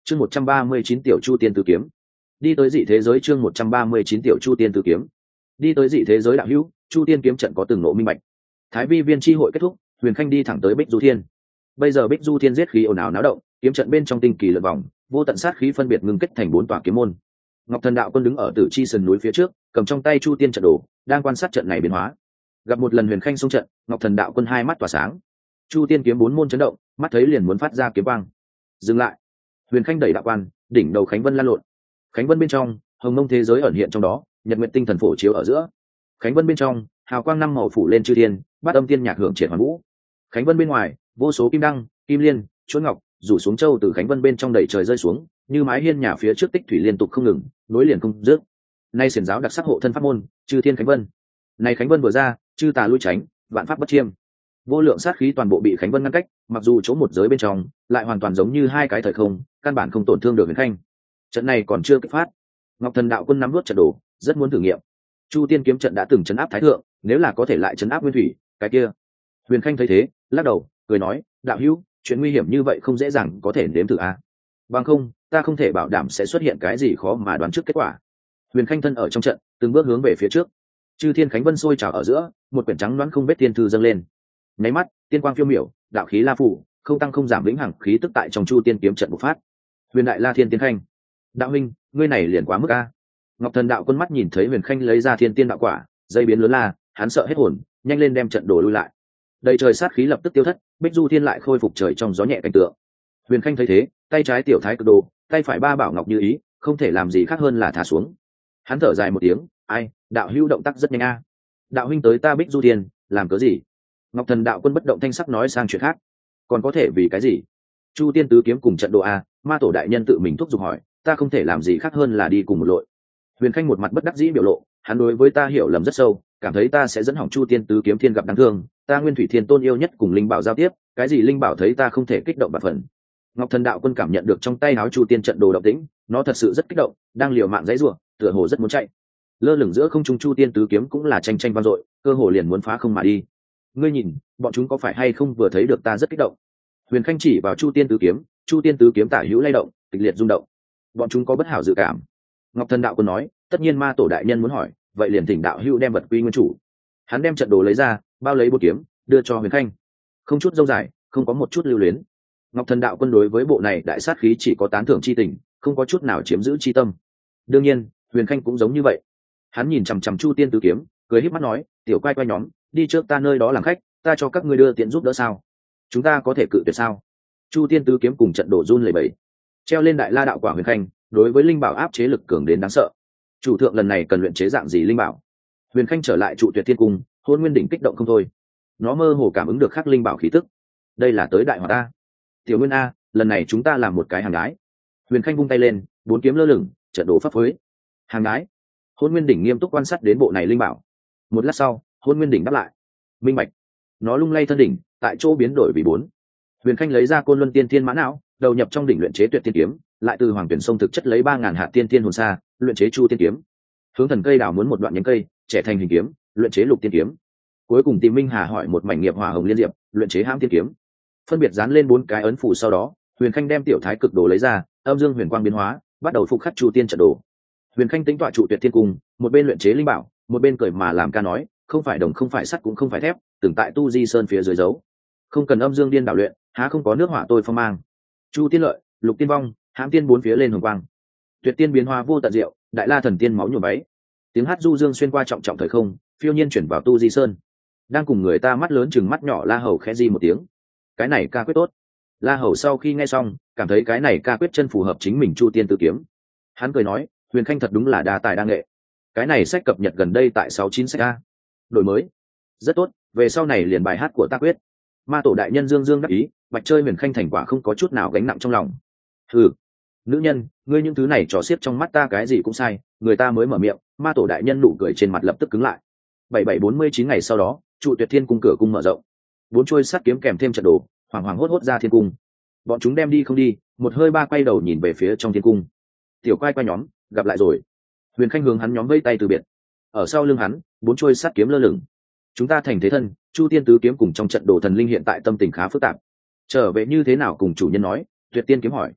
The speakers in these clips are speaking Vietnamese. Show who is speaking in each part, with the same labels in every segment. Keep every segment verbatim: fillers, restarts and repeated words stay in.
Speaker 1: chương một trăm ba mươi chín tiểu chu tiên tứ kiếm. Đi tới dị thế giới. Chương một trăm ba mươi chín tiểu chu tiên tứ kiếm. Đi tới dị thế giới đạo hữu, chu tiên kiếm trận có từng nộ minh bạch. Thái vi viên chi hội kết thúc, Huyền Khanh đi thẳng tới Bích Du Thiên. Bây giờ Bích Du Thiên giết khí ồn ào náo động, kiếm trận bên trong tinh kỳ lượn vòng, vô tận sát khí phân biệt ngưng kết thành bốn tòa kiếm môn. Ngọc Thần Đạo Quân đứng ở Tử Chi sườn núi phía trước, cầm trong tay chu tiên trận đồ, đang quan sát trận này biến hóa. Gặp một lần Huyền Khanh xung trận, Ngọc Thần Đạo Quân hai mắt tỏa sáng. Chu tiên kiếm bốn môn chấn động, mắt thấy liền muốn phát ra kiếm quang. Dừng lại. Huyền Khanh đẩy đạo quan, đỉnh đầu khánh vân lan lộn. Khánh vân bên trong, hồng mông thế giới ẩn hiện trong đó, nhật nguyệt tinh thần phổ chiếu ở giữa. Khánh vân bên trong, hào quang năm màu phủ lên chư thiên, bát âm tiên nhạc hưởng triển hoàn vũ. Khánh vân bên ngoài, vô số kim đăng, kim liên, chuỗi ngọc rủ xuống châu từ khánh vân bên trong đẩy trời rơi xuống, như mái hiên nhà phía trước tích thủy liên tục không ngừng, nối liền không dứt. Nay xiển giáo đặc sắc hộ thân pháp môn, chư thiên khánh vân. Này khánh vân vừa ra, chư tà lui tránh, vạn pháp bất chiêm. Vô lượng sát khí toàn bộ bị khánh vân ngăn cách, mặc dù chỗ một giới bên trong, lại hoàn toàn giống như hai cái thời không, căn bản không tổn thương được Huyền Khanh. Trận này còn chưa kích phát. Ngọc Thần Đạo Quân nắm nuốt trận đồ, rất muốn thử nghiệm. Chu tiên kiếm trận đã từng chấn áp thái thượng, nếu là có thể lại chấn áp nguyên thủy, cái kia. Huyền Khanh thấy thế, lắc đầu, cười nói, đạo hữu, chuyện nguy hiểm như vậy không dễ dàng có thể nếm thử a. Bằng không, ta không thể bảo đảm sẽ xuất hiện cái gì khó mà đoán trước kết quả. Huyền Khanh thân ở trong trận, từng bước hướng về phía trước. Chư thiên khánh vân sôi trào ở giữa, một quyển trắng loãng không biết tiên thư dâng lên. Nháy mắt, tiên quang phiêu miểu, đạo khí la phủ, không tăng không giảm vĩnh hằng khí tức tại trong chu tiên kiếm trận bộc phát. Huyền đại la thiên tiên khanh, đạo huynh, ngươi này liền quá mức a. Ngọc Thần Đạo Quân mắt nhìn thấy Huyền Khanh lấy ra thiên tiên đạo quả, dây biến lớn la, hắn sợ hết hồn, nhanh lên đem trận đồ lui lại. Đầy trời sát khí lập tức tiêu thất, Bích Du Thiên lại khôi phục trời trong gió nhẹ cảnh tượng. Huyền Khanh thấy thế, tay trái tiểu thái cực đồ, tay phải ba bảo ngọc như ý, không thể làm gì khác hơn là thả xuống. Hắn thở dài một tiếng, ai, đạo hữu động tác rất nhanh a. Đạo huynh tới ta Bích Du Thiên, làm cớ gì? Ngọc Thần Đạo Quân bất động thanh sắc nói sang chuyện khác. Còn có thể vì cái gì? Chu tiên tứ kiếm cùng trận đồ a, ma tổ đại nhân tự mình thúc giục hỏi, ta không thể làm gì khác hơn là đi cùng một lội. Huyền Khanh một mặt bất đắc dĩ biểu lộ, hắn đối với ta hiểu lầm rất sâu, cảm thấy ta sẽ dẫn hỏng chu tiên tứ kiếm thiên gặp đáng thương, ta nguyên thủy thiên tôn yêu nhất cùng linh bảo giao tiếp, cái gì linh bảo thấy ta không thể kích động bạc phần. Ngọc Thần Đạo Quân cảm nhận được trong tay áo chu tiên trận đồ động tĩnh, nó thật sự rất kích động, đang liều mạng giãy giụa, tựa hồ rất muốn chạy. Lơ lửng giữa không trung chu tiên tứ kiếm cũng là tranh tranh vang dội, cơ hồ liền muốn phá không mà đi. Ngươi nhìn, bọn chúng có phải hay không vừa thấy được ta rất kích động? Huyền Khanh chỉ vào chu tiên tứ kiếm, chu tiên tứ kiếm tả hữu lay động, kịch liệt rung động. Bọn chúng có bất hảo dự cảm. Ngọc Thần Đạo Quân nói, tất nhiên ma tổ đại nhân muốn hỏi, vậy liền thỉnh đạo hữu đem vật quy nguyên chủ. Hắn đem trận đồ lấy ra, bao lấy bột kiếm, đưa cho Huyền Khanh. Không chút dâu dài, không có một chút lưu luyến. Ngọc Thần Đạo Quân đối với bộ này đại sát khí chỉ có tán thưởng chi tình, không có chút nào chiếm giữ chi tâm. Đương nhiên, Huyền Khanh cũng giống như vậy. Hắn nhìn chằm chằm chu tiên tứ kiếm, cười híp mắt nói, tiểu quay quay nhóm, đi trước ta nơi đó làm khách, ta cho các ngươi đưa tiện giúp đỡ sao? Chúng ta có thể cự tuyệt sao? Chu tiên tứ kiếm cùng trận đồ run lẩy bẩy, treo lên đại la đạo quả Huyền Khanh, đối với linh bảo áp chế lực cường đến đáng sợ. Chủ thượng lần này cần luyện chế dạng gì linh bảo? Huyền Khanh trở lại trụ tuyệt thiên cung, hôn nguyên đỉnh kích động không thôi. Nó mơ hồ cảm ứng được khắc linh bảo khí tức. Đây là tới đại hòa ta. Tiểu Nguyên a, lần này chúng ta làm một cái hàng gái. Huyền Khanh vung tay lên, bốn kiếm lơ lửng, trận đồ pháp phối. Hàng gái. Hôn nguyên đỉnh nghiêm túc quan sát đến bộ này linh bảo. Một lát sau, hôn nguyên đỉnh đáp lại. Minh bạch. Nó lung lay thân đỉnh, tại chỗ biến đổi vì bốn. Huyền Khanh lấy ra côn luân tiên thiên mã não, đầu nhập trong đỉnh luyện chế tuyệt tiên kiếm, lại từ hoàng tuyển sông thực chất lấy ba ngàn hạt tiên thiên hồn sa, luyện chế chu tiên kiếm. Hướng thần cây đào muốn một đoạn nhánh cây, trẻ thành hình kiếm, luyện chế lục tiên kiếm. Cuối cùng tìm Minh Hà hỏi một mảnh nghiệp hỏa hồng liên diệp, luyện chế hãm tiên kiếm. Phân biệt dán lên bốn cái ấn phù sau đó, Huyền Khanh đem tiểu thái cực đồ lấy ra, âm dương huyền quang biến hóa, bắt đầu phục khắc chu tiên trận đồ. Huyền Khanh tính tọa trụ tuyệt thiên cung, một bên luyện chế linh bảo, một bên cười mà làm ca nói, không phải đồng không phải sắt cũng không phải thép, từng tại tu di sơn phía dưới dấu. Không cần âm dương điên đảo luyện, há không có nước hỏa tôi phong mang. Chu tiên lợi, lục tiên vong, hãm tiên bốn phía lên hồng quang. Tuyệt tiên biến hóa vô tận diệu, đại la thần tiên máu nhuộm váy. Tiếng hát du dương xuyên qua trọng trọng thời không, phiêu nhiên chuyển vào tu di sơn. Đang cùng người ta mắt lớn chừng mắt nhỏ La Hầu khẽ di một tiếng. Cái này ca quyết tốt. La Hầu sau khi nghe xong, cảm thấy cái này ca quyết chân phù hợp chính mình chu tiên tự kiếm. Hắn cười nói, Huyền Khanh thật đúng là đa tài đa nghệ. Cái này sách cập nhật gần đây tại sáu chín sách a. Đổi mới. Rất tốt, về sau này liền bài hát của ta quyết. Ma tổ đại nhân dương dương đắc ý, bạch chơi Huyền Khanh thành quả không có chút nào gánh nặng trong lòng. Hừ, nữ nhân, ngươi những thứ này trò xiết trong mắt ta cái gì cũng sai, người ta mới mở miệng, ma tổ đại nhân nụ cười trên mặt lập tức cứng lại. Bảy bảy bốn mươi chín ngày sau đó, trụ tuyệt thiên cung cửa cung mở rộng, bốn chuôi sắt kiếm kèm thêm trận đồ, hoàng hoàng hốt hốt ra thiên cung. Bọn chúng đem đi không đi, một hơi ba quay đầu nhìn về phía trong thiên cung. Tiểu quay quay nhóm, gặp lại rồi. Huyền Khanh hướng hắn nhóm vây tay từ biệt. Ở sau lưng hắn, bốn chuôi sắt kiếm lơ lửng. Chúng ta thành thế thân, chu tiên tứ kiếm cùng trong trận đồ thần linh hiện tại tâm tình khá phức tạp. Trở về như thế nào cùng chủ nhân nói, tuyệt tiên kiếm hỏi.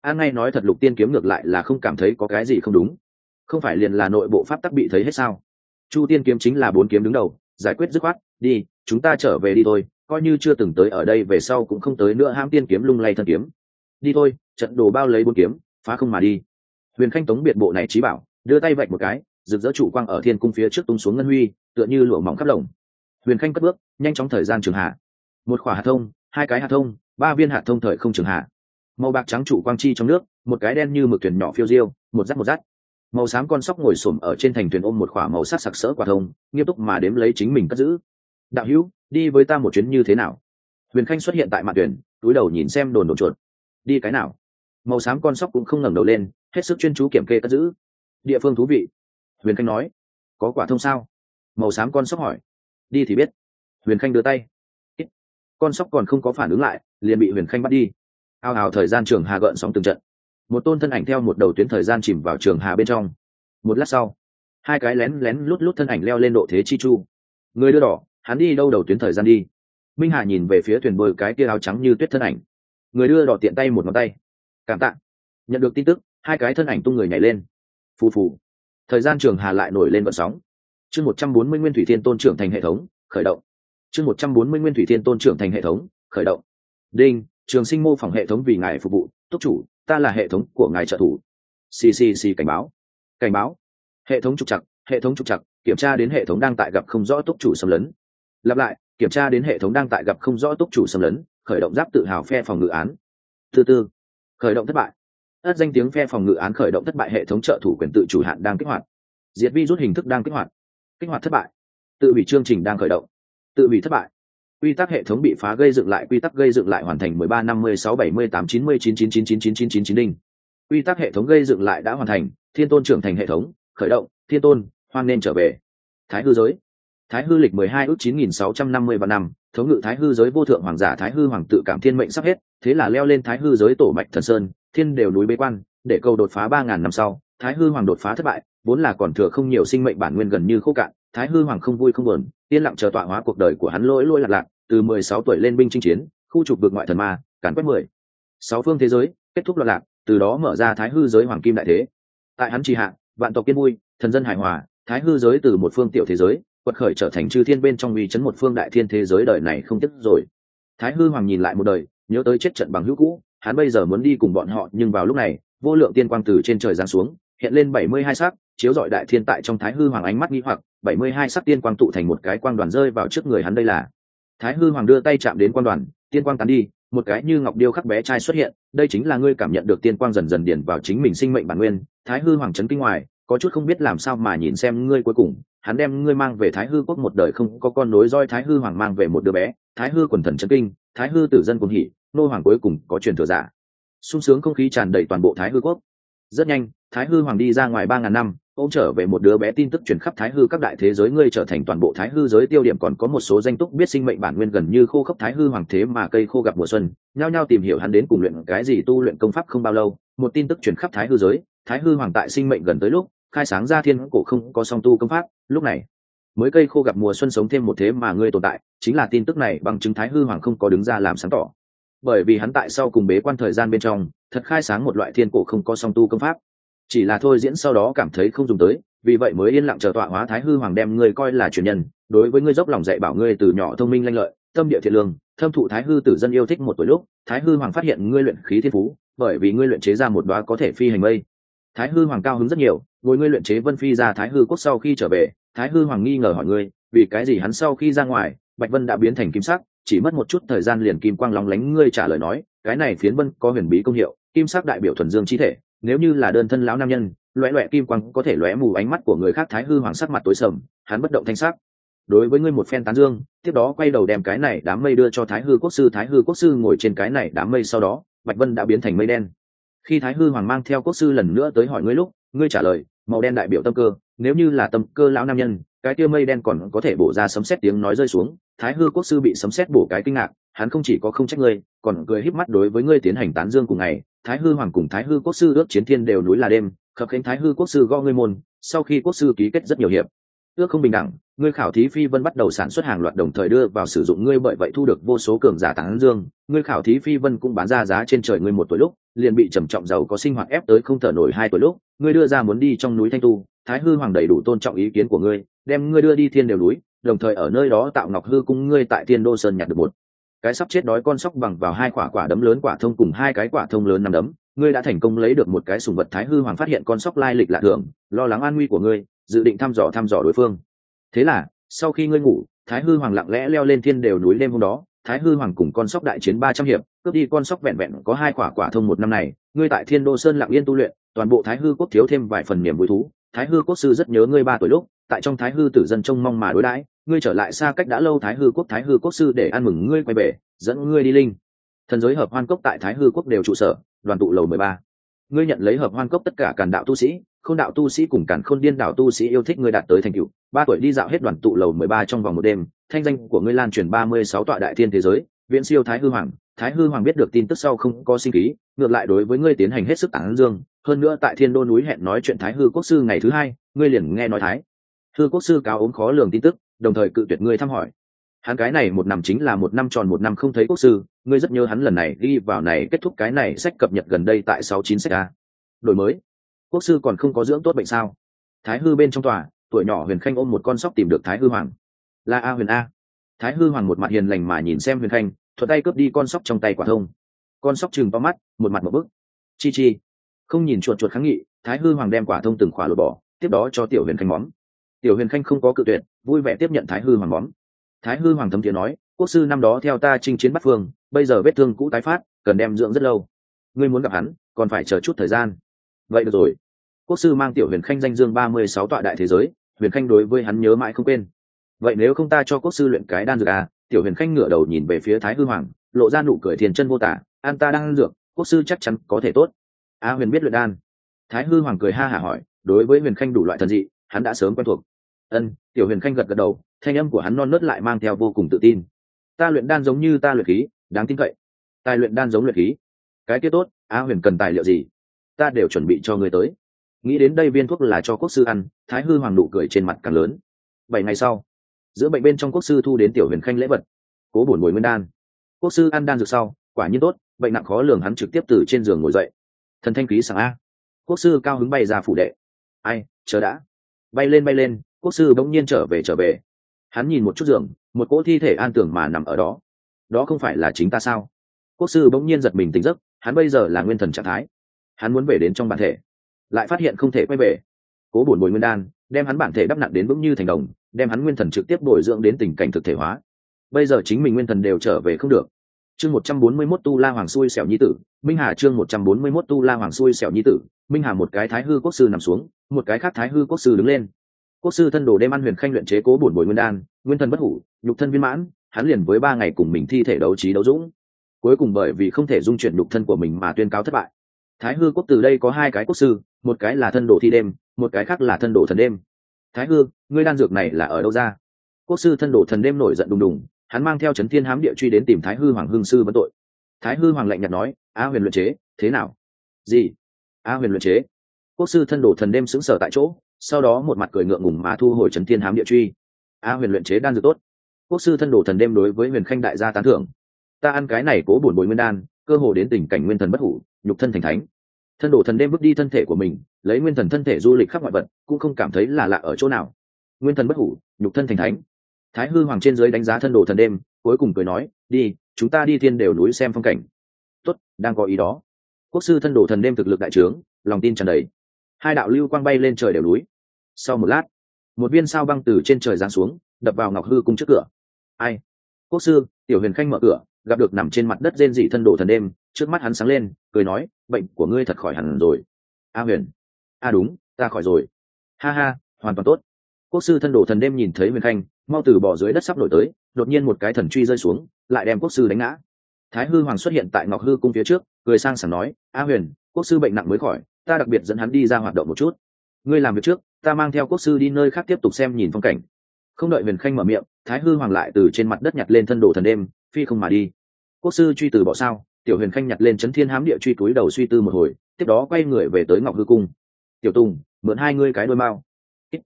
Speaker 1: an ngay nói thật, lục tiên kiếm ngược lại là không cảm thấy có cái gì không đúng. Không phải liền là nội bộ pháp tắc bị thấy hết sao? Chu tiên kiếm chính là bốn kiếm đứng đầu, giải quyết dứt khoát. Đi, chúng ta trở về đi thôi, coi như chưa từng tới ở đây về sau cũng không tới nữa ham tiên kiếm lung lay thân kiếm. Đi thôi, trận đồ bao lấy bốn kiếm, phá không mà đi. Huyền Khanh tống biệt bộ này trí bảo, đưa tay vạch một cái, rực rỡ trụ quang ở thiên cung phía trước tung xuống ngân huy, tựa như lụa mỏng khắp lồng. Huyền Khanh cất bước, nhanh chóng thời gian trường hạ. Một quả hạt thông, hai cái hạt thông, ba viên hạt thông thời không trường hạ. Màu bạc trắng trụ quang chi trong nước, một cái đen như mực thuyền nhỏ phiêu diêu, một dắt một dắt. Màu xám con sóc ngồi xổm ở trên thành thuyền ôm một quả màu sắc sặc sỡ quả thông, nghiêm túc mà đếm lấy chính mình cất giữ. Đạo hữu, đi với ta một chuyến như thế nào? Huyền Khanh xuất hiện tại mạn thuyền, túi đầu nhìn xem đồn đồn chuột. Đi cái nào? Màu xám con sóc cũng không ngẩng đầu lên, hết sức chuyên chú kiểm kê cất giữ. Địa phương thú vị. Huyền Khanh nói. Có quả thông sao? Màu xám con sóc hỏi. Đi thì biết. Huyền Khanh đưa tay. Con sóc còn không có phản ứng lại, liền bị Huyền Khanh bắt đi. Ao ào thời gian trường hà gợn sóng từng trận. Một tôn thân ảnh theo một đầu tuyến thời gian chìm vào trường hà bên trong. Một lát sau, hai cái lén lén lút lút thân ảnh leo lên độ thế chi chu. Người đưa đỏ, hắn đi đâu đầu tuyến thời gian đi? Minh Hà nhìn về phía thuyền bơi cái kia áo trắng như tuyết thân ảnh. Người đưa đỏ tiện tay một ngón tay. Cảm tạ. Nhận được tin tức, hai cái thân ảnh tung người nhảy lên. Phù phù. Thời gian trường hà lại nổi lên vận sóng. Chương một trăm bốn mươi Nguyên Thủy Thiên Tôn trưởng thành hệ thống, khởi động. Chương một trăm bốn mươi Nguyên Thủy Thiên Tôn trưởng thành hệ thống, khởi động. Đinh, Trường Sinh mô phỏng hệ thống vì ngài phục vụ, túc chủ, ta là hệ thống của ngài trợ thủ. Xì xì xì cảnh báo. Cảnh báo. Hệ thống trục trặc, hệ thống trục trặc, kiểm tra đến hệ thống đang tại gặp không rõ túc chủ xâm lấn. Lặp lại, kiểm tra đến hệ thống đang tại gặp không rõ túc chủ xâm lấn, khởi động giáp tự hào phe phòng ngự án. Thứ tư, khởi động thất bại. Ất danh tiếng phe phòng ngự án khởi động thất bại, hệ thống trợ thủ quyền tự chủ hạn đang kích hoạt. Diệt virus hình thức đang kích hoạt. Kích hoạt thất bại. Tự hủy chương trình đang khởi động. Tự hủy thất bại. Quy tắc hệ thống bị phá, gây dựng lại quy tắc gây dựng lại hoàn thành mười ba năm mươi sáu bảy mươi tám chín mươi chín chín chín chín chín chín chín chín đinh. Quy tắc hệ thống gây dựng lại đã hoàn thành, Thiên Tôn trưởng thành hệ thống, khởi động, Thiên Tôn, hoan nên trở về. Thái hư giới. Thái hư lịch mười hai ước chín nghìn sáu trăm năm mươi vạn năm, thống ngự thái hư giới vô thượng hoàng giả Thái hư hoàng tự cảm thiên mệnh sắp hết, thế là leo lên thái hư giới tổ mạch thần sơn, thiên đều núi bế quan, để cầu đột phá ba ngàn năm sau, thái hư hoàng đột phá thất bại, vốn là còn thừa không nhiều sinh mệnh bản nguyên gần như khô cạn, thái hư hoàng không vui không buồn, yên lặng chờ tọa hóa cuộc đời của hắn lỗi lỗi lạc lạc, từ mười sáu tuổi lên binh chinh chiến, khu trục vực ngoại thần ma, càn quét mười sáu phương thế giới, kết thúc loạn lạc, từ đó mở ra thái hư giới hoàng kim đại thế. Tại hắn trì hạ, vạn tộc kiên vui, thần dân hài hòa, thái hư giới từ một phương tiểu thế giới quật khởi trở thành chư thiên bên trong uy chấn một phương đại thiên thế giới. Đời này không tiếc rồi. Thái hư hoàng nhìn lại một đời, nhớ tới chết trận bằng hữu cũ, hắn bây giờ muốn đi cùng bọn họ, nhưng vào lúc này vô lượng tiên quang từ trên trời giáng xuống, hiện lên bảy mươi hai sắc, chiếu rọi đại thiên. Tại trong thái hư hoàng ánh mắt nghi hoặc, bảy mươi hai sắc tiên quang tụ thành một cái quang đoàn rơi vào trước người hắn. Đây là Thái hư hoàng đưa tay chạm đến quang đoàn, tiên quang tán đi, một cái như ngọc điêu khắc bé trai xuất hiện. Đây chính là ngươi cảm nhận được tiên quang dần dần điển vào chính mình sinh mệnh bản nguyên. Thái hư hoàng chấn kinh ngoài, có chút không biết làm sao mà nhìn xem ngươi. Cuối cùng hắn đem ngươi mang về thái hư quốc, một đời không có con nối roi. Thái hư hoàng mang về một đứa bé. Thái hư quần thần chấn kinh, thái hư tử dân cuồng hỉ, nô hoàng cuối cùng có truyền thừa giả. Sung sướng không khí tràn đầy toàn bộ thái hư quốc. Rất nhanh, thái hư hoàng đi ra ngoài ba ngàn năm, ôm trở về một đứa bé. Tin tức truyền khắp thái hư các đại thế giới, ngươi trở thành toàn bộ thái hư giới tiêu điểm. Còn có một số danh túc biết sinh mệnh bản nguyên gần như khô khốc. Thái hư hoàng thế mà cây khô gặp mùa xuân, nhao nhao tìm hiểu hắn đến cùng luyện cái gì, tu luyện công pháp. Không bao lâu, một tin tức truyền khắp thái hư giới, thái hư hoàng tại sinh mệnh gần tới lúc khai sáng ra thiên cổ không có song tu công pháp. Lúc này mới cây khô gặp mùa xuân, sống thêm một thế mà ngươi tồn tại. Chính là tin tức này bằng chứng thái hư hoàng không có đứng ra làm sáng tỏ, bởi vì hắn tại sau cùng bế quan thời gian bên trong thật khai sáng một loại thiên cổ không có song tu công pháp, chỉ là thôi diễn sau đó cảm thấy không dùng tới, vì vậy mới yên lặng chờ tọa hóa. Thái hư hoàng đem ngươi coi là truyền nhân, đối với ngươi dốc lòng dạy bảo ngươi, từ nhỏ thông minh lanh lợi, tâm địa thiện lương, thâm thụ thái hư tử dân yêu thích. Một tuổi lúc, thái hư hoàng phát hiện ngươi luyện khí thiên phú, bởi vì ngươi luyện chế ra một đóa có thể phi hành mây. Thái hư hoàng cao hứng rất nhiều, ngồi ngươi luyện chế vân phi ra thái hư quốc. Sau khi trở về, thái hư hoàng nghi ngờ hỏi ngươi, vì cái gì hắn sau khi ra ngoài bạch vân đã biến thành kim sắc, chỉ mất một chút thời gian liền kim quang lóng lánh. Ngươi trả lời nói, cái này phiến vân có huyền bí công hiệu, kim sắc đại biểu thuần dương chi thể, nếu như là đơn thân lão nam nhân, loẹ loẹ kim quang có thể lóe mù ánh mắt của người khác. Thái hư hoàng sắc mặt tối sầm, hắn bất động thanh sắc, đối với ngươi một phen tán dương, tiếp đó quay đầu đem cái này đám mây đưa cho thái hư quốc sư. Thái hư quốc sư ngồi trên cái này đám mây, sau đó bạch vân đã biến thành mây đen. Khi thái hư hoàng mang theo quốc sư lần nữa tới hỏi ngươi lúc, ngươi trả lời màu đen đại biểu tâm cơ, nếu như là tâm cơ lão nam nhân, cái kia mây đen còn có thể bổ ra sấm sét. Tiếng nói rơi xuống, thái hư quốc sư bị sấm sét bổ cái kinh ngạc, hắn không chỉ có không trách ngươi, còn cười híp mắt đối với ngươi tiến hành tán dương. Cùng ngày, thái hư hoàng cùng thái hư quốc sư ước chiến thiên đều núi là đêm, khập khiễng thái hư quốc sư gõ ngươi môn. Sau khi quốc sư ký kết rất nhiều hiệp ước không bình đẳng, ngươi khảo thí phi vân bắt đầu sản xuất hàng loạt đồng thời đưa vào sử dụng ngươi, bởi vậy thu được vô số cường giả tán dương. Ngươi khảo thí phi vân cũng bán ra giá trên trời, ngươi một tuổi lúc liền bị trầm trọng giàu có sinh hoạt ép tới không thở nổi, hai tuổi lúc ngươi đưa ra muốn đi trong núi thanh tu, thái hư hoàng đầy đủ tôn trọng ý kiến của ngươi, đem ngươi đưa đi thiên đều núi, đồng thời ở nơi đó tạo ngọc hư cung. Ngươi tại thiên đô sơn nhặt được một cái sắp chết đói con sóc bằng vào hai quả quả đấm lớn quả thông cùng hai cái quả thông lớn nằm đấm, ngươi đã thành công lấy được một cái sùng vật. Thái hư hoàng phát hiện con sóc lai lịch lạ thường, lo lắng an nguy của ngươi, dự định thăm dò thăm dò đối phương. Thế là sau khi ngươi ngủ, thái hư hoàng lặng lẽ leo lên thiên đều núi. Đêm hôm đó thái hư hoàng cùng con sóc đại chiến ba trăm hiệp, cướp đi con sóc vẹn vẹn có hai quả quả thông. Một năm này ngươi tại thiên đô sơn lặng yên tu luyện, toàn bộ thái hư quốc thiếu thêm vài phần niềm vui thú. Thái hư quốc sư rất nhớ ngươi. Ba tuổi lúc tại trong thái hư tử dân trông mong mà đối đãi, ngươi trở lại xa cách đã lâu thái hư quốc. Thái hư quốc sư để ăn mừng ngươi quay về, dẫn ngươi đi linh thần giới hợp hoan cốc. Tại thái hư quốc đều trụ sở đoàn tụ lầu mười ba, ngươi nhận lấy hợp hoan cốc tất cả càn đạo tu sĩ, khôn đạo tu sĩ cùng càn khôn điên đạo tu sĩ yêu thích ngươi, đạt tới thành cựu. Ba tuổi đi dạo hết đoàn tụ lầu mười ba trong vòng một đêm, thanh danh của ngươi lan truyền ba mươi sáu tọa đại thiên thế giới, viễn siêu thái hư hoàng. Thái hư hoàng biết được tin tức sau không có sinh khí, ngược lại đối với ngươi tiến hành hết sức tán dương. Hơn nữa tại thiên đô núi hẹn nói chuyện thái hư quốc sư ngày thứ hai, ngươi liền nghe nói thái hư quốc sư cáo ốm khó lường tin tức, đồng thời cự tuyệt ngươi thăm hỏi. Hắn cái này một năm chính là một năm tròn, một năm không thấy quốc sư, ngươi rất nhớ hắn. Lần này ghi vào này kết thúc cái này sách cập nhật gần đây tại sáu chín sách a. Đổi mới. Quốc sư còn không có dưỡng tốt bệnh sao? Thái hư bên trong tòa, tuổi nhỏ Huyền Khanh ôm một con sóc tìm được thái hư hoàng. Là a Huyền a. Thái hư hoàng một mặt hiền lành mà nhìn xem Huyền Khanh, thuận tay cướp đi con sóc trong tay quả thông. Con sóc trừng to mắt, một mặt một bức. Chi chi. Không nhìn chuột chuột kháng nghị, thái hư hoàng đem quả thông từng khỏa lột bỏ, tiếp đó cho tiểu Huyền Khanh móm. Tiểu Huyền Khanh không có cự tuyệt, vui vẻ tiếp nhận thái hư hoàng móm. Thái hư hoàng thấm thiế nói, quốc sư năm đó theo ta chinh chiến bắt phương, bây giờ vết thương cũ tái phát, cần đem dưỡng rất lâu. Ngươi muốn gặp hắn, còn phải chờ chút thời gian. Vậy được rồi. Quốc sư mang tiểu Huyền Khanh danh dương ba mươi sáu tọa đại thế giới, Huyền Khanh đối với hắn nhớ mãi không quên. Vậy nếu không ta cho quốc sư luyện cái đan dược à? Tiểu Huyền Khanh ngửa đầu nhìn về phía thái hư hoàng, lộ ra nụ cười thiền chân vô tả. An ta đang ăn dược, quốc sư chắc chắn có thể tốt. A Huyền biết luyện đan. Thái hư hoàng cười ha hả hỏi, đối với Huyền Khanh đủ loại thần dị, hắn đã sớm quen thuộc. Ân. Tiểu Huyền Khanh gật gật đầu, thanh âm của hắn non nớt lại mang theo vô cùng tự tin. Ta luyện đan giống như ta luyện khí, đáng tin cậy. Tài luyện đan giống luyện khí. Cái kia tốt. A Huyền cần tài liệu gì? Ta đều chuẩn bị cho ngươi tới. Nghĩ đến đây viên thuốc là cho quốc sư ăn, thái hư hoàng nụ cười trên mặt càng lớn. Bảy ngày sau, giữa bệnh bên trong quốc sư thu đến tiểu Huyền Khanh lễ vật, cố bổn bồi nguyên đan. Quốc sư ăn đan dược sau, quả nhiên tốt, bệnh nặng khó lường, hắn trực tiếp từ trên giường ngồi dậy. Thần thanh khí sảng a. Quốc sư cao hứng bay ra phủ đệ. Ai, chờ đã. Bay lên bay lên, quốc sư bỗng nhiên trở về trở về. Hắn nhìn một chút giường, một cỗ thi thể an tưởng mà nằm ở đó. Đó không phải là chính ta sao? Quốc sư bỗng nhiên giật mình tỉnh giấc, hắn bây giờ là nguyên thần trạng thái. Hắn muốn về đến trong bản thể, lại phát hiện không thể quay về. Cố bổn bồi nguyên đan, đem hắn bản thể đắp nặng đến vững như thành đồng, đem hắn nguyên thần trực tiếp bồi dưỡng đến tình cảnh thực thể hóa. Bây giờ chính mình nguyên thần đều trở về không được. Chương một trăm bốn mươi mốt Tu La Hoàng xui xẻo nhi tử, Minh Hà. Chương một trăm bốn mươi mốt Tu La Hoàng xui xẻo nhi tử, Minh Hà. Một cái thái hư quốc sư nằm xuống, một cái khác thái hư quốc sư đứng lên. Quốc sư thân đồ đêm ăn Huyền Khanh luyện chế cố bổn bồi nguyên đan, nguyên thần bất hủ, nhục thân viên mãn, hắn liền với ba ngày cùng mình thi thể đấu trí đấu dũng. Cuối cùng bởi vì không thể dung chuyển nhục thân của mình mà tuyên cáo thất bại. Thái hư quốc từ đây có hai cái quốc sư, một cái là thân đồ thi đêm, một cái khác là thân đồ thần đêm. Thái hư, ngươi đan dược này là ở đâu ra? Quốc sư thân đồ thần đêm nổi giận đùng đùng, hắn mang theo chấn thiên hám địa truy đến tìm thái hư hoàng hưng sư vấn tội. Thái hư hoàng lạnh nhạt nói, a Huyền luyện chế, thế nào? Gì? A Huyền luyện chế? Quốc sư thân đồ thần đêm sững sờ tại chỗ, sau đó một mặt cười ngượng ngùng mà thu hồi chấn thiên hám địa truy. A Huyền luyện chế đan dược tốt. Quốc sư thân đồ thần đêm đối với Huyền Khanh đại gia tán thưởng. Ta ăn cái này cố bổn bồi nguyên đan, cơ hồ đến tình cảnh nguyên thần bất hủ, nhục thân thành thánh. Thân đồ thần đêm bước đi thân thể của mình, lấy nguyên thần thân thể du lịch khắp ngoại vật, cũng không cảm thấy là lạ ở chỗ nào. Nguyên thần bất hủ, nhục thân thành thánh. Thái hư hoàng trên dưới đánh giá thân đồ thần đêm, cuối cùng cười nói, đi, chúng ta đi thiên đều núi xem phong cảnh. Tốt, đang có ý đó. Quốc sư thân đồ thần đêm thực lực đại trướng, lòng tin tràn đầy. Hai đạo lưu quang bay lên trời đều núi. Sau một lát, một viên sao băng từ trên trời giáng xuống, đập vào ngọc hư cung trước cửa. Ai? Quốc sư. Tiểu Huyền Khanh mở cửa, gặp được nằm trên mặt đất rên rỉ thân đồ thần đêm, trước mắt hắn sáng lên, cười nói, bệnh của ngươi thật khỏi hẳn rồi. A Huyền. A đúng, ta khỏi rồi. Ha ha, hoàn toàn tốt. Quốc sư thân đồ thần đêm nhìn thấy Huyền Khanh, mau từ bỏ dưới đất sắp nổi tới, đột nhiên một cái thần truy rơi xuống, lại đem quốc sư đánh ngã. Thái hư hoàng xuất hiện tại ngọc hư cung phía trước, cười sang sảng nói, A Huyền, quốc sư bệnh nặng mới khỏi, ta đặc biệt dẫn hắn đi ra hoạt động một chút. Ngươi làm việc trước, ta mang theo quốc sư đi nơi khác tiếp tục xem nhìn phong cảnh. Không đợi Huyền Khanh mở miệng, thái hư hoàng lại từ trên mặt đất nhặt lên thân đồ thần đêm, phi không mà đi. Quốc sư truy từ bỏ sao? Tiểu Huyền Khanh nhặt lên chấn thiên hám địa truy, túi đầu suy tư một hồi, tiếp đó quay người về tới ngọc hư cung. Tiểu Tùng, mượn hai ngươi cái đôi mao.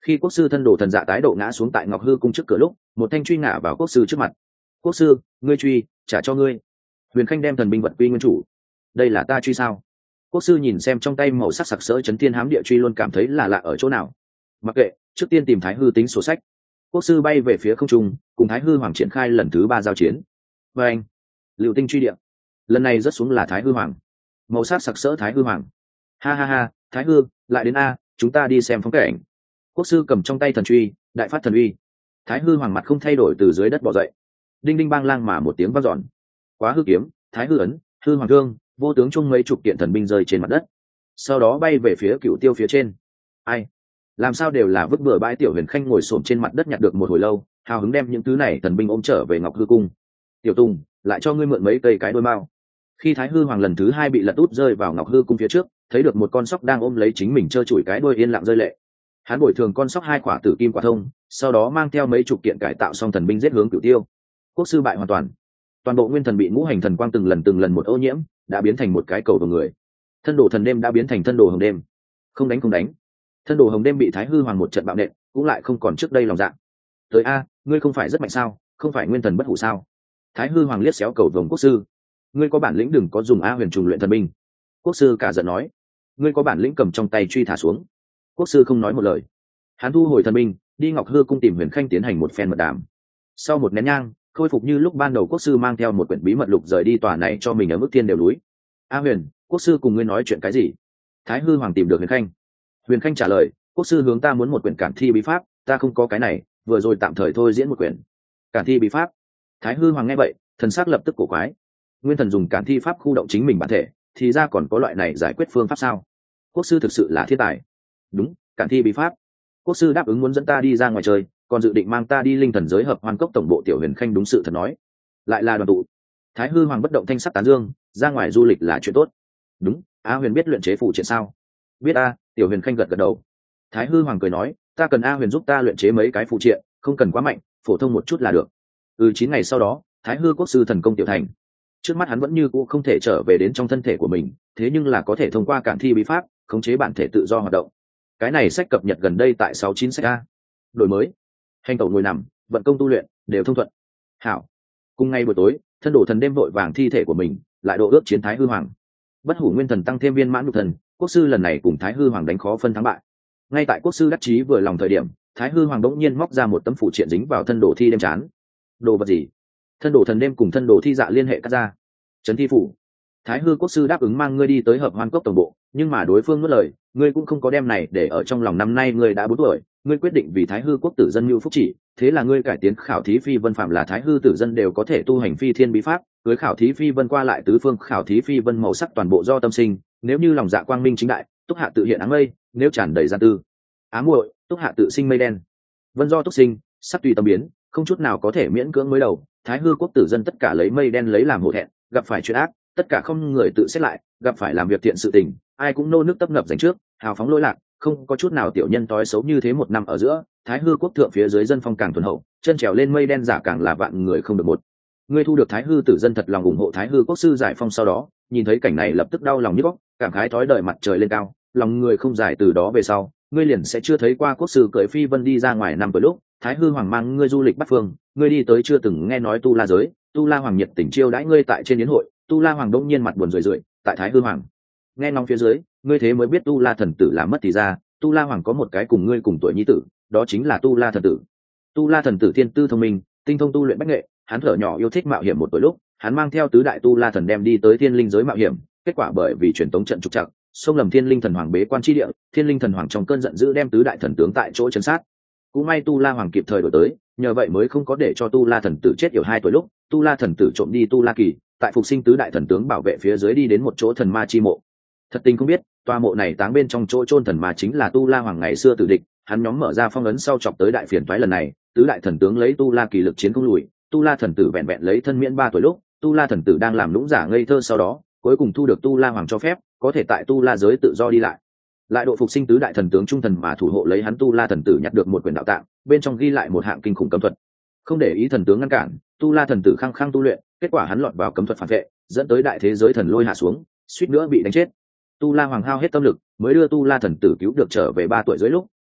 Speaker 1: Khi quốc sư thân đồ thần dạ tái độ ngã xuống tại ngọc hư cung trước cửa lúc, một thanh truy ngã vào quốc sư trước mặt. Quốc sư, ngươi truy, trả cho ngươi. Huyền Khanh đem thần binh vật quy nguyên chủ. Đây là ta truy sao? Quốc sư nhìn xem trong tay màu sắc sặc sỡ chấn thiên hám địa truy luôn cảm thấy là lạ ở chỗ nào. Mặc kệ, trước tiên tìm thái hư tính sổ sách. Quốc sư bay về phía không trung, cùng thái hư hoàng triển khai lần thứ ba giao chiến. Và anh, Lưu Tinh truy địa. Lần này rớt xuống là thái hư hoàng. Màu sắc sặc sỡ thái hư hoàng. Ha ha ha, thái hư, lại đến a, chúng ta đi xem phong cảnh. Quốc sư cầm trong tay thần truy, đại phát thần uy. Thái hư hoàng mặt không thay đổi từ dưới đất bò dậy. Đinh đinh bang lang mà một tiếng vang dọn. Quá hư kiếm, thái hư ấn, hư hoàng thương, vô tướng chung mấy chục kiện thần binh rơi trên mặt đất, sau đó bay về phía cựu tiêu phía trên. Ai, làm sao đều là vứt bừa bãi. Tiểu Huyền Khanh ngồi xổm trên mặt đất nhặt được một hồi lâu, hào hứng đem những thứ này thần binh ôm trở về ngọc hư cung. Tiểu Tùng, lại cho ngươi mượn mấy cây cái đôi mao. Khi thái hư hoàng lần thứ hai bị lật út rơi vào ngọc hư cung phía trước, thấy được một con sóc đang ôm lấy chính mình trơ trụi cái đôi yên lặng rơi lệ. Hắn bồi thường con sóc hai quả tử kim quả thông, sau đó mang theo mấy chục kiện cải tạo xong thần binh giết hướng cửu tiêu. Quốc sư bại hoàn toàn, toàn bộ nguyên thần bị ngũ hành thần quang từng lần từng lần một ô nhiễm, đã biến thành một cái cầu vào người. Thân đồ thần đêm đã biến thành thân đồ hồng đêm. Không đánh không đánh. Thân đồ hồng đêm bị thái hư hoàng một trận bạo nện, cũng lại không còn trước đây lòng dạ. Tới a, ngươi không phải rất mạnh sao, không phải nguyên thần bất hủ sao? Thái hư hoàng liếc xéo cầu vồng quốc sư. Ngươi có bản lĩnh đừng có dùng a huyền trùng luyện thần binh. Quốc sư cả giận nói. Ngươi có bản lĩnh cầm trong tay truy thả xuống. Quốc sư không nói một lời. Hắn thu hồi thần binh, đi ngọc hư cung tìm Huyền Khanh tiến hành một phen mật đàm. Sau một nén nhang, khôi phục như lúc ban đầu, quốc sư mang theo một quyển bí mật lục rời đi tòa này cho mình ở mức thiên đều núi. A Huyền, quốc sư cùng ngươi nói chuyện cái gì? Thái hư hoàng tìm được Huyền Khanh. Huyền Khanh trả lời, quốc sư hướng ta muốn một quyển cản thi bí pháp, ta không có cái này, vừa rồi tạm thời thôi diễn một quyển cản thi bí pháp. Thái hư hoàng nghe vậy, thần sắc lập tức cổ quái. Nguyên thần dùng cản thi pháp khu động chính mình bản thể, thì ra còn có loại này giải quyết phương pháp sao? Quốc sư thực sự là thiên tài. Đúng, cản thi bí pháp. Quốc sư đáp ứng muốn dẫn ta đi ra ngoài chơi, còn dự định mang ta đi linh thần giới hợp hoan cốc tổng bộ. Tiểu Huyền Khanh đúng sự thật nói. Lại là đoàn tụ. Thái hư hoàng bất động thanh sắc tán dương, ra ngoài du lịch là chuyện tốt. Đúng, A Huyền biết luyện chế phụ triện sao? Biết a. Tiểu Huyền Khanh gật gật đầu. Thái hư hoàng cười nói, ta cần A Huyền giúp ta luyện chế mấy cái phụ triện, không cần quá mạnh, phổ thông một chút là được. Ừ, chín ngày sau đó, Thái hư quốc sư thần công tiểu thành. Trước mắt hắn vẫn như cũ không thể trở về đến trong thân thể của mình, thế nhưng là có thể thông qua cản thi bí pháp khống chế bản thể tự do hoạt động. Cái này sách cập nhật gần đây tại sáu chín sách a. Đổi mới, hành tẩu ngồi nằm, vận công tu luyện đều thông thuận. Hảo. Cùng ngay buổi tối, thân đổ thần đêm vội vàng thi thể của mình, lại độ ước chiến Thái hư hoàng. Bất hủ nguyên thần tăng thêm viên mãn nhục thần, quốc sư lần này cùng Thái hư hoàng đánh khó phân thắng bại. Ngay tại quốc sư đắc chí vừa lòng thời điểm, Thái hư hoàng đống nhiên móc ra một tấm phụ triện dính vào thân đồ thi đêm chán. Đồ vật gì? Thân đồ thần đêm cùng thân đồ thi dạ liên hệ cắt ra. Trấn thi phủ. Thái hư quốc sư đáp ứng mang ngươi đi tới hợp hoan cốc tổng bộ, nhưng mà đối phương nuốt lời, ngươi cũng không có đem này để ở trong lòng. Năm nay ngươi đã bốn tuổi, ngươi quyết định vì Thái hư quốc tử dân mưu phúc chỉ, thế là ngươi cải tiến khảo thí phi vân, phạm là Thái hư tử dân đều có thể tu hành phi thiên bí pháp, cưới khảo thí phi vân qua lại tứ phương, khảo thí phi vân màu sắc toàn bộ do tâm sinh, nếu như lòng dạ quang minh chính đại, túc hạ tự hiện áng mây, nếu tràn đầy gian tư ám muội, túc hạ tự sinh mây đen. Vân do túc sinh, sắc tùy tâm biến, không chút nào có thể miễn cưỡng mới đầu. Thái hư quốc tử dân tất cả lấy mây đen lấy làm hổ thẹn, gặp phải chuyện ác, tất cả không người tự xét lại, gặp phải làm việc thiện sự tình, ai cũng nô nước tấp nập dành trước, hào phóng lỗi lạc, không có chút nào tiểu nhân tối xấu. Như thế một năm ở giữa, Thái hư quốc thượng phía dưới dân phong càng thuần hậu, chân trèo lên mây đen giả càng là vạn người không được một. Ngươi thu được Thái hư tử dân thật lòng ủng hộ Thái hư quốc sư giải phong sau đó, nhìn thấy cảnh này lập tức đau lòng nhức óc, cảm khái thói đời mặt trời lên cao, lòng người không giải. Từ đó về sau, ngươi liền sẽ chưa thấy qua quốc sư cưỡi phi vân đi ra ngoài năm tuổi lúc Thái hư hoàng mang ngươi du lịch bắt phương, ngươi đi tới chưa từng nghe nói tu la giới, tu la hoàng nhiệt tình chiêu đãi ngươi tại trên yến hội, tu la hoàng đông nhiên mặt buồn rười rượi tại Thái hư hoàng nghe ngóng phía dưới, ngươi thế mới biết tu la thần tử làm mất thì ra, tu la hoàng có một cái cùng ngươi cùng tuổi nhi tử, đó chính là tu la thần tử. Tu la thần tử thiên tư thông minh, tinh thông tu luyện bách nghệ, hắn thở nhỏ yêu thích mạo hiểm. Một tuổi lúc, hắn mang theo tứ đại tu la thần đem đi tới thiên linh giới mạo hiểm, kết quả bởi vì truyền tống trận trục trặc, xông lầm thiên linh thần hoàng bế quan chi địa, thiên linh thần hoàng trong cơn giận dữ đem tứ đại thần tướng tại chỗ chấn sát. Cũng may tu la hoàng kịp thời đổi tới, nhờ vậy mới không có để cho tu la thần tử chết yểu. Hai tuổi lúc, tu la thần tử trộm đi tu la kỳ, tại phục sinh tứ đại thần tướng bảo vệ phía dưới đi đến một chỗ thần ma chi mộ. Thật tình không biết, tòa mộ này táng bên trong chỗ chôn thần ma chính là tu la hoàng ngày xưa tử địch, hắn nhóm mở ra phong ấn sau chọc tới đại phiền toái. Lần này tứ đại thần tướng lấy tu la kỳ lực chiến không lùi, tu la thần tử vẹn vẹn lấy thân miễn ba tuổi lúc, tu la thần tử đang làm lũng giả ngây thơ, sau đó cuối cùng thu được tu la hoàng cho phép, có thể tại tu la giới tự do đi lại. Lại độ phục sinh tứ đại thần tướng trung thần mà thủ hộ lấy hắn, tu la thần tử nhặt được một quyển đạo tạng, bên trong ghi lại một hạng kinh khủng cấm thuật. Không để ý thần tướng ngăn cản, tu la thần tử khăng khăng tu luyện, kết quả hắn lọt vào cấm thuật phản vệ, dẫn tới đại thế giới thần lôi hạ xuống, suýt nữa bị đánh chết. Tu la hoàng hao hết tâm lực mới đưa tu la thần tử cứu được trở về. Ba tuổi dưới lúc,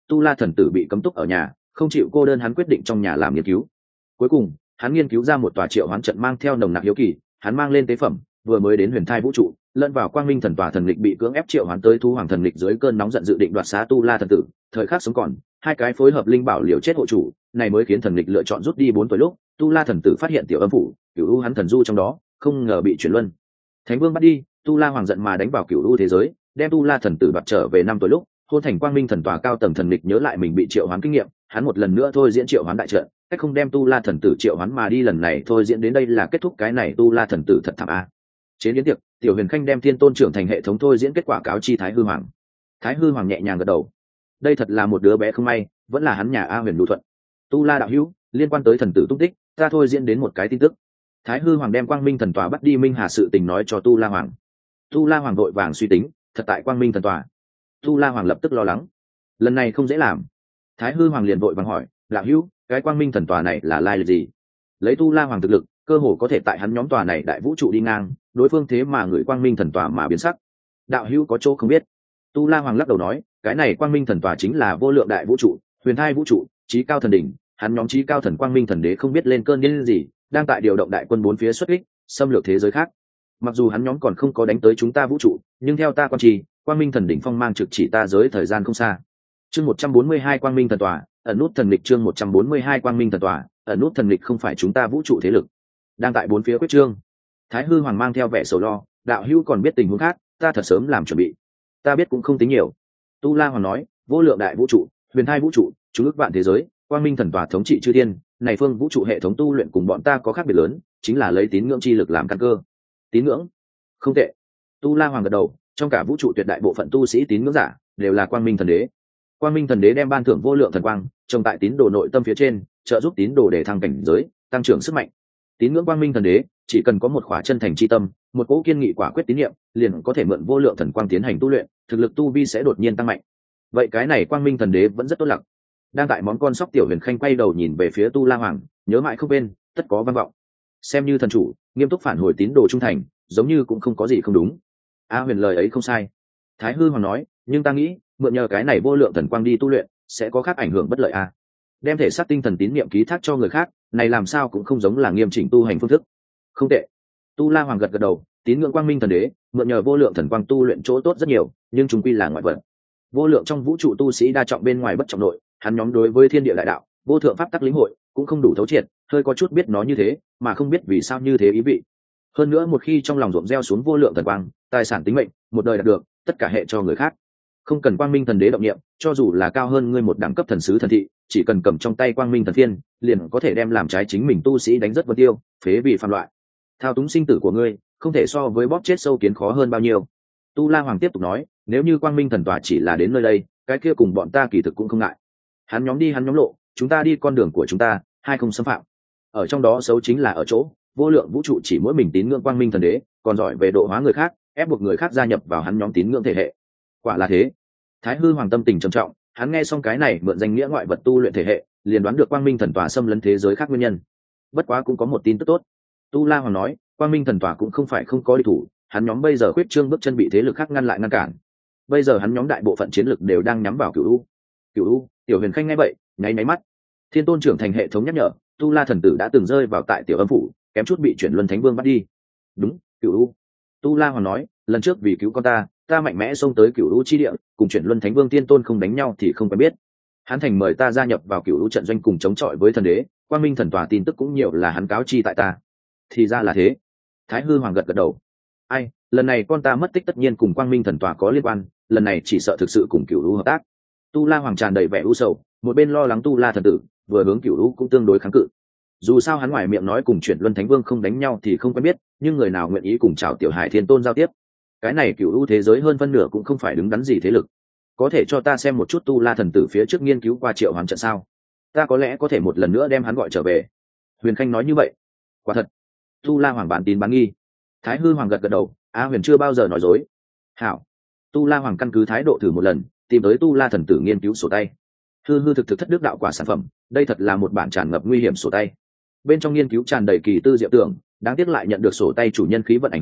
Speaker 1: tu la thần tử bị cấm túc ở nhà, không chịu cô đơn, hắn quyết định trong nhà làm nghiên cứu. Cuối cùng hắn nghiên cứu ra một tòa triệu hoán trận mang theo nồng nặc hiếu kỳ, hắn mang lên tế phẩm, vừa mới đến huyền thai vũ trụ, lẫn vào quang minh thần tòa thần lịch bị cưỡng ép triệu hoán tới thu hoàng thần lịch dưới cơn nóng giận dự định đoạt xá tu la thần tử. Thời khắc sống còn, hai cái phối hợp linh bảo liều chết hộ chủ, này mới khiến thần lịch lựa chọn rút đi bốn tuổi lúc, tu la thần tử phát hiện tiểu âm phủ, cửu u hắn thần du trong đó, không ngờ bị chuyển luân thánh vương bắt đi. Tu la hoàng giận mà đánh vào cửu u thế giới, đem tu la thần tử đoạt trở về năm tuổi lúc, hôn thành quang minh thần tòa cao tầng thần lịch nhớ lại mình bị triệu hoán kinh nghiệm, hắn một lần nữa thôi diễn triệu hoán đại trận, cách không đem tu la thần tử triệu hoán mà đi. Lần này thôi diễn đến đây là kết thúc. Cái này tu la thần tử thật thảm a. Chế biến tiệc, tiểu huyền khanh đem thiên tôn trưởng thành hệ thống thôi diễn kết quả cáo chi thái hư hoàng. Thái hư hoàng nhẹ nhàng gật đầu, đây thật là một đứa bé không may, vẫn là hắn nhà a huyền đủ thuận. Tu la đạo hữu, liên quan tới thần tử tung tích, ta thôi diễn đến một cái tin tức. Thái hư hoàng đem quang minh thần tòa bắt đi minh hà sự tình nói cho tu la hoàng. Tu la hoàng vội vàng suy tính, thật tại quang minh thần tòa. Tu la hoàng lập tức lo lắng, lần này không dễ làm. Thái hư hoàng liền vội vàng hỏi, đạo hữu, cái quang minh thần tòa này là lai lịch gì? Lấy tu la hoàng thực lực, cơ hồ có thể tại hắn nhóm tòa này đại vũ trụ đi ngang, đối phương thế mà người quang minh thần tòa mà biến sắc. Đạo hữu có chỗ không biết. Tu la hoàng lắc đầu nói, cái này quang minh thần tòa chính là vô lượng đại vũ trụ, huyền thai vũ trụ, chí cao thần đỉnh. Hắn nhóm chí cao thần quang minh thần đế không biết lên cơn điên gì, đang tại điều động đại quân bốn phía xuất kích, xâm lược thế giới khác. Mặc dù hắn nhóm còn không có đánh tới chúng ta vũ trụ, nhưng theo ta quan trì, quang minh thần đỉnh phong mang trực chỉ ta giới thời gian không xa. Chương một trăm bốn mươi hai quang minh thần tòa, ẩn nút thần lịch. Chương một trăm bốn mươi hai quang minh thần tòa, ẩn nút thần lịch không phải chúng ta vũ trụ thế lực, đang tại bốn phía quyết trương. Thái hư hoàng mang theo vẻ sầu lo, đạo hữu còn biết tình huống khác, ta thật sớm làm chuẩn bị. Ta biết cũng không tính nhiều. Tu la hoàng nói, vô lượng đại vũ trụ, huyền thai vũ trụ, chúng ước vạn thế giới, quang minh thần tòa thống trị chư thiên, này phương vũ trụ hệ thống tu luyện cùng bọn ta có khác biệt lớn, chính là lấy tín ngưỡng chi lực làm căn cơ. Tín ngưỡng? Không tệ. Tu la hoàng gật đầu, trong cả vũ trụ tuyệt đại bộ phận tu sĩ tín ngưỡng giả đều là quang minh thần đế. Quang minh thần đế đem ban thưởng vô lượng thần quang trồng tại tín đồ nội tâm phía trên, trợ giúp tín đồ để thăng cảnh giới, tăng trưởng sức mạnh. Tín ngưỡng quang minh thần đế chỉ cần có một khỏa chân thành chi tâm, một cỗ kiên nghị quả quyết tín nhiệm, liền có thể mượn vô lượng thần quang tiến hành tu luyện, thực lực tu vi sẽ đột nhiên tăng mạnh. Vậy cái này quang minh thần đế vẫn rất tốt lặng. Đang tại món con sóc tiểu huyền khanh quay đầu nhìn về phía tu la hoàng, nhớ mãi không quên, tất có văn vọng. Xem như thần chủ, nghiêm túc phản hồi tín đồ trung thành, giống như cũng không có gì không đúng. A huyền lời ấy không sai. Thái hư hoàng nói, nhưng ta nghĩ mượn nhờ cái này vô lượng thần quang đi tu luyện sẽ có khác ảnh hưởng bất lợi a. Đem thể xác tinh thần tín niệm ký thác cho người khác, này làm sao cũng không giống là nghiêm chỉnh tu hành phương thức. Không tệ. Tu la hoàng gật gật đầu, tín ngưỡng quang minh thần đế mượn nhờ vô lượng thần quang tu luyện chỗ tốt rất nhiều, nhưng chúng quy là ngoại vật. Vô lượng trong vũ trụ tu sĩ đa trọng bên ngoài bất trọng nội, hắn nhóm đối với thiên địa đại đạo, vô thượng pháp tắc lĩnh hội cũng không đủ thấu triệt, hơi có chút biết nó như thế, mà không biết vì sao như thế ý vị. Hơn nữa một khi trong lòng ruộng gieo xuống vô lượng thần quang, tài sản tính mệnh, một đời đạt được, tất cả hệ cho người khác. Không cần quang minh thần đế động niệm, cho dù là cao hơn ngươi một đẳng cấp thần sứ thần thị, chỉ cần cầm trong tay quang minh thần phiên, liền có thể đem làm trái chính mình tu sĩ đánh rất vân tiêu, phế vì phạm loại. Thao túng sinh tử của ngươi, không thể so với bóp chết sâu kiến khó hơn bao nhiêu. Tu La Hoàng tiếp tục nói, nếu như quang minh thần tòa chỉ là đến nơi đây, cái kia cùng bọn ta kỳ thực cũng không ngại. Hắn nhóm đi hắn nhóm lộ, chúng ta đi con đường của chúng ta, hai không xâm phạm. Ở trong đó xấu chính là ở chỗ, vô lượng vũ trụ chỉ mỗi mình tín ngưỡng quang minh thần đế, còn giỏi về độ hóa người khác, ép buộc người khác gia nhập vào hắn nhóm tín ngưỡng thể hệ. Quả là thế. Thái hư hoàng tâm tình trầm trọng, hắn nghe xong cái này mượn danh nghĩa ngoại vật tu luyện thể hệ, liền đoán được quang minh thần tòa xâm lấn thế giới khác nguyên nhân. Bất quá cũng có một tin tức tốt. Tu La Hoàng nói, quang minh thần tòa cũng không phải không có địch thủ, hắn nhóm bây giờ khuyết trương bước chân bị thế lực khác ngăn lại ngăn cản. Bây giờ hắn nhóm đại bộ phận chiến lực đều đang nhắm vào Cửu U. Cửu U, Tiểu Huyền Khanh nghe vậy, nháy nháy mắt. Thiên Tôn trưởng thành hệ thống nhắc nhở, Tu La thần tử đã từng rơi vào tại Tiểu Âm phủ, kém chút bị chuyển luân thánh vương bắt đi. Đúng, Cửu U. Tu La Hoàng nói, lần trước vì cứu con ta, ta mạnh mẽ xông tới Cửu U chi địa, cùng chuyển luân thánh vương Tiên Tôn không đánh nhau thì không quen biết. Hắn thành mời ta gia nhập vào Cửu U trận doanh cùng chống chọi với thần đế, quang minh thần tòa tin tức cũng nhiều là hắn cáo chi tại ta. Thì ra là thế. Thái hư hoàng gật gật đầu. Ai, lần này con ta mất tích tất nhiên cùng quang minh thần tòa có liên quan, lần này chỉ sợ thực sự cùng Cửu U hợp tác. Tu La Hoàng tràn đầy vẻ u sầu, một bên lo lắng Tu La thần tử, vừa hướng Cửu U cũng tương đối kháng cự. Dù sao hắn ngoài miệng nói cùng chuyển luân thánh vương không đánh nhau thì không quen biết, nhưng người nào nguyện ý cùng chào tiểu hải thiên tôn giao tiếp. Cái này Cửu U thế giới hơn phân nửa cũng không phải đứng đắn gì thế lực. Có thể cho ta xem một chút Tu La thần tử phía trước nghiên cứu qua triệu hoàn trận sao? Ta có lẽ có thể một lần nữa đem hắn gọi trở về. Huyền Khanh nói như vậy. Quả thật. Tu La Hoàng bản tin bán nghi. Thái hư hoàng gật gật đầu, a Huyền chưa bao giờ nói dối. Hảo. Tu La Hoàng căn cứ thái độ thử một lần, tìm tới Tu La thần tử nghiên cứu sổ tay. Hư hư thực thực thất đức đạo quả sản phẩm, đây thật là một bản tràn ngập nguy hiểm sổ tay. Bên trong nghiên cứu tràn đầy kỳ tư diệu tưởng, đáng tiếc lại nhận được sổ tay chủ nhân khí vận ảnh hưởng,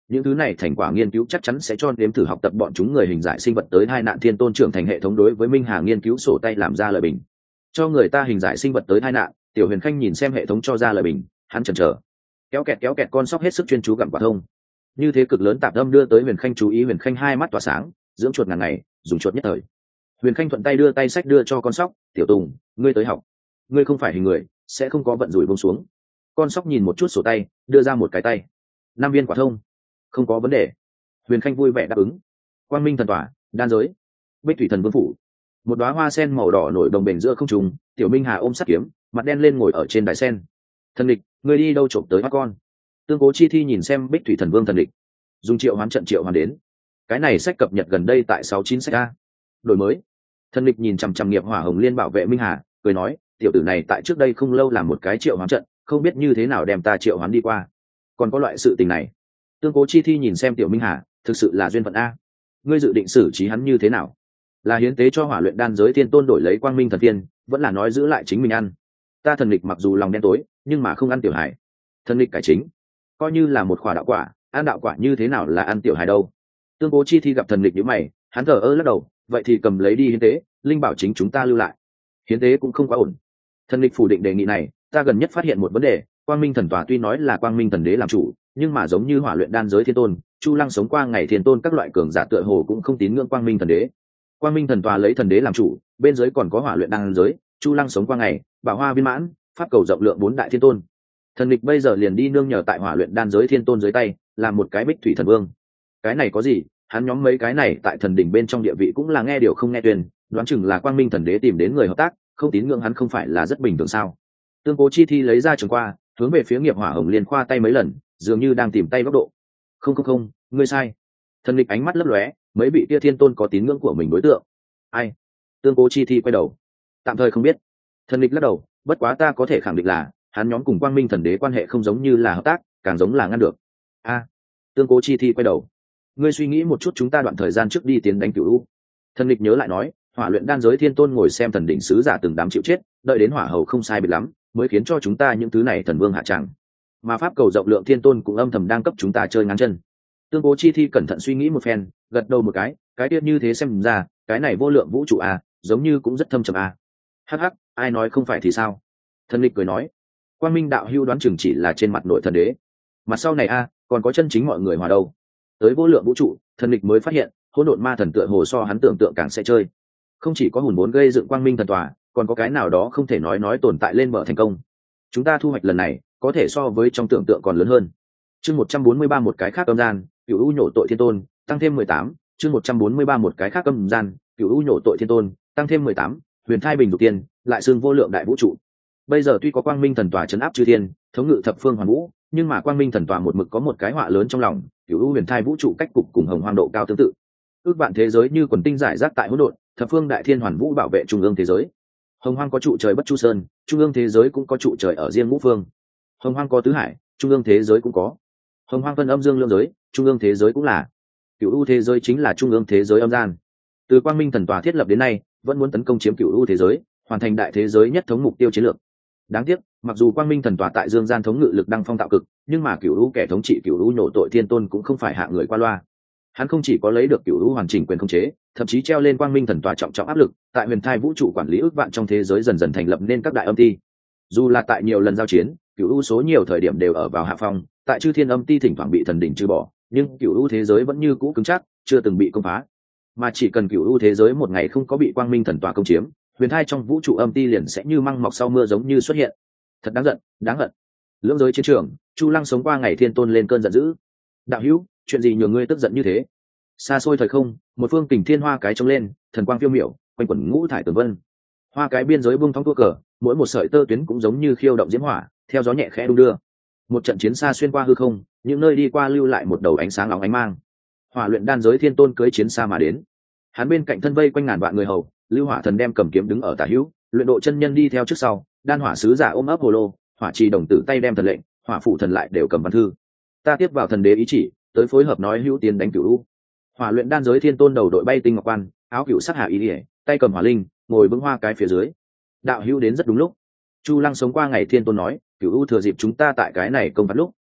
Speaker 1: những thứ này thành quả nghiên cứu chắc chắn sẽ cho nếm thử học tập bọn chúng người hình giải sinh vật tới hai nạn thiên tôn trưởng thành hệ thống đối với minh hà nghiên cứu sổ tay làm ra lời bình cho người ta hình giải sinh vật tới hai nạn. Tiểu Huyền Khanh nhìn xem hệ thống cho ra lời bình, hắn chần chờ kéo kẹt kéo kẹt con sóc hết sức chuyên chú gặm quả thông. Như thế cực lớn tạp âm đưa tới Huyền Khanh chú ý. Huyền Khanh hai mắt tỏa sáng, dưỡng chuột ngàn ngày dùng chuột nhất thời. Huyền Khanh thuận tay đưa tay sách đưa cho con sóc, tiểu Tùng, ngươi tới học, ngươi không phải hình người sẽ không có vận rủi buông xuống. Con sóc nhìn một chút sổ tay, đưa ra một cái tay. Năm viên quả thông, không có vấn đề. Huyền Khanh vui vẻ đáp ứng. Quang Minh thần tỏa, đan giới, Bích Thủy thần vương phủ. Một đóa hoa sen màu đỏ nổi đồng bềnh giữa không trung. Tiểu Minh Hà ôm sắt kiếm, mặt đen lên ngồi ở trên đài sen. Thần địch, ngươi đi đâu trộm tới mắt con? Tương Cố Chi Thi nhìn xem Bích Thủy thần vương thần địch, dùng triệu hoán trận triệu hoán đến. Cái này sách cập nhật gần đây tại sáu chín sách a. Đổi mới. Thần địch nhìn chằm chằm nghiệp hỏa hồng liên bảo vệ Minh Hà, cười nói, tiểu tử này tại trước đây không lâu làm một cái triệu hoán trận, không biết như thế nào đem ta triệu hoán đi qua. Còn có loại sự tình này. Tương Cố Chi Thi nhìn xem Tiểu Minh Hà, thực sự là duyên phận a. Ngươi dự định xử trí hắn như thế nào? Là hiến tế cho hỏa luyện đan giới thiên tôn đổi lấy quang minh thần tiên, vẫn là nói giữ lại chính mình ăn? Ta thần địch mặc dù lòng đen tối, nhưng mà không ăn tiểu hải. Thần địch cải chính, coi như là một quả đạo quả, ăn đạo quả như thế nào là ăn tiểu hải đâu? Tương Cố Chi Thi gặp thần địch nhíu mày, hắn thở ơ lắc đầu, vậy thì cầm lấy đi hiến tế, linh bảo chính chúng ta lưu lại. Hiến tế cũng không quá ổn. Thần địch phủ định đề nghị này, ta gần nhất phát hiện một vấn đề, quang minh thần tòa tuy nói là quang minh thần đế làm chủ, nhưng mà giống như hỏa luyện đan giới thiên tôn, chu lăng sống qua ngày thiên tôn các loại cường giả tựa hồ cũng không tín ngưỡng quang minh thần đế. Quang minh thần tòa lấy thần đế làm chủ, bên dưới còn có hỏa luyện đan giới, chu lăng sống qua ngày, bảo hoa viên mãn, pháp cầu rộng lượng bốn đại thiên tôn. Thần địch bây giờ liền đi nương nhờ tại hỏa luyện đan giới thiên tôn dưới tay, làm một cái Bích Thủy thần vương. Cái này có gì? Hắn nhóm mấy cái này tại thần đỉnh bên trong địa vị cũng là nghe điều không nghe tuyên, đoán chừng là quang minh thần đế tìm đến người hợp tác, không tín ngưỡng hắn không phải là rất bình thường sao? Tương Cố Chi Thi lấy ra trường qua, hướng về phía nghiệp hỏa hồng liên khoa tay mấy lần, dường như đang tìm tay góc độ. Không không không, ngươi sai. Thần địch ánh mắt lấp lóe, mấy vị kia thiên tôn có tín ngưỡng của mình đối tượng. Ai? Tương Cố Chi Thi quay đầu. Tạm thời không biết. Thần địch lắc đầu, bất quá ta có thể khẳng định là hắn nhóm cùng quang minh thần đế quan hệ không giống như là hợp tác, càng giống là ngăn được. A. Tương Cố Chi Thi quay đầu. Ngươi suy nghĩ một chút, chúng ta đoạn thời gian trước đi tiến đánh Cửu U. Thần địch nhớ lại nói, hỏa luyện đan giới thiên tôn ngồi xem thần đỉnh sứ giả từng đám chịu chết, đợi đến hỏa hầu không sai biệt lắm, mới khiến cho chúng ta những thứ này thần vương hạ tràng. Mà pháp cầu rộng lượng thiên tôn cũng âm thầm đang cấp chúng ta chơi ngắn chân. Tương Cố Chi Thi cẩn thận suy nghĩ một phen, gật đầu một cái, cái tiết như thế xem ra, cái này vô lượng vũ trụ a, giống như cũng rất thâm trầm a. Hắc hắc, ai nói không phải thì sao? Thần địch cười nói, quang minh đạo hưu đoán chừng chỉ là trên mặt nội thần đế, mặt sau này a, còn có chân chính mọi người hòa đâu. Tới vô lượng vũ trụ, thần địch mới phát hiện, hỗn độn ma thần tựa hồ so hắn tưởng tượng càng sẽ chơi. Không chỉ có hùn vốn gây dựng quang minh thần tòa, còn có cái nào đó không thể nói nói tồn tại lên bờ thành công. Chúng ta thu hoạch lần này có thể so với trong tưởng tượng còn lớn hơn. Chương một trăm bốn mươi ba một cái khác âm gian, Cửu U nhổ tội thiên tôn, tăng thêm mười tám. Chương một trăm bốn mươi ba một cái khác âm gian, Cửu U nhổ tội thiên tôn, tăng thêm mười tám. Huyền thai bình dục tiên, lại xương vô lượng đại vũ trụ. Bây giờ tuy có quang minh thần tòa trấn áp chư thiên, thống ngự thập phương hoàn vũ, nhưng mà quang minh thần tòa một mực có một cái họa lớn trong lòng, Cửu U huyền thai vũ trụ cách cục cùng hồng hoang độ cao tương tự. Ước vạn thế giới như quần tinh giải rác tại hỗn độn, thập phương đại thiên hoàn vũ bảo vệ trung ương thế giới. Hồng hoang có trụ trời bất chu sơn, trung ương thế giới cũng có trụ trời ở riêng ngũ phương. Hồng hoang có tứ hải, trung ương thế giới cũng có. Hồng hoang phân âm dương lương giới, trung ương thế giới cũng là. Cửu U thế giới chính là trung ương thế giới âm gian. Từ quang minh thần tòa thiết lập đến nay, vẫn muốn tấn công chiếm Cửu U thế giới, hoàn thành đại thế giới nhất thống mục tiêu chiến lược. Đáng tiếc, mặc dù quang minh thần tòa tại dương gian thống ngự lực đăng phong tạo cực, nhưng mà Cửu U kẻ thống trị Cửu U nhổ tội thiên tôn cũng không phải hạ người qua loa. Hắn không chỉ có lấy được Cửu U hoàn chỉnh quyền khống chế, thậm chí treo lên quang minh thần tòa trọng trọng áp lực, tại huyền thai vũ trụ quản lý ước vạn trong thế giới dần dần thành lập nên các đại âm ti. Dù là tại nhiều lần giao chiến, Cửu U số nhiều thời điểm đều ở vào hạ phong, tại chư thiên âm ti thỉnh thoảng bị thần đỉnh trừ bỏ, nhưng Cửu U thế giới vẫn như cũ cứng chắc, chưa từng bị công phá. Mà chỉ cần Cửu U thế giới một ngày không có bị quang minh thần tòa công chiếm, huyền thai trong vũ trụ âm ti liền sẽ như măng mọc sau mưa giống như xuất hiện. Thật đáng giận, đáng hận. Lưỡng giới chiến trường, Chu Lăng sống qua ngày thiên tôn lên cơn giận dữ. Đạo hữu, chuyện gì nhường ngươi tức giận như thế? Xa xôi thời không, một phương kình thiên hoa cái trống lên, thần quang phiêu miểu, quanh quẩn ngũ thải tường vân. Hoa cái biên giới buông thong tua cờ, mỗi một sợi tơ tuyến cũng giống như khiêu động diễm hỏa, theo gió nhẹ khẽ đung đưa. Một trận chiến xa xuyên qua hư không, những nơi đi qua lưu lại một đầu ánh sáng óng ánh mang. Hỏa luyện đan giới thiên tôn cưỡi chiến xa mà đến. Hắn bên cạnh thân vây quanh ngàn vạn người hầu, lưu hỏa thần đem cầm kiếm đứng ở tả hữu, luyện độ chân nhân đi theo trước sau, đan hỏa sứ giả ôm ấp hồ lô, hỏa trì đồng tử tay đem thần lệnh, hỏa phụ thần lại đều cầm văn thư. Ta tiếp vào thần đế ý chỉ, tới phối hợp nói hữu tiến đánh Cửu U. Hỏa luyện đan giới thiên tôn đầu đội bay tinh ngọc quan, áo cửu sắc hạ ý ỉa, tay cầm hỏa linh, ngồi vững hoa cái phía dưới. Đạo hữu đến rất đúng lúc. Chu Lăng sống qua ngày thiên tôn nói, Cửu U thừa dịp chúng ta tại cái này công phạt lúc,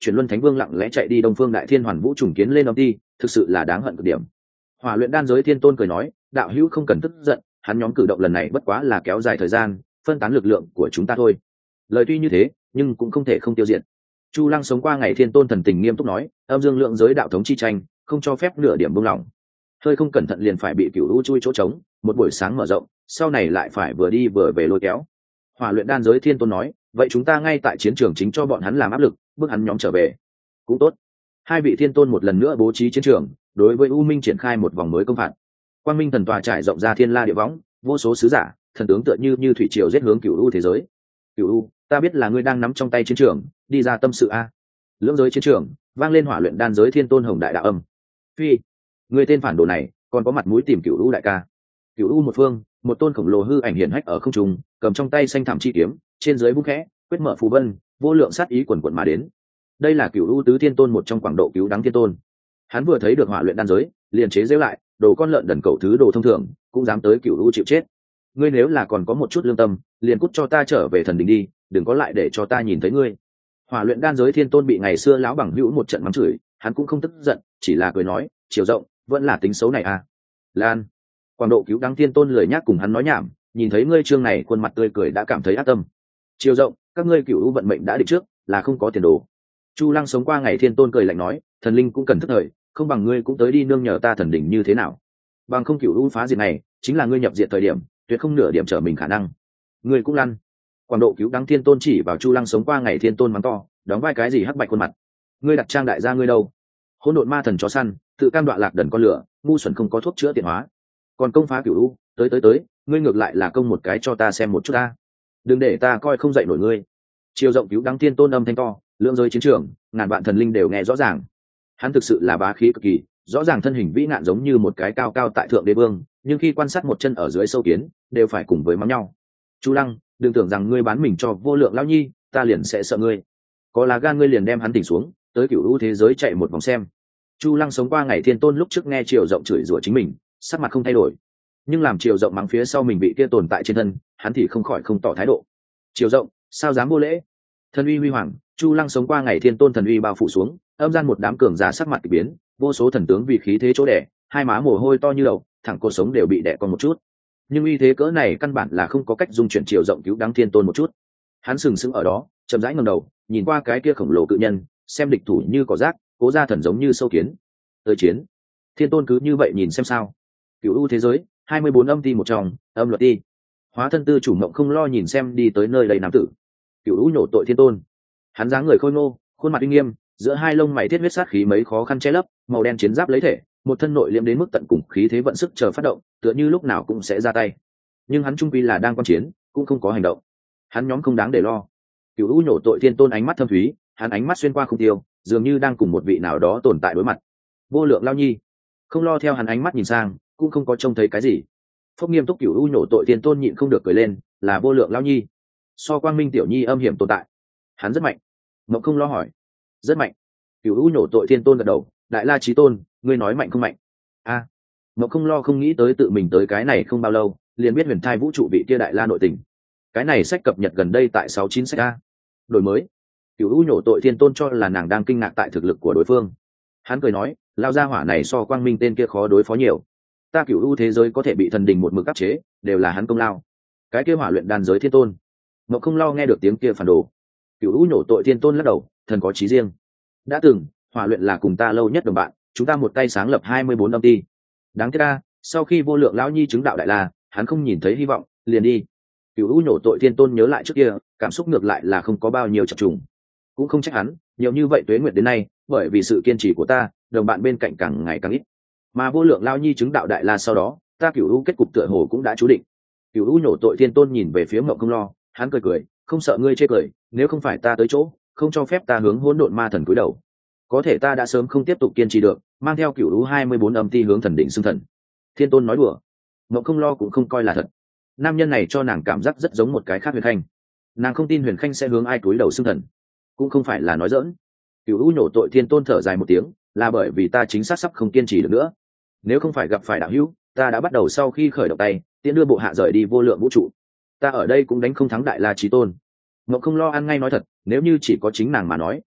Speaker 1: chuyển luân thánh vương lặng lẽ chạy đi đông phương đại thiên hoàn vũ trùng kiến lên âm ti, thực sự là đáng hận cực điểm. Hỏa luyện đan giới thiên tôn cười nói, đạo hữu không cần tức giận, hắn nhóm cử động lần này bất quá là kéo dài thời gian, phân tán lực lượng của chúng ta thôi. Lời tuy như thế, nhưng cũng không thể không tiêu diệt. Chu Lăng sống qua ngày thiên tôn thần tình nghiêm túc nói, âm dương lượng giới đạo thống chi tranh, không cho phép nửa điểm buông lỏng. Hơi không cẩn thận liền phải bị cửu u chui chỗ trống, một buổi sáng mở rộng, sau này lại phải vừa đi vừa về lôi kéo. Hỏa luyện đan giới thiên tôn nói, vậy chúng ta ngay tại chiến trường chính cho bọn hắn làm áp lực, bước hắn nhóm trở về. Cũng tốt. Hai vị thiên tôn một lần nữa bố trí chiến trường, đối với u minh triển khai một vòng mới công phạt. Quang minh thần tòa trải rộng ra thiên la địa võng, vô số sứ giả, thần tướng tựa như như thủy triều giết hướng cửu u thế giới. Cửu u, ta biết là ngươi đang nắm trong tay chiến trường, đi ra tâm sự a. Lưỡng giới chiến trường, vang lên hỏa luyện đan giới thiên tôn hồng đại đạo âm. Phi, ngươi tên phản đồ này, còn có mặt mũi tìm cửu u đại ca. Cửu u một phương, một tôn khổng lồ hư ảnh hiển hách ở không trung, cầm trong tay xanh thảm chi kiếm, trên dưới vung khẽ, quyết mở phù vân, vô lượng sát ý quần quần mà đến. Đây là cửu u tứ thiên tôn một trong quảng độ cứu đắng thiên tôn. Hắn vừa thấy được hỏa luyện đan giới, liền chế giễu lại, đồ con lợn đần cầu thứ đồ thông thường, cũng dám tới cửu u chịu chết. Ngươi nếu là còn có một chút lương tâm, liền cút cho ta trở về thần đình đi, đừng có lại để cho ta nhìn thấy ngươi. Hỏa luyện đan giới thiên tôn bị ngày xưa lão bằng hữu một trận mắng chửi, hắn cũng không tức giận, chỉ là cười nói, chiều rộng, vẫn là tính xấu này à. Lan, quảng độ cứu đắng thiên tôn lười nhác cùng hắn nói nhảm, nhìn thấy ngươi trương này khuôn mặt tươi cười đã cảm thấy ác tâm. Chiều rộng, các ngươi cửu u vận mệnh đã định trước, là không có tiền đồ. Chu Lăng sống qua ngày thiên tôn cười lạnh nói, thần linh cũng cần thức thời, không bằng ngươi cũng tới đi nương nhờ ta thần đỉnh như thế nào. Bằng không cửu u phá diệt này, chính là ngươi nhập diệt thời điểm, tuyệt không nửa điểm trở mình khả năng. Ngươi cũng lăn. Quảng độ cứu đắng thiên tôn chỉ vào Chu Lăng sống qua ngày thiên tôn mắng to, đóng vai cái gì hắc bạch khuôn mặt. Ngươi đặt trang đại gia ngươi đâu? Hỗn độn ma thần chó săn, tự cam đoạ lạc đần con lửa, ngu xuẩn không có thuốc chữa tiện hóa. Còn công phá cửu u, tới tới tới, ngươi ngược lại là công một cái cho ta xem một chút ta. Đừng để ta coi không dậy nổi ngươi. Chiều rộng cứu đắng thiên tôn âm thanh to, lưỡng giới chiến trường, ngàn vạn thần linh đều nghe rõ ràng. Hắn thực sự là bá khí cực kỳ, rõ ràng thân hình vĩ ngạn giống như một cái cao cao tại thượng đế vương, nhưng khi quan sát một chân ở dưới sâu kiến, đều phải cùng với mắm nhau. Chu Lăng, đừng tưởng rằng ngươi bán mình cho vô lượng lão nhi, ta liền sẽ sợ ngươi. Có là gan ngươi liền đem hắn tỉnh xuống, tới cửu u thế giới chạy một vòng xem. Chu Lăng sống qua ngày thiên tôn lúc trước nghe Triều Rộng chửi rủa chính mình, sắc mặt không thay đổi, nhưng làm Triều Rộng mắng phía sau mình bị kia tồn tại trên thân, hắn thì không khỏi không tỏ thái độ. Triều Rộng, sao dám vô lễ? Thần uy huy hoàng, Chu Lăng sống qua ngày thiên tôn thần uy bao phủ xuống, âm gian một đám cường giả sắc mặt kỳ biến, vô số thần tướng vì khí thế chỗ đẻ, hai má mồ hôi to như đầu, thẳng cột sống đều bị đẻ còn một chút. Nhưng uy thế cỡ này căn bản là không có cách dung chuyển Triều Rộng cứu đắng thiên tôn một chút. Hắn sừng sững ở đó, chậm rãi ngẩng đầu, nhìn qua cái kia khổng lồ cự nhân, xem địch thủ như cỏ rác, cố ra thần giống như sâu kiến. Tới chiến. Thiên tôn cứ như vậy nhìn xem sao. Cửu u thế giới, hai mươi bốn âm ti một trong, âm luật ti. Hóa thân tư chủ mộng không lo nhìn xem đi tới nơi đầy nam tử. Cửu u nhổ tội thiên tôn. Hắn dáng người khôi ngô, khuôn mặt uy nghiêm, giữa hai lông mày thiết huyết sát khí mấy khó khăn che lấp, màu đen chiến giáp lấy thể, một thân nội liễm đến mức tận cùng khí thế vận sức chờ phát động, tựa như lúc nào cũng sẽ ra tay. Nhưng hắn trung quy là đang quan chiến, cũng không có hành động. Hắn nhóm không đáng để lo. Cửu u nhổ tội thiên tôn ánh mắt thâm thúy, hắn ánh mắt xuyên qua không tiêu, dường như đang cùng một vị nào đó tồn tại đối mặt. Vô lượng lao nhi, không lo theo hắn ánh mắt nhìn sang, cũng không có trông thấy cái gì. Phốc nghiêm túc Cửu u nhổ tội thiên tôn nhịn không được cười lên, là vô lượng lao nhi, so quang minh tiểu nhi âm hiểm tồn tại. Hắn rất mạnh. Mộng không lo hỏi. Rất mạnh. Cửu u nhổ tội thiên tôn gật đầu, đại la chí tôn, ngươi nói mạnh không mạnh? A. À, Mộng không lo không nghĩ tới tự mình tới cái này không bao lâu, liền biết huyền thai vũ trụ vị kia đại la nội tình. Cái này sách cập nhật gần đây tại sáu chín sách a. Đổi mới. Cửu u nhổ tội thiên tôn cho là nàng đang kinh ngạc tại thực lực của đối phương. Hắn cười nói, lao ra hỏa này so quang minh tên kia khó đối phó nhiều. Ta cửu u thế giới có thể bị thần đình một mực áp chế, đều là hắn công lao. Cái kia hỏa luyện đan giới thiên tôn. Mộng không lo nghe được tiếng kia phản đồ. Cửu u nhổ tội thiên tôn lắc đầu, thần có chí riêng. Đã từng, hỏa luyện là cùng ta lâu nhất đồng bạn, chúng ta một tay sáng lập hai mươi bốn âm ti. Đáng tiếc a, sau khi vô lượng lão nhi chứng đạo đại la, hắn không nhìn thấy hy vọng, liền đi. Cửu u nhổ tội thiên tôn nhớ lại trước kia, cảm xúc ngược lại là không có bao nhiêu chập trùng. Cũng không trách hắn, nhiều như vậy tuế nguyệt đến nay, bởi vì sự kiên trì của ta, đồng bạn bên cạnh càng ngày càng ít. Mà vô lượng lão nhi chứng đạo đại la sau đó, ta cửu u kết cục tựa hồ cũng đã chú định. Cửu u nhổ tội thiên tôn nhìn về phía Mộng không lo, hắn cười cười, không sợ ngươi chê cười, nếu không phải ta tới chỗ, không cho phép ta hướng hỗn độn ma thần cúi đầu. Có thể ta đã sớm không tiếp tục kiên trì được, mang theo cửu u hai mươi bốn âm ti hướng thần đỉnh xưng thần. Thiên tôn nói đùa, Mộng không lo cũng không coi là thật. Nam nhân này cho nàng cảm giác rất giống một cái khác Huyền Khanh. Nàng không tin Huyền Khanh sẽ hướng ai cúi đầu xưng thần, cũng không phải là nói dỡn. Cửu u nhổ tội thiên tôn thở dài một tiếng, là bởi vì ta chính xác sắp không kiên trì được nữa. Nếu không phải gặp phải đạo hữu, ta đã bắt đầu sau khi khởi động tay, tiễn đưa bộ hạ rời đi vô lượng vũ trụ. Ta ở đây cũng đánh không thắng đại la chí tôn. Ngọc không lo ăn ngay nói thật, nếu như chỉ có chính nàng mà nói,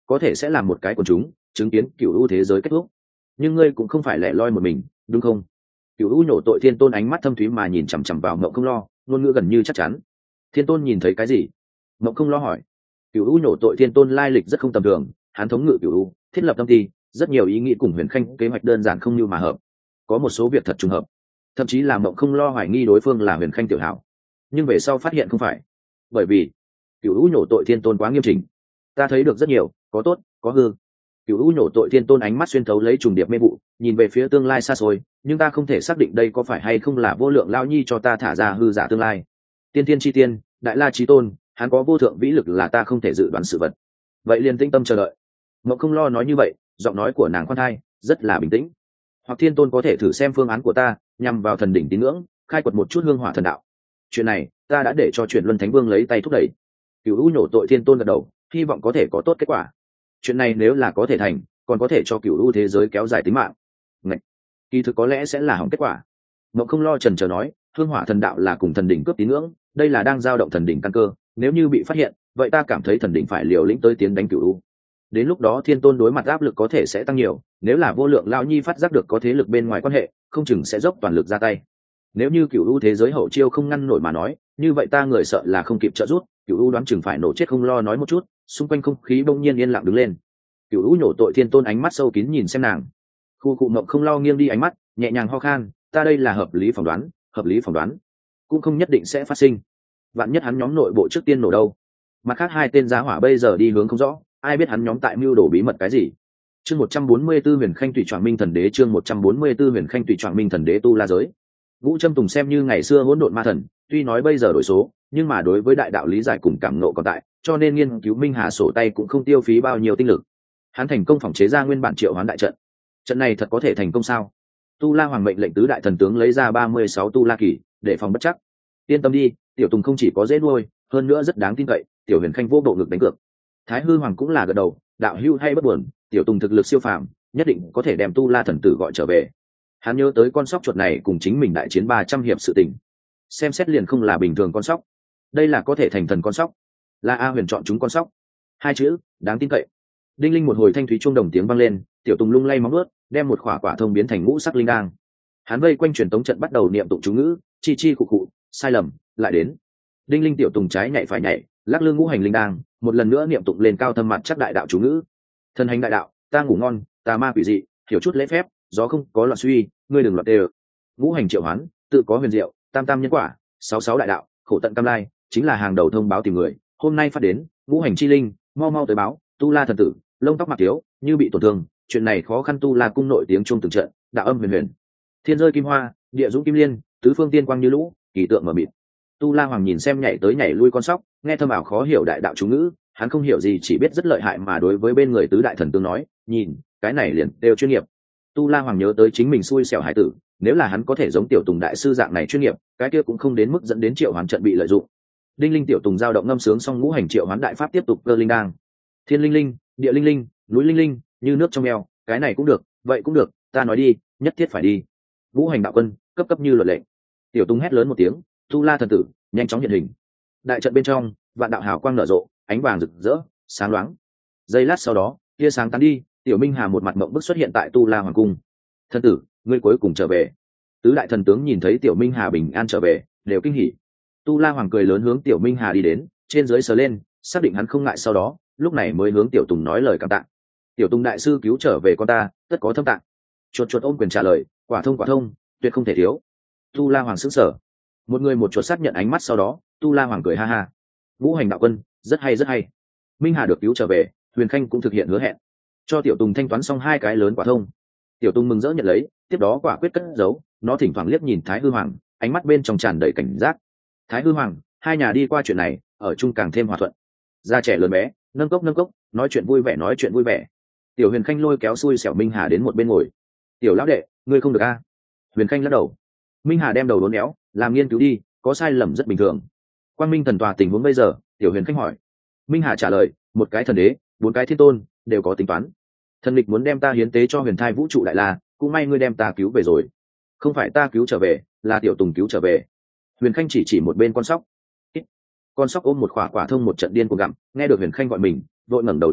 Speaker 1: có thể sẽ làm một cái quần chúng chứng kiến cựu u thế giới kết thúc. Nhưng ngươi cũng không phải lẻ loi một mình, đúng không? Cựu u nhổ tội thiên tôn ánh mắt thâm thúy mà nhìn chằm chằm vào Mộng Không Lo, ngôn ngữ gần như chắc chắn. Thiên tôn nhìn thấy cái gì? Mộng Không Lo hỏi. Cựu u nhổ tội thiên tôn lai lịch rất không tầm thường, hắn thống ngự cựu u, thiết lập tâm ti, rất nhiều ý nghĩ cùng Huyền Khanh kế hoạch đơn giản không như mà hợp. Có một số việc thật trùng hợp, thậm chí là Mộng Không Lo hoài nghi đối phương là Huyền Khanh tiểu hảo, nhưng về sau phát hiện không phải. Bởi vì cựu u nhổ tội thiên tôn quá nghiêm chỉnh. Ta thấy được rất nhiều, có tốt có hư. Cựu u nhổ tội thiên tôn ánh mắt xuyên thấu lấy trùng điệp mê vụ, nhìn về phía tương lai xa xôi, nhưng ta không thể xác định đây có phải hay không là vô lượng lao nhi cho ta thả ra hư giả tương lai. Tiên thiên chi tiên, đại la chí tôn, hắn có vô thượng vĩ lực là ta không thể dự đoán sự vật. Vậy liền tĩnh tâm chờ đợi. Mộng Không Lo nói như vậy, giọng nói của nàng khoan thai, rất là bình tĩnh. Hoặc thiên tôn có thể thử xem phương án của ta, nhằm vào thần đỉnh tín ngưỡng, khai quật một chút hương hỏa thần đạo. Chuyện này ta đã để cho chuyển luân thánh vương lấy tay thúc đẩy. Cựu u nhổ tội thiên tôn gật đầu, hy vọng có thể có tốt kết quả. Chuyện này nếu là có thể thành, còn có thể cho cựu u thế giới kéo dài tính mạng. Ngạch, kỳ thực có lẽ sẽ là hỏng kết quả. Mộng Không Lo trần trờ nói, hương hỏa thần đạo là cùng thần đỉnh cướp tín ngưỡng, đây là đang giao động thần đỉnh căn cơ, nếu như bị phát hiện, vậy ta cảm thấy thần đỉnh phải liều lĩnh tới tiến đánh cựu u. Đến lúc đó thiên tôn đối mặt áp lực có thể sẽ tăng nhiều, nếu là vô lượng lao nhi phát giác được có thế lực bên ngoài quan hệ, không chừng sẽ dốc toàn lực ra tay. Nếu như cựu u thế giới hậu chiêu không ngăn nổi mà nói, như vậy ta người sợ là không kịp trợ giúp, cựu u đoán chừng phải nổ chết. Không Lo nói một chút, xung quanh không khí bỗng nhiên yên lặng đứng lên. Cựu u nhổ tội thiên tôn ánh mắt sâu kín nhìn xem nàng. Khu cụ Mộng Không Lo nghiêng đi ánh mắt, nhẹ nhàng ho khan, ta đây là hợp lý phỏng đoán, hợp lý phỏng đoán, cũng không nhất định sẽ phát sinh. Vạn nhất hắn nhóm nội bộ trước tiên nổ đâu? Mặt khác hai tên giá hỏa bây giờ đi hướng không rõ, ai biết hắn nhóm tại mưu đồ bí mật cái gì. Chương một trăm bốn mươi Huyền Khanh Tùy Choàng Minh Thần Đế, chương một trăm bốn mươi Huyền Khanh Tùy Choàng Minh Thần Đế tu la giới. Vũ Trâm Tùng xem như ngày xưa hỗn độn ma thần, tuy nói bây giờ đổi số, nhưng mà đối với đại đạo lý giải cùng cảm ngộ còn tại, cho nên nghiên cứu Minh Hà sổ tay cũng không tiêu phí bao nhiêu tinh lực. Hắn thành công phỏng chế ra nguyên bản Triệu Hoán đại trận. Trận này thật có thể thành công sao? Tu La Hoàng mệnh lệnh tứ đại thần tướng lấy ra ba mươi sáu tu la kỳ, để phòng bất chắc. Yên tâm đi, Tiểu Tùng không chỉ có dễ nuôi, hơn nữa rất đáng tin cậy. Tiểu Huyền Khanh vô bộ ngực đánh cược. Thái Hư Hoàng cũng là gật đầu, đạo hữu hay bất buồn, Tiểu Tùng thực lực siêu phàm, nhất định có thể đem tu la thần tử gọi trở về. Hắn nhớ tới con sóc chuột này cùng chính mình đại chiến ba trăm hiệp sự tình, xem xét liền không là bình thường con sóc, đây là có thể thành thần con sóc, là A Huyền chọn chúng con sóc. Hai chữ đáng tin cậy. Đinh linh một hồi thanh thúy chuông đồng tiếng vang lên, Tiểu Tùng lung lay móng ướt, đem một khỏa quả thông biến thành ngũ sắc linh đang. Hắn vây quanh truyền tống trận bắt đầu niệm tụng chú ngữ, chi chi cụ cụ, sai lầm lại đến. Đinh linh Tiểu Tùng trái nhảy phải nhảy, lắc lư ngũ hành linh đang, một lần nữa niệm tụng lên cao thâm mặt chắc đại đạo chú ngữ. Thần hành đại đạo, ta ngủ ngon, tà ma quỷ dị, hiểu chút lễ phép, gió không có loạn suy, ngươi đừng loạn tê. Ngũ hành triệu hoán, tự có huyền diệu, tam tam nhân quả, sáu sáu đại đạo, khổ tận cam lai, chính là hàng đầu thông báo tìm người. Hôm nay phát đến, ngũ hành chi linh, mau mau tới báo, tu la thần tử, lông tóc mặc thiếu, như bị tổn thương, chuyện này khó khăn. Tu la cung nội tiếng chuông từng trận, đạo âm huyền huyền, thiên rơi kim hoa, địa dũng kim liên, tứ phương tiên quang như lũ, kỳ tượng mở mịt. Tu La Hoàng nhìn xem nhảy tới nhảy lui con sóc, nghe thâm ảo khó hiểu đại đạo chú ngữ, hắn không hiểu gì, chỉ biết rất lợi hại, mà đối với bên người tứ đại thần tướng nói, nhìn cái này liền đều chuyên nghiệp. Tu La Hoàng nhớ tới chính mình xui xẻo hải tử, nếu là hắn có thể giống Tiểu Tùng đại sư dạng này chuyên nghiệp, cái kia cũng không đến mức dẫn đến Triệu Hoán trận bị lợi dụng. Đinh linh Tiểu Tùng giao động ngâm sướng xong ngũ hành Triệu Hoán đại pháp, tiếp tục cơ linh đang. Thiên linh linh, địa linh linh, núi linh linh, như nước trong eo, cái này cũng được, vậy cũng được, ta nói đi, nhất thiết phải đi. Ngũ hành đạo quân, cấp cấp như luật lệ. Tiểu Tùng hét lớn một tiếng, Tu La thần tử nhanh chóng hiện hình. Đại trận bên trong, vạn đạo hào quang nở rộ, ánh vàng rực rỡ, sáng loáng. Giây lát sau đó, tia sáng tán đi, Tiểu Minh Hà một mặt mộng bức xuất hiện tại Tu La hoàng cung. Thần tử, ngươi cuối cùng trở về. Tứ đại thần tướng nhìn thấy Tiểu Minh Hà bình an trở về, đều kinh hỉ. Tu La hoàng cười lớn hướng Tiểu Minh Hà đi đến, trên dưới sờ lên, xác định hắn không ngại, sau đó lúc này mới hướng Tiểu Tùng nói lời cảm tạ. Tiểu Tùng đại sư cứu trở về con ta, tất có thâm tạng. Chuột chuột ôm quyền trả lời, quả thông quả thông, tuyệt không thể thiếu. Tu La hoàng sững sờ, một người một chuột xác nhận ánh mắt, sau đó Tu La hoàng cười ha ha. Ngũ hành đạo quân, rất hay rất hay. Minh Hà được cứu trở về, Huyền Khanh cũng thực hiện hứa hẹn, cho Tiểu Tùng thanh toán xong hai cái lớn quả thông. Tiểu Tùng mừng rỡ nhận lấy, tiếp đó quả quyết cất giấu, nó thỉnh thoảng liếc nhìn Thái Hư Hoàng, ánh mắt bên trong tràn đầy cảnh giác. Thái Hư Hoàng, hai nhà đi qua chuyện này, ở chung càng thêm hòa thuận. Già trẻ lớn bé, nâng cốc nâng cốc, nói chuyện vui vẻ nói chuyện vui vẻ. Tiểu Huyền Khanh lôi kéo xui xẻo Minh Hà đến một bên ngồi. Tiểu lão đệ, ngươi không được a? Huyền Khanh lắc đầu. Minh Hà đem đầu đốn éo, làm nghiên cứu đi, có sai lầm rất bình thường. Quang Minh thần tòa tình huống bây giờ, Tiểu Huyền Khanh hỏi. Minh Hà trả lời, một cái thần đế, bốn cái thiên tôn, đều có tính toán. Thần địch muốn đem ta hiến tế cho Huyền Thai vũ trụ đại la, cũng may ngươi đem ta cứu về rồi. Không phải ta cứu trở về, là Tiểu Tùng cứu trở về. Huyền Khanh chỉ chỉ một bên con sóc. Con sóc ôm một quả quả thông một trận điên cuồng gặm, nghe được Huyền Khanh gọi mình, vội ngẩng đầu nhìn lại,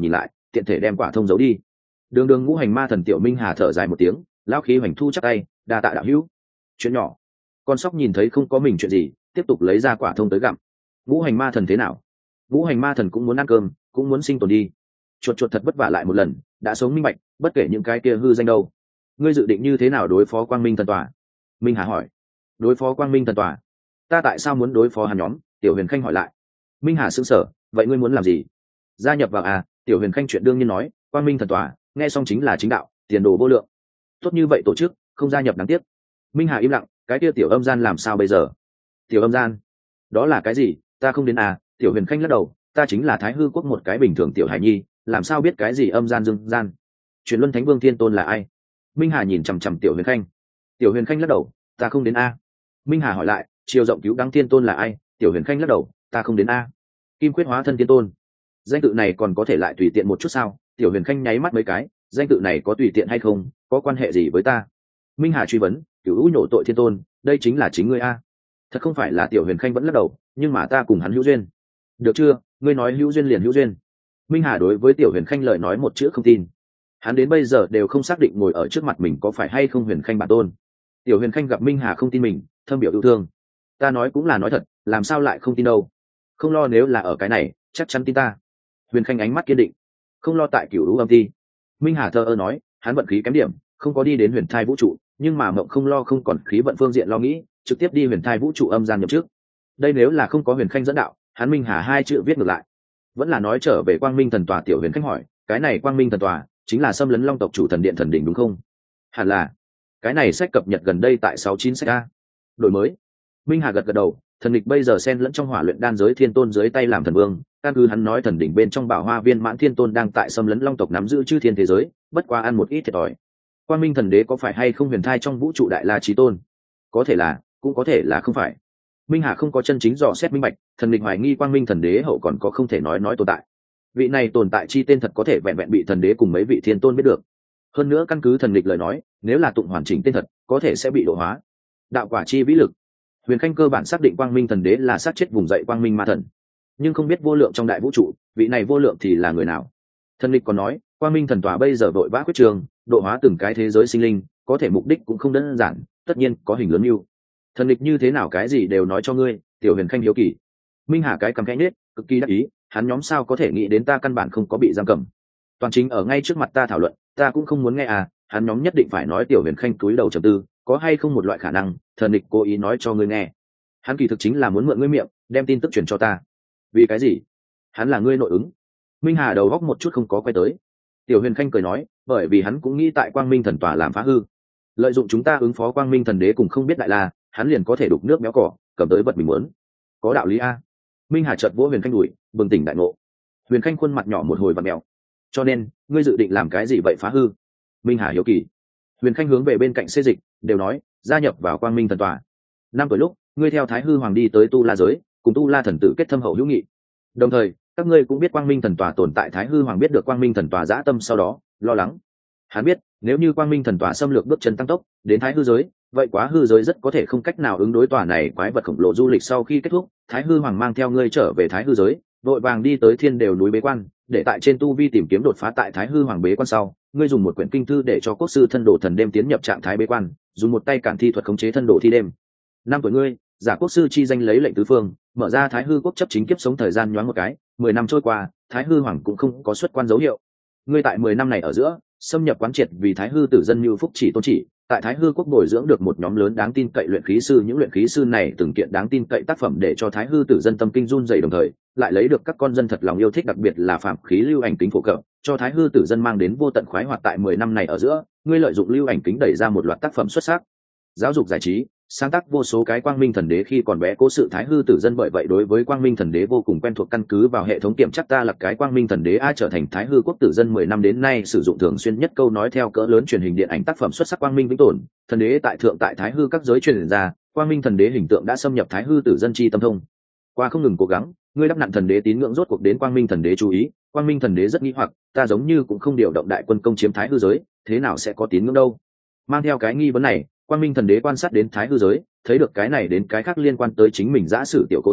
Speaker 1: tiện thể đem quả thông giấu đi. Đường đường ngũ hành ma thần tiểu Minh Hà thở dài một tiếng, lão khí hoành thu chắc tay, đa tạ đạo hữu. Chuyện nhỏ. Con sóc nhìn thấy không có mình chuyện gì, tiếp tục lấy ra quả thông tới gặm. Ngũ hành ma thần thế nào? Ngũ hành ma thần cũng muốn ăn cơm, cũng muốn sinh tồn đi. Chuột chuột thật vất vả lại một lần, đã sống minh bạch, bất kể những cái kia hư danh đâu. Ngươi dự định như thế nào đối phó Quang Minh thần tòa? Minh Hà hỏi. Đối phó Quang Minh thần tòa? Ta tại sao muốn đối phó hắn nhóm? Tiểu Huyền Khanh hỏi lại. Minh Hà sững sờ, vậy ngươi muốn làm gì? Gia nhập vào à? Tiểu Huyền Khanh chuyện đương nhiên nói, Quang Minh thần tòa, nghe xong chính là chính đạo, tiền đồ vô lượng. Tốt như vậy tổ chức, không gia nhập đáng tiếc. Minh Hà im lặng, cái kia tiểu âm gian làm sao bây giờ? Tiểu âm gian? Đó là cái gì? Ta không đến à? Tiểu Huyền Khanh lắc đầu, ta chính là Thái Hư quốc một cái bình thường tiểu hải nhi, làm sao biết cái gì âm gian dương gian? Truyền luân thánh vương thiên tôn là ai? Minh Hà nhìn chằm chằm Tiểu Huyền Khanh. Tiểu Huyền Khanh lắc đầu, ta không đến a. Minh Hà hỏi lại, chiều rộng cứu đăng thiên tôn là ai? Tiểu Huyền Khanh lắc đầu, ta không đến a. Kim quyết hóa thân thiên tôn, danh tự này còn có thể lại tùy tiện một chút sao? Tiểu Huyền Khanh nháy mắt mấy cái, danh tự này có tùy tiện hay không, có quan hệ gì với ta? Minh Hà truy vấn, cửu hữu nhổ tội thiên tôn, đây chính là chính ngươi a. Thật không phải là Tiểu Huyền Khanh vẫn lắc đầu, nhưng mà ta cùng hắn hữu duyên. Được chưa, ngươi nói hữu duyên liền hữu duyên. Minh Hà đối với Tiểu Huyền Khanh lời nói một chữ không tin. Hắn đến bây giờ đều không xác định ngồi ở trước mặt mình có phải hay không Huyền Khanh bản tôn. Tiểu Huyền Khanh gặp Minh Hà không tin mình, thâm biểu yêu thương. Ta nói cũng là nói thật, làm sao lại không tin đâu? Không lo, nếu là ở cái này, chắc chắn tin ta. Huyền Khanh ánh mắt kiên định. Không lo tại cửu lũ âm ti. Minh Hà thờ ơ nói, hắn vận khí kém điểm, không có đi đến huyền thai vũ trụ, nhưng mà mộng không lo không còn khí vận phương diện lo nghĩ, trực tiếp đi huyền thai vũ trụ âm gian nhập trước. Đây nếu là không có Huyền Khanh dẫn đạo, hắn Minh Hà hai chữ viết ngược lại. Vẫn là nói trở về Quang Minh thần tòa. Tiểu Huyền Khanh hỏi, cái này Quang Minh thần tòa chính là xâm lấn Long tộc chủ thần điện thần đỉnh đúng không? Hẳn là. Cái này sách cập nhật gần đây tại sáu chín sách a. Đổi mới. Minh Hà gật gật đầu, thần địch bây giờ xen lẫn trong hỏa luyện đan giới thiên tôn dưới tay làm thần vương, căn cứ hắn nói thần đỉnh bên trong bảo hoa viên mãn thiên tôn đang tại xâm lấn Long tộc nắm giữ chư thiên thế giới, bất quá ăn một ít thiệt thòi. Quang Minh thần đế có phải hay không huyền thai trong vũ trụ đại la chí tôn? Có thể là, cũng có thể là không phải. Minh Hà không có chân chính dò xét minh bạch, thần địch hoài nghi Quang Minh thần đế hậu còn có không thể nói nói tồn tại. Vị này tồn tại chi tên thật có thể vẹn vẹn bị thần đế cùng mấy vị thiên tôn biết được. Hơn nữa căn cứ thần địch lời nói, nếu là tụng hoàn chỉnh tên thật, có thể sẽ bị độ hóa. Đạo quả chi vĩ lực. Huyền Khanh cơ bản xác định Quang Minh thần đế là sát chết vùng dậy Quang Minh ma thần, nhưng không biết vô lượng trong đại vũ trụ, vị này vô lượng thì là người nào. Thần địch còn nói, Quang Minh thần tòa bây giờ vội vã quyết trường, độ hóa từng cái thế giới sinh linh, có thể mục đích cũng không đơn giản, tất nhiên có hình lớn mưu. Thần địch như thế nào cái gì đều nói cho ngươi. Tiểu Huyền Khanh hiếu kỳ. Minh Hà cái cầm khẽ nết, cực kỳ đắc ý, hắn nhóm sao có thể nghĩ đến ta căn bản không có bị giam cầm. Toàn chính ở ngay trước mặt ta thảo luận, ta cũng không muốn nghe à, hắn nhóm nhất định phải nói. Tiểu Huyền Khanh cúi đầu trầm tư, có hay không một loại khả năng, thần địch cố ý nói cho ngươi nghe. Hắn kỳ thực chính là muốn mượn ngươi miệng, đem tin tức truyền cho ta. Vì cái gì? Hắn là ngươi nội ứng. Minh Hà đầu góc một chút không có quay tới. Tiểu Huyền Khanh cười nói, bởi vì hắn cũng nghĩ tại Quang Minh thần tòa làm phá hư, lợi dụng chúng ta ứng phó Quang Minh thần đế cùng không biết đại la, hắn liền có thể đục nước méo cỏ, cầm tới vật mình muốn. Có đạo lý a. Minh Hà chợt vỗ Huyền Khanh đùi, bừng tỉnh đại ngộ. Huyền Khanh khuôn mặt nhỏ một hồi vặn mèo. Cho nên, ngươi dự định làm cái gì vậy phá hư? Minh Hà hiếu kỳ. Huyền Khanh hướng về bên cạnh xê dịch, đều nói, gia nhập vào Quang Minh thần tòa. Năm tuổi lúc, ngươi theo Thái Hư Hoàng đi tới Tu La giới, cùng Tu La thần tử kết thâm hậu hữu nghị. Đồng thời, các ngươi cũng biết Quang Minh thần tòa tồn tại. Thái Hư Hoàng biết được Quang Minh thần tòa dã tâm sau đó, lo lắng. Hắn biết, nếu như Quang Minh thần tòa xâm lược bước chân tăng tốc, đến Thái Hư giới, vậy quá hư giới rất có thể không cách nào ứng đối tòa này quái vật khổng lồ. Du lịch sau khi kết thúc, Thái Hư Hoàng mang theo ngươi trở về Thái Hư giới, vội vàng đi tới Thiên Đều núi bế quan, để tại trên tu vi tìm kiếm đột phá. Tại Thái Hư Hoàng bế quan sau, ngươi dùng một quyển kinh thư để cho quốc sư thân đồ thần đêm tiến nhập trạng thái bế quan, dùng một tay cản thi thuật khống chế thân đồ thi đêm. Năm tuổi ngươi, giả quốc sư chi danh lấy lệnh tứ phương, mở ra Thái Hư quốc chấp chính kiếp sống. Thời gian nhoáng một cái, mười năm trôi qua, Thái Hư Hoàng cũng không có xuất quan dấu hiệu. Ngươi tại mười năm này ở giữa, xâm nhập quán triệt vì Thái Hư tử dân như phúc chỉ tôn chỉ, tại Thái Hư quốc bồi dưỡng được một nhóm lớn đáng tin cậy luyện khí sư. Những luyện khí sư này từng kiện đáng tin cậy tác phẩm để cho Thái Hư tử dân tâm kinh run dày, đồng thời lại lấy được các con dân thật lòng yêu thích, đặc biệt là phạm khí lưu ảnh kính phổ cập, cho Thái Hư tử dân mang đến vô tận khoái hoạt. Tại mười năm này ở giữa, ngươi lợi dụng lưu ảnh kính đẩy ra một loạt tác phẩm xuất sắc, giáo dục giải trí, sáng tác vô số cái Quang Minh thần đế khi còn bé cố sự Thái Hư tử dân. Bởi vậy đối với Quang Minh thần đế vô cùng quen thuộc, căn cứ vào hệ thống kiểm chắc ta là cái Quang Minh thần đế a. Trở thành Thái Hư quốc tử dân mười năm đến nay sử dụng thường xuyên nhất câu nói theo cỡ lớn truyền hình điện ảnh tác phẩm xuất sắc Quang Minh vĩnh tồn, thần đế tại thượng. Tại Thái Hư các giới truyền ra, Quang Minh thần đế hình tượng đã xâm nhập Thái Hư tử dân chi tâm thông. Qua không ngừng cố gắng, ngươi đắp nặn thần đế tín ngưỡng rốt cuộc đến Quang Minh thần đế chú ý. Quang Minh thần đế rất nghi hoặc, ta giống như cũng không điều động đại quân công chiếm Thái Hư giới, thế nào sẽ có tín ngưỡng đâu? Mang theo cái nghi vấn này, Quang Minh thần đế quan sát đến Thái Hư giới, thấy được cái này đến cái khác liên quan tới chính mình giã sử tiểu cố sự,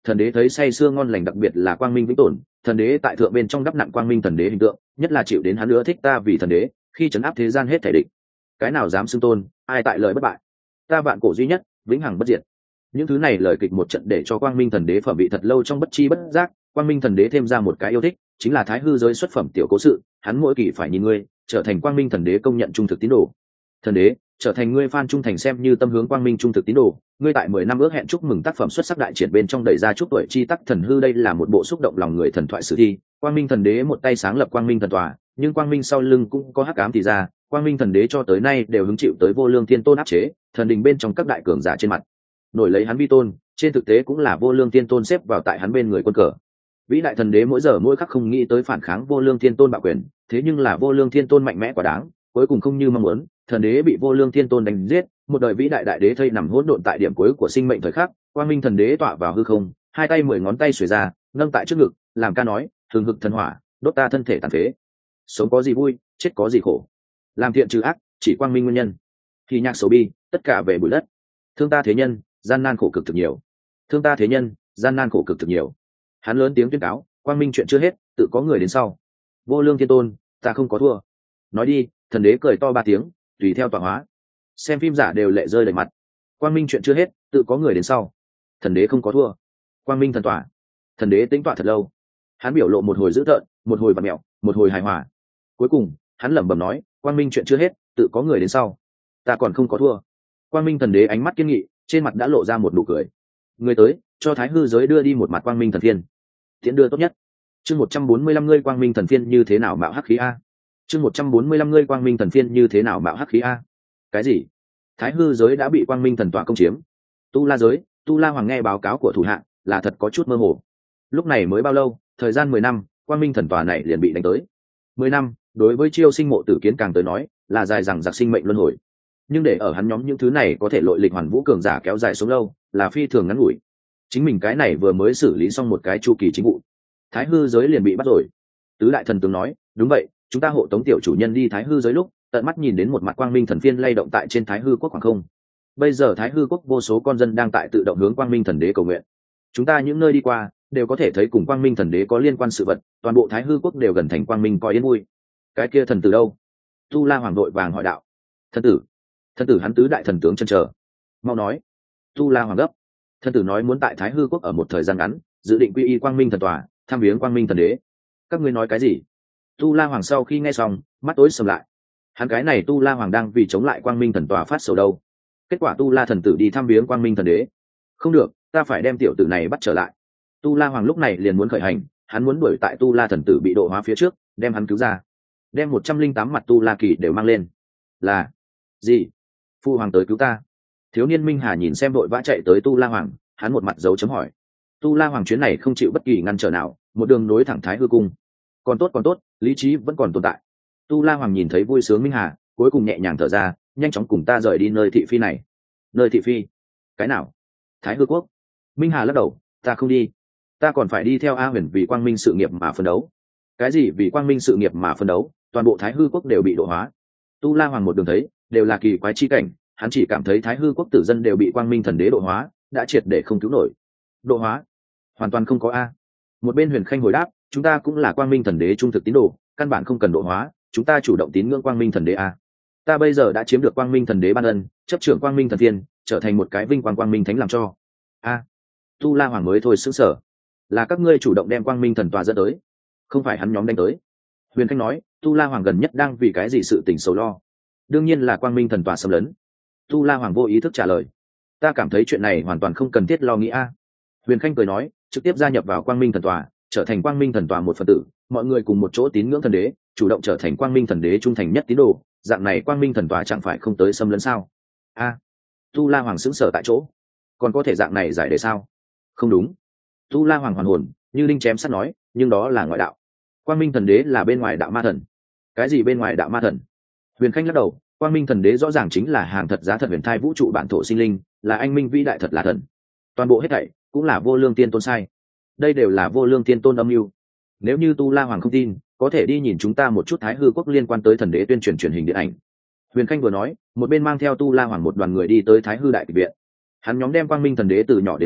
Speaker 1: thần đế thấy say sưa ngon lành, đặc biệt là quang minh vĩnh tồn, thần đế tại thượng bên trong đắp nặn quang minh thần đế hình tượng, nhất là chịu đến hắn nữa thích ta vì thần đế, khi trấn áp thế gian hết thể địch, cái nào dám xưng tôn, ai tại lời bất bại, ta vạn cổ duy nhất, vĩnh hằng bất diệt. Những thứ này lời kịch một trận để cho quang minh thần đế phẩm vị thật lâu trong bất chi bất giác. Quang minh thần đế thêm ra một cái yêu thích, chính là thái hư giới xuất phẩm tiểu cố sự, hắn mỗi kỳ phải nhìn ngươi, trở thành quang minh thần đế công nhận trung thực tín đồ. Thần đế trở thành ngươi fan trung thành, xem như tâm hướng quang minh trung thực tín đồ. Ngươi tại mười năm ước hẹn chúc mừng tác phẩm xuất sắc đại triển bên trong đẩy ra chúc tuổi chi tắc thần hư, đây là một bộ xúc động lòng người thần thoại sử thi. Quang minh thần đế một tay sáng lập quang minh thần tòa, nhưng quang minh sau lưng cũng có hắc ám thì ra. Quang minh thần đế cho tới nay đều hứng chịu tới vô lương thiên tôn áp chế, thần đình bên trong các đại cường giả trên mặt nổi lấy hắn vi tôn, trên thực tế cũng là vô lương thiên tôn xếp vào tại hắn bên người quân cờ. Vĩ đại thần đế mỗi giờ mỗi khắc không nghĩ tới phản kháng vô lương thiên tôn bạo quyền, thế nhưng là vô lương thiên tôn mạnh mẽ quá đáng, cuối cùng không như mong muốn, thần đế bị vô lương thiên tôn đánh giết, một đời vĩ đại đại đế thây nằm hỗn độn tại điểm cuối của sinh mệnh thời khắc, quang minh thần đế tọa vào hư không, hai tay mười ngón tay xuề ra, nâng tại trước ngực, làm ca nói, hừng hực thần hỏa, đốt ta thân thể tàn phế. Sống có gì vui, chết có gì khổ. Làm thiện trừ ác, chỉ quang minh nguyên nhân. Thì nhạc xấu bi, tất cả về bụi đất. Thương ta thế nhân, gian nan khổ cực thực nhiều. Thương ta thế nhân, gian nan khổ cực thực nhiều. Hắn lớn tiếng tuyên cáo, quang minh chuyện chưa hết, tự có người đến sau. Vô lương thiên tôn, ta không có thua. Nói đi, thần đế cười to ba tiếng, tùy theo tọa hóa. Xem phim giả đều lệ rơi đầy mặt. Quang minh chuyện chưa hết, tự có người đến sau. Thần đế không có thua. Quang minh thần tỏa. Thần đế tĩnh tọa thật lâu. Hắn biểu lộ một hồi dữ tợn, một hồi bặm mẹo, một hồi hài hòa. Cuối cùng, hắn lẩm bẩm nói, quang minh chuyện chưa hết, tự có người đến sau. Ta còn không có thua. Quang minh thần đế ánh mắt kiên nghị, trên mặt đã lộ ra một nụ cười. Người tới, cho thái hư giới đưa đi một mặt quang minh thần phiên. Tiễn đưa tốt nhất. Chương một trăm bốn mươi lăm ngươi quang minh thần phiên như thế nào mạo hắc khí a? Chương một trăm bốn mươi lăm ngươi quang minh thần phiên như thế nào mạo hắc khí a? Cái gì? Thái hư giới đã bị quang minh thần tọa công chiếm. Tu La giới, Tu La hoàng nghe báo cáo của thủ hạ, là thật có chút mơ hồ. Lúc này mới bao lâu, thời gian mười năm, quang minh thần tọa này liền bị đánh tới. Mười năm, đối với Chiêu Sinh Mộ Tử Kiến càng tới nói, là dài dằng dặc sinh mệnh luân hồi. Nhưng để ở hắn nhóm những thứ này có thể lội lịch hoàn vũ cường giả kéo dài sống lâu, là phi thường ngắn ngủi. Chính mình cái này vừa mới xử lý xong một cái chu kỳ chính vụ, thái hư giới liền bị bắt rồi. Tứ đại thần tướng nói, đúng vậy, chúng ta hộ tống tiểu chủ nhân đi thái hư giới lúc tận mắt nhìn đến một mặt quang minh thần phiên lay động tại trên thái hư quốc khoảng không. Bây giờ thái hư quốc vô số con dân đang tại tự động hướng quang minh thần đế cầu nguyện. Chúng ta những nơi đi qua đều có thể thấy cùng quang minh thần đế có liên quan sự vật, toàn bộ thái hư quốc đều gần thành quang minh coi yên vui. Cái kia thần tử đâu? Tu La hoàng đội vàng hỏi đạo. Thần tử? Thần tử hắn tứ đại thần tướng chân chờ. Mau nói. Tu La hoàng gấp. Thần tử nói muốn tại thái hư quốc ở một thời gian ngắn, dự định quy y quang minh thần tòa, thăm viếng quang minh thần đế. Các ngươi nói cái gì? Tu La hoàng sau khi nghe xong, mắt tối sầm lại. Hắn cái này Tu La hoàng đang vì chống lại quang minh thần tòa phát sầu đâu. Kết quả Tu La thần tử đi thăm viếng quang minh thần đế. Không được, ta phải đem tiểu tử này bắt trở lại. Tu La hoàng lúc này liền muốn khởi hành, hắn muốn đuổi tại Tu La thần tử bị độ hóa phía trước, đem hắn cứu ra, đem một trăm linh tám mặt Tu La kỳ đều mang lên. Là gì? Phu hoàng tới cứu ta. Thiếu niên Minh Hà nhìn xem đội vã chạy tới Tu La hoàng, hắn một mặt dấu chấm hỏi. Tu La hoàng chuyến này không chịu bất kỳ ngăn trở nào, một đường nối thẳng Thái hư cung. Còn tốt còn tốt, lý trí vẫn còn tồn tại. Tu La hoàng nhìn thấy vui sướng Minh Hà, cuối cùng nhẹ nhàng thở ra, nhanh chóng cùng ta rời đi nơi thị phi này. Nơi thị phi? Cái nào? Thái hư quốc. Minh Hà lắc đầu, ta không đi, ta còn phải đi theo A Huyền vì quang minh sự nghiệp mà phân đấu. Cái gì vì quang minh sự nghiệp mà phân đấu? Toàn bộ Thái hư quốc đều bị độ hóa. Tu La hoàng một đường thấy đều là kỳ quái chi cảnh, hắn chỉ cảm thấy Thái hư quốc tử dân đều bị quang minh thần đế độ hóa, đã triệt để không cứu nổi. Độ hóa? Hoàn toàn không có a. Một bên Huyền Khanh hồi đáp, chúng ta cũng là quang minh thần đế trung thực tín đồ, căn bản không cần độ hóa, chúng ta chủ động tín ngưỡng quang minh thần đế a. Ta bây giờ đã chiếm được quang minh thần đế ban ân, chấp trưởng quang minh thần thiên, trở thành một cái vinh quang quang minh thánh làm cho. A. Tu La hoàng mới thôi sững sờ, là các ngươi chủ động đem quang minh thần tòa dẫn tới, không phải hắn nhóm đánh tới. Huyền Khanh nói, Tu La hoàng gần nhất đang vì cái gì sự tình sầu lo? Đương nhiên là quang minh thần tòa xâm lấn. Tu La hoàng vô ý thức trả lời, ta cảm thấy chuyện này hoàn toàn không cần thiết lo nghĩ a. Huyền Khanh cười nói, trực tiếp gia nhập vào quang minh thần tòa, trở thành quang minh thần tòa một phần tử, mọi người cùng một chỗ tín ngưỡng thần đế, chủ động trở thành quang minh thần đế trung thành nhất tín đồ, dạng này quang minh thần tòa chẳng phải không tới xâm lấn sao? A. Tu La hoàng sững sờ tại chỗ, còn có thể dạng này giải đề sao? Không đúng. Tu La hoàng hoàn hồn, như linh chém sắt nói, nhưng đó là ngoại đạo, quang minh thần đế là bên ngoài đạo ma thần. Cái gì bên ngoài đạo ma thần? Huyền Khanh lắc đầu, quang minh thần đế rõ ràng chính là hàng thật giá thật huyền thai vũ trụ bản thổ sinh linh, là anh minh vĩ đại thật là thần. Toàn bộ hết thảy cũng là vô lương tiên tôn sai, đây đều là vô lương tiên tôn âm mưu. Nếu như Tu La hoàng không tin, có thể đi nhìn chúng ta một chút Thái hư quốc liên quan tới thần đế tuyên truyền truyền hình điện ảnh. Huyền Khanh vừa nói, một bên mang theo Tu La hoàng một đoàn người đi tới Thái hư đại kịch viện. Hắn nhóm đem quang minh thần đế từ nhỏ đến lớn,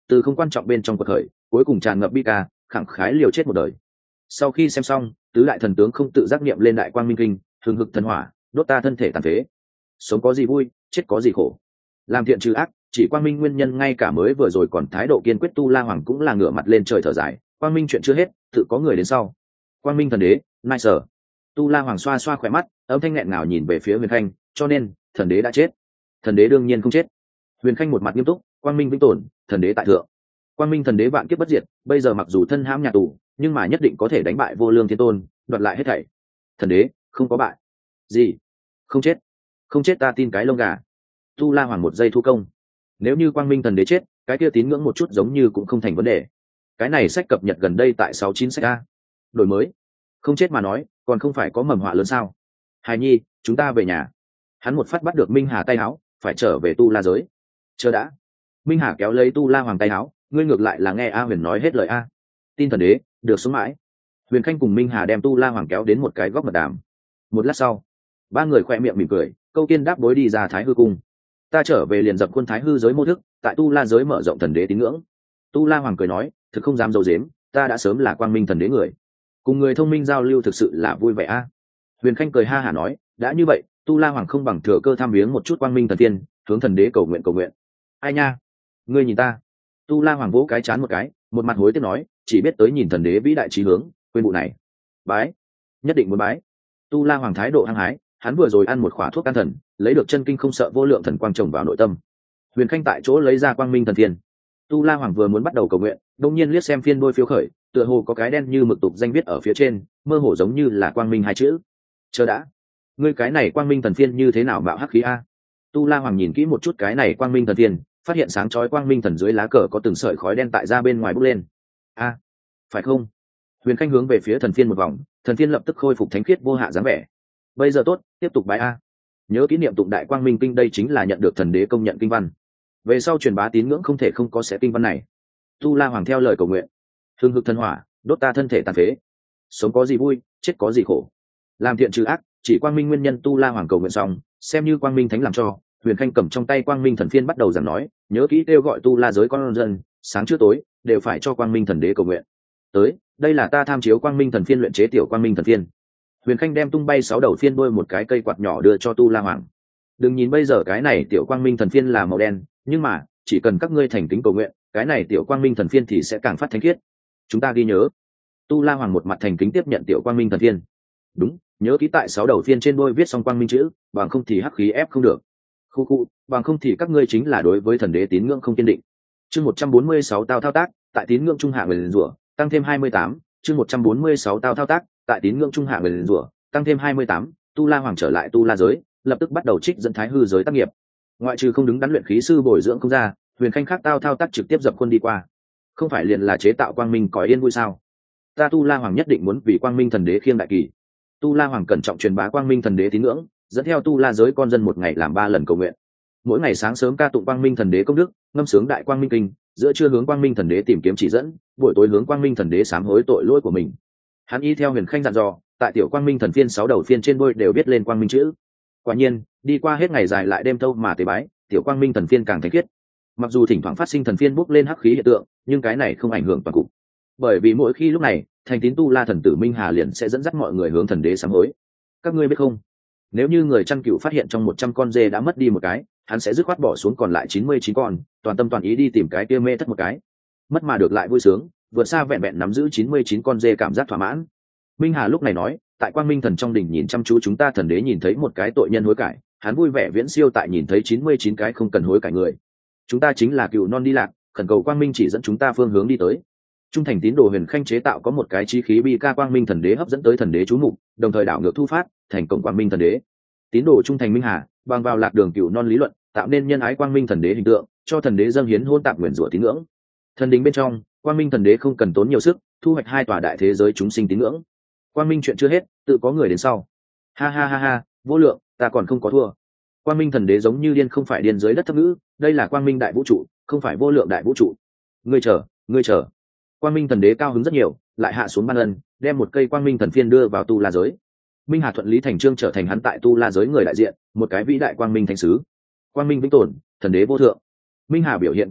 Speaker 1: từ không quan trọng bên trong cuộc khởi, cuối cùng tràn ngập bi ca, khẳng khái liều chết một đời. Sau khi xem xong, tứ đại thần tướng không tự giác niệm lên đại quang minh kinh, hừng hực thần hỏa, đốt ta thân thể tàn phế. Sống có gì vui, chết có gì khổ. Làm thiện trừ ác, chỉ quang minh nguyên nhân, ngay cả mới vừa rồi còn thái độ kiên quyết Tu La Hoàng cũng là ngửa mặt lên trời thở dài, quang minh chuyện chưa hết, tự có người đến sau. Quang minh thần đế, nai sở. Tu La Hoàng xoa xoa khỏe mắt, âm thanh nghẹn ngào nhìn về phía Huyền Khanh, cho nên thần đế đã chết. Thần đế đương nhiên không chết. Huyền Khanh một mặt nghiêm túc, quang minh vĩnh tồn, thần đế tại thượng. Quang minh thần đế vạn kiếp bất diệt, bây giờ mặc dù thân hãm nhà tù, nhưng mà nhất định có thể đánh bại vô lương thiên tôn, đoạt lại hết thảy. Thần đế không có bại. Gì? Không chết? Không chết ta tin cái lông gà. Tu La Hoàng một giây thu công. Nếu như quang minh thần đế chết, cái kia tín ngưỡng một chút giống như cũng không thành vấn đề. Cái này sách cập nhật gần đây tại sáu chín sách a. Đổi mới. Không chết mà nói, còn không phải có mầm họa lớn sao? Hài nhi, chúng ta về nhà. Hắn một phát bắt được Minh Hà tay áo, phải trở về Tu La giới. Chờ đã. Minh Hà kéo lấy Tu La Hoàng tay áo, ngươi ngược lại là nghe A Huyền nói hết lời a. Tin thần đế, được sống mãi. Huyền Khanh cùng Minh Hà đem Tu La Hoàng kéo đến một cái góc mật đàm. Một lát sau, ba người khoe miệng mỉm cười, câu kiên đáp bối đi ra Thái Hư cung. Ta trở về liền dập khuôn Thái Hư giới mô thức, tại Tu La giới mở rộng thần đế tín ngưỡng. Tu La Hoàng cười nói, thực không dám dầu dếm, ta đã sớm là quang minh thần đế người. Cùng người thông minh giao lưu thực sự là vui vẻ a. Huyền Khanh cười ha hả nói, đã như vậy, Tu La Hoàng không bằng thừa cơ tham viếng một chút quang minh thần tiên, hướng thần đế cầu nguyện cầu nguyện. Ai nha, ngươi nhìn ta. Tu La Hoàng vỗ cái chán một cái, một mặt hối tiếc nói, chỉ biết tới nhìn thần đế vĩ đại trí hướng, quên vụ này. Bái, nhất định muốn bái. Tu La Hoàng thái độ hăng hái, hắn vừa rồi ăn một khỏa thuốc can thần, lấy được chân kinh không sợ vô lượng thần quang trồng vào nội tâm. Huyền Khanh tại chỗ lấy ra quang minh thần tiên. Tu La Hoàng vừa muốn bắt đầu cầu nguyện, đột nhiên liếc xem phiên đôi phiếu khởi, tựa hồ có cái đen như mực tục danh viết ở phía trên, mơ hồ giống như là quang minh hai chữ. Chờ đã, ngươi cái này quang minh thần phiên như thế nào mạo hắc khí a? Tu La Hoàng nhìn kỹ một chút cái này quang minh thần phiên, phát hiện sáng chói quang minh thần dưới lá cờ có từng sợi khói đen tại ra bên ngoài bốc lên. A, phải không? Huyền Khanh hướng về phía thần phiên một vòng, thần phiên lập tức khôi phục thánh khiết vô hạ dáng vẻ. Bây giờ tốt, tiếp tục bái a. Nhớ kỷ niệm tụng đại quang minh kinh, đây chính là nhận được thần đế công nhận kinh văn. Về sau truyền bá tín ngưỡng không thể không có sẽ kinh văn này. Tu La Hoàng theo lời cầu nguyện, hương hực thần hỏa, đốt ta thân thể tàn phế. Sống có gì vui, chết có gì khổ. Làm thiện trừ ác, chỉ quang minh nguyên nhân. Tu La Hoàng cầu nguyện xong, xem như quang minh thánh làm cho, Huyền Khanh cầm trong tay quang minh thần phiên bắt đầu giảng nói, nhớ kỹ kêu gọi Tu La giới con dân, sáng trước tối đều phải cho quang minh thần đế cầu nguyện. Tới, đây là ta tham chiếu quang minh thần phiên luyện chế tiểu quang minh thần phiên. Huyền Khanh đem tung bay sáu đầu phiên đôi một cái cây quạt nhỏ đưa cho Tu La Hoàng. Đừng nhìn bây giờ cái này tiểu quang minh thần phiên là màu đen, nhưng mà chỉ cần các ngươi thành kính cầu nguyện, cái này tiểu quang minh thần phiên thì sẽ càng phát thánh khiết. Chúng ta ghi nhớ. Tu La Hoàng một mặt thành kính tiếp nhận tiểu quang minh thần phiên. Đúng, nhớ kỹ tại sáu đầu phiên trên đôi viết xong quang minh chữ, bằng không thì hắc khí ép không được. Khu khu, bằng không thì các ngươi chính là đối với thần đế tín ngưỡng không kiên định. Chương một trăm bốn mươi sáu tao thao tác, tại tín ngưỡng trung hạ người rủa, tăng thêm hai mươi tám, chương một trăm bốn mươi sáu tao thao tác, tại tín ngưỡng trung hạ người rủa, tăng thêm hai mươi tám. Tu La Hoàng trở lại Tu La giới, lập tức bắt đầu trích dẫn Thái Hư giới tác nghiệp. Ngoại trừ không đứng đắn luyện khí sư bồi dưỡng không ra, Huyền Khanh khác tao thao tác trực tiếp dập khuôn đi qua. Không phải liền là chế tạo quang minh cõi yên vui sao? Ta Tu La Hoàng nhất định muốn vì quang minh thần đế khiêng đại kỳ. Tu La Hoàng cẩn trọng truyền bá quang minh thần đế tín ngưỡng, dẫn theo Tu La giới con dân một ngày làm ba lần cầu nguyện. Mỗi ngày sáng sớm ca tụng quang minh thần đế công đức, ngâm sướng đại quang minh kinh, giữa trưa hướng quang minh thần đế tìm kiếm chỉ dẫn, buổi tối hướng quang minh thần đế sám hối tội lỗi của mình. Hắn y theo Huyền Khanh dặn dò, tại tiểu quang minh thần phiên sáu đầu phiên trên đôi đều viết lên quang minh chữ. Quả nhiên, đi qua hết ngày dài lại đêm thâu mà tế bái, tiểu quang minh thần phiên càng thánh khiết. Mặc dù thỉnh thoảng phát sinh thần phiên bốc lên hắc khí hiện tượng, nhưng cái này không ảnh hưởng toàn cục. Bởi vì mỗi khi lúc này, thành tín Tu La thần tử Minh Hà liền sẽ dẫn dắt mọi người hướng thần đế sám hối. Các ngươi biết không? Nếu như người chăn cừu phát hiện trong một trăm con dê đã mất đi một cái, hắn sẽ dứt khoát bỏ xuống còn lại chín mươi chín con, toàn tâm toàn ý đi tìm cái kia mê thất một cái. Mất mà được lại vui sướng, vượt xa vẹn vẹn nắm giữ chín mươi chín con dê cảm giác thỏa mãn. Minh Hà lúc này nói, tại Quang Minh thần trong đỉnh nhìn chăm chú chúng ta thần đế nhìn thấy một cái tội nhân hối cải, hắn vui vẻ viễn siêu tại nhìn thấy chín mươi chín cái không cần hối cải người. Chúng ta chính là cừu non đi lạc, khẩn cầu Quang Minh chỉ dẫn chúng ta phương hướng đi tới. Trung thành tín đồ Huyền Khanh chế tạo có một cái chí khí bi ca Quang Minh thần đế hấp dẫn tới thần đế chú mục, đồng thời đảo ngược thu phát, thành công Quang Minh thần đế. Tín đồ trung thành Minh Hà, bằng vào lạc đường cừu non lý luận, tạo nên nhân ái Quang Minh thần đế hình tượng, cho thần đế dâng hiến hôn tạp nguyền rủa tín ngưỡng. Thần đình bên trong, Quang Minh thần đế không cần tốn nhiều sức, thu hoạch hai tòa đại thế giới chúng sinh tín ngưỡng. Quang Minh chuyện chưa hết, tự có người đến sau. Ha ha ha ha, vô lượng, ta còn không có thua. Quang Minh thần đế giống như điên không phải điên dưới đất thấp ngữ, đây là Quang Minh đại vũ trụ, không phải vô lượng đại vũ trụ. Ngươi chờ, ngươi chờ. Quang Minh thần đế cao hứng rất nhiều, lại hạ xuống ban ân, đem một cây Quang Minh thần phiên đưa vào Tu La giới. Minh Hà thuận lý thành chương trở thành hắn tại Tu La giới người đại diện, một cái vĩ đại Quang Minh thánh sứ. Quang Minh vĩnh tồn, thần đế vô thượng. Minh Hà biểu hiện cùng nhiệt,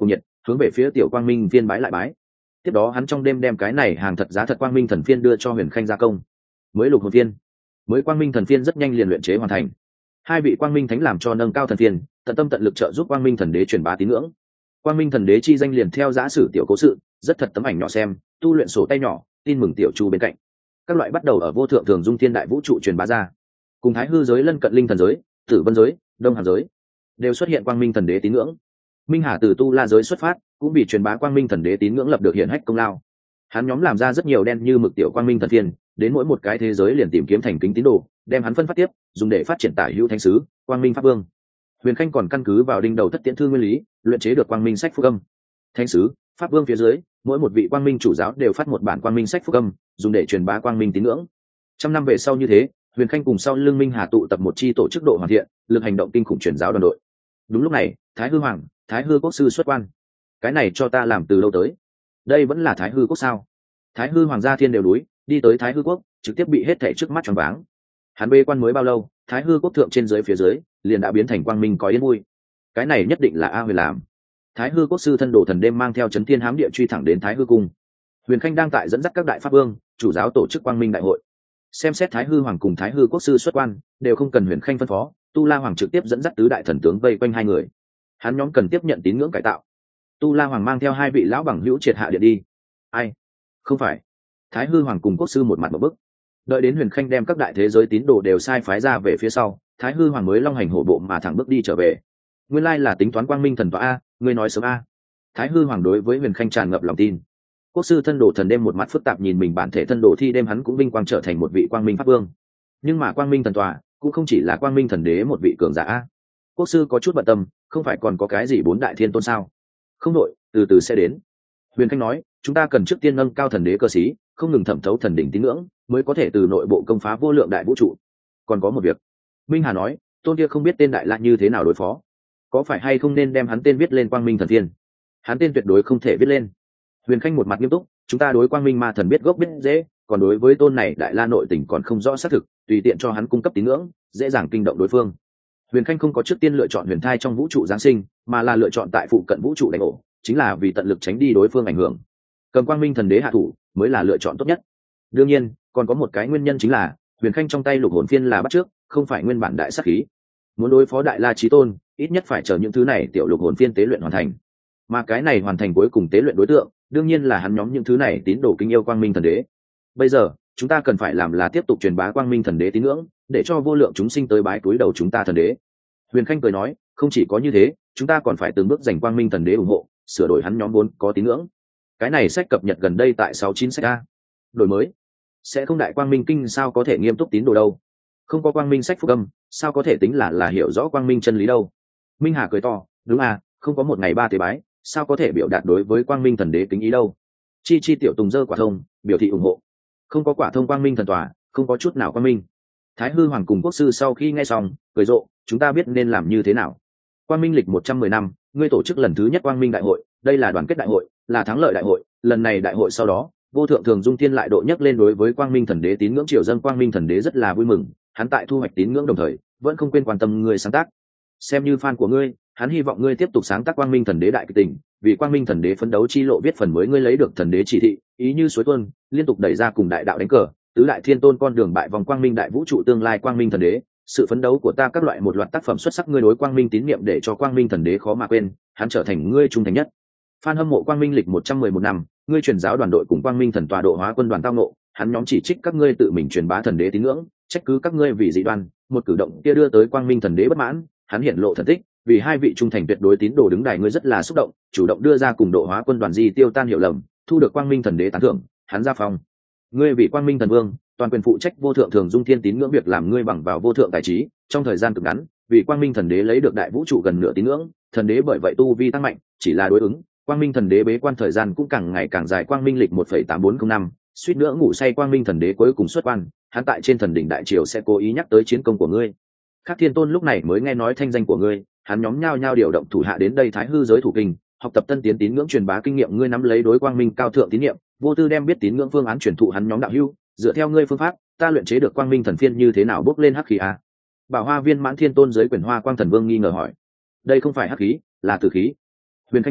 Speaker 1: hướng về phía tiểu quang minh viên bái lại bái. Tiếp đó hắn trong đêm đem cái này hàng thật giá thật quang minh thần phiên đưa cho Huyền Khanh gia công. Mới lục hồn phiên, mới quang minh thần phiên rất nhanh liền luyện chế hoàn thành. Hai vị quang minh thánh làm cho nâng cao thần phiên, tận tâm tận lực trợ giúp quang minh thần đế truyền bá tín ngưỡng. Quang minh thần đế chi danh liền theo giã sử tiểu cố sự, rất thật tấm ảnh nhỏ xem, tu luyện sổ tay nhỏ, tin mừng tiểu chu bên cạnh. Các loại bắt đầu ở vô thượng thường dung thiên đại vũ trụ truyền bá ra. Cùng thái hư giới lân cận linh thần giới, tử vân giới, đông hàn giới đều xuất hiện quang minh thần đế tín ngưỡng. Minh Hà từ tu la giới xuất phát, cũng vì truyền bá quang minh thần đế tín ngưỡng lập được hiển hách công lao. Hắn nhóm làm ra rất nhiều đen như mực tiểu quang minh thần phiên, đến mỗi một cái thế giới liền tìm kiếm thành kính tín đồ, đem hắn phân phát tiếp, dùng để phát triển tả hữu thánh sứ, quang minh pháp vương. Huyền Khanh còn căn cứ vào đinh đầu thất tiễn thư nguyên lý, luyện chế được quang minh sách phúc âm. Thánh sứ, pháp vương phía dưới, mỗi một vị quang minh chủ giáo đều phát một bản quang minh sách phúc âm, dùng để truyền bá quang minh tín ngưỡng. Trăm năm về sau như thế, Huyền Khanh cùng sau lưng Minh Hà tụ tập một chi tổ chức độ hoàn thiện, lực hành động kinh khủng truyền giáo đoàn đội. Đúng lúc này, Thái Hư Hoàng, Thái Hư Quốc sư xuất quan. Cái này cho ta làm từ lâu tới. Đây vẫn là Thái Hư Quốc sao? Thái Hư Hoàng gia thiên đều núi, đi tới Thái Hư Quốc, trực tiếp bị hết thảy trước mắt choáng váng. Hắn bê quan mới bao lâu, Thái Hư Quốc thượng trên dưới phía dưới, liền đã biến thành quang minh có yên vui. Cái này nhất định là A Huyền làm. Thái Hư Quốc sư thân đồ thần đêm mang theo chấn thiên hám địa truy thẳng đến Thái Hư cung. Huyền Khanh đang tại dẫn dắt các đại pháp vương, chủ giáo tổ chức quang minh đại hội. Xem xét Thái Hư Hoàng cùng Thái Hư Quốc sư xuất quan, đều không cần Huyền Khanh phân phó, Tu La Hoàng trực tiếp dẫn dắt tứ đại thần tướng vây quanh hai người. Hắn nhóm cần tiếp nhận tín ngưỡng cải tạo. Tu La Hoàng mang theo hai vị lão bằng hữu triệt hạ điện đi. Ai? Không phải. Thái Hư Hoàng cùng Quốc sư một mặt một bức. Đợi đến Huyền Khanh đem các đại thế giới tín đồ đều sai phái ra về phía sau, Thái Hư Hoàng mới long hành hổ bộ mà thẳng bước đi trở về. Nguyên lai là tính toán quang minh thần tọa a, ngươi nói sớm a. Thái Hư Hoàng đối với Huyền Khanh tràn ngập lòng tin. Quốc sư thân đồ thần đêm một mặt phức tạp nhìn mình bản thể thân đồ thi đêm hắn cũng vinh quang trở thành một vị quang minh pháp vương. Nhưng mà quang minh thần tọa cũng không chỉ là quang minh thần đế một vị cường giả a. Quốc sư có chút bận tâm, không phải còn có cái gì bốn đại thiên tôn sao? Không đội, từ từ sẽ đến. Huyền Khanh nói, chúng ta cần trước tiên nâng cao thần đế cơ sĩ, không ngừng thẩm thấu thần đỉnh tín ngưỡng, mới có thể từ nội bộ công phá vô lượng đại vũ trụ. Còn có một việc. Minh Hà nói, tôn kia không biết tên đại la như thế nào đối phó, có phải hay không nên đem hắn tên viết lên quang minh thần thiên? Hắn tên tuyệt đối không thể viết lên. Huyền Khanh một mặt nghiêm túc, chúng ta đối quang minh ma thần biết gốc biết dễ, còn đối với tôn này đại la nội tình còn không rõ xác thực, tùy tiện cho hắn cung cấp tín ngưỡng, dễ dàng kinh động đối phương. Huyền Khanh không có trước tiên lựa chọn huyền thai trong vũ trụ giáng sinh, mà là lựa chọn tại phụ cận vũ trụ đánh ổ, chính là vì tận lực tránh đi đối phương ảnh hưởng. Cầm quang minh thần đế hạ thủ mới là lựa chọn tốt nhất. Đương nhiên, còn có một cái nguyên nhân chính là Huyền Khanh trong tay lục hồn phiên là bắt trước, không phải nguyên bản đại sát khí. Muốn đối phó đại la chí tôn, ít nhất phải chờ những thứ này tiểu lục hồn phiên tế luyện hoàn thành. Mà cái này hoàn thành cuối cùng tế luyện đối tượng, đương nhiên là hắn nhóm những thứ này tín đồ kính yêu quang minh thần đế. Bây giờ, chúng ta cần phải làm là tiếp tục truyền bá quang minh thần đế tín ngưỡng, để cho vô lượng chúng sinh tới bái túi đầu chúng ta thần đế. Huyền Khanh cười nói, không chỉ có như thế, chúng ta còn phải từng bước giành quang minh thần đế ủng hộ, sửa đổi hắn nhóm vốn có tín ngưỡng. Cái này sách cập nhật gần đây tại sáu chín sách a. Đổi mới. Sẽ không đại quang minh kinh sao có thể nghiêm túc tín đồ đâu? Không có quang minh sách phúc âm, sao có thể tính là là hiểu rõ quang minh chân lý đâu? Minh Hà cười to, đúng à, không có một ngày ba tế bái, sao có thể biểu đạt đối với quang minh thần đế kính ý đâu? Chi chi tiểu tùng dơ quả thông, biểu thị ủng hộ. Không có quả thông quang minh thần tòa, không có chút nào quang minh. Thái Hư Hoàng cùng Quốc sư sau khi nghe xong, cười rộ, chúng ta biết nên làm như thế nào. Quang minh lịch một trăm mười năm, ngươi tổ chức lần thứ nhất quang minh đại hội, đây là đoàn kết đại hội, là thắng lợi đại hội, lần này đại hội sau đó, vô thượng thường dung thiên lại độ nhắc lên đối với quang minh thần đế tín ngưỡng triều dâng quang minh thần đế rất là vui mừng, hắn tại thu hoạch tín ngưỡng đồng thời, vẫn không quên quan tâm ngươi sáng tác. Xem như fan của ngươi, hắn hy vọng ngươi tiếp tục sáng tác quang minh thần đế đại kịch tình, vì quang minh thần đế phấn đấu chi lộ viết phần mới ngươi lấy được thần đế chỉ thị, ý như suối tuôn, liên tục đẩy ra cùng đại đạo đánh cờ, tứ đại thiên tôn con đường bại vòng quang minh đại vũ trụ tương lai quang minh thần đế, sự phấn đấu của ta các loại một loạt tác phẩm xuất sắc ngươi đối quang minh tín niệm để cho quang minh thần đế khó mà quên, hắn trở thành ngươi trung thành nhất. Fan hâm mộ quang minh lịch một trăm mười một năm, ngươi truyền giáo đoàn đội cùng quang minh thần tọa độ hóa quân đoàn tao ngộ, hắn nhóm chỉ trích các ngươi tự mình truyền bá thần đế tín ngưỡng, trách cứ các ngươi vì dị đoan, một cử động kia đưa tới quang minh thần đế bất mãn, hắn hiển lộ thần tích, vì hai vị trung thành tuyệt đối tín đồ đứng đài ngươi rất là xúc động, chủ động đưa ra cùng độ hóa quân đoàn di tiêu tan hiểu lầm, thu được quang minh thần đế tán thưởng, hắn ra phòng. Ngươi vì quang minh thần vương, toàn quyền phụ trách vô thượng thường dung thiên tín ngưỡng việc làm ngươi bằng vào vô thượng tài trí, trong thời gian cực ngắn, vì quang minh thần đế lấy được đại vũ trụ gần nửa tín ngưỡng, thần đế bởi vậy tu vi tăng mạnh, chỉ là đối ứng, quang minh thần đế bế quan thời gian cũng càng ngày càng dài quang minh lịch một phẩy tám bốn không năm, suýt nữa ngủ say quang minh thần đế cuối cùng xuất quan, hắn tại trên thần đỉnh đại triều sẽ cố ý nhắc tới chiến công của ngươi. Khác thiên tôn lúc này mới nghe nói thanh danh của ngươi, hắn nhóm nhao nhao điều động thủ hạ đến đây thái hư giới thủ kinh, học tập tân tiến tín ngưỡng truyền bá kinh nghiệm ngươi nắm lấy đối quang minh cao thượng tín niệm, vô tư đem biết tín ngưỡng phương án truyền thụ hắn nhóm đạo hữu, dựa theo ngươi phương pháp, ta luyện chế được quang minh thần phiên như thế nào bốc lên hắc khí à? Bảo Hoa Viên mãn thiên tôn giới quyển hoa quang thần vương nghi ngờ hỏi. Đây không phải hắc khí, là tử khí. Huyền Khanh nói,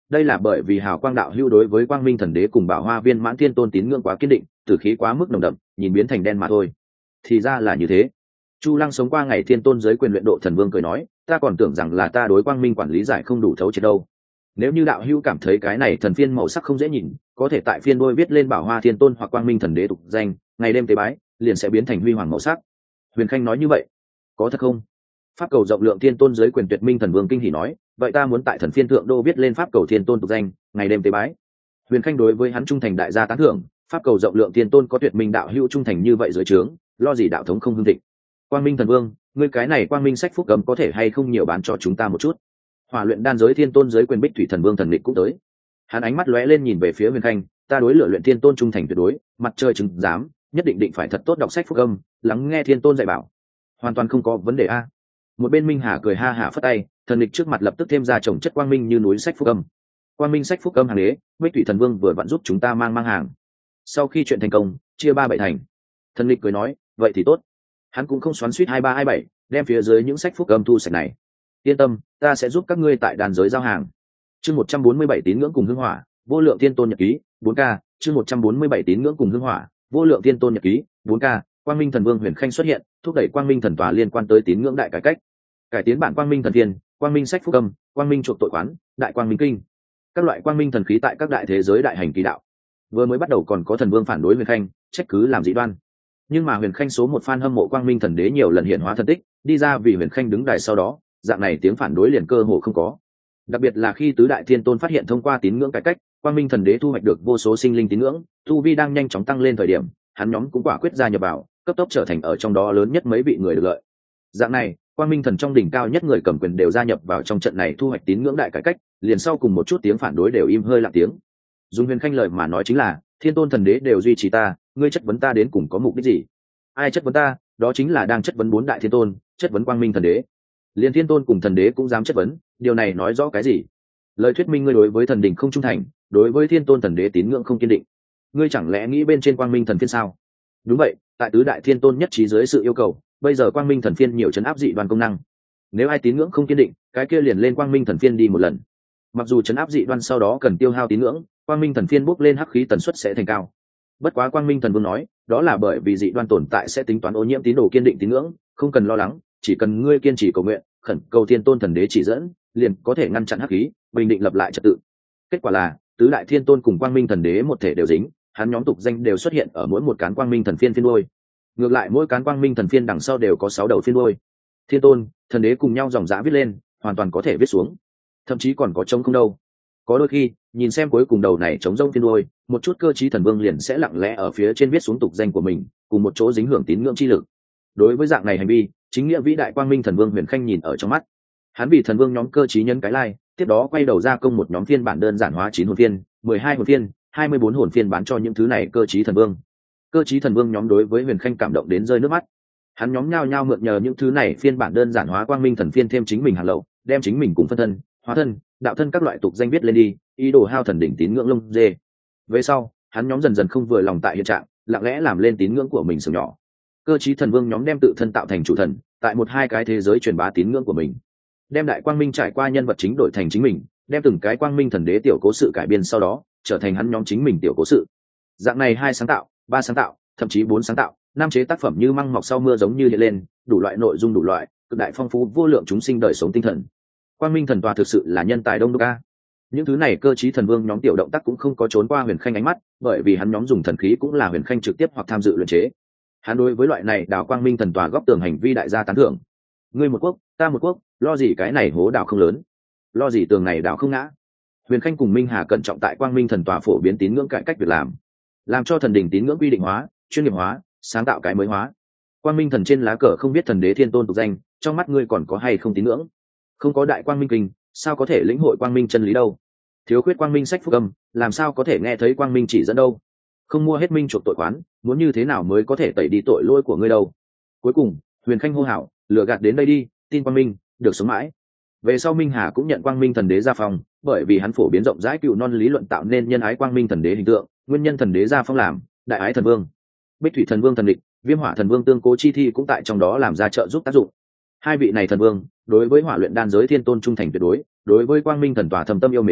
Speaker 1: đây là bởi vì hào quang đạo hưu đối với quang minh thần đế cùng bảo hoa viên mãn thiên tôn tín ngưỡng quá kiên định, tử khí quá mức nồng đậm, nhìn biến thành đen mà thôi. Thì ra là như thế. Chu Lăng sống qua ngày thiên tôn giới quyền luyện độ thần vương cười nói, ta còn tưởng rằng là ta đối quang minh quản lý giải không đủ thấu triệt đâu. Nếu như đạo hưu cảm thấy cái này thần phiên màu sắc không dễ nhìn, có thể tại phiên đôi viết lên bảo hoa thiên tôn hoặc quang minh thần đế tục danh, ngày đêm tế bái liền sẽ biến thành huy hoàng màu sắc. Huyền Khanh nói như vậy, có thật không? Pháp cầu rộng lượng thiên tôn giới quyền tuyệt minh thần vương kinh hỉ nói, vậy ta muốn tại thần phiên thượng đô viết lên pháp cầu thiên tôn tục danh, ngày đêm tế bái. Huyền Khanh đối với hắn trung thành đại gia tán thưởng, pháp cầu rộng lượng thiên tôn có tuyệt minh đạo hữu trung thành như vậy dưới trướng, lo gì đạo thống không hưng thịnh. Quang minh thần vương, ngươi cái này quang minh sách phúc cấm có thể hay không nhiều bán cho chúng ta một chút? Hỏa luyện đan giới thiên tôn giới quyền bích thủy thần vương thần địch cũng tới. Hắn ánh mắt lóe lên nhìn về phía Huyền Khanh, ta đối lựa luyện thiên tôn trung thành tuyệt đối, mặt trời chứng giám, nhất định định phải thật tốt đọc sách phúc âm, lắng nghe thiên tôn dạy bảo, hoàn toàn không có vấn đề a. Một bên Minh Hà cười ha hả phất tay, thần địch trước mặt lập tức thêm ra chồng chất quang minh như núi sách phúc âm. Quang minh sách phúc âm hàng đế, bích thủy thần vương vừa vặn giúp chúng ta mang mang hàng. Sau khi chuyện thành công, chia ba bảy thành. Thần địch cười nói, vậy thì tốt. Hắn cũng không xoắn xuýt hai ba hai bảy, đem phía dưới những sách phúc âm thu sạch này. Yên tâm, ta sẽ giúp các ngươi tại đàn giới giao hàng. Chương một trăm bốn mươi bảy tín ngưỡng cùng hương hỏa, vô lượng thiên tôn nhật ký, bốn K, chương một trăm bốn mươi bảy tín ngưỡng cùng hương hỏa, vô lượng thiên tôn nhật ký, bốn K, Quang Minh Thần Vương Huyền Khanh xuất hiện, thúc đẩy Quang Minh Thần Tòa liên quan tới tín ngưỡng đại cải cách. Cải tiến bản Quang Minh Thần Thiên, Quang Minh sách phúc âm, Quang Minh chuộc tội quán, Đại Quang Minh kinh. Các loại quang minh thần khí tại các đại thế giới đại hành kỳ đạo. Vừa mới bắt đầu còn có thần vương phản đối Huyền Khanh, trách cứ làm dị đoan. Nhưng mà Huyền Khanh số một fan hâm mộ Quang Minh Thần Đế nhiều lần hiện hóa thần tích, đi ra vì Huyền Khanh đứng đài sau đó, dạng này tiếng phản đối liền cơ hồ không có. Đặc biệt là khi tứ đại thiên tôn phát hiện thông qua tín ngưỡng cải cách, Quang Minh Thần Đế thu hoạch được vô số sinh linh tín ngưỡng, tu vi đang nhanh chóng tăng lên thời điểm, hắn nhóm cũng quả quyết gia nhập vào, cấp tốc trở thành ở trong đó lớn nhất mấy vị người được lợi. Dạng này, Quang Minh Thần trong đỉnh cao nhất người cầm quyền đều gia nhập vào trong trận này thu hoạch tín ngưỡng đại cải cách, liền sau cùng một chút tiếng phản đối đều im hơi lặng tiếng. Dùng Huyền Khanh lời mà nói chính là, thiên tôn thần đế đều duy trì ta, ngươi chất vấn ta đến cùng có mục đích gì? Ai chất vấn ta, đó chính là đang chất vấn bốn đại thiên tôn, chất vấn Quang Minh Thần Đế. Liên thiên tôn cùng thần đế cũng dám chất vấn, điều này nói rõ cái gì? Lời thuyết minh ngươi đối với thần đình không trung thành, đối với thiên tôn thần đế tín ngưỡng không kiên định. Ngươi chẳng lẽ nghĩ bên trên Quang Minh thần phiên sao? Đúng vậy, tại tứ đại thiên tôn nhất trí dưới sự yêu cầu, bây giờ Quang Minh thần phiên nhiều chấn áp dị đoan công năng. Nếu ai tín ngưỡng không kiên định, cái kia liền lên Quang Minh thần phiên đi một lần. Mặc dù chấn áp dị đoan sau đó cần tiêu hao tín ngưỡng, Quang Minh thần phiên bốc lên hắc khí tần suất sẽ thành cao. Bất quá Quang Minh thần vương nói, đó là bởi vì dị đoan tồn tại sẽ tính toán ô nhiễm tín đồ kiên định tín ngưỡng, không cần lo lắng, chỉ cần ngươi kiên trì cầu nguyện, khẩn cầu thiên tôn thần đế chỉ dẫn, liền có thể ngăn chặn hắc khí, bình định lập lại trật tự. Kết quả là tứ đại thiên tôn cùng Quang Minh thần đế một thể đều dính, hắn nhóm tục danh đều xuất hiện ở mỗi một cán Quang Minh thần phiên phiên đuôi. Ngược lại mỗi cán Quang Minh thần phiên đằng sau đều có sáu đầu phiên đuôi. Thiên tôn, thần đế cùng nhau dòng dã viết lên, hoàn toàn có thể viết xuống, thậm chí còn có trống không đâu. Có đôi khi nhìn xem cuối cùng đầu này trống rông phiên đuôi, một chút cơ trí thần vương liền sẽ lặng lẽ ở phía trên viết xuống tục danh của mình, cùng một chỗ dính hưởng tín ngưỡng chi lực. Đối với dạng này hành vi, chính nghĩa vĩ đại Quang Minh thần vương Huyền Khanh nhìn ở trong mắt. Hắn bị thần vương nhóm cơ trí nhân cái lai, tiếp đó quay đầu ra công một nhóm phiên bản đơn giản hóa chín hồn phiên, mười hai hồn phiên, hai mươi bốn hồn phiên bán cho những thứ này cơ trí thần vương. Cơ trí thần vương nhóm đối với Huyền Khanh cảm động đến rơi nước mắt. Hắn nhóm nhao nhao mượn nhờ những thứ này phiên bản đơn giản hóa Quang Minh thần phiên thêm chính mình hàng lậu, đem chính mình cùng phân thân, hóa thân, đạo thân các loại tục danh viết lên đi, ý đồ hao thần đỉnh tín ngưỡng lông dê. Về sau, hắn nhóm dần dần không vừa lòng tại hiện trạng, lặng lẽ làm lên tín ngưỡng của mình sừng nhỏ. Cơ trí thần vương nhóm đem tự thân tạo thành chủ thần, tại một hai cái thế giới truyền bá tín ngưỡng của mình, đem đại quang minh trải qua nhân vật chính đổi thành chính mình, đem từng cái quang minh thần đế tiểu cố sự cải biên sau đó trở thành hắn nhóm chính mình tiểu cố sự. Dạng này hai sáng tạo, ba sáng tạo, thậm chí bốn sáng tạo, năm chế tác phẩm như măng mọc sau mưa giống như hiện lên, đủ loại nội dung đủ loại, cực đại phong phú vô lượng chúng sinh đời sống tinh thần. Quang Minh thần tòa thực sự là nhân tài đông đúc a. Những thứ này cơ trí thần vương nhóm tiểu động tác cũng không có trốn qua Huyền Khanh ánh mắt, bởi vì hắn nhóm dùng thần khí cũng là Huyền Khanh trực tiếp hoặc tham dự luyện chế. Hắn đối với loại này đào Quang Minh thần tòa góp tường hành vi đại gia tán thưởng. Ngươi một quốc, ta một quốc, lo gì cái này hố đào không lớn, lo gì tường này đào không ngã. Huyền Khanh cùng Minh Hà cẩn trọng tại Quang Minh thần tòa phổ biến tín ngưỡng cải cách việc làm, làm cho thần đình tín ngưỡng quy định hóa, chuyên nghiệp hóa, sáng tạo cái mới hóa. Quang Minh thần trên lá cờ không biết thần đế thiên tôn tục danh, trong mắt ngươi còn có hay không tín ngưỡng? Không có đại Quang Minh kinh, sao có thể lĩnh hội Quang Minh chân lý đâu? Thiếu khuyết Quang Minh sách phúc âm, làm sao có thể nghe thấy Quang Minh chỉ dẫn đâu? Không mua hết minh chuộc tội quán, muốn như thế nào mới có thể tẩy đi tội lỗi của ngươi đâu? Cuối cùng, Huyền Khanh hô hào, lừa gạt đến đây đi, tin Quang Minh, được sống mãi. Về sau Minh Hà cũng nhận Quang Minh thần đế gia phong, bởi vì hắn phổ biến rộng rãi cựu non lý luận tạo nên nhân ái Quang Minh thần đế hình tượng, nguyên nhân thần đế gia phong làm đại ái thần vương. Bích thủy thần vương thần địch, viêm hỏa thần vương tương cố chi thi cũng tại trong đó làm ra trợ giúp tác dụng. Hai vị này thần vương đối với hỏa luyện đan giới thiên tôn trung thành tuyệt đối, đối với Quang Minh thần tòa thâm tâm yêu mến,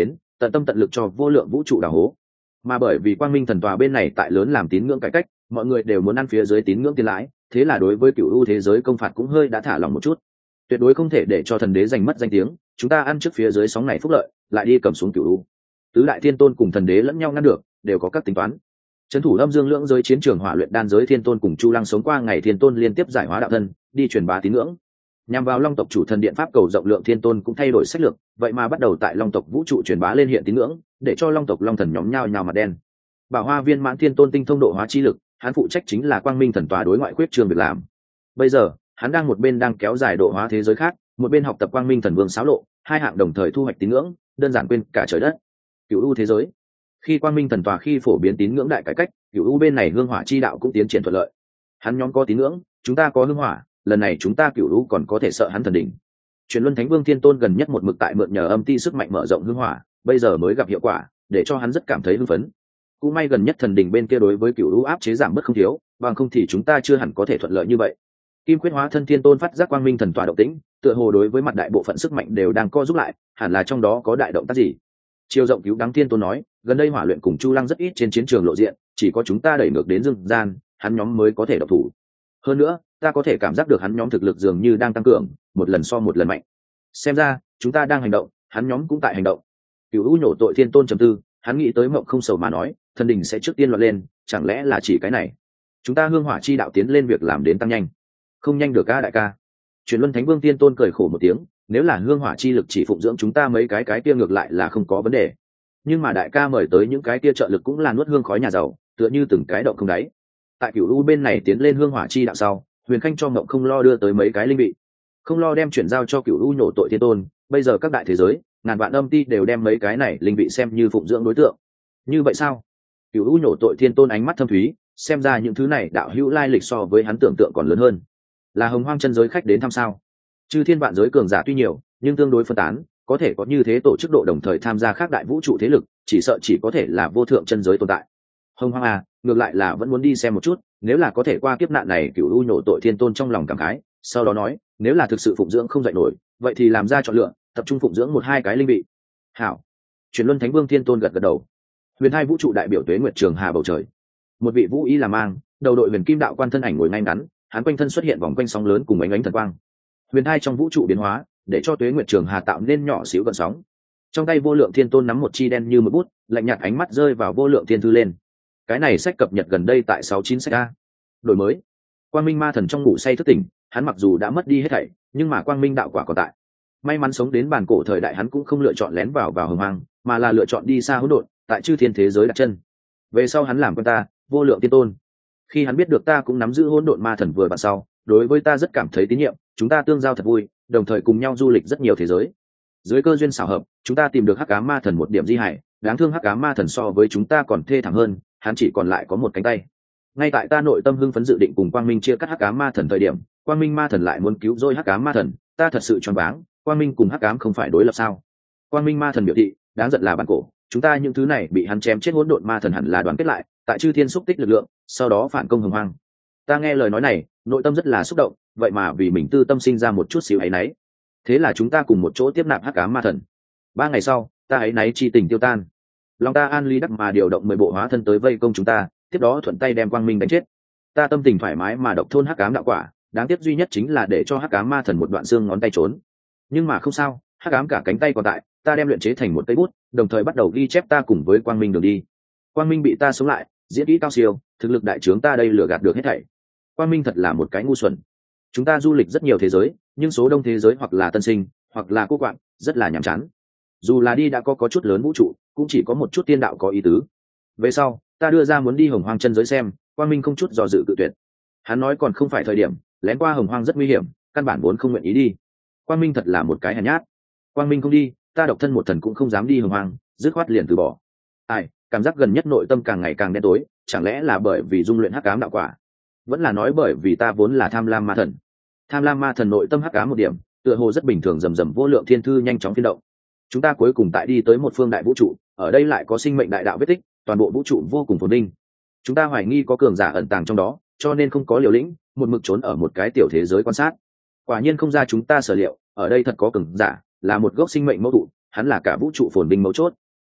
Speaker 1: tận tâm tận lực cho vô lượng vũ trụ đào hố. Mà bởi vì quang minh thần tòa bên này tại lớn làm tín ngưỡng cải cách, mọi người đều muốn ăn phía dưới tín ngưỡng tiền lãi, thế là đối với cựu u thế giới công phạt cũng hơi đã thả lỏng một chút. Tuyệt đối không thể để cho thần đế giành mất danh tiếng, chúng ta ăn trước phía dưới sóng này phúc lợi, lại đi cầm xuống cựu u. Tứ đại thiên tôn cùng thần đế lẫn nhau ngăn được, đều có các tính toán. Trấn thủ âm dương lưỡng giới chiến trường hỏa luyện đan giới thiên tôn cùng chu lăng sống qua ngày thiên tôn liên tiếp giải hóa đạo thân, đi truyền bá tín ngưỡng. Nhằm vào long tộc chủ thần điện pháp cầu rộng lượng thiên tôn cũng thay đổi sách lược, vậy mà bắt đầu tại long tộc vũ trụ truyền bá lên hiện tín ngưỡng, để cho long tộc long thần nhóm nhau nhào mặt đen. Bảo Hoa viên mãn thiên tôn tinh thông độ hóa chi lực, hắn phụ trách chính là quang minh thần tòa đối ngoại quyết trường việc làm. Bây giờ hắn đang một bên đang kéo dài độ hóa thế giới khác, một bên học tập quang minh thần vương xáo lộ, hai hạng đồng thời thu hoạch tín ngưỡng, đơn giản quên cả trời đất. Cựu u thế giới, khi quang minh thần tòa khi phổ biến tín ngưỡng đại cải cách, cựu u bên này hương hỏa chi đạo cũng tiến triển thuận lợi. Hắn nhóm có tín ngưỡng, chúng ta có hương hỏa, lần này chúng ta cựu u còn có thể sợ hắn thần đỉnh. Truyền luân thánh vương thiên tôn gần nhất một mực tại mượn nhờ âm ti sức mạnh mở rộng hương hỏa, bây giờ mới gặp hiệu quả, để cho hắn rất cảm thấy hưng phấn. Cũng may gần nhất thần đỉnh bên kia đối với cựu u áp chế giảm bớt không thiếu, bằng không thì chúng ta chưa hẳn có thể thuận lợi như vậy. Kim quyết hóa thân thiên tôn phát giác quang minh thần tòa động tĩnh, tựa hồ đối với mặt đại bộ phận sức mạnh đều đang co giúp lại, hẳn là trong đó có đại động tác gì. Chiều rộng cứu đắng thiên tôn nói, gần đây hỏa luyện cùng chu lăng rất ít trên chiến trường lộ diện, chỉ có chúng ta đẩy ngược đến dương gian, hắn nhóm mới có thể độc thủ. Hơn nữa ta có thể cảm giác được hắn nhóm thực lực dường như đang tăng cường, một lần so một lần mạnh. Xem ra chúng ta đang hành động, hắn nhóm cũng tại hành động. Cửu u nhổ tội thiên tôn trầm tư, hắn nghĩ tới mộng không sầu mà nói, thần đình sẽ trước tiên loạn lên, chẳng lẽ là chỉ cái này? Chúng ta hương hỏa chi đạo tiến lên việc làm đến tăng nhanh. Không nhanh được ca đại ca. Truyền luân thánh vương thiên tôn cười khổ một tiếng, nếu là hương hỏa chi lực chỉ phụng dưỡng chúng ta mấy cái cái kia ngược lại là không có vấn đề, nhưng mà đại ca mời tới những cái kia trợ lực cũng là nuốt hương khói nhà giàu, tựa như từng cái động không đáy. Tại cửu u bên này tiến lên hương hỏa chi đạo sau, huyền khanh cho mộng không lo đưa tới mấy cái linh vị, không lo đem chuyển giao cho cửu u nhổ tội thiên tôn. Bây giờ các đại thế giới ngàn vạn âm ti đều đem mấy cái này linh vị xem như phụng dưỡng đối tượng. Như vậy sao? Cửu u nhổ tội thiên tôn ánh mắt thâm thúy, xem ra những thứ này đạo hữu lai lịch so với hắn tưởng tượng còn lớn hơn. Là hồng hoang chân giới khách đến thăm sao? Chư thiên vạn giới cường giả tuy nhiều, nhưng tương đối phân tán, có thể có như thế tổ chức độ đồng thời tham gia khác đại vũ trụ thế lực, chỉ sợ chỉ có thể là vô thượng chân giới tồn tại. Hồng hoang à, ngược lại là vẫn muốn đi xem một chút, nếu là có thể qua kiếp nạn này. Cửu u nhổ tội thiên tôn trong lòng cảm khái, sau đó nói, nếu là thực sự phụng dưỡng không dạy nổi, vậy thì làm ra chọn lựa, tập trung phụng dưỡng một hai cái linh vị. Hảo. Truyền luân thánh vương thiên tôn gật gật đầu. Huyền hai vũ trụ đại biểu tuế nguyệt trường hà bầu trời, một vị vũ y làm mang đầu đội huyền kim đạo quan thân ảnh ngồi ngay ngắn, hắn quanh thân xuất hiện vòng quanh sóng lớn cùng ánh ánh thần quang. Huyền hai trong vũ trụ biến hóa, để cho tuế nguyệt trường hà tạo nên nhỏ xíu gợn sóng. Trong tay vô lượng thiên tôn nắm một chi đen như một bút, lạnh nhạt ánh mắt rơi vào vô lượng thiên thư lên. Cái này sách cập nhật gần đây tại sáu chín sách a. Đổi mới. Quang minh ma thần trong ngủ say thức tỉnh, hắn mặc dù đã mất đi hết thảy, nhưng mà quang minh đạo quả còn tại. May mắn sống đến bản cổ thời đại, hắn cũng không lựa chọn lén vào vào hồng hoang, mà là lựa chọn đi xa hỗn độn, tại chư thiên thế giới đặt chân. Về sau hắn làm con ta vô lượng thiên tôn. Khi hắn biết được ta cũng nắm giữ hỗn độn ma thần vừa bạn sau, đối với ta rất cảm thấy tín nhiệm, chúng ta tương giao thật vui, đồng thời cùng nhau du lịch rất nhiều thế giới. Dưới cơ duyên xảo hợp, chúng ta tìm được hắc ám ma thần một điểm di hại, đáng thương hắc ám ma thần so với chúng ta còn thê thảm hơn, hắn chỉ còn lại có một cánh tay. Ngay tại ta nội tâm hưng phấn dự định cùng quang minh chia cắt hắc ám ma thần thời điểm, quang minh ma thần lại muốn cứu rỗi hắc ám ma thần, ta thật sự choáng váng, quang minh cùng hắc ám không phải đối lập sao? Quang minh ma thần biểu thị, đáng giận là bản cổ, chúng ta những thứ này bị hắn chém chết hỗn độn ma thần hẳn là đoàn kết lại, tại chư thiên xúc tích lực lượng, sau đó phản công hồng hoang. Ta nghe lời nói này, nội tâm rất là xúc động, vậy mà vì mình tư tâm sinh ra một chút xíu áy náy. Thế là chúng ta cùng một chỗ tiếp nạp hắc ám ma thần. Ba ngày sau, ta áy náy chi tình tiêu tan, lòng ta an ly đắc mà điều động mười bộ hóa thân tới vây công chúng ta, tiếp đó thuận tay đem quang minh đánh chết. Ta tâm tình thoải mái mà độc thôn hắc ám đạo quả, đáng tiếc duy nhất chính là để cho hắc ám ma thần một đoạn xương ngón tay trốn. Nhưng mà không sao, hắc ám cả cánh tay còn tại, ta đem luyện chế thành một cây bút, đồng thời bắt đầu ghi chép ta cùng với quang minh đường đi. Quang minh bị ta sống lại, diễn kỹ cao siêu, thực lực đại trướng, ta đây lừa gạt được hết thảy. Quang minh thật là một cái ngu xuẩn. Chúng ta du lịch rất nhiều thế giới, nhưng số đông thế giới hoặc là tân sinh, hoặc là cô quạng, rất là nhàm chán. Dù là đi đã có có chút lớn vũ trụ, cũng chỉ có một chút tiên đạo có ý tứ. Về sau, ta đưa ra muốn đi hồng hoang chân giới xem, quang minh không chút dò dự cự tuyệt. Hắn nói còn không phải thời điểm, lén qua hồng hoang rất nguy hiểm, căn bản vốn không nguyện ý đi. Quang minh thật là một cái hèn nhát. Quang minh không đi, ta độc thân một thần cũng không dám đi hồng hoang, dứt khoát liền từ bỏ. Ai, cảm giác gần nhất nội tâm càng ngày càng đen tối, chẳng lẽ là bởi vì dung luyện hắc ám đạo quả, vẫn là nói bởi vì ta vốn là tham lam ma thần. Tham lam ma thần nội tâm hắc ám một điểm, tựa hồ rất bình thường, rầm rầm vô lượng thiên thư nhanh chóng phiên động. Chúng ta cuối cùng tại đi tới một phương đại vũ trụ, ở đây lại có sinh mệnh đại đạo vết tích, toàn bộ vũ trụ vô cùng phồn vinh. Chúng ta hoài nghi có cường giả ẩn tàng trong đó, cho nên không có liều lĩnh, một mực trốn ở một cái tiểu thế giới quan sát. Quả nhiên không ra chúng ta sở liệu, ở đây thật có cường giả, là một gốc sinh mệnh mẫu thụ, hắn là cả vũ trụ phồn vinh mấu chốt.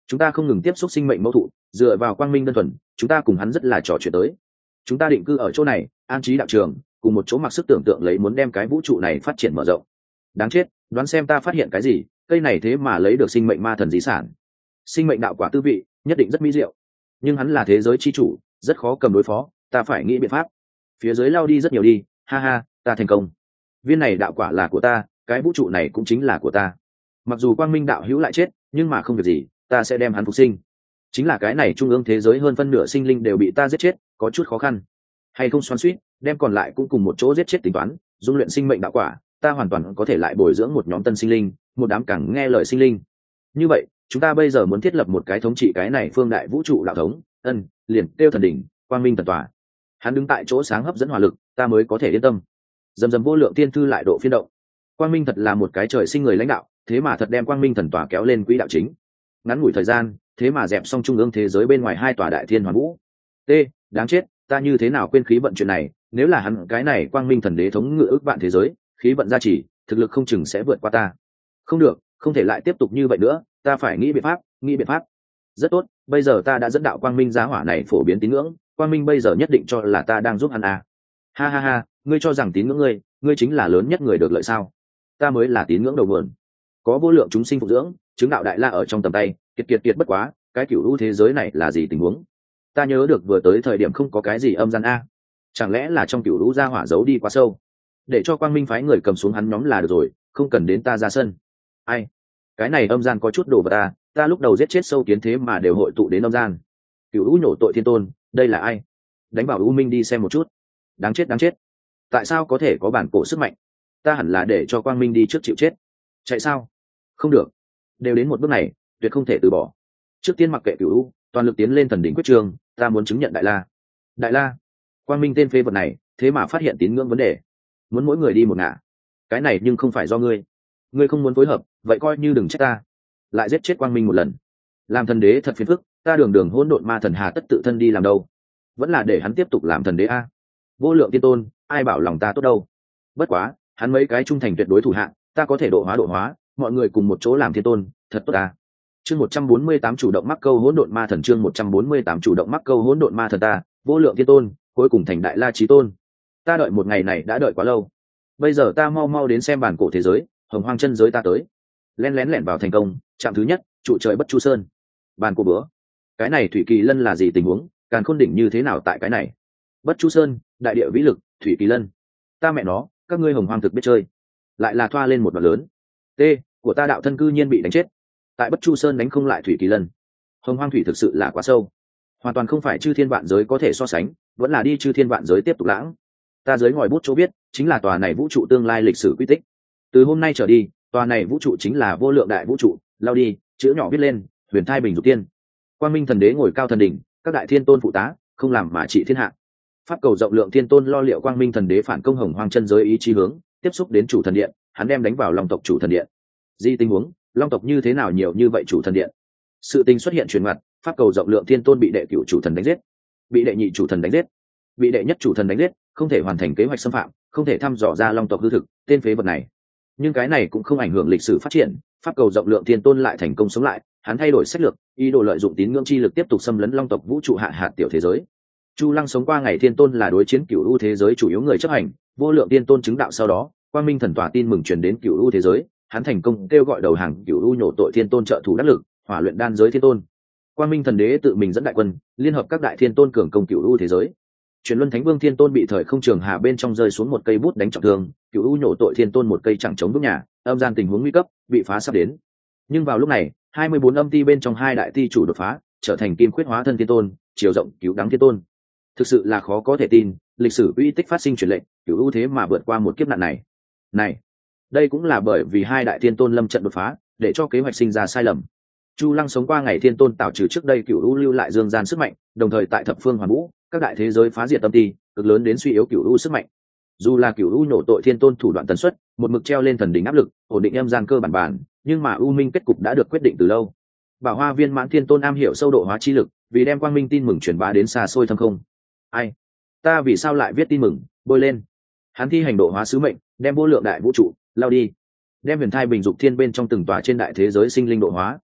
Speaker 1: chúng ta không ngừng tiếp xúc sinh mệnh mẫu thụ, dựa vào quang minh đơn thuần, chúng ta cùng hắn rất là trò chuyện tới. Chúng ta định cư ở chỗ này, an trí đạo trường, cùng một chỗ mặc sức tưởng tượng lấy muốn đem cái vũ trụ này phát triển mở rộng. Đáng chết, đoán xem ta phát hiện cái gì, cây này thế mà lấy được sinh mệnh ma thần di sản. Sinh mệnh đạo quả tư vị nhất định rất mỹ diệu, nhưng hắn là thế giới chi chủ, rất khó cầm đối phó, ta phải nghĩ biện pháp. Phía dưới lao đi rất nhiều đi, ha ha, ta thành công. Viên này đạo quả là của ta, cái vũ trụ này cũng chính là của ta. Mặc dù quang minh đạo hữu lại chết, nhưng mà không việc gì, ta sẽ đem hắn phục sinh. Chính là cái này trung ương thế giới hơn phân nửa sinh linh đều bị ta giết chết, có chút khó khăn. Hay không xoắn xuýt, đem còn lại cũng cùng một chỗ giết chết tính toán, dung luyện sinh mệnh đạo quả, ta hoàn toàn có thể lại bồi dưỡng một nhóm tân sinh linh, một đám càng nghe lời sinh linh. Như vậy, chúng ta bây giờ muốn thiết lập một cái thống trị cái này phương đại vũ trụ đạo thống, ân, liền tiêu thần đỉnh, quang minh thần tòa. Hắn đứng tại chỗ sáng hấp dẫn hỏa lực, ta mới có thể yên tâm. Dầm dầm vô lượng tiên thư lại độ phiên động. Quang minh thật là một cái trời sinh người lãnh đạo, thế mà thật đem quang minh thần tòa kéo lên quỹ đạo chính. Ngắn ngủi thời gian, thế mà dẹp xong trung ương thế giới bên ngoài hai tòa đại thiên hoàn vũ. T, đáng chết, ta như thế nào quên khí vận chuyện này, nếu là hắn cái này quang minh thần đế thống ngự ước vạn thế giới, khí vận gia trì, thực lực không chừng sẽ vượt qua ta. Không được, không thể lại tiếp tục như vậy nữa, ta phải nghĩ biện pháp, nghĩ biện pháp. Rất tốt, bây giờ ta đã dẫn đạo quang minh giá hỏa này phổ biến tín ngưỡng, quang minh bây giờ nhất định cho là ta đang giúp hắn à. Ha ha ha, ngươi cho rằng tín ngưỡng ngươi, ngươi chính là lớn nhất người được lợi sao? Ta mới là tín ngưỡng đầu nguồn. Có vô lượng chúng sinh phục dưỡng, chứng đạo đại la ở trong tầm tay, kiệt kiệt kiệt bất quá, cái cửu u thế giới này là gì tình huống? Ta nhớ được vừa tới thời điểm không có cái gì âm gian a, chẳng lẽ là trong cửu u gia hỏa giấu đi quá sâu, để cho quang minh phái người cầm xuống hắn nhóm là được rồi, không cần đến ta ra sân. Ai, cái này âm gian có chút đồ vật ta, ta lúc đầu giết chết sâu kiến thế mà đều hội tụ đến âm gian. Cửu u nhổ tội thiên tôn, đây là ai? Đánh bảo u minh đi xem một chút. Đáng chết đáng chết, tại sao có thể có bản cổ sức mạnh? Ta hẳn là để cho quang minh đi trước chịu chết. Chạy sao? Không được, đều đến một bước này, tuyệt không thể từ bỏ. Trước tiên mặc kệ cửu u, toàn lực tiến lên thần đỉnh quyết trường, ta muốn chứng nhận đại la. Đại la? Quang minh tên phế vật này, thế mà phát hiện tín ngưỡng vấn đề, muốn mỗi người đi một ngả. Cái này nhưng không phải do ngươi, ngươi không muốn phối hợp, vậy coi như đừng trách ta. Lại giết chết quang minh một lần, làm thần đế thật phiền phức, ta đường đường hỗn độn ma thần hà tất tự thân đi làm đâu, vẫn là để hắn tiếp tục làm thần đế a. Vô lượng tiên tôn, ai bảo lòng ta tốt đâu. Bất quá, hắn mấy cái trung thành tuyệt đối thủ hạng, ta có thể độ hóa độ hóa, mọi người cùng một chỗ làm thiên tôn, thật tốt ta. Chương một trăm bốn mươi tám chủ động mắc câu hỗn độn ma thần, chương một trăm bốn mươi tám chủ động mắc câu hỗn độn ma thần ta, vô lượng thiên tôn, cuối cùng thành đại la chí tôn. Ta đợi một ngày này đã đợi quá lâu. Bây giờ ta mau mau đến xem bản cổ thế giới, hồng hoang chân giới ta tới. Lén lén lẻn vào thành công, trạm thứ nhất, trụ trời bất chu sơn. Bản cổ bữa. Cái này thủy kỳ lân là gì tình huống, càn khôn đỉnh như thế nào tại cái này? Bất chu sơn, đại địa vĩ lực, thủy kỳ lân. Ta mẹ nó, các ngươi hồng hoang thực biết chơi. Lại là thoa lên một đoạn lớn. T, của ta đạo thân cư nhiên bị đánh chết. Tại bất chu sơn đánh không lại thủy kỳ lân. Hồng hoang thủy thực sự là quá sâu, hoàn toàn không phải chư thiên vạn giới có thể so sánh, vẫn là đi chư thiên vạn giới tiếp tục lãng. Ta dưới ngòi bút chỗ biết, chính là tòa này vũ trụ tương lai lịch sử quy tích. Từ hôm nay trở đi, tòa này vũ trụ chính là vô lượng đại vũ trụ. Lao đi, chữ nhỏ viết lên, huyền thai bình dục tiên. Quang minh thần đế ngồi cao thần đỉnh, các đại thiên tôn phụ tá, không làm mà trị thiên hạ. Pháp cầu rộng lượng thiên tôn lo liệu quang minh thần đế phản công hồng hoang chân giới ý chí hướng, tiếp xúc đến chủ thần điện, hắn đem đánh vào long tộc chủ thần điện. Di tình huống, long tộc như thế nào nhiều như vậy chủ thần điện? Sự tình xuất hiện chuyển mặt, pháp cầu rộng lượng thiên tôn bị đệ cửu chủ thần đánh giết, bị đệ nhị chủ thần đánh giết, bị đệ nhất chủ thần đánh giết, không thể hoàn thành kế hoạch xâm phạm, không thể thăm dò ra long tộc hư thực, tên phế vật này. Nhưng cái này cũng không ảnh hưởng lịch sử phát triển, pháp cầu rộng lượng thiên tôn lại thành công sống lại, hắn thay đổi sách lược, ý đồ lợi dụng tín ngưỡng chi lực tiếp tục xâm lấn long tộc vũ trụ hạ hạt tiểu thế giới. Chu Lăng sống qua ngày thiên tôn là đối chiến cửu u thế giới chủ yếu người chấp hành, vô lượng thiên tôn chứng đạo sau đó, quang minh thần tỏa tin mừng truyền đến cửu u thế giới, hắn thành công kêu gọi đầu hàng cửu u nhổ tội thiên tôn trợ thủ đắc lực, hỏa luyện đan giới thiên tôn. Quang minh thần đế tự mình dẫn đại quân, liên hợp các đại thiên tôn cường công cửu u thế giới. Truyền luân thánh vương thiên tôn bị thời không trường hà bên trong rơi xuống một cây bút đánh trọng thương, cửu u nhổ tội thiên tôn một cây chẳng chống vững nhà, âm gian tình huống nguy cấp, bị phá sắp đến. Nhưng vào lúc này, hai mươi bốn âm ti bên trong hai đại ti chủ đột phá, trở thành kim khuyết hóa thân thiên tôn, chiều rộng cứu đắng thiên tôn. Thực sự là khó có thể tin, lịch sử uy tích phát sinh truyền lệnh, cửu u thế mà vượt qua một kiếp nạn này. Này, đây cũng là bởi vì hai đại thiên tôn lâm trận đột phá, để cho kế hoạch sinh ra sai lầm. Chu Lăng sống qua ngày thiên tôn tạo trừ trước đây cửu u lưu lại dương gian sức mạnh, đồng thời tại thập phương hoàn vũ, các đại thế giới phá diệt tâm ti, cực lớn đến suy yếu cửu u sức mạnh. Dù là cửu u nổ tội thiên tôn thủ đoạn tần suất, một mực treo lên thần đỉnh áp lực, ổn định âm gian cơ bản bản, nhưng mà u minh kết cục đã được quyết định từ lâu. Bảo Hoa Viên Mãn Thiên Tôn am hiểu sâu độ hóa chi lực, vì đem quang minh tin mừng truyền bá đến xa xôi thâm không. Ai? Ta vì sao lại viết tin mừng, bôi lên. Hắn thi hành độ hóa sứ mệnh, đem vô lượng đại vũ trụ lao đi, đem huyền thai bình dục thiên bên trong từng tòa trên đại thế giới sinh linh độ hóa,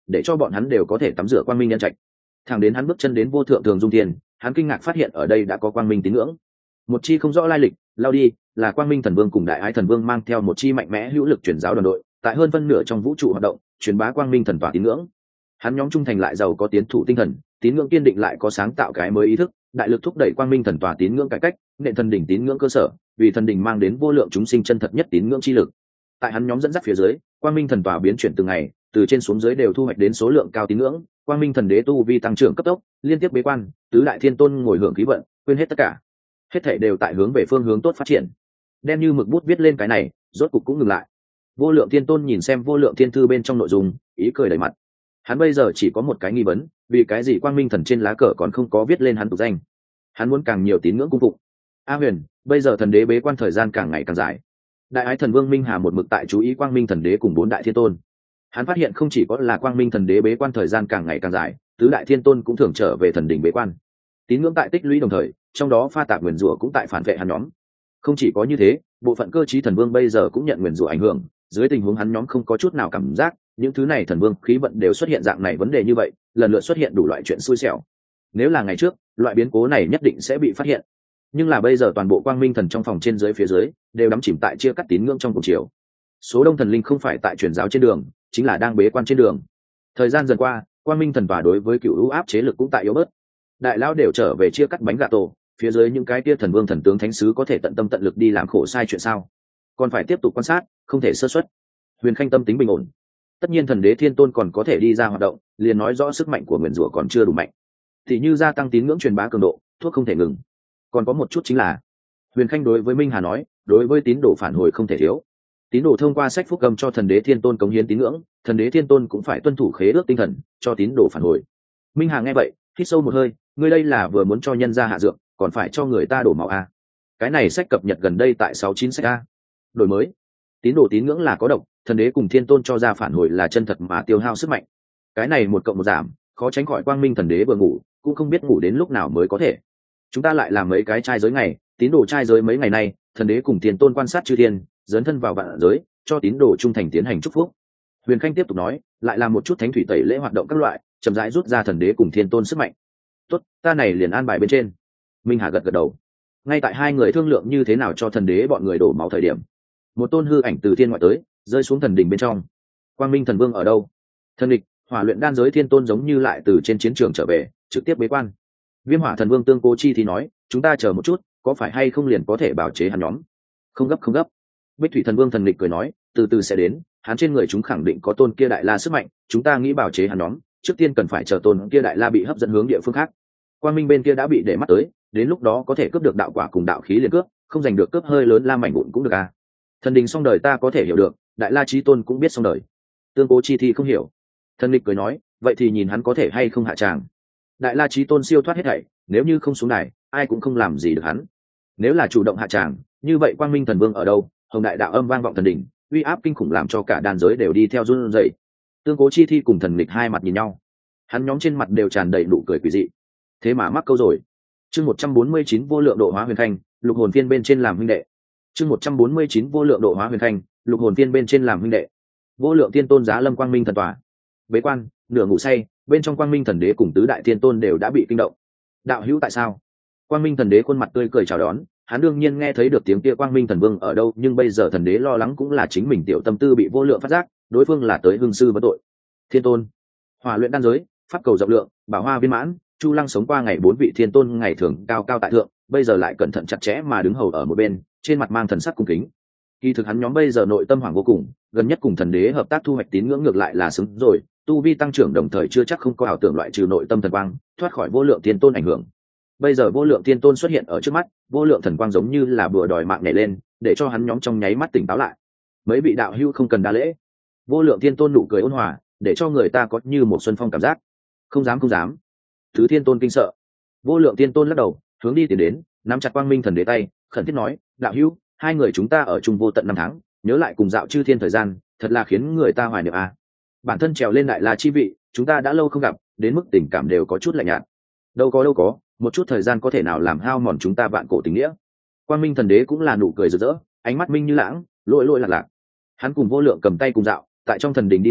Speaker 1: để cho bọn hắn đều có thể tắm rửa quang minh nhân trạch. Thẳng đến hắn bước chân đến vô thượng thường dung thiên, hắn kinh ngạc phát hiện ở đây đã có quang minh tín ngưỡng. Một chi không rõ lai lịch, lao đi, là quang minh thần vương cùng đại ái thần vương mang theo một chi mạnh mẽ hữu lực truyền giáo đoàn đội, tại hơn phân nửa trong vũ trụ hoạt động, truyền bá quang minh thần tỏa tín ngưỡng. Hắn nhóm trung thành lại giàu có tiến thủ tinh thần, tín ngưỡng kiên định lại có sáng tạo cái mới ý thức, đại lực thúc đẩy quang minh thần tỏa tín ngưỡng cải cách, nện thần đỉnh tín ngưỡng cơ sở, vì thần đỉnh mang đến vô lượng chúng sinh chân thật nhất tín ngưỡng chi lực. Tại hắn nhóm dẫn dắt phía dưới, quang minh thần tỏa biến chuyển từng ngày, từ trên xuống dưới đều thu hoạch đến số lượng cao tín ngưỡng, quang minh thần đế tu vi tăng trưởng cấp tốc, liên tiếp bế quan, tứ đại thiên tôn ngồi hưởng khí vận, quên hết tất cả, hết thảy đều tại hướng về phương hướng tốt phát triển. Đem như mực bút viết lên cái này, rốt cục cũng ngừng lại. Vô lượng thiên tôn nhìn xem vô lượng thiên thư bên trong nội dung, ý cười đầy mặt. Hắn bây giờ chỉ có một cái nghi vấn, vì cái gì quang minh thần trên lá cờ còn không có viết lên hắn tục danh? Hắn muốn càng nhiều tín ngưỡng cung phụng. A Huyền, bây giờ thần đế bế quan thời gian càng ngày càng dài. Đại ái thần vương Minh Hà một mực tại chú ý quang minh thần đế cùng bốn đại thiên tôn. Hắn phát hiện không chỉ có là quang minh thần đế bế quan thời gian càng ngày càng dài, tứ đại thiên tôn cũng thường trở về thần đỉnh bế quan. Tín ngưỡng tại tích lũy đồng thời, trong đó pha tạp nguyền rủa cũng tại phản vệ hắn nhóm. Không chỉ có như thế, bộ phận cơ trí thần vương bây giờ cũng nhận nguyền rủa ảnh hưởng, dưới tình huống hắn nhóm không có chút nào cảm giác, những thứ này thần vương khí vận đều xuất hiện dạng này vấn đề như vậy, lần lượt xuất hiện đủ loại chuyện xui xẻo. Nếu là ngày trước, loại biến cố này nhất định sẽ bị phát hiện. Nhưng là bây giờ toàn bộ quang minh thần trong phòng trên dưới phía dưới đều đắm chìm tại chia cắt tín ngưỡng trong cuộc chiều. Số đông thần linh không phải tại truyền giáo trên đường, chính là đang bế quan trên đường. Thời gian dần qua, quang minh thần tòa đối với cựu ưu áp chế lực cũng tại yếu bớt. Đại lão đều trở về chia cắt bánh gà tổ, phía dưới những cái kia thần vương thần tướng thánh sứ có thể tận tâm tận lực đi làm khổ sai chuyện sao? Còn phải tiếp tục quan sát, không thể sơ suất. Huyền Khanh tâm tính bình ổn. Tất nhiên thần đế thiên tôn còn có thể đi ra hoạt động, liền nói rõ sức mạnh của nguyền rủa còn chưa đủ mạnh. Thì như gia tăng tín ngưỡng truyền bá cường độ, thuốc không thể ngừng. Còn có một chút chính là, Huyền Khanh đối với Minh Hà nói, đối với tín đồ phản hồi không thể thiếu. Tín đồ thông qua sách phúc âm cho thần đế thiên tôn cống hiến tín ngưỡng, thần đế thiên tôn cũng phải tuân thủ khế ước tinh thần, cho tín đồ phản hồi. Minh Hà nghe vậy, hít sâu một hơi, ngươi đây là vừa muốn cho nhân gia hạ dược, còn phải cho người ta đổ máu a. Cái này sách cập nhật gần đây tại sáu chín sách a. Đổi mới. Tín đồ tín ngưỡng là có độc, thần đế cùng thiên tôn cho ra phản hồi là chân thật mà tiêu hao sức mạnh. Cái này một cộng một giảm, khó tránh khỏi quang minh thần đế vừa ngủ, cũng không biết ngủ đến lúc nào mới có thể. Chúng ta lại làm mấy cái trai giới ngày, tín đồ trai giới mấy ngày nay, thần đế cùng thiên tôn quan sát chư thiên, dấn thân vào vạn giới, cho tín đồ trung thành tiến hành chúc phúc. Huyền Khanh tiếp tục nói, lại làm một chút thánh thủy tẩy lễ hoạt động các loại, chậm rãi rút ra thần đế cùng thiên tôn sức mạnh. Tốt, ta này liền an bài bên trên. Minh Hà gật gật đầu. Ngay tại hai người thương lượng như thế nào cho thần đế bọn người đổ máu thời điểm, một tôn hư ảnh từ thiên ngoại tới, rơi xuống thần đỉnh bên trong. Quang Minh thần vương ở đâu? Thần địch, hỏa luyện đan giới thiên tôn giống như lại từ trên chiến trường trở về, trực tiếp bế quan. Viêm hỏa thần vương Tương Cố Chi thì nói, chúng ta chờ một chút, có phải hay không liền có thể bảo chế hắn nhóm? Không gấp không gấp. Bích thủy thần vương thần địch cười nói, từ từ sẽ đến, hắn trên người chúng khẳng định có tôn kia đại la sức mạnh, chúng ta nghĩ bảo chế hắn nhóm, trước tiên cần phải chờ tôn kia đại la bị hấp dẫn hướng địa phương khác. Quang Minh bên kia đã bị để mắt tới, đến lúc đó có thể cướp được đạo quả cùng đạo khí liền cướp, không giành được cướp hơi lớn la mảnh vụn cũng được à. Thần đình xong đời ta có thể hiểu được, đại la chí tôn cũng biết xong đời. Tương Cố Chi thì không hiểu. Thần địch cười nói, vậy thì nhìn hắn có thể hay không hạ tràng. Đại la chí tôn siêu thoát hết thảy, nếu như không xuống đài, ai cũng không làm gì được hắn. Nếu là chủ động hạ tràng, như vậy Quang Minh thần vương ở đâu? Hồng đại đạo âm vang vọng thần đỉnh, uy áp kinh khủng làm cho cả đàn giới đều đi theo run rẩy. Tương Cố Chi thi cùng thần địch hai mặt nhìn nhau, hắn nhóm trên mặt đều tràn đầy nụ cười quỷ dị. Thế mà mắc câu rồi. Chương một trăm bốn mươi chín vô lượng độ hóa huyền khanh, lục hồn phiên bên trên làm huynh đệ. Chương một trăm bốn mươi chín vô lượng độ hóa huyền khanh, lục hồn phiên bên trên làm huynh đệ. Vô lượng tiên tôn giá lâm Quang Minh thần tòa. Bế quan, nửa ngủ say, bên trong Quang Minh thần đế cùng tứ đại tiên tôn đều đã bị kinh động. Đạo hữu tại sao? Quang Minh thần đế khuôn mặt tươi cười chào đón, hắn đương nhiên nghe thấy được tiếng kia Quang Minh thần vương ở đâu, nhưng bây giờ thần đế lo lắng cũng là chính mình tiểu tâm tư bị vô lượng phát giác, đối phương là tới hương sư vấn tội. Thiên tôn, hỏa luyện đan giới, pháp cầu rộng lượng, bảo hoa viên mãn, Chu Lăng sống qua ngày bốn vị thiên tôn ngày thường cao cao tại thượng, bây giờ lại cẩn thận chặt chẽ mà đứng hầu ở một bên, trên mặt mang thần sắc cung kính. Kỳ thực hắn nhóm bây giờ nội tâm hoảng vô cùng, gần nhất cùng thần đế hợp tác thu hoạch tín ngưỡng ngược lại là xứng rồi, tu vi tăng trưởng đồng thời chưa chắc không có ảo tưởng loại trừ nội tâm thần quang, thoát khỏi vô lượng thiên tôn ảnh hưởng. Bây giờ vô lượng thiên tôn xuất hiện ở trước mắt, vô lượng thần quang giống như là bùa đòi mạng nhảy lên, để cho hắn nhóm trong nháy mắt tỉnh táo lại. Mấy vị đạo hữu không cần đa lễ. Vô lượng thiên tôn nụ cười ôn hòa, để cho người ta có như một xuân phong cảm giác. Không dám không dám. Thứ thiên tôn kinh sợ. Vô lượng thiên tôn lắc đầu, hướng đi tiến đến, nắm chặt Quang Minh thần đế tay, khẩn thiết nói, đạo hữu, hai người chúng ta ở chung vô tận năm tháng, nhớ lại cùng dạo chư thiên thời gian, thật là khiến người ta hoài niệm à. Bản thân trèo lên đại la chi vị, chúng ta đã lâu không gặp, đến mức tình cảm đều có chút lạnh nhạt. Đâu có đâu có, một chút thời gian có thể nào làm hao mòn chúng ta vạn cổ tình nghĩa. Quang Minh thần đế cũng là nụ cười rực rỡ, ánh mắt minh như lãng, lội lội lạc lạc. Hắn cùng vô lượng cầm tay cùng dạo, tại trong thần đình đi dạo,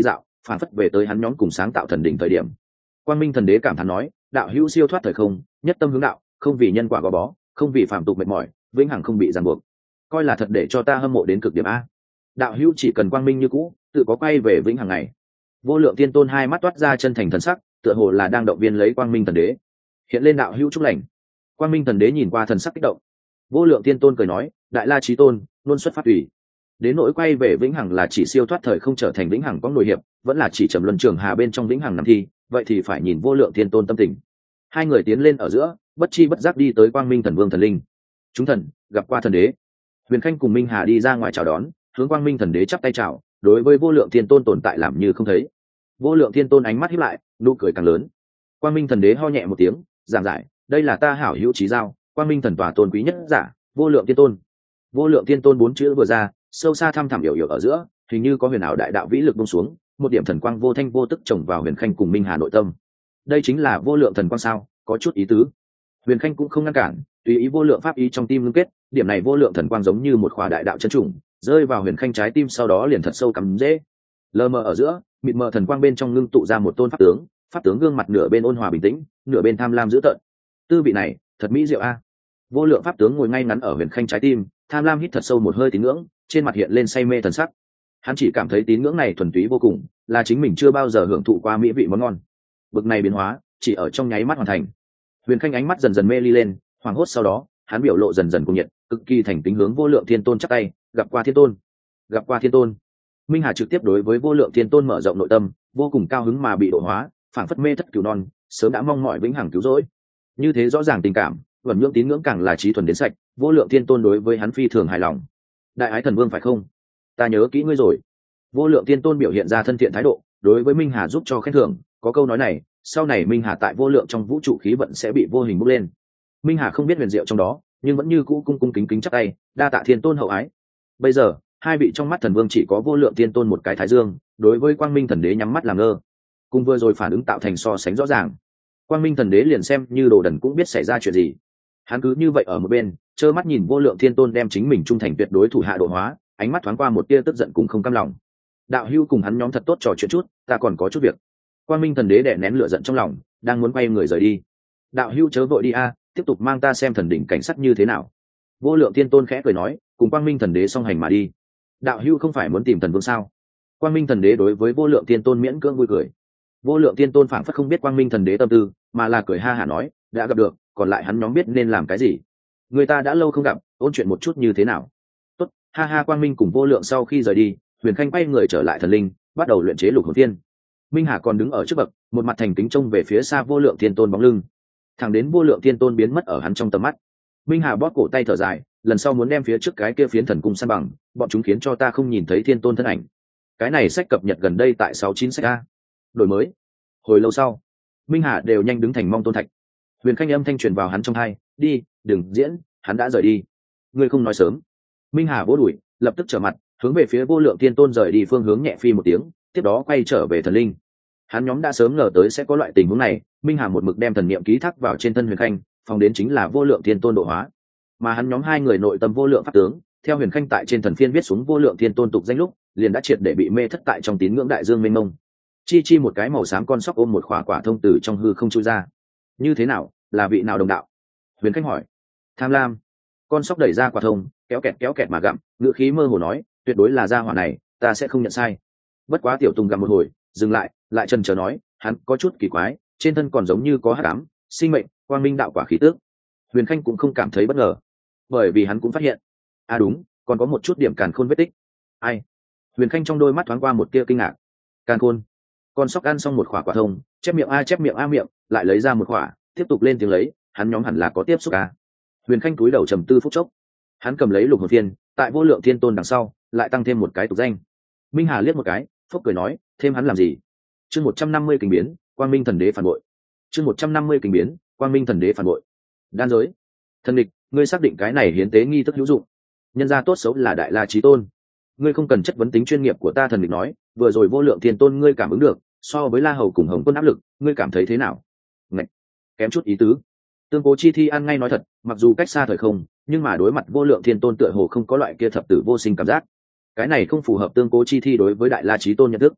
Speaker 1: phản phất về tới hắn nhóm cùng sáng tạo thần đỉnh thời điểm. Quang Minh Thần Đế cảm thán nói, đạo hữu siêu thoát thời không, nhất tâm hướng đạo, không vì nhân quả gò bó, không vì phàm tục mệt mỏi, vĩnh hằng không bị ràng buộc, coi là thật để cho ta hâm mộ đến cực điểm a. Đạo hữu chỉ cần quang minh như cũ, tự có quay về vĩnh hằng ngày. Vô Lượng Tiên Tôn hai mắt toát ra chân thành thần sắc, tựa hồ là đang động viên lấy Quang Minh Thần Đế. Hiện lên đạo hữu chúc lành. Quang Minh Thần Đế nhìn qua thần sắc kích động. Vô Lượng Tiên Tôn cười nói, đại la chí tôn, luôn xuất phát tùy. Đến nỗi quay về vĩnh hằng là chỉ siêu thoát thời không trở thành vĩnh hằng có nội hiệp, vẫn là chỉ trầm luân trường hà bên trong vĩnh hằng nằm thi, vậy thì phải nhìn Vô Lượng Tiên Tôn tâm tình. Hai người tiến lên ở giữa, bất chi bất giác đi tới Quang Minh Thần Vương thần linh. Chúng thần gặp qua thần đế. Huyền Khanh cùng Minh Hà đi ra ngoài chào đón, hướng Quang Minh Thần Đế chắp tay chào, đối với Vô Lượng Tiên Tôn tồn tại làm như không thấy. Vô Lượng Tiên Tôn ánh mắt híp lại, nụ cười càng lớn. Quang Minh Thần Đế ho nhẹ một tiếng, giảng giải, đây là ta hảo hữu chí giao, Quang Minh Thần Tòa tôn quý nhất giả, Vô Lượng Tiên Tôn. Vô Lượng Tiên Tôn bốn chữ vừa ra, sâu xa thăm thẳm hiểu hiểu ở giữa, hình như có huyền ảo đại đạo vĩ lực buông xuống, một điểm thần quang vô thanh vô tức trồng vào Huyền Khanh cùng Minh Hà nội tâm. Đây chính là vô lượng thần quang sao? Có chút ý tứ. Huyền Khanh cũng không ngăn cản, tùy ý vô lượng pháp ý trong tim ngưng kết, điểm này vô lượng thần quang giống như một khỏa đại đạo chân trùng, rơi vào Huyền Khanh trái tim sau đó liền thật sâu cắm rễ. Lờ mờ ở giữa, mịt mờ thần quang bên trong ngưng tụ ra một tôn pháp tướng, pháp tướng gương mặt nửa bên ôn hòa bình tĩnh, nửa bên tham lam dữ tợn. Tư vị này, thật mỹ diệu a. Vô lượng pháp tướng ngồi ngay ngắn ở Huyền Khanh trái tim, tham lam hít thật sâu một hơi tín ngưỡng, trên mặt hiện lên say mê thần sắc. Hắn chỉ cảm thấy tín ngưỡng này thuần túy vô cùng, là chính mình chưa bao giờ hưởng thụ qua mỹ vị món ngon. Bực này biến hóa, chỉ ở trong nháy mắt hoàn thành. Huyền Khanh ánh mắt dần dần mê ly lên, hoảng hốt sau đó, hắn biểu lộ dần dần cuồng nhiệt, cực kỳ thành kính hướng Vô Lượng Thiên Tôn chắp tay, gặp qua Thiên Tôn, gặp qua Thiên Tôn. Minh Hà trực tiếp đối với Vô Lượng Thiên Tôn mở rộng nội tâm, vô cùng cao hứng mà bị độ hóa, phảng phất mê thất cửu non, sớm đã mong mỏi vĩnh hằng cứu rỗi. Như thế rõ ràng tình cảm, vẩn nhưỡng tín ngưỡng càng là trí thuần đến sạch, Vô Lượng Thiên Tôn đối với hắn phi thường hài lòng. Đại ái thần vương phải không? Ta nhớ kỹ ngươi rồi. Vô Lượng Thiên Tôn biểu hiện ra thân thiện thái độ, đối với Minh Hà giúp cho khen thưởng, có câu nói này, sau này Minh Hà tại vô lượng trong vũ trụ khí vận sẽ bị vô hình bốc lên. Minh Hà không biết huyền diệu trong đó, nhưng vẫn như cũ cung cung kính kính chắp tay, đa tạ Thiên Tôn hậu ái. Bây giờ, hai vị trong mắt thần vương chỉ có Vô Lượng Thiên Tôn một cái thái dương, đối với Quang Minh Thần Đế nhắm mắt làm ngơ. Cùng vừa rồi phản ứng tạo thành so sánh rõ ràng. Quang Minh Thần Đế liền xem như đồ đần cũng biết xảy ra chuyện gì. Hắn cứ như vậy ở một bên, trơ mắt nhìn Vô Lượng Thiên Tôn đem chính mình trung thành tuyệt đối thủ hạ độ hóa, ánh mắt thoáng qua một tia tức giận cùng không cam lòng. Đạo hữu cùng hắn nhóm thật tốt trò chuyện chút, ta còn có chút việc. Quang Minh Thần Đế đè nén lửa giận trong lòng, đang muốn quay người rời đi. Đạo hữu chớ vội đi a, tiếp tục mang ta xem thần đỉnh cảnh sắc như thế nào. Vô Lượng Thiên Tôn khẽ cười nói, cùng Quang Minh Thần Đế song hành mà đi. Đạo hữu không phải muốn tìm thần vương sao? Quang Minh Thần Đế đối với Vô Lượng Thiên Tôn miễn cưỡng vui cười. Vô Lượng Thiên Tôn phảng phất không biết Quang Minh Thần Đế tâm tư, mà là cười ha hả nói, đã gặp được, còn lại hắn nhóm biết nên làm cái gì. Người ta đã lâu không gặp, ôn chuyện một chút như thế nào? Tốt, ha ha. Quang Minh cùng Vô Lượng sau khi rời đi, Huyền Khanh quay người trở lại thần linh, bắt đầu luyện chế lục hồn thiên. Minh Hà còn đứng ở trước bậc, một mặt thành kính trông về phía xa Vô Lượng Thiên Tôn bóng lưng. Thẳng đến Vô Lượng Thiên Tôn biến mất ở hắn trong tầm mắt, Minh Hà bóp cổ tay thở dài, lần sau muốn đem phía trước cái kia phiến thần cung san bằng, bọn chúng khiến cho ta không nhìn thấy Thiên Tôn thân ảnh. Cái này sách cập nhật gần đây tại sáu chín sách a. Đổi mới. Hồi lâu sau, Minh Hà đều nhanh đứng thành mong tôn thạch. Huyền Khanh âm thanh truyền vào hắn trong tai, đi, đừng diễn, hắn đã rời đi. Ngươi không nói sớm. Minh Hà vỗ đùi, lập tức trở mặt, hướng về phía Vô Lượng Thiên Tôn rời đi phương hướng nhẹ phi một tiếng, tiếp đó quay trở về thần linh. Hắn nhóm đã sớm ngờ tới sẽ có loại tình huống này, Minh Hà một mực đem thần niệm ký thác vào trên thân Huyền Khanh, phòng đến chính là Vô Lượng Thiên Tôn độ hóa. Mà hắn nhóm hai người nội tâm vô lượng pháp tướng, theo Huyền Khanh tại trên thần phiên viết xuống Vô Lượng Thiên Tôn tục danh lúc, liền đã triệt để bị mê thất tại trong tín ngưỡng đại dương mênh mông. Chi chi một cái màu xám con sóc ôm một khỏa quả thông từ trong hư không chui ra. Như thế nào, là vị nào đồng đạo? Huyền Khanh hỏi. Tham lam. Con sóc đẩy ra quả thông, kéo kẹt kéo kẹt mà gặm, ngữ khí mơ hồ nói, tuyệt đối là gia hỏa này, ta sẽ không nhận sai. Bất quá tiểu Tùng gặm một hồi, dừng lại, lại chần chờ nói, hắn có chút kỳ quái, trên thân còn giống như có hắc ám, sinh mệnh, quang minh đạo quả khí tước. Huyền Khanh cũng không cảm thấy bất ngờ, bởi vì hắn cũng phát hiện, à đúng, còn có một chút điểm càn khôn vết tích. Ai? Huyền Khanh trong đôi mắt thoáng qua một tia kinh ngạc. Càn khôn? Con sóc ăn xong một khỏa quả thông, chép miệng a chép miệng a miệng, lại lấy ra một khỏa, tiếp tục lên tiếng lấy, hắn nhóm hẳn là có tiếp xúc a. Huyền Khanh cúi đầu trầm tư phút chốc, hắn cầm lấy lục hồn phiên, tại Vô Lượng Thiên Tôn đằng sau, lại tăng thêm một cái tục danh. Minh Hà liếc một cái, phúc cười nói, thêm hắn làm gì? Chương một trăm năm mươi kinh biến, Quang Minh Thần Đế phản bội. Chương một trăm năm mươi kinh biến, Quang Minh Thần Đế phản bội. Đan giới. Thần địch, ngươi xác định cái này hiến tế nghi thức hữu dụng? Nhân gia tốt xấu là đại la chí tôn, ngươi không cần chất vấn tính chuyên nghiệp của ta. Thần địch nói, vừa rồi Vô Lượng Thiên Tôn ngươi cảm ứng được, so với La Hầu cùng Hồng Quân áp lực, ngươi cảm thấy thế nào? Ngạch, kém chút ý tứ. Tương Cố Chi Thi ăn ngay nói thật, mặc dù cách xa thời không, nhưng mà đối mặt Vô Lượng Thiên Tôn tựa hồ không có loại kia thập tử vô sinh cảm giác. Cái này không phù hợp Tương Cố Chi Thi đối với đại la chí tôn nhận thức.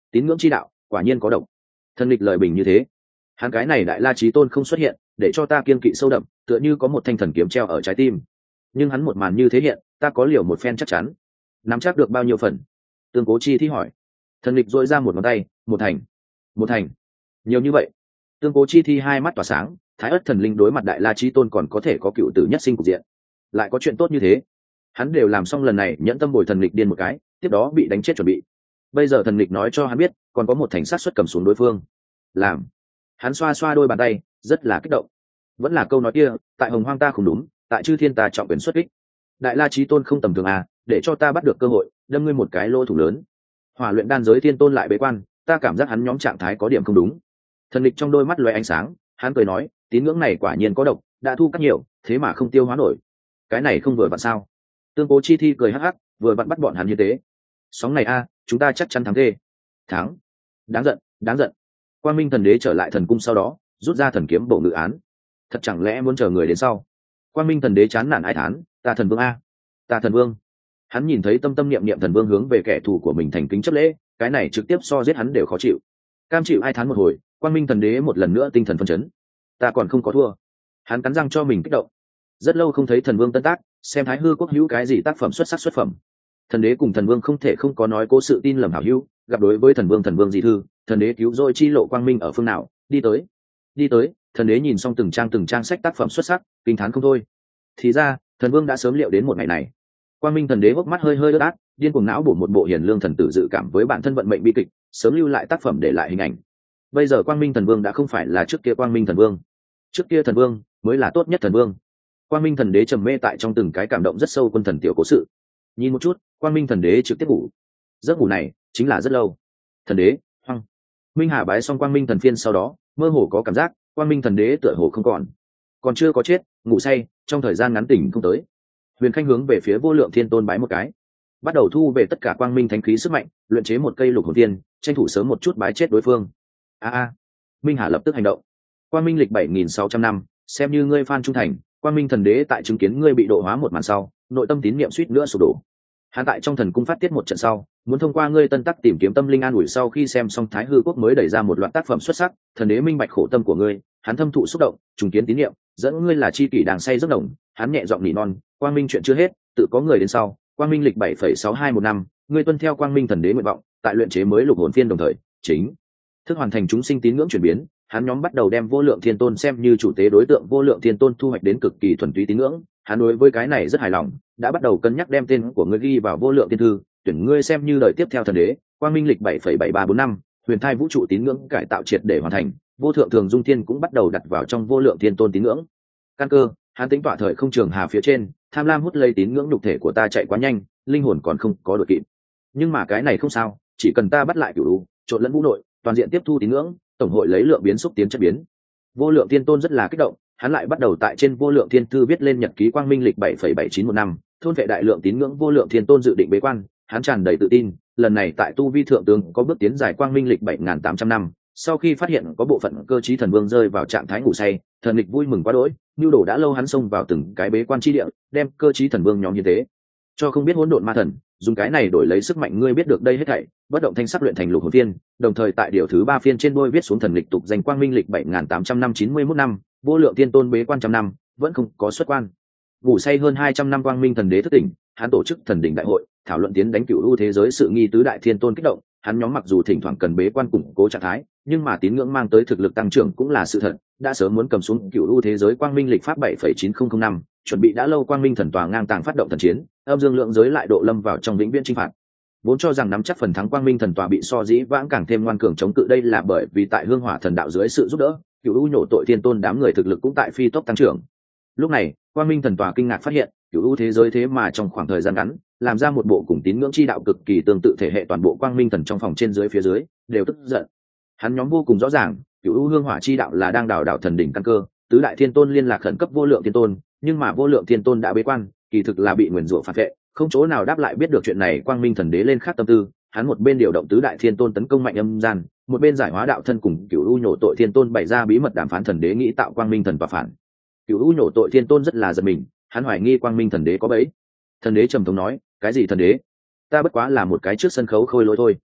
Speaker 1: tín ngưỡng chi đạo quả nhiên có độc. Thần lịch lời bình như thế, hắn cái này đại la chí tôn không xuất hiện để cho ta kiên kỵ sâu đậm, tựa như có một thanh thần kiếm treo ở trái tim. Nhưng hắn một màn như thế hiện, ta có liều một phen chắc chắn. Nắm chắc được bao nhiêu phần? Tương Cố Chi Thi hỏi. Thần lịch dội ra một ngón tay, một thành, một thành, nhiều như vậy. Tương Cố Chi Thi hai mắt tỏa sáng, thái ất thần linh đối mặt đại la chí tôn còn có thể có cựu tử nhất sinh cục diện, lại có chuyện tốt như thế. Hắn đều làm xong lần này nhẫn tâm bồi thần lịch điên một cái, tiếp đó bị đánh chết chuẩn bị. Bây giờ thần lịch nói cho hắn biết còn có một thành sát xuất cầm xuống đối phương. Làm. Hắn xoa xoa đôi bàn tay, rất là kích động. Vẫn là câu nói kia, tại hồng hoang ta không đúng, tại chư thiên ta trọng quyền xuất kích. Đại la chí tôn không tầm thường à, để cho ta bắt được cơ hội đâm ngươi một cái lỗ thủ lớn. Hỏa luyện đan giới thiên tôn lại bế quan, ta cảm giác hắn nhóm trạng thái có điểm không đúng. Thần lịch trong đôi mắt lóe ánh sáng, hắn cười nói, tín ngưỡng này quả nhiên có độc, đã thu cắt nhiều, thế mà không tiêu hóa nổi. Cái này không vừa vặn sao? Tương Cố Chi Thi cười hắc hắc, vừa vặn bắt bọn hắn như thế. Sóng này a, chúng ta chắc chắn thắng ghê. Thắng? Đáng giận, đáng giận. Quang Minh Thần Đế trở lại thần cung sau đó, rút ra thần kiếm bổ ngự án. Thật chẳng lẽ muốn chờ người đến sau? Quang Minh Thần Đế chán nản ai thán, ta thần vương a, ta thần vương. Hắn nhìn thấy tâm tâm niệm niệm thần vương hướng về kẻ thù của mình thành kính chấp lễ, cái này trực tiếp so giết hắn đều khó chịu. Cam chịu ai thán một hồi, Quang Minh Thần Đế một lần nữa tinh thần phân chấn. Ta còn không có thua. Hắn cắn răng cho mình kích động. Rất lâu không thấy thần vương tân tác, xem thái hư quốc hữu cái gì tác phẩm xuất sắc xuất phẩm. Thần đế cùng thần vương không thể không có nói cố sự tin lầm hảo hữu, gặp đối với thần vương thần vương dị thư, thần đế cứu rồi chi lộ quang minh ở phương nào, đi tới đi tới thần đế nhìn xong từng trang từng trang sách tác phẩm xuất sắc, kinh thán không thôi. Thì ra thần vương đã sớm liệu đến một ngày này. Quang Minh Thần Đế hốc mắt hơi hơi ướt át, điên cuồng não bổ một bộ hiền lương thần tử dự cảm với bản thân vận mệnh bi kịch, sớm lưu lại tác phẩm để lại hình ảnh. Bây giờ Quang Minh Thần Vương đã không phải là trước kia Quang Minh Thần Vương, trước kia thần vương mới là tốt nhất thần vương. Quang Minh Thần Đế trầm mê tại trong từng cái cảm động rất sâu quân thần tiểu cố sự. Nhìn một chút, Quang Minh Thần Đế trực tiếp ngủ. Giấc ngủ này chính là rất lâu. Thần đế, hoang. Minh Hà bái xong Quang Minh Thần Phiên sau đó, mơ hồ có cảm giác, Quang Minh Thần Đế tựa hồ không còn, còn chưa có chết, ngủ say, trong thời gian ngắn tỉnh không tới. Huyền Khanh hướng về phía Vô Lượng Thiên Tôn bái một cái, bắt đầu thu về tất cả Quang Minh thánh khí sức mạnh, luyện chế một cây lục hồn tiên, tranh thủ sớm một chút bái chết đối phương. A a, Minh Hà lập tức hành động. Quang Minh lịch bảy nghìn sáu trăm năm, xem như ngươi fan trung thành, Quang Minh Thần Đế tại chứng kiến ngươi bị độ hóa một màn sau, nội tâm tín niệm suýt nữa sụp đổ. Hắn tại trong thần cung phát tiết một trận sau, muốn thông qua ngươi tân tắc tìm kiếm tâm linh an ủi. Sau khi xem xong Thái Hư Quốc mới đẩy ra một loạt tác phẩm xuất sắc, Thần Đế minh bạch khổ tâm của ngươi, hắn thâm thụ xúc động, trùng kiến tín niệm, dẫn ngươi là chi kỷ đàng say giấc đồng. Hắn nhẹ giọng nỉ non, Quang Minh chuyện chưa hết, tự có người đến sau. Quang Minh lịch bảy phẩy sáu hai một năm, ngươi tuân theo Quang Minh Thần Đế nguyện vọng, tại luyện chế mới lục hồn phiên đồng thời, chính thức hoàn thành chúng sinh tín ngưỡng chuyển biến. Hắn nhóm bắt đầu đem Vô Lượng Thiên Tôn xem như chủ tế đối tượng. Vô Lượng Thiên Tôn thu hoạch đến cực kỳ thuần túy tín ngưỡng, hắn đối với cái này rất hài lòng, đã bắt đầu cân nhắc đem tên của ngươi ghi vào Vô Lượng Thiên Thư, tuyển ngươi xem như đời tiếp theo thần đế. Quang Minh lịch bảy phẩy bảy ba bốn năm, huyền thai vũ trụ tín ngưỡng cải tạo triệt để hoàn thành, vô thượng thường dung thiên cũng bắt đầu đặt vào trong Vô Lượng Thiên Tôn tín ngưỡng. Căn cơ, hắn tính tọa thời không trường hà phía trên, tham lam hút lấy tín ngưỡng nhục thể của ta chạy quá nhanh, linh hồn còn không có đội kịp. Nhưng mà cái này không sao, chỉ cần ta bắt lại cửu u, trộn lẫn vũ nội, toàn diện tiếp thu tín ngưỡng, tổng hội lấy lượng biến xúc tiến chất biến. Vô Lượng Thiên Tôn rất là kích động, hắn lại bắt đầu tại trên Vô Lượng Thiên Thư viết lên nhật ký. Quang Minh lịch bảy phẩy bảy chín một năm, thôn vệ đại lượng tín ngưỡng. Vô Lượng Thiên Tôn dự định bế quan, hắn tràn đầy tự tin, lần này tại tu vi thượng tướng có bước tiến dài. Quang Minh lịch bảy nghìn tám trăm năm, sau khi phát hiện có bộ phận cơ trí thần vương rơi vào trạng thái ngủ say, thần lịch vui mừng quá đỗi, nhu đồ đã lâu hắn xông vào từng cái bế quan chi địa, đem cơ trí thần vương nhóm như thế cho không biết hỗn độn ma thần, dùng cái này đổi lấy sức mạnh. Ngươi biết được đây hết thảy, bất động thanh sắc luyện thành lục hồn phiên, đồng thời tại điều thứ ba phiên trên đôi viết xuống thần lịch tục danh. Quang Minh lịch bảy nghìn tám trăm năm chín mươi mốt năm, Vô Lượng Thiên Tôn bế quan trăm năm, vẫn không có xuất quan. Ngủ say hơn hai trăm năm Quang Minh Thần Đế thức tỉnh, hắn tổ chức thần đỉnh đại hội, thảo luận tiến đánh cửu u thế giới sự nghi. Tứ đại thiên tôn kích động, hắn nhóm mặc dù thỉnh thoảng cần bế quan củng cố trạng thái, nhưng mà tín ngưỡng mang tới thực lực tăng trưởng cũng là sự thật, đã sớm muốn cầm xuống cửu u thế giới. Quang Minh lịch pháp bảy phẩy chín không không năm, chuẩn bị đã lâu. Quang Minh thần tòa ngang tàng phát động thần chiến, âm dương lượng giới lại độ lâm vào trong vĩnh viễn chinh phạt. Vốn cho rằng nắm chắc phần thắng, Quang Minh thần tòa bị so dĩ vãng càng thêm ngoan cường chống cự. Đây là bởi vì tại hương hỏa thần đạo dưới sự giúp đỡ, cửu u nhổ tội thiên tôn đám người thực lực cũng tại phi tốc tăng trưởng. Lúc này Quang Minh thần tòa kinh ngạc phát hiện, cửu u thế giới thế mà trong khoảng thời gian ngắn làm ra một bộ cùng tín ngưỡng chi đạo cực kỳ tương tự thể hệ. Toàn bộ Quang Minh thần trong phòng trên dưới phía dưới đều tức giận. Hắn nhóm vô cùng rõ ràng, cửu u hương hỏa chi đạo là đang đào đảo thần đỉnh căn cơ. Tứ đại thiên tôn liên lạc khẩn cấp Vô Lượng Thiên Tôn, nhưng mà Vô Lượng Thiên Tôn đã bế quan, kỳ thực là bị nguyền rủa phản vệ, không chỗ nào đáp lại. Biết được chuyện này, Quang Minh thần đế lên khát tâm tư, hắn một bên điều động tứ đại thiên tôn tấn công mạnh âm gian, một bên giải hóa đạo thân cùng cửu u nhổ tội thiên tôn bày ra bí mật đàm phán. Thần đế nghĩ tạo Quang Minh thần và phản. Cửu u nhổ tội thiên tôn rất là giật mình, hắn hoài nghi Quang Minh thần đế có bẫy. Thần đế trầm thống nói, cái gì thần đế? Ta bất quá là một cái trước sân khấu khôi lỗi thôi.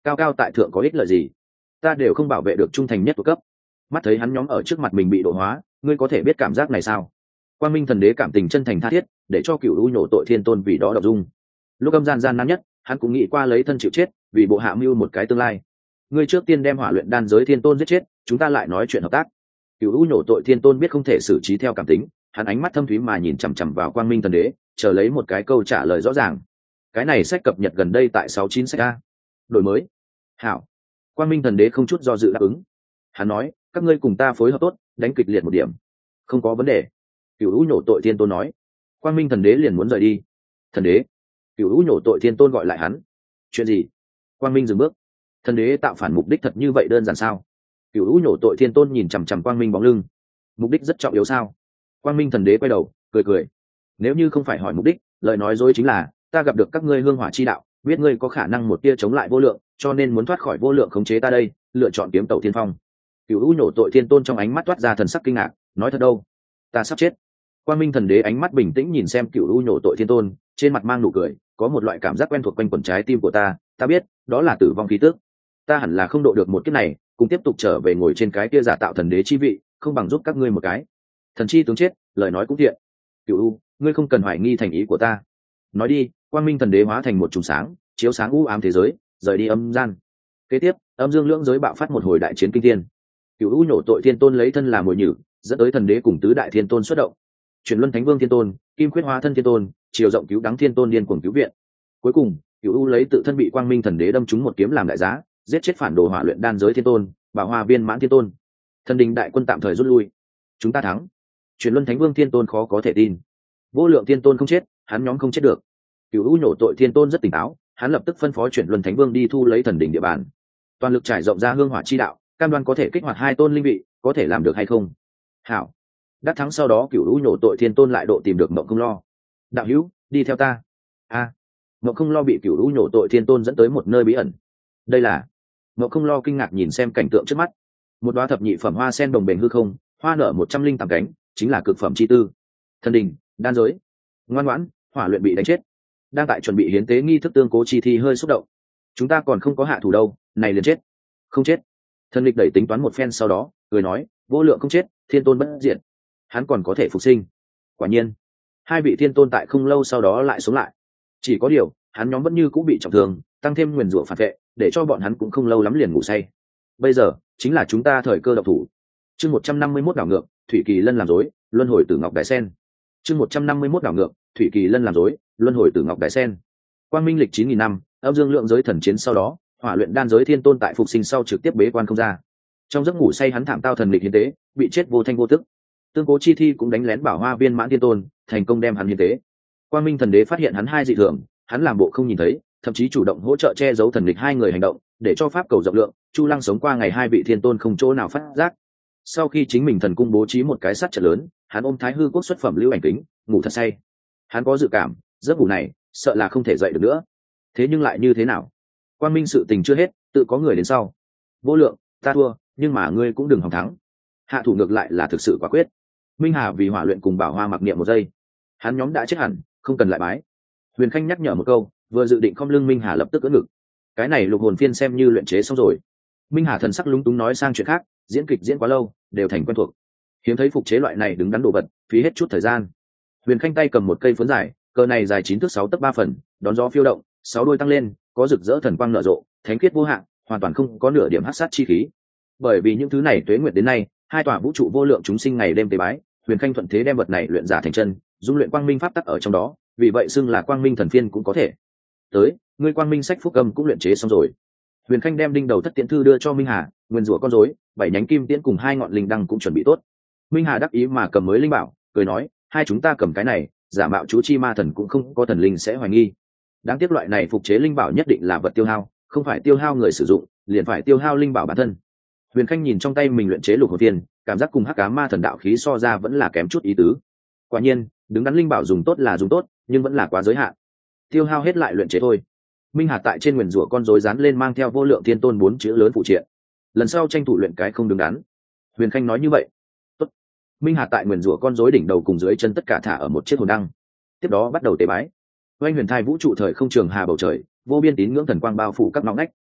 Speaker 1: cao cao tại thượng có ích lợi gì? Ta đều không bảo vệ được trung thành nhất của cấp. Mắt thấy hắn nhóm ở trước mặt mình bị độ hóa, ngươi có thể biết cảm giác này sao? Quang Minh Thần Đế cảm tình chân thành tha thiết, để cho Cửu U nhổ tội thiên tôn vì đó động dung. Lúc âm gian gian nan nhất, hắn cũng nghĩ qua lấy thân chịu chết, vì bộ hạ mưu một cái tương lai. Ngươi trước tiên đem hỏa luyện đan giới thiên tôn giết chết, chúng ta lại nói chuyện hợp tác. Cửu U nhổ tội thiên tôn biết không thể xử trí theo cảm tính, hắn ánh mắt thâm thúy mà nhìn chằm chằm vào Quang Minh Thần Đế, chờ lấy một cái câu trả lời rõ ràng. Cái này sách cập nhật gần đây tại sáu chín sách a. Đổi mới. Hảo. Quang Minh Thần Đế không chút do dự đáp ứng. Hắn nói, các ngươi cùng ta phối hợp tốt, đánh kịch liệt một điểm. Không có vấn đề. Cửu U nhổ tội thiên tôn nói. Quang Minh Thần Đế liền muốn rời đi. Thần Đế. Cửu U nhổ tội thiên tôn gọi lại hắn. Chuyện gì? Quang Minh dừng bước. Thần Đế tạo phản mục đích thật như vậy đơn giản sao? Cửu U nhổ tội thiên tôn nhìn chằm chằm Quang Minh bóng lưng. Mục đích rất trọng yếu sao? Quang Minh Thần Đế quay đầu, cười cười. Nếu như không phải hỏi mục đích, lời nói dối chính là, ta gặp được các ngươi hương hỏa chi đạo, biết ngươi có khả năng một tia chống lại vô lượng, cho nên muốn thoát khỏi vô lượng khống chế ta đây, lựa chọn kiếm tẩu thiên phong. Cửu U nhổ tội thiên tôn trong ánh mắt toát ra thần sắc kinh ngạc, nói thật đâu, ta sắp chết. Quang Minh Thần Đế ánh mắt bình tĩnh nhìn xem Cửu U nhổ tội thiên tôn, trên mặt mang nụ cười, có một loại cảm giác quen thuộc quanh quẩn trái tim của ta, ta biết, đó là tử vong khí tức. Ta hẳn là không độ được một kiếp này, cùng tiếp tục trở về ngồi trên cái kia giả tạo thần đế chi vị, không bằng giúp các ngươi một cái. Thần chi tướng chết, lời nói cũng thiện. Cửu U, ngươi không cần hoài nghi thành ý của ta. Nói đi. Quang Minh Thần Đế hóa thành một chùm sáng, chiếu sáng u ám thế giới, rời đi âm gian. Kế tiếp, âm dương lưỡng giới bạo phát một hồi đại chiến kinh thiên. Cửu U nhổ tội thiên tôn lấy thân làm mồi nhử, dẫn tới thần đế cùng tứ đại thiên tôn xuất động. Chuyển luân thánh vương thiên tôn, kim khuyết hóa thân thiên tôn, chiều rộng cứu đắng thiên tôn điên cuồng cứu viện. Cuối cùng, Cửu U lấy tự thân bị Quang Minh Thần Đế đâm trúng một kiếm làm đại giá, giết chết phản đồ hỏa luyện đan giới thiên tôn, Bảo Hoa viên mãn thiên tôn. Thần đình đại quân tạm thời rút lui. Chúng ta thắng. Chuyển luân thánh vương thiên tôn khó có thể tin. Vô lượng thiên tôn không chết, hắn nhóm không chết được. Cửu U nhổ tội thiên tôn rất tỉnh táo, hắn lập tức phân phó chuyển luân thánh vương đi thu lấy thần đỉnh địa bàn, toàn lực trải rộng ra hương hỏa chi đạo, cam đoan có thể kích hoạt hai tôn linh vị, có thể làm được hay không? Hảo. Đắc thắng sau đó Cửu U nhổ tội thiên tôn lại độ tìm được Mộng Không Lo. Đạo hữu, đi theo ta. A. À, Mộng Không Lo bị Cửu U nhổ tội thiên tôn dẫn tới một nơi bí ẩn. Đây là? Mộng Không Lo kinh ngạc nhìn xem cảnh tượng trước mắt. Một đóa thập nhị phẩm hoa sen đồng bền hư không, hoa nở một trăm linh tám cánh, chính là cực phẩm chi tư. Thần đình, đan giới. Ngoan ngoãn, hỏa luyện bị đánh chết. Đang tại chuẩn bị hiến tế nghi thức tương cố chi thi hơi xúc động. Chúng ta còn không có hạ thủ đâu, này liền chết. Không chết. Thần lịch đẩy tính toán một phen sau đó, cười nói, vô lượng không chết, thiên tôn bất diệt, hắn còn có thể phục sinh. Quả nhiên, hai vị thiên tôn tại không lâu sau đó lại sống lại. Chỉ có điều, hắn nhóm vẫn như cũng bị trọng thương, tăng thêm nguyền rủa phản vệ, để cho bọn hắn cũng không lâu lắm liền ngủ say. Bây giờ, chính là chúng ta thời cơ độc thủ. Chương một trăm năm mươi mốt đảo ngược, Thủy Kỳ Lân làm rối, luân hồi tử ngọc đại sen. Chương một trăm năm mươi mốt đảo ngược, Thủy Kỳ Lân làm rối, luân hồi tử ngọc đại sen. Quang Minh lịch chín nghìn năm, âm dương lượng giới thần chiến sau đó, hỏa luyện đan giới thiên tôn tại phục sinh sau trực tiếp bế quan không ra. Trong giấc ngủ say hắn thảm tao thần lịch hiến tế, bị chết vô thanh vô tức. Tương cố chi thi cũng đánh lén Bảo Hoa viên mãn thiên tôn, thành công đem hắn hiến tế. Quang Minh thần đế phát hiện hắn hai dị thường, hắn làm bộ không nhìn thấy, thậm chí chủ động hỗ trợ che giấu thần lịch hai người hành động, để cho pháp cầu rộng lượng, Chu Lăng sống qua ngày hai vị thiên tôn không chỗ nào phát giác. Sau khi chính mình thần cung bố trí một cái sát trận lớn, hắn ôm Thái Hư quốc xuất phẩm lưu ảnh kính, ngủ thật say. Hắn có dự cảm, giấc ngủ này sợ là không thể dậy được nữa. Thế nhưng lại như thế nào? Quang Minh sự tình chưa hết, tự có người đến sau. Vô lượng, ta thua, nhưng mà ngươi cũng đừng hòng thắng. Hạ thủ ngược lại là thực sự quả quyết. Minh Hà vì hỏa luyện cùng Bảo Hoa mặc niệm một giây, hắn nhóm đã chết hẳn, không cần lại bái. Huyền Khanh nhắc nhở một câu, vừa dự định khom lưng Minh Hà lập tức ưỡn ngực. Cái này lục hồn phiên xem như luyện chế xong rồi. Minh Hà thần sắc lúng túng nói sang chuyện khác, diễn kịch diễn quá lâu, đều thành quen thuộc. Hiếm thấy phục chế loại này đứng đắn đồ vật, phí hết chút thời gian. Huyền Khanh tay cầm một cây phấn dài, cờ này dài chín thước sáu tấc ba phần, đón gió phiêu động, sáu đuôi tăng lên, có rực rỡ thần quang nở rộ, thánh khiết vô hạn, hoàn toàn không có nửa điểm hắc sát chi khí. Bởi vì những thứ này tuế nguyệt đến nay, hai tòa vũ trụ vô lượng chúng sinh ngày đêm tế bái, Huyền Khanh thuận thế đem vật này luyện giả thành chân, dung luyện quang minh pháp tắc ở trong đó, vì vậy xưng là quang minh thần phiên cũng có thể. Tới, ngươi quang minh sách phúc âm cũng luyện chế xong rồi. Huyền Khanh đem đinh đầu thất tiễn thư đưa cho Minh Hà, nguyên rủa con rối, bảy nhánh kim tiễn cùng hai ngọn linh đăng cũng chuẩn bị tốt. Minh Hà đắc ý mà cầm mới linh bảo, cười nói, hai chúng ta cầm cái này, giả mạo chú chi ma thần cũng không có thần linh sẽ hoài nghi. Đáng tiếc loại này phục chế linh bảo nhất định là vật tiêu hao, không phải tiêu hao người sử dụng, liền phải tiêu hao linh bảo bản thân. Huyền Khanh nhìn trong tay mình luyện chế lục hồn phiên, cảm giác cùng hắc ám ma thần đạo khí so ra vẫn là kém chút ý tứ. Quả nhiên, đứng đắn linh bảo dùng tốt là dùng tốt, nhưng vẫn là quá giới hạn. Tiêu hao hết lại luyện chế thôi. Minh Hà tại trên nguyền rủa con rối dán lên mang theo vô lượng thiên tôn bốn chữ lớn phụ triện. Lần sau tranh thủ luyện cái không đứng đắn. Huyền Khanh nói như vậy. Tốt. Minh Hà tại nguyền rủa con rối đỉnh đầu cùng dưới chân tất cả thả ở một chiếc hồn đăng. Tiếp đó bắt đầu tế bái. Oanh huyền thai vũ trụ thời không trường hà bầu trời, vô biên tín ngưỡng thần quang bao phủ các ngõ ngách.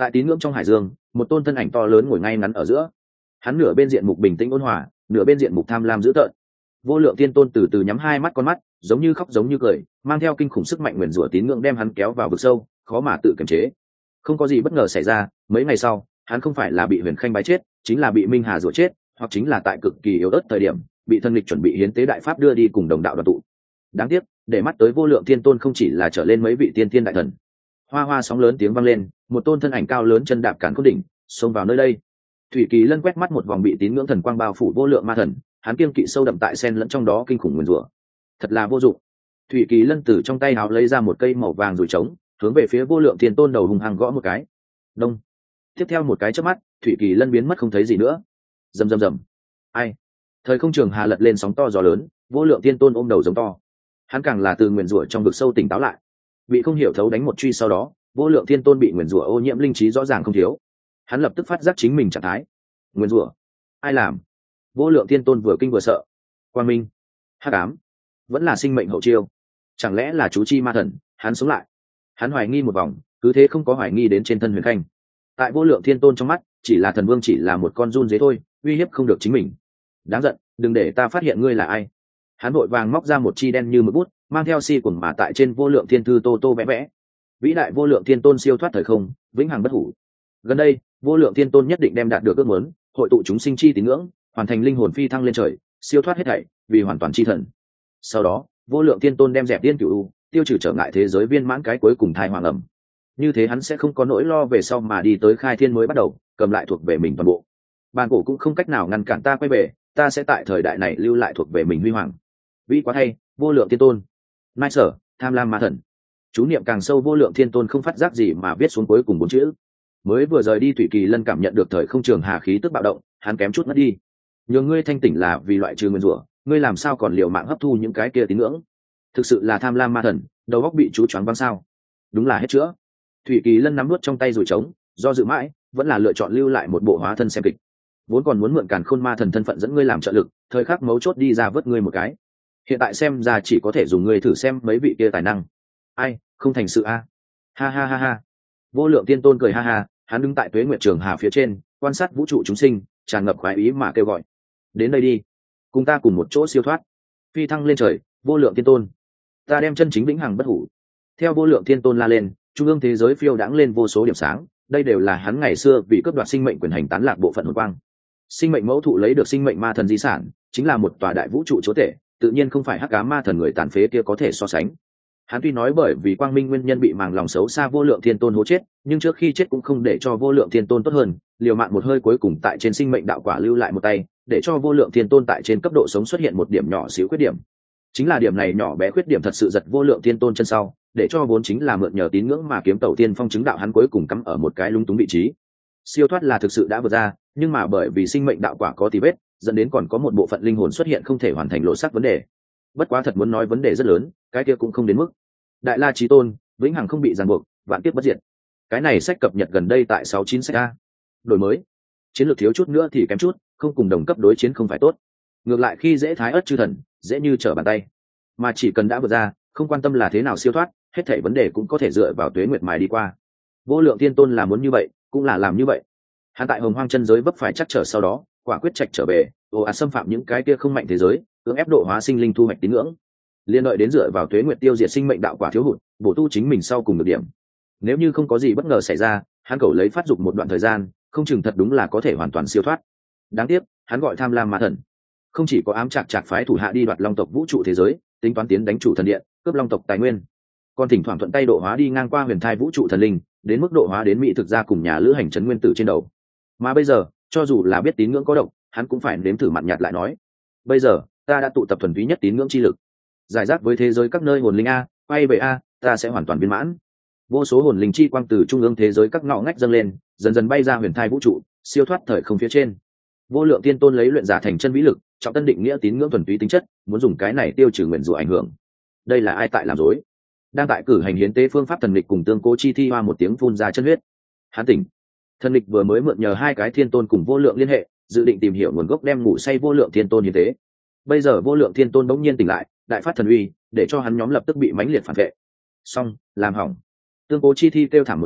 Speaker 1: Tại tín ngưỡng trong hải dương, một tôn thân ảnh to lớn ngồi ngay ngắn ở giữa. Hắn nửa bên diện mục bình tĩnh ôn hòa, nửa bên diện mục tham lam dữ tợn. Vô lượng thiên tôn từ từ nhắm hai mắt con mắt, giống như khóc giống như cười, mang theo kinh khủng sức mạnh nguyền rủa tín ngưỡng đem hắn kéo vào vực sâu, khó mà tự kiềm chế. Không có gì bất ngờ xảy ra, mấy ngày sau, hắn không phải là bị Huyền Khanh bái chết, chính là bị Minh Hà rủa chết, hoặc chính là tại cực kỳ yếu ớt thời điểm, bị thân lịch chuẩn bị hiến tế đại pháp đưa đi cùng đồng đạo đoàn tụ. Đáng tiếc, để mắt tới vô lượng thiên tôn không chỉ là trở lên mấy vị tiên tiên đại thần. Hoa hoa sóng lớn tiếng vang lên, một tôn thân ảnh cao lớn chân đạp cản cốt đỉnh, xông vào nơi đây. Thủy Kỳ Lân quét mắt một vòng bị tín ngưỡng thần quang bao phủ vô lượng ma thần, hắn kiên kỵ sâu đậm tại sen lẫn trong đó kinh khủng nguyên rủa. Thật là vô dụng. Thủy Kỳ Lân từ trong tay áo lấy ra một cây màu vàng rồi trống, hướng về phía vô lượng thiên tôn đầu hung hăng gõ một cái. Đông. Tiếp theo một cái chớp mắt, Thủy Kỳ Lân biến mất không thấy gì nữa. Rầm rầm rầm. Ai? Thời không trường hà lật lên sóng to gió lớn, vô lượng thiên tôn ôm đầu giống to. Hắn càng là từ nguyên rủa trong vực sâu tỉnh táo lại. Bị không hiểu thấu đánh một truy sau đó, vô lượng thiên tôn bị nguyên rủa ô nhiễm linh trí rõ ràng không thiếu. Hắn lập tức phát giác chính mình trạng thái. Nguyên rủa? Ai làm? Vô lượng thiên tôn vừa kinh vừa sợ. Quang minh, hắc ám, vẫn là sinh mệnh hậu chiêu. Chẳng lẽ là chú chi ma thần? Hắn sống lại. Hắn hoài nghi một vòng, cứ thế không có hoài nghi đến trên thân Huyền Khanh. Tại vô lượng thiên tôn trong mắt, chỉ là thần vương chỉ là một con run dế thôi, uy hiếp không được chính mình. Đáng giận, đừng để ta phát hiện ngươi là ai. Hắn vội vàng móc ra một chi đen như mực bút, mang theo si cuồng mà tại trên vô lượng thiên thư tô tô vẽ vẽ. Vĩ đại vô lượng thiên tôn siêu thoát thời không, vĩnh hằng bất hủ. Gần đây, vô lượng thiên tôn nhất định đem đạt được ước muốn, hội tụ chúng sinh chi tín ngưỡng, hoàn thành linh hồn phi thăng lên trời, siêu thoát hết thảy, vì hoàn toàn chi thần. Sau đó, vô lượng thiên tôn đem dẹp tiên cửu u, tiêu trừ trở ngại thế giới viên mãn cái cuối cùng thai hoàng ẩm. Như thế hắn sẽ không có nỗi lo về sau mà đi tới khai thiên mới bắt đầu, cầm lại thuộc về mình toàn bộ. Bàn cổ cũng không cách nào ngăn cản ta quay về, ta sẽ tại thời đại này lưu lại thuộc về mình huy hoàng. Vĩ quá thay, vô lượng thiên tôn. Nai sở, tham lam ma thần. Chú niệm càng sâu, vô lượng thiên tôn không phát giác gì mà viết xuống cuối cùng bốn chữ. Mới vừa rời đi, Thủy Kỳ Lân cảm nhận được thời không trường hà khí tức bạo động, hắn kém chút mất đi. Nhờ ngươi thanh tỉnh là vì loại trừ nguyên rủa, ngươi làm sao còn liều mạng hấp thu những cái kia tín ngưỡng? Thực sự là tham lam ma thần, đầu óc bị chú choáng váng sao? Đúng là hết chữa. Thủy Kỳ Lân nắm nuốt trong tay rồi trống, do dự mãi, vẫn là lựa chọn lưu lại một bộ hóa thân xem kịch. Vốn còn muốn mượn Càn Khôn ma thần thân phận dẫn ngươi làm trợ lực, thời khắc mấu chốt đi ra vớt ngươi một cái. Hiện tại xem ra chỉ có thể dùng ngươi thử xem mấy vị kia tài năng. Ai, không thành sự a. Ha ha ha ha. Vô lượng tiên tôn cười ha ha, hắn đứng tại tuế nguyệt trường hà phía trên, quan sát vũ trụ chúng sinh, tràn ngập khoái ý mà kêu gọi. Đến đây đi, cùng ta cùng một chỗ siêu thoát, phi thăng lên trời, vô lượng tiên tôn. Ta đem chân chính vĩnh hằng bất hủ. Theo vô lượng tiên tôn la lên, trung ương thế giới phiêu đãng lên vô số điểm sáng, đây đều là hắn ngày xưa vì cướp đoạt sinh mệnh quyền hành tán lạc bộ phận hồn quang. Sinh mệnh mẫu thụ lấy được sinh mệnh ma thần di sản, chính là một tòa đại vũ trụ chúa tể, tự nhiên không phải hắc ám ma thần người tàn phế kia có thể so sánh. Hắn tuy nói bởi vì quang minh nguyên nhân bị màng lòng xấu xa vô lượng thiên tôn hố chết, nhưng trước khi chết cũng không để cho vô lượng thiên tôn tốt hơn, liều mạng một hơi cuối cùng tại trên sinh mệnh đạo quả lưu lại một tay, để cho vô lượng thiên tôn tại trên cấp độ sống xuất hiện một điểm nhỏ xíu khuyết điểm. Chính là điểm này nhỏ bé khuyết điểm thật sự giật vô lượng thiên tôn chân sau, để cho vốn chính là mượn nhờ tín ngưỡng mà kiếm tẩu tiên phong chứng đạo hắn cuối cùng cắm ở một cái lung túng vị trí. Siêu thoát là thực sự đã vượt ra, nhưng mà bởi vì sinh mệnh đạo quả có tí vết, dẫn đến còn có một bộ phận linh hồn xuất hiện không thể hoàn thành lộ sắc vấn đề. Bất quá thật muốn nói vấn đề rất lớn, cái kia cũng không đến mức. Đại La Chí Tôn, vĩnh hằng không bị ràng buộc, vạn kiếp bất diệt. Cái này sách cập nhật gần đây tại sáu chín sách a. Đổi mới. Chiến lược thiếu chút nữa thì kém chút, không cùng đồng cấp đối chiến không phải tốt. Ngược lại khi dễ thái ớt chư thần, dễ như trở bàn tay. Mà chỉ cần đã vượt ra, không quan tâm là thế nào siêu thoát, hết thảy vấn đề cũng có thể dựa vào tuế nguyệt mài đi qua. Vô lượng tiên tôn là muốn như vậy, cũng là làm như vậy. Hắn tại hồng hoang chân giới vấp phải chắc trở sau đó, quả quyết trạch trở về, ồ ạt xâm phạm những cái kia không mạnh thế giới, cưỡng ép độ hóa sinh linh thu hoạch tín ngưỡng. Liên đợi đến dựa vào tuế nguyệt tiêu diệt sinh mệnh đạo quả thiếu hụt, bổ tu chính mình sau cùng được điểm. Nếu như không có gì bất ngờ xảy ra, hắn cầu lấy phát dục một đoạn thời gian, không chừng thật đúng là có thể hoàn toàn siêu thoát. Đáng tiếc, hắn gọi tham lam ma thần, không chỉ có ám chạc chạc phái thủ hạ đi đoạt long tộc vũ trụ thế giới, tính toán tiến đánh chủ thần điện, cướp long tộc tài nguyên, còn thỉnh thoảng thuận tay độ hóa đi ngang qua huyền thai vũ trụ thần linh, đến mức độ hóa đến mỹ thực ra cùng nhà lữ hành trấn nguyên tử trên đầu. Mà bây giờ, cho dù là biết tín ngưỡng có độc, hắn cũng phải nếm thử mặn nhạt lại nói: bây giờ, ta đã tụ tập thuần túy nhất tín ngưỡng chi lực, giải rác với thế giới các nơi hồn linh a, quay về a, ta sẽ hoàn toàn viên mãn. Vô số hồn linh chi quang từ trung ương thế giới các ngõ ngách dâng lên, dần dần bay ra huyền thai vũ trụ, siêu thoát thời không phía trên. Vô lượng tiên tôn lấy luyện giả thành chân vĩ lực, trọng tân định nghĩa tín ngưỡng thuần túy tính chất, muốn dùng cái này tiêu trừ nguyền rủa ảnh hưởng. Đây là ai tại làm rối? Đang tại cử hành hiến tế phương pháp thần lịch cùng tương cố chi thi hoa một tiếng phun ra chân huyết. Hắn tỉnh. Thần lịch vừa mới mượn nhờ hai cái thiên tôn cùng vô lượng liên hệ, dự định tìm hiểu nguồn gốc đem ngủ say vô lượng thiên tôn hiến tế. Bây giờ vô lượng thiên tôn bỗng nhiên tỉnh lại, đại phát thần uy, để cho hắn nhóm lập tức bị mãnh liệt phản vệ. Xong, làm hỏng. Tương cố chi thi kêu thảm một tiếng,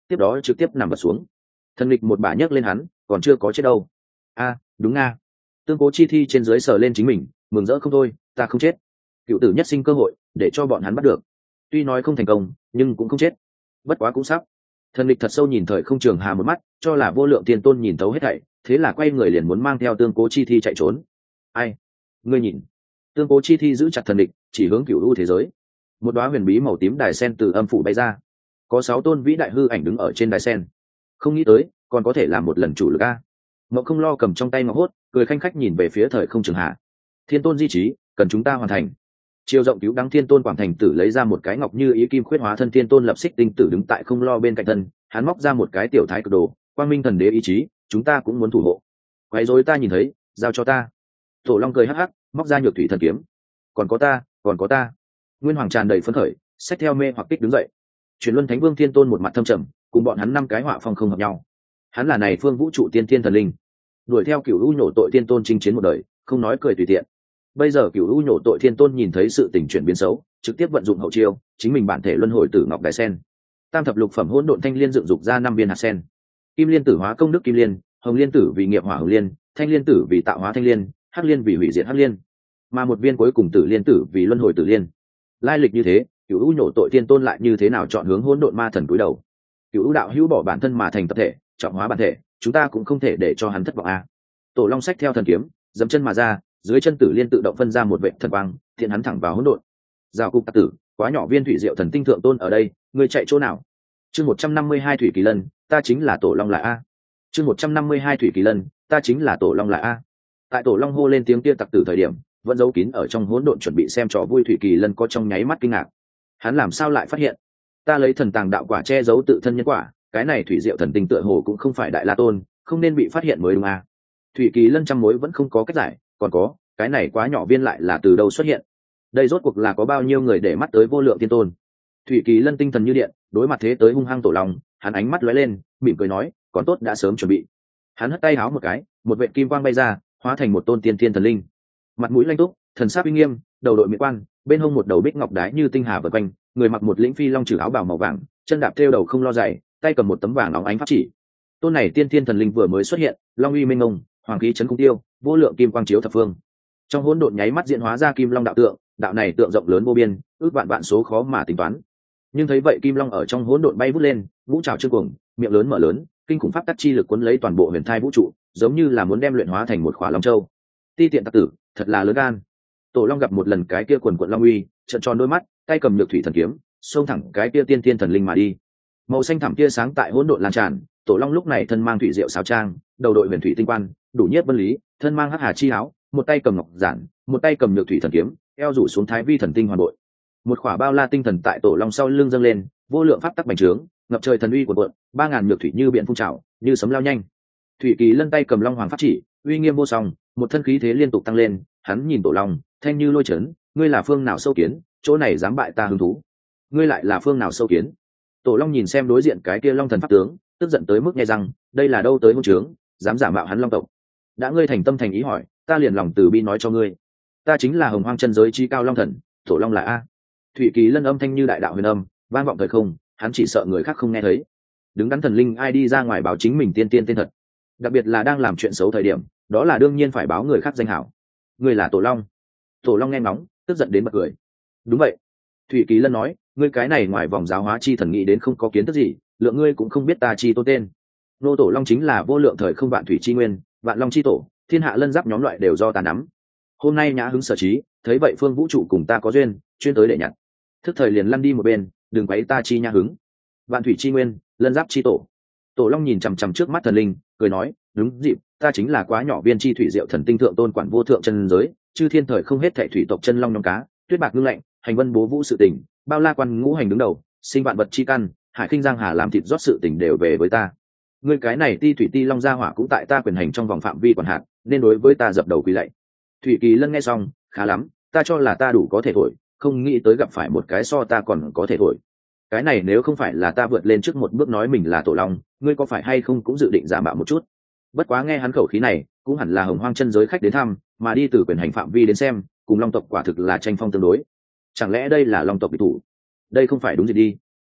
Speaker 1: tiếp đó trực tiếp nằm vật xuống. Thần địch một bả nhấc lên hắn, còn chưa có chết đâu. A, đúng nga. Tương Cố Chi Thi trên dưới sờ lên chính mình, mừng rỡ không thôi, ta không chết. Cựu tử nhất sinh cơ hội để cho bọn hắn bắt được. Tuy nói không thành công, nhưng cũng không chết. Bất quá cũng sắp. Thần địch thật sâu nhìn thời không trường hà một mắt, cho là vô lượng tiên tôn nhìn thấu hết thảy, thế là quay người liền muốn mang theo Tương Cố Chi Thi chạy trốn. Ai? Ngươi nhìn. Tương Cố Chi Thi giữ chặt thần địch, chỉ hướng cựu u thế giới. Một đóa huyền bí màu tím đài sen từ âm phủ bay ra, có sáu tôn vĩ đại hư ảnh đứng ở trên đài sen. Không nghĩ tới còn có thể làm một lần chủ lực a. Ngọc Không Lo cầm trong tay ngọc hốt, cười khanh khách nhìn về phía thời không trường hạ. Thiên tôn di trí cần chúng ta hoàn thành. Chiều rộng cứu đắng thiên tôn quảng thành tử lấy ra một cái ngọc như ý kim khuyết hóa thân thiên tôn lập xích tinh tử đứng tại Không Lo bên cạnh thân, hắn móc ra một cái tiểu thái cực đồ, quang minh thần đế ý chí, chúng ta cũng muốn thủ hộ. Quấy rối ta nhìn thấy, giao cho ta. Tổ Long cười hắc hắc, móc ra nhược thủy thần kiếm. Còn có ta, còn có ta. Nguyên Hoàng tràn đầy phấn khởi, xách theo mê hoặc kích đứng dậy. Chuyển Luân Thánh Vương Thiên Tôn một mặt thâm trầm, cùng bọn hắn năm cái họa phong không hợp nhau. Hắn là này phương vũ trụ tiên thiên thần linh, đuổi theo Cửu U nhổ tội Thiên Tôn chinh chiến một đời, không nói cười tùy tiện. Bây giờ Cửu U nhổ tội Thiên Tôn nhìn thấy sự tình chuyển biến xấu, trực tiếp vận dụng hậu chiêu, chính mình bản thể luân hồi tử ngọc đại sen. Tam thập lục phẩm hỗn độn thanh liên dựng dục ra năm viên hạt sen. Kim liên tử hóa công đức kim liên, hồng liên tử vì nghiệp hỏa hồng liên, thanh liên tử vì tạo hóa thanh liên, hắc liên vì hủy diệt hắc liên, mà một viên cuối cùng tử liên tử vì luân hồi tử liên. Lai lịch như thế, Cửu U nhổ tội Thiên Tôn lại như thế nào chọn hướng hỗn độn ma thần cúi đầu. Cửu U đạo hữu bỏ bản thân mà thành tập thể, trọng hóa bản thể, chúng ta cũng không thể để cho hắn thất vọng a. À. Tổ Long sách theo thần kiếm, dẫm chân mà ra, dưới chân tử liên tự động phân ra một vệ thần quang, thiện hắn thẳng vào hỗn độn. Giao cục tặc tử, quá nhỏ viên thủy diệu thần tinh thượng tôn ở đây, ngươi chạy chỗ nào? Chương một trăm năm mươi hai thủy kỳ lân, ta chính là Tổ Long là a. Chương một trăm năm mươi hai thủy kỳ lân, ta chính là Tổ Long là a. Tại Tổ Long hô lên tiếng kia tặc tử thời điểm, vẫn giấu kín ở trong hỗn độn chuẩn bị xem trò vui thủy kỳ lân có trong nháy mắt kinh ngạc. Hắn làm sao lại phát hiện? Ta lấy thần tàng đạo quả che giấu tự thân nhân quả, cái này thủy diệu thần tinh tựa hồ cũng không phải đại la tôn, không nên bị phát hiện mới đúng à. Thủy kỳ lân trăm mối vẫn không có cách giải, còn có cái này quá nhỏ viên lại là từ đâu xuất hiện? Đây rốt cuộc là có bao nhiêu người để mắt tới vô lượng tiên tôn? Thủy kỳ lân tinh thần như điện, đối mặt thế tới hung hăng Tổ Long, hắn ánh mắt lóe lên, mỉm cười nói, còn tốt đã sớm chuẩn bị. Hắn hất tay háo một cái, một vệt kim quang bay ra, hóa thành một tôn tiên thiên thần linh. Mặt mũi lanh túc, thần sắc uy nghiêm, đầu đội miệng quan, bên hông một đầu bích ngọc đái như tinh hà vần quanh, người mặc một lĩnh phi long trừ áo bào màu vàng, chân đạp thêu đầu không lo dày, tay cầm một tấm vàng óng ánh pháp chỉ. Tôn này tiên thiên thần linh vừa mới xuất hiện, long uy minh ngông, hoàng khí chấn cung tiêu, vô lượng kim quang chiếu thập phương. Trong hỗn độn nháy mắt diễn hóa ra kim long đạo tượng, đạo này tượng rộng lớn vô biên, ước vạn vạn số khó mà tính toán. Nhưng thấy vậy kim long ở trong hỗn độn bay vút lên, ngũ trảo trương cuồng, miệng lớn mở lớn, kinh khủng pháp tắc chi lực cuốn lấy toàn bộ huyền thai vũ trụ, giống như là muốn đem luyện hóa thành một khỏa long châu. Ti tiện tặc tử, thật là lớn gan. Tổ Long gặp một lần cái kia quần quận long uy, trợn tròn đôi mắt, tay cầm nhược thủy thần kiếm, xông thẳng cái kia tiên tiên thần linh mà đi. Màu xanh thẳm kia sáng tại hỗn độn lan tràn, Tổ Long lúc này thân mang thủy diệu sáo trang, đầu đội huyền thủy tinh quan, đủ nhiếp vân lý, thân mang hắc hà chi áo, một tay cầm ngọc giản, một tay cầm nhược thủy thần kiếm, eo rủ xuống thái vi thần tinh hoàn bội. Một khỏa bao la tinh thần tại Tổ Long sau lưng dâng lên, vô lượng pháp tắc bành trướng, ngập trời thần uy của vượn, ba ngàn nhược thủy như biển phun trào, như sấm lao nhanh. Thủy Kỳ Lân tay cầm long hoàng pháp chỉ, uy nghiêm vô song, một thân khí thế liên tục tăng lên, hắn nhìn Tổ Long, thanh như lôi chấn, ngươi là phương nào sâu kiến, chỗ này dám bại ta hứng thú. Ngươi lại là phương nào sâu kiến? Tổ Long nhìn xem đối diện cái kia long thần pháp tướng, tức giận tới mức nghe rằng, đây là đâu tới hôn trướng, dám giả mạo hắn long tộc. Đã ngươi thành tâm thành ý hỏi, ta liền lòng từ bi nói cho ngươi, ta chính là hồng hoang chân giới chi cao long thần, Tổ Long là a. Thủy Kỳ Lân âm thanh như đại đạo huyền âm, vang vọng thời không, hắn chỉ sợ người khác không nghe thấy. Đứng đắn thần linh ai đi ra ngoài báo chính mình tiên tiên tên thật, đặc biệt là đang làm chuyện xấu thời điểm, đó là đương nhiên phải báo người khác danh hảo. Ngươi là Tổ Long. Tổ Long nghe ngóng, tức giận đến bật cười. Đúng vậy. Thủy Kỳ Lân nói, ngươi cái này ngoài vòng giáo hóa chi thần nghĩ đến không có kiến thức gì, lượng ngươi cũng không biết ta chi tôn tên. Nô Tổ Long chính là vô lượng thời không vạn thủy chi nguyên, vạn long chi tổ, thiên hạ lân giáp nhóm loại đều do ta nắm. Hôm nay nhã hứng sở trí, thấy vậy phương vũ trụ cùng ta có duyên, chuyên tới để nhặt. Thức thời liền lăn đi một bên, đừng quấy ta chi nhã hứng. Vạn thủy chi nguyên, lân giáp chi tổ. Tổ Long nhìn chằm chằm trước mắt thần linh, cười nói, đúng dịp, ta chính là quá nhỏ viên chi thủy diệu thần tinh thượng tôn quản vô thượng chân giới, chư thiên thời không hết thảy thủy tộc chân long nhóm cá, tuyết bạc ngưng lạnh, hành vân bố vũ sự tình, bao la quan ngũ hành đứng đầu, sinh vạn vật chi căn, hải khinh giang hà làm thịt rót sự tình đều về với ta. Ngươi cái này ti thủy ti long gia hỏa cũng tại ta quyền hành trong vòng phạm vi quản hạt, nên đối với ta dập đầu quỳ lạy. Thủy Kỳ Lân nghe xong, khá lắm, ta cho là ta đủ có thể thổi, không nghĩ tới gặp phải một cái so ta còn có thể thổi. Cái này nếu không phải là ta vượt lên trước một bước nói mình là Tổ Long, ngươi có phải hay không cũng dự định giả mạo một chút. Bất quá nghe hắn khẩu khí này, cũng hẳn là hồng hoang chân giới khách đến thăm, mà đi từ quyền hành phạm vi đến xem, cùng long tộc quả thực là tranh phong tương đối. Chẳng lẽ đây là long tộc bị thủ? Đây không phải đúng gì đi.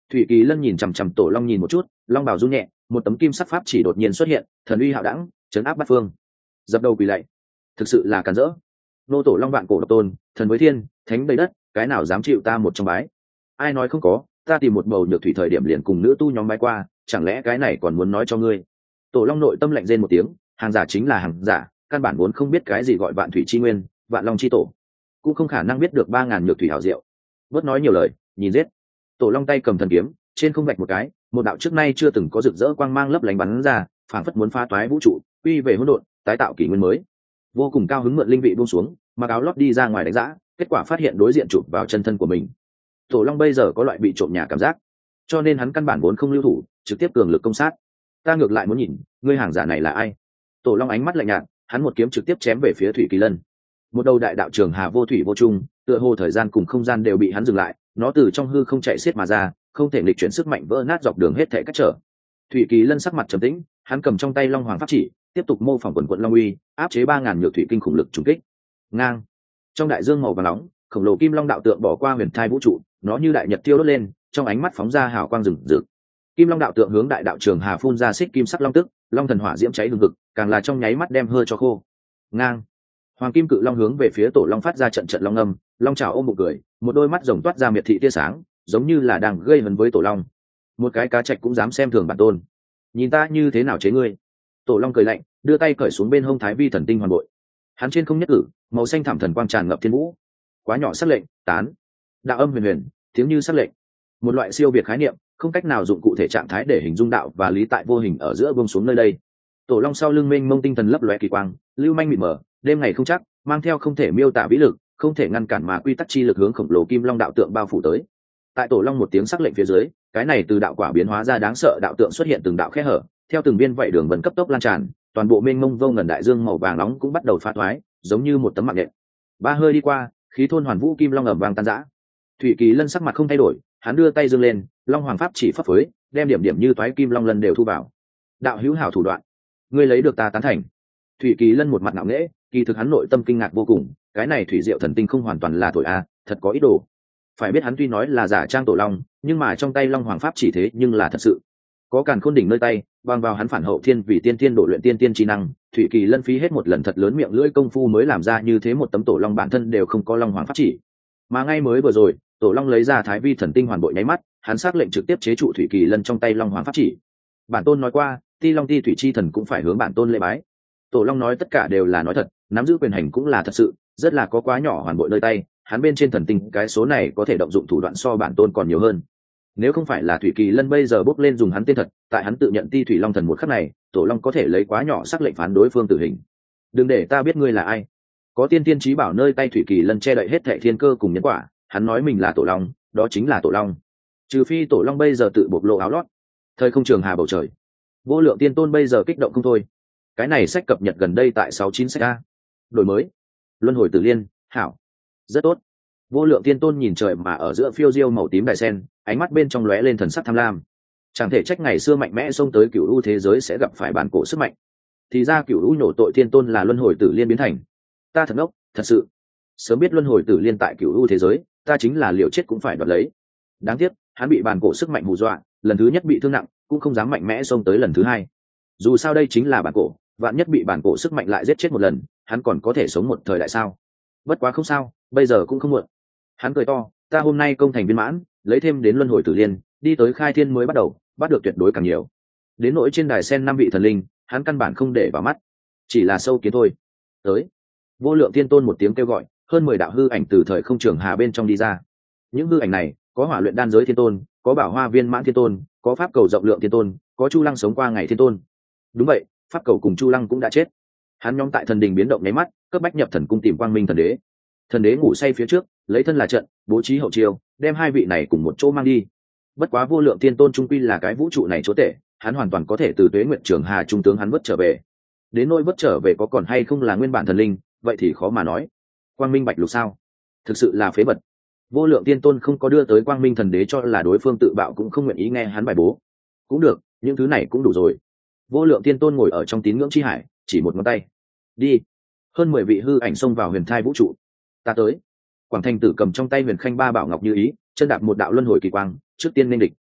Speaker 1: Thủy Kỳ Lân nhìn chằm chằm Tổ Long nhìn một chút, long bào rung nhẹ, một tấm kim sắc pháp chỉ đột nhiên xuất hiện, thần uy hạo đẳng, chấn áp bát phương. Dập đầu quỳ lạy, thực sự là cản rỡ. Nô Tổ Long vạn cổ độc tôn, thần với thiên, thánh đầy đất, cái nào dám chịu ta một trong bái? Ai nói không có, ta tìm một bầu nhược thủy thời điểm liền cùng nữ tu nhóm bái qua, chẳng lẽ cái này còn muốn nói cho ngươi? Tổ Long nội tâm lạnh rên một tiếng, hàng giả chính là hàng giả, căn bản vốn không biết cái gì gọi vạn thủy chi nguyên, vạn long chi tổ, cũng không khả năng biết được ba ngàn nhược thủy hảo diệu. Bớt nói nhiều lời, nhìn giết. Tổ Long tay cầm thần kiếm, trên không vạch một cái, một đạo trước nay chưa từng có rực rỡ quang mang lấp lánh bắn ra, phảng phất muốn phá toái vũ trụ, quy về hỗn độn, tái tạo kỷ nguyên mới. Vô cùng cao hứng mượn linh vị buông xuống, mặc áo lót đi ra ngoài đánh giá, kết quả phát hiện đối diện chụp vào chân thân của mình. Tổ Long bây giờ có loại bị trộm nhà cảm giác, cho nên hắn căn bản vốn không lưu thủ, trực tiếp cường lực công sát. Ta ngược lại muốn nhìn, ngươi hàng giả này là ai? Tổ Long ánh mắt lạnh nhạt, hắn một kiếm trực tiếp chém về phía Thủy Kỳ Lân. Một đầu đại đạo trường hà vô thủy vô chung, tựa hồ thời gian cùng không gian đều bị hắn dừng lại, nó từ trong hư không chạy xiết mà ra, không thể nghịch chuyển sức mạnh vỡ nát dọc đường hết thảy cách trở. Thủy Kỳ Lân sắc mặt trầm tĩnh, hắn cầm trong tay Long Hoàng pháp chỉ, tiếp tục mô phỏng quần quận long uy, áp chế ba ngàn nhược thủy kinh khủng lực trùng kích. Ngang. Trong đại dương màu vàng nóng, khổng lồ kim long đạo tượng bỏ qua huyền thai vũ trụ, nó như đại nhật tiêu đốt lên, trong ánh mắt phóng ra hào quang rừng rực. Kim long đạo tượng hướng đại đạo trường hà phun ra xích kim sắc long tức, long thần hỏa diễm cháy hừng hực, càng là trong nháy mắt đem hơi cho khô. Ngang. Hoàng kim cự long hướng về phía Tổ Long phát ra trận trận long âm, long trào ôm bụng cười, một đôi mắt rồng toát ra miệt thị tia sáng, giống như là đang gây hấn với Tổ Long. Một cái cá trạch cũng dám xem thường bản tôn, nhìn ta như thế nào chế ngươi? Tổ Long cười lạnh, đưa tay cởi xuống bên hông thái vi thần tinh hoàn bội. Hắn trên không nhất cử, màu xanh thảm thần quang tràn ngập thiên vũ. Quá nhỏ sắc lệnh, tán. Đạo âm huyền huyền, tiếng như sắc lệnh. Một loại siêu việt khái niệm, không cách nào dụng cụ thể trạng thái để hình dung đạo và lý tại vô hình ở giữa buông xuống nơi đây. Tổ Long sau lưng mênh mông tinh thần lấp lóe kỳ quang, lưu manh mịt mờ, đêm ngày không chắc, mang theo không thể miêu tả vĩ lực, không thể ngăn cản mà quy tắc chi lực hướng khổng lồ kim long đạo tượng bao phủ tới. Tại Tổ Long một tiếng sắc lệnh phía dưới, cái này từ đạo quả biến hóa ra đáng sợ đạo tượng xuất hiện từng đạo khe hở, theo từng viên vậy đường vân cấp tốc lan tràn, toàn bộ mênh mông vô ngần đại dương màu vàng nóng cũng bắt đầu phá thoái, giống như một tấm mạng nhện. Ba hơi đi qua, khí thôn hoàn vũ kim long ầm vang tan rã. Thủy Kỳ Lân sắc mặt không thay đổi, hắn đưa tay giương lên, long hoàng pháp chỉ phấp phới, đem điểm điểm như toái kim long lần đều thu vào. Đạo hữu hảo thủ đoạn, ngươi lấy được ta tán thành. Thủy Kỳ Lân một mặt ngạo nghễ, kỳ thực hắn nội tâm kinh ngạc vô cùng, cái này thủy diệu thần tinh không hoàn toàn là thổi a, thật có ý đồ. Phải biết hắn tuy nói là giả trang Tổ Long, nhưng mà trong tay long hoàng pháp chỉ thế nhưng là thật sự. Có càn khôn đỉnh nơi tay, bằng vào hắn phản hậu thiên vì tiên tiên độ luyện tiên tiên trí năng, Thủy Kỳ Lân phí hết một lần thật lớn miệng lưỡi công phu mới làm ra như thế một tấm Tổ Long bản thân đều không có long hoàng pháp chỉ. Mà ngay mới vừa rồi, Tổ Long lấy ra thái vi thần tinh hoàn bội nháy mắt, hắn xác lệnh trực tiếp chế trụ Thủy Kỳ Lân trong tay long hoàng pháp chỉ. Bản tôn nói qua, ti long ti thủy chi thần cũng phải hướng bản tôn lễ bái. Tổ Long nói tất cả đều là nói thật, nắm giữ quyền hành cũng là thật sự, rất là có quá nhỏ hoàn bội nơi tay, hắn bên trên thần tinh cái số này có thể động dụng thủ đoạn so bản tôn còn nhiều hơn. Nếu không phải là Thủy Kỳ Lân bây giờ bốc lên dùng hắn tên thật, tại hắn tự nhận ti thủy long thần một khắc này, Tổ Long có thể lấy quá nhỏ sắc lệnh phán đối phương tử hình. Đừng để ta biết ngươi là ai. Có tiên tiên trí bảo nơi tay Thủy Kỳ Lân che đậy hết thệ thiên cơ cùng nhân quả, hắn nói mình là Tổ Long, đó chính là Tổ Long. Trừ phi Tổ Long bây giờ tự bộc lộ áo lót. Thời không trường hà bầu trời, Vô Lượng Tiên Tôn bây giờ kích động không thôi. Cái này sách cập nhật gần đây tại sáu chín sách a. Đổi mới. Luân hồi tử liên, hảo. Rất tốt. Vô Lượng Tiên Tôn nhìn trời mà ở giữa phiêu diêu màu tím đại sen, ánh mắt bên trong lóe lên thần sắc tham lam. Chẳng thể trách ngày xưa mạnh mẽ xông tới cửu u thế giới sẽ gặp phải bản cổ sức mạnh. Thì ra cửu u nhổ tội Tiên Tôn là luân hồi tử liên biến thành. Ta thật ngốc, thật sự. Sớm biết luân hồi tử liên tại cửu u thế giới, ta chính là liều chết cũng phải đoạt lấy. Đáng tiếc, hắn bị bản cổ sức mạnh hù dọa, lần thứ nhất bị thương nặng, cũng không dám mạnh mẽ xông tới lần thứ hai. Dù sao đây chính là bản cổ, vạn nhất bị bản cổ sức mạnh lại giết chết một lần, hắn còn có thể sống một thời đại sao? Bất quá không sao, bây giờ cũng không muộn. Hắn cười to, ta hôm nay công thành viên mãn, lấy thêm đến luân hồi tử liên, đi tới khai thiên mới bắt đầu, bắt được tuyệt đối càng nhiều. Đến nỗi trên đài sen năm vị thần linh, hắn căn bản không để vào mắt, chỉ là sâu kiến thôi. Tới. Vô Lượng Tiên Tôn một tiếng kêu gọi, hơn mười đạo hư ảnh từ thời không trường hà bên trong đi ra. Những hư ảnh này, có Hỏa Luyện Đan Giới Thiên Tôn, có Bảo Hoa Viên Mãn Thiên Tôn, có Pháp Cầu Rộng Lượng Thiên Tôn, có Chu Lăng sống qua ngày Thiên Tôn. Đúng vậy, Pháp Cầu cùng Chu Lăng cũng đã chết. Hắn nhóm tại thần đình biến động nháy mắt, cấp bách nhập thần cung tìm Quang Minh thần đế. Thần đế ngủ say phía trước, lấy thân là trận, bố trí hậu chiêu, đem hai vị này cùng một chỗ mang đi. Bất quá Vô Lượng Tiên Tôn trung quy là cái vũ trụ này chúa tể, hắn hoàn toàn có thể từ Tuế Nguyệt Trường Hà trung tướng hắn vớt trở về. Đến nỗi vớt trở về có còn hay không là nguyên bản thần linh, vậy thì khó mà nói. Quang Minh Bạch Lục sao? Thực sự là phế vật. Vô Lượng Tiên Tôn không có đưa tới Quang Minh thần đế cho là đối phương tự bạo cũng không nguyện ý nghe hắn bài bố. Cũng được, những thứ này cũng đủ rồi. Vô Lượng Tiên Tôn ngồi ở trong tín ngưỡng chi hải, chỉ một ngón tay. Đi. Hơn mười vị hư ảnh xông vào huyền thai vũ trụ. Ta tới. Quảng Thành Tử cầm trong tay huyền khanh ba bảo ngọc như ý, chân đạp một đạo luân hồi kỳ quang, trước tiên nên địch.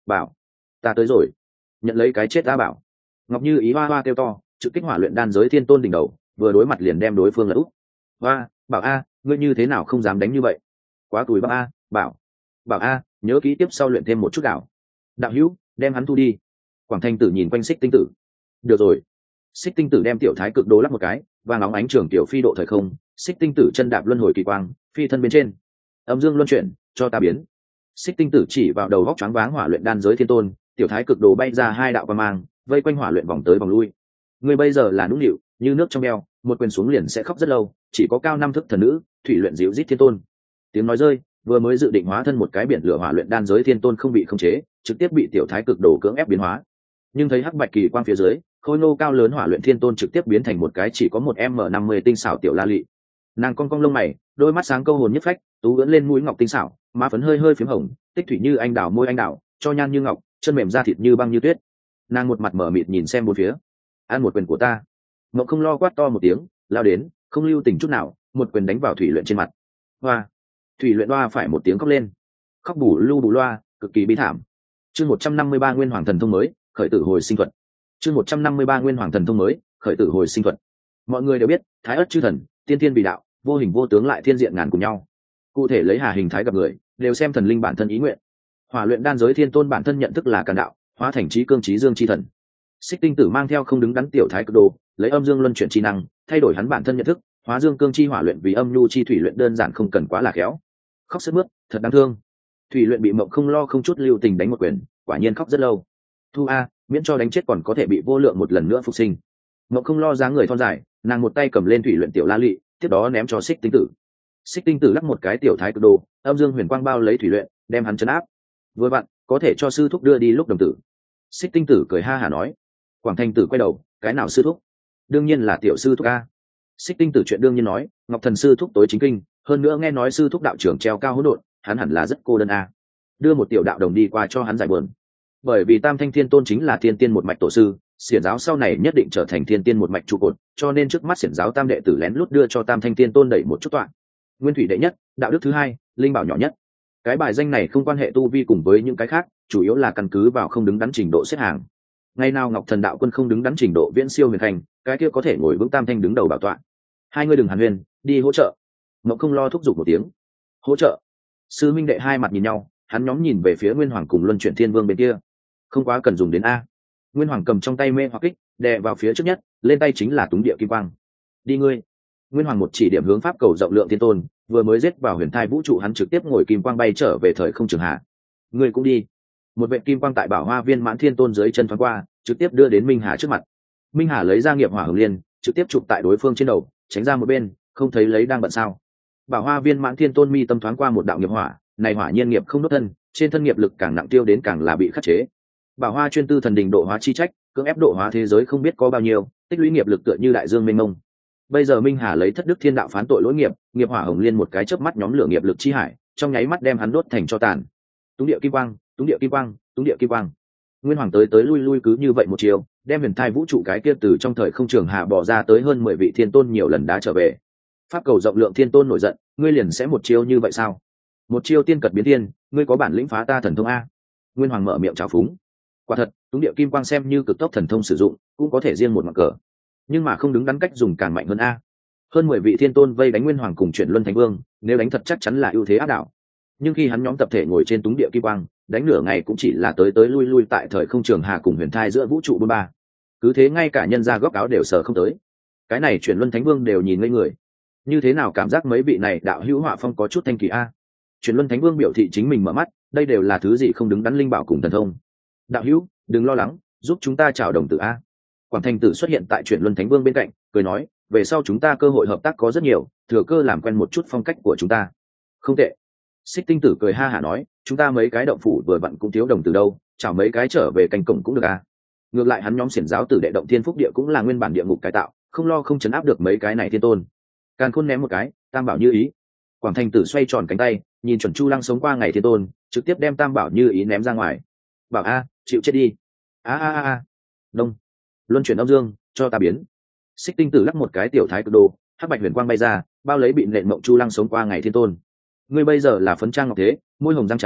Speaker 1: bảo ta tới rồi, nhận lấy cái chết ta bảo. Ngọc Như Ý hoa hoa kêu to, trực kích hỏa luyện đan giới thiên tôn đỉnh đầu, vừa đối mặt liền đem đối phương lật úp. Hoa, bảo a, ngươi như thế nào không dám đánh như vậy? Quá tủi bắp a, bảo, bảo a, nhớ kỹ tiếp sau luyện thêm một chút đạo. Đạo hữu, đem hắn thu đi. Quảng Thanh Tử nhìn quanh Xích Tinh Tử. Được rồi. Xích Tinh Tử đem tiểu thái cực đồ lắp một cái, vàng óng ánh trường tiểu phi độ thời không, Xích Tinh Tử chân đạp luân hồi kỳ quang, phi thân bên trên. Âm dương luân chuyển, cho ta biến. Xích Tinh Tử chỉ vào đầu góc choáng váng hỏa luyện đan giới thiên tôn, tiểu thái cực đồ bay ra hai đạo quang mang, vây quanh hỏa luyện vòng tới vòng lui. Người bây giờ là nũng nịu, như nước trong eo, một quyền xuống liền sẽ khóc rất lâu, chỉ có cao năm thức thần nữ, thủy luyện dịu rít thiên tôn. Tiếng nói rơi, vừa mới dự định hóa thân một cái biển lửa hỏa luyện đan giới thiên tôn không bị khống chế, trực tiếp bị tiểu thái cực đồ cưỡng ép biến hóa. Nhưng thấy hắc bạch kỳ quang phía dưới, khôi nô cao lớn hỏa luyện thiên tôn trực tiếp biến thành một cái chỉ có một m năm mươi tinh xảo tiểu la lị. Nàng cong cong lông mày, đôi mắt sáng câu hồn nhất phách, tú ưỡn lên mũi ngọc tinh xảo, má phấn hơi hơi phím hồng, tích thủy như anh đào môi anh đào, cho nhan như ngọc, chân mềm da thịt như băng như tuyết. Nàng một mặt mở mịt nhìn xem bốn phía. Ăn một quyền của ta. Ngọc không lo quát to một tiếng, lao đến, không lưu tình chút nào, một quyền đánh vào thủy luyện trên mặt. Hoa. Thủy luyện loa phải một tiếng khóc lên, khóc bù lu bù loa, cực kỳ bi thảm. Chương một trăm năm mươi ba nguyên hoàng thần thông mới, khởi tử hồi sinh thuật. Chương một trăm năm mươi ba nguyên hoàng thần thông mới, khởi tử hồi sinh thuật. Mọi người đều biết, thái ất chư thần, tiên thiên bị đạo, vô hình vô tướng lại thiên diện ngàn cùng nhau. Cụ thể lấy hà hình thái gặp người, đều xem thần linh bản thân ý nguyện. Hỏa luyện đan giới thiên tôn bản thân nhận thức là càn đạo, hóa thành trí cương trí dương chi thần. Xích Tinh Tử mang theo không đứng đắn tiểu thái cực đồ, lấy âm dương luân chuyển chi năng, thay đổi hắn bản thân nhận thức, hóa dương cương chi hỏa luyện vì âm nhu chi thủy luyện, đơn giản không cần quá là khéo. Khóc sướt mướt, thật đáng thương. Thủy luyện bị Mộng không lo không chút lưu tình đánh một quyền, quả nhiên khóc rất lâu. Thu a, miễn cho đánh chết còn có thể bị vô lượng một lần nữa phục sinh. Mộng không lo dáng người thon dài, nàng một tay cầm lên thủy luyện tiểu la lị, tiếp đó ném cho Xích Tinh Tử. Xích Tinh Tử lắc một cái tiểu thái cực đồ, âm dương huyền quang bao lấy thủy luyện, đem hắn trấn áp. Vừa vặn, có thể cho sư thúc đưa đi lúc đồng tử. Xích Tinh Tử cười ha hả nói. Quảng Thanh Tử quay đầu, cái nào sư thúc? Đương nhiên là tiểu sư thúc a. Xích Tinh Tử chuyện đương nhiên nói, Ngọc Thần sư thúc tối chính kinh, hơn nữa nghe nói sư thúc đạo trưởng treo cao hỗn độn, hắn hẳn là rất cô đơn a. Đưa một tiểu đạo đồng đi qua cho hắn giải buồn. Bởi vì Tam Thanh Thiên Tôn chính là thiên tiên một mạch tổ sư, xiển giáo sau này nhất định trở thành thiên tiên một mạch trụ cột, cho nên trước mắt xiển giáo tam đệ tử lén lút đưa cho Tam Thanh Thiên Tôn đẩy một chút tọa. Nguyên thủy đệ nhất, đạo đức thứ hai, linh bảo nhỏ nhất. Cái bài danh này không quan hệ tu vi cùng với những cái khác, chủ yếu là căn cứ vào không đứng đắn trình độ xếp hàng. Ngày nào Ngọc Thần đạo quân không đứng đắn trình độ viễn siêu huyền thành, cái kia có thể ngồi vững Tam Thanh đứng đầu bảo tọa. Hai người đừng hàn huyên, đi hỗ trợ. Ngọc không lo thúc giục một tiếng. Hỗ trợ. Sư minh đệ hai mặt nhìn nhau, hắn nhóm nhìn về phía Nguyên Hoàng cùng Luân Chuyển Thiên Vương bên kia. Không quá cần dùng đến a. Nguyên Hoàng cầm trong tay mê hoặc kích, đè vào phía trước nhất, lên tay chính là túng địa kim quang. Đi ngươi. Nguyên Hoàng một chỉ điểm hướng pháp cầu rộng lượng thiên tôn, vừa mới giết vào huyền thai vũ trụ, hắn trực tiếp ngồi kim quang bay trở về thời không trường hạ. Ngươi cũng đi. Một vệ kim quang tại bảo hoa viên mãn thiên tôn dưới chân thoáng qua, trực tiếp đưa đến Minh Hà trước mặt. Minh Hà lấy ra nghiệp hỏa hồng liên, trực tiếp chụp tại đối phương trên đầu, tránh ra một bên, không thấy lấy đang bận sao. Bảo hoa viên mãn thiên tôn mi tâm thoáng qua một đạo nghiệp hỏa, này hỏa nhiên nghiệp không đốt thân, trên thân nghiệp lực càng nặng tiêu đến càng là bị khắc chế. Bảo hoa chuyên tư thần đình độ hóa chi trách, cưỡng ép độ hóa thế giới không biết có bao nhiêu, tích lũy nghiệp lực tựa như đại dương mênh mông. Bây giờ Minh Hà lấy thất đức thiên đạo phán tội lỗi nghiệp, nghiệp hỏa hồng liên một cái chớp mắt nhóm lửa nghiệp lực chi hải, trong nháy mắt đem hắn đốt thành cho tàn. Túng địa kim quang, túng địa kim quang, túng địa kim quang. Nguyên Hoàng tới tới lui lui cứ như vậy một chiều, đem huyền thai vũ trụ cái kia từ trong thời không trường hạ bỏ ra tới hơn mười vị thiên tôn nhiều lần đá trở về. Pháp cầu rộng lượng thiên tôn nổi giận, ngươi liền sẽ một chiêu như vậy sao? Một chiêu tiên cật biến thiên, ngươi có bản lĩnh phá ta thần thông a? Nguyên Hoàng mở miệng trào phúng. Quả thật, túng địa kim quang xem như cực tốc thần thông sử dụng, cũng có thể riêng một mặt cờ, nhưng mà không đứng đắn cách dùng càng mạnh hơn a. Hơn mười vị thiên tôn vây đánh Nguyên Hoàng cùng chuyển luân thánh vương, nếu đánh thật chắc chắn là ưu thế áp đảo. Nhưng khi hắn nhóm tập thể ngồi trên túng địa kim quang, đánh nửa ngày cũng chỉ là tới tới lui lui tại thời không trường hà cùng huyền thai giữa vũ trụ bốn ba. Cứ thế ngay cả nhân gia góc áo đều sờ không tới. Cái này chuyển luân thánh vương đều nhìn ngây người. Như thế nào cảm giác mấy vị này đạo hữu họa phong có chút thanh kỳ a? Chuyển luân thánh vương biểu thị chính mình mở mắt, đây đều là thứ gì không đứng đắn linh bảo cùng thần thông. Đạo hữu, đừng lo lắng, giúp chúng ta chào đồng tử a. Quảng Thành Tử xuất hiện tại chuyển luân thánh vương bên cạnh, cười nói, về sau chúng ta cơ hội hợp tác có rất nhiều, thừa cơ làm quen một chút phong cách của chúng ta. Không tệ. Xích Tinh Tử cười ha hả nói, chúng ta mấy cái động phủ vừa vặn cũng thiếu đồng tử đâu, chào mấy cái trở về canh cổng cũng được a. Ngược lại hắn nhóm xiển giáo tử đệ động thiên phúc địa cũng là nguyên bản địa ngục cải tạo, không lo không chấn áp được mấy cái này thiên tôn. Càn Khôn ném một cái, Tam Bảo Như Ý. Quảng Thành Tử xoay tròn cánh tay, nhìn chuẩn Chu Lăng sống qua ngày thiên tôn, trực tiếp đem Tam Bảo Như Ý ném ra ngoài. Bảo a, chịu chết đi. A a a a. Đông. Luân chuyển âm dương, cho ta biến. Xích Tinh Tử lắc một cái tiểu thái cực đồ, hắc bạch huyền quang bay ra, bao lấy bị nện mộng Chu Lăng sống qua ngày thiên tôn. Ngươi bây giờ là phấn trang ngọc thế, môi hồng răng trắng,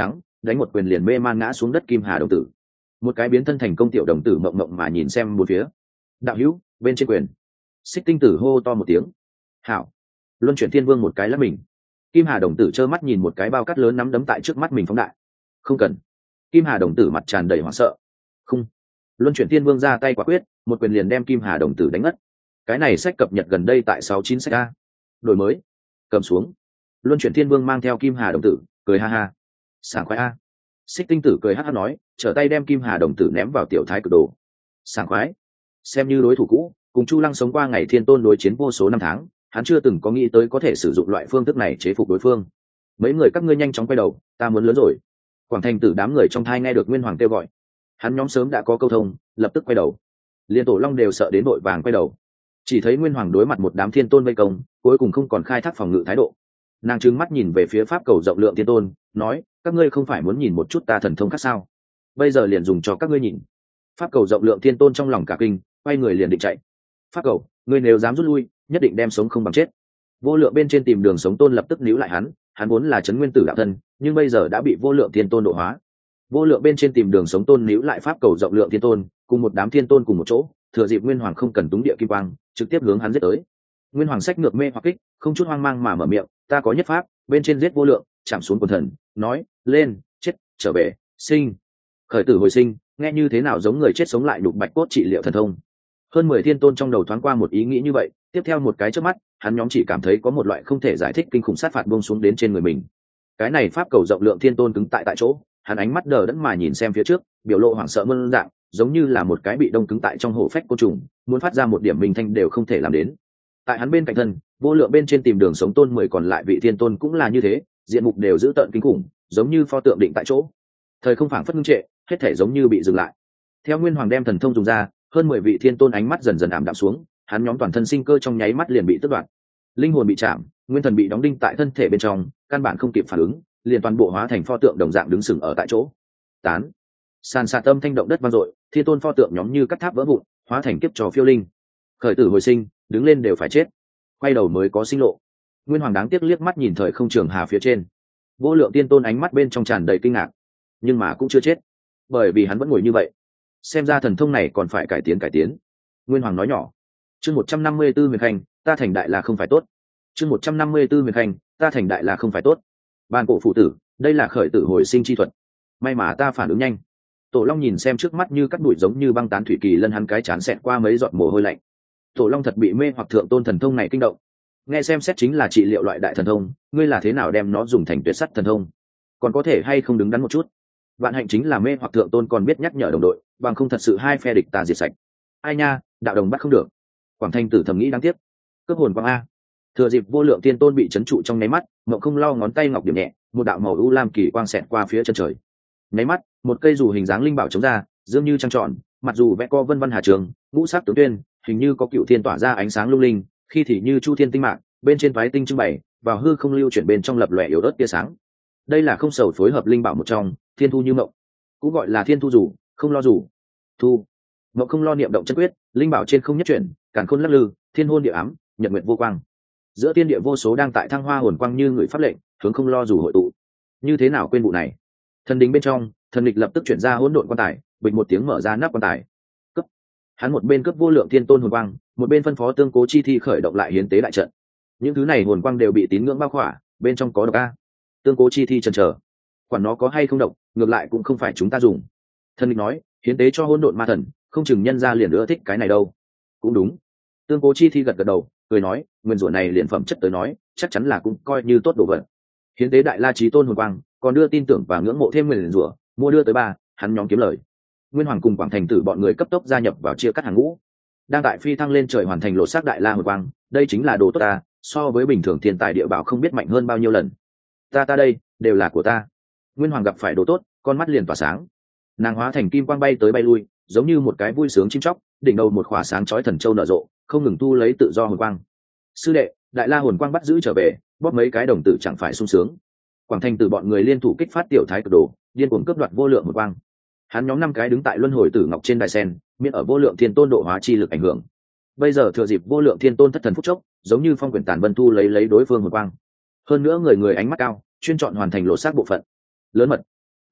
Speaker 1: đánh một quyền liền mê man ngã xuống đất kim hà đồng tử. Một cái biến thân thành công tiểu đồng tử mộng mộng mà nhìn xem một phía. Đạo hữu, bên trên quyền. Xích tinh tử hô to một tiếng. Hảo. Luân chuyển thiên vương một cái lắc mình. Kim hà đồng tử trơ mắt nhìn một cái bao cát lớn nắm đấm tại trước mắt mình phóng đại. Không cần. Kim hà đồng tử mặt tràn đầy hoảng sợ. Không. Luân chuyển thiên vương ra tay quả quyết, một quyền liền đem kim hà đồng tử đánh ngất. Cái này sách cập nhật gần đây tại sáu chín sách a. Đổi mới. Cầm xuống. Luân chuyển thiên vương mang theo kim hà đồng tử, cười ha ha. Sảng khoái a. Xích tinh tử cười hát hát nói, trở tay đem kim hà đồng tử ném vào tiểu thái cực đồ. Sảng khoái. Xem như đối thủ cũ, cùng Chu Lăng sống qua ngày thiên tôn đối chiến vô số năm tháng, hắn chưa từng có nghĩ tới có thể sử dụng loại phương thức này chế phục đối phương. Mấy người các ngươi nhanh chóng quay đầu, ta muốn lớn rồi. Quảng Thành Tử đám người trong thai nghe được Nguyên Hoàng kêu gọi, hắn nhóm sớm đã có câu thông, lập tức quay đầu. Liên Tổ Long đều sợ đến vội vàng quay đầu. Chỉ thấy Nguyên Hoàng đối mặt một đám thiên tôn vây công, cuối cùng không còn khai thác phòng ngự thái độ. Nàng trừng mắt nhìn về phía pháp cầu rộng lượng thiên tôn, nói, các ngươi không phải muốn nhìn một chút ta thần thông khác sao? Bây giờ liền dùng cho các ngươi nhìn. Pháp cầu rộng lượng thiên tôn trong lòng cả kinh, quay người liền định chạy. Pháp cầu, ngươi nếu dám rút lui, nhất định đem sống không bằng chết. Vô lượng bên trên tìm đường sống tôn lập tức níu lại hắn, hắn vốn là chấn nguyên tử đạo thân, nhưng bây giờ đã bị vô lượng thiên tôn độ hóa. Vô lượng bên trên tìm đường sống tôn níu lại pháp cầu rộng lượng thiên tôn, cùng một đám thiên tôn cùng một chỗ, thừa dịp Nguyên Hoàng không cần túng địa kim quang, trực tiếp hướng hắn giết tới. Nguyên Hoàng sách ngược mê hoặc kích, không chút hoang mang mà mở miệng, ta có nhất pháp, bên trên giết vô lượng, chạm xuống quần thần, nói, lên, chết, trở về, sinh. Khởi tử hồi sinh, nghe như thế nào giống người chết sống lại đục bạch cốt trị liệu thần thông. Hơn mười thiên tôn trong đầu thoáng qua một ý nghĩ như vậy, tiếp theo một cái chớp mắt, hắn nhóm chỉ cảm thấy có một loại không thể giải thích kinh khủng sát phạt buông xuống đến trên người mình. Cái này pháp cầu rộng lượng thiên tôn cứng tại tại chỗ, hắn ánh mắt đờ đẫn mà nhìn xem phía trước, biểu lộ hoảng sợ mơn dạng, giống như là một cái bị đông cứng tại trong hổ phách côn trùng, muốn phát ra một điểm minh thanh đều không thể làm đến. Tại hắn bên cạnh thân, vô lượng bên trên tìm đường sống tôn mười còn lại vị thiên tôn cũng là như thế, diện mục đều giữ tợn kinh khủng, giống như pho tượng định tại chỗ. Thời không phảng phất ngưng trệ, hết thể giống như bị dừng lại. Theo Nguyên Hoàng đem thần thông dùng ra, hơn mười vị thiên tôn ánh mắt dần dần ảm đạm xuống, hắn nhóm toàn thân sinh cơ trong nháy mắt liền bị tước đoạt. Linh hồn bị chạm, nguyên thần bị đóng đinh tại thân thể bên trong, căn bản không kịp phản ứng, liền toàn bộ hóa thành pho tượng đồng dạng đứng sừng ở tại chỗ. Tán. Sàn sạt âm thanh động đất vang dội, thiên tôn pho tượng nhóm như cắt tháp vỡ vụn, hóa thành kiếp trò phiêu linh. Khởi tử hồi sinh, đứng lên đều phải chết, quay đầu mới có sinh lộ. Nguyên Hoàng đáng tiếc liếc mắt nhìn thời không trường hà phía trên, vô lượng tiên tôn ánh mắt bên trong tràn đầy kinh ngạc, nhưng mà cũng chưa chết, bởi vì hắn vẫn ngồi như vậy. Xem ra thần thông này còn phải cải tiến cải tiến. Nguyên Hoàng nói nhỏ. Chương một trăm năm mươi 'Huyền Khanh, ta thành đại là không phải tốt. Chương một trăm năm mươi 'Huyền Khanh, ta thành đại là không phải tốt. Ban cổ phụ tử, đây là khởi tử hồi sinh chi thuật. May mà ta phản ứng nhanh. Tổ Long nhìn xem trước mắt như cắt bụi giống như băng tán thủy kỳ lân, hắn cái chán xẹt qua mấy giọt mồ hôi lạnh. Tổ Long thật bị mê hoặc thượng tôn thần thông này kinh động. Nghe xem xét chính là trị liệu loại đại thần thông, ngươi là thế nào đem nó dùng thành tuyệt sắt thần thông? Còn có thể hay không đứng đắn một chút? Vạn hạnh chính là mê hoặc thượng tôn còn biết nhắc nhở đồng đội, bằng không thật sự hai phe địch ta diệt sạch. Ai nha, đạo đồng bắt không được. Quảng Thanh Tử thầm nghĩ đáng tiếc. Cướp hồn quang a. Thừa dịp vô lượng tiên tôn bị trấn trụ trong nháy mắt, Ngộ Không Lo ngón tay ngọc điểm nhẹ, một đạo màu u lam kỳ quang xẹt qua phía chân trời. Nháy mắt, một cây dù hình dáng linh bảo chống ra, dường như trăng tròn, mặc dù vẽ co vân vân hà trường, ngũ sắc tướng tuyên, hình như có cựu thiên tỏa ra ánh sáng lung linh, khi thì như chu thiên tinh mạng, bên trên thoái tinh trưng bày, vào hư không lưu chuyển bên trong lập lòe yếu ớt tia sáng. Đây là không sầu phối hợp linh bảo một trong, thiên thu như mộng, cũng gọi là thiên thu rủ, không lo rủ. Thu. Ngộ Không Lo niệm động chân quyết, linh bảo trên không nhất chuyển, càn khôn lắc lư, thiên hôn địa ám, nhật nguyện vô quang. Giữa tiên địa vô số đang tại thăng hoa hồn quang như người pháp lệnh, hướng Không Lo rủ hội tụ. Như thế nào quên vụ này? Thần đình bên trong, thần địch lập tức chuyển ra hỗn độn quan tài, bịch một tiếng mở ra nắp quan tài. Cấp. Hắn một bên cướp vô lượng thiên tôn hồn quang, một bên phân phó tương cố chi thi khởi động lại hiến tế đại trận. Những thứ này hồn quang đều bị tín ngưỡng bao khỏa, bên trong có độc a. Tương cố chi thi chần chờ, quản nó có hay không độc, ngược lại cũng không phải chúng ta dùng. Thần địch nói, hiến tế cho hỗn độn ma thần, không chừng nhân ra liền nữa thích cái này đâu. Cũng đúng. Tương cố chi thi gật gật đầu, cười nói, nguyên rủa này liền phẩm chất tới nói, chắc chắn là cũng coi như tốt đồ vật. Hiến tế đại la chí tôn hồn quang, còn đưa tin tưởng và ngưỡng mộ thêm nguyên rủa, mua đưa tới ba, hắn nhóm kiếm lời. Nguyên Hoàng cùng Quảng Thành Tử bọn người cấp tốc gia nhập vào chia cắt hàng ngũ, đang tại phi thăng lên trời hoàn thành lột xác đại la hồn quang, đây chính là đồ tốt ta, so với bình thường thiên tài địa bảo không biết mạnh hơn bao nhiêu lần. Ta ta đây, đều là của ta. Nguyên Hoàng gặp phải đồ tốt, con mắt liền tỏa sáng. Nàng hóa thành kim quang bay tới bay lui, giống như một cái vui sướng chim chóc, đỉnh đầu một khỏa sáng chói thần châu nở rộ, không ngừng thu lấy tự do hồn quang. Sư đệ, đại la hồn quang bắt giữ trở về, bóp mấy cái đồng tử chẳng phải sung sướng. Quảng Thành Tử bọn người liên thủ kích phát tiểu thái cực đồ, điên cuồng cướp đoạt vô lượng hồn quang. Hắn nhóm năm cái đứng tại luân hồi tử ngọc trên đài sen, miễn ở vô lượng thiên tôn độ hóa chi lực ảnh hưởng. Bây giờ thừa dịp vô lượng thiên tôn thất thần phút chốc, giống như phong quyển tàn vân thu lấy lấy đối phương hồn quang. Hơn nữa người người ánh mắt cao, chuyên chọn hoàn thành lộ sát bộ phận. Lớn mật.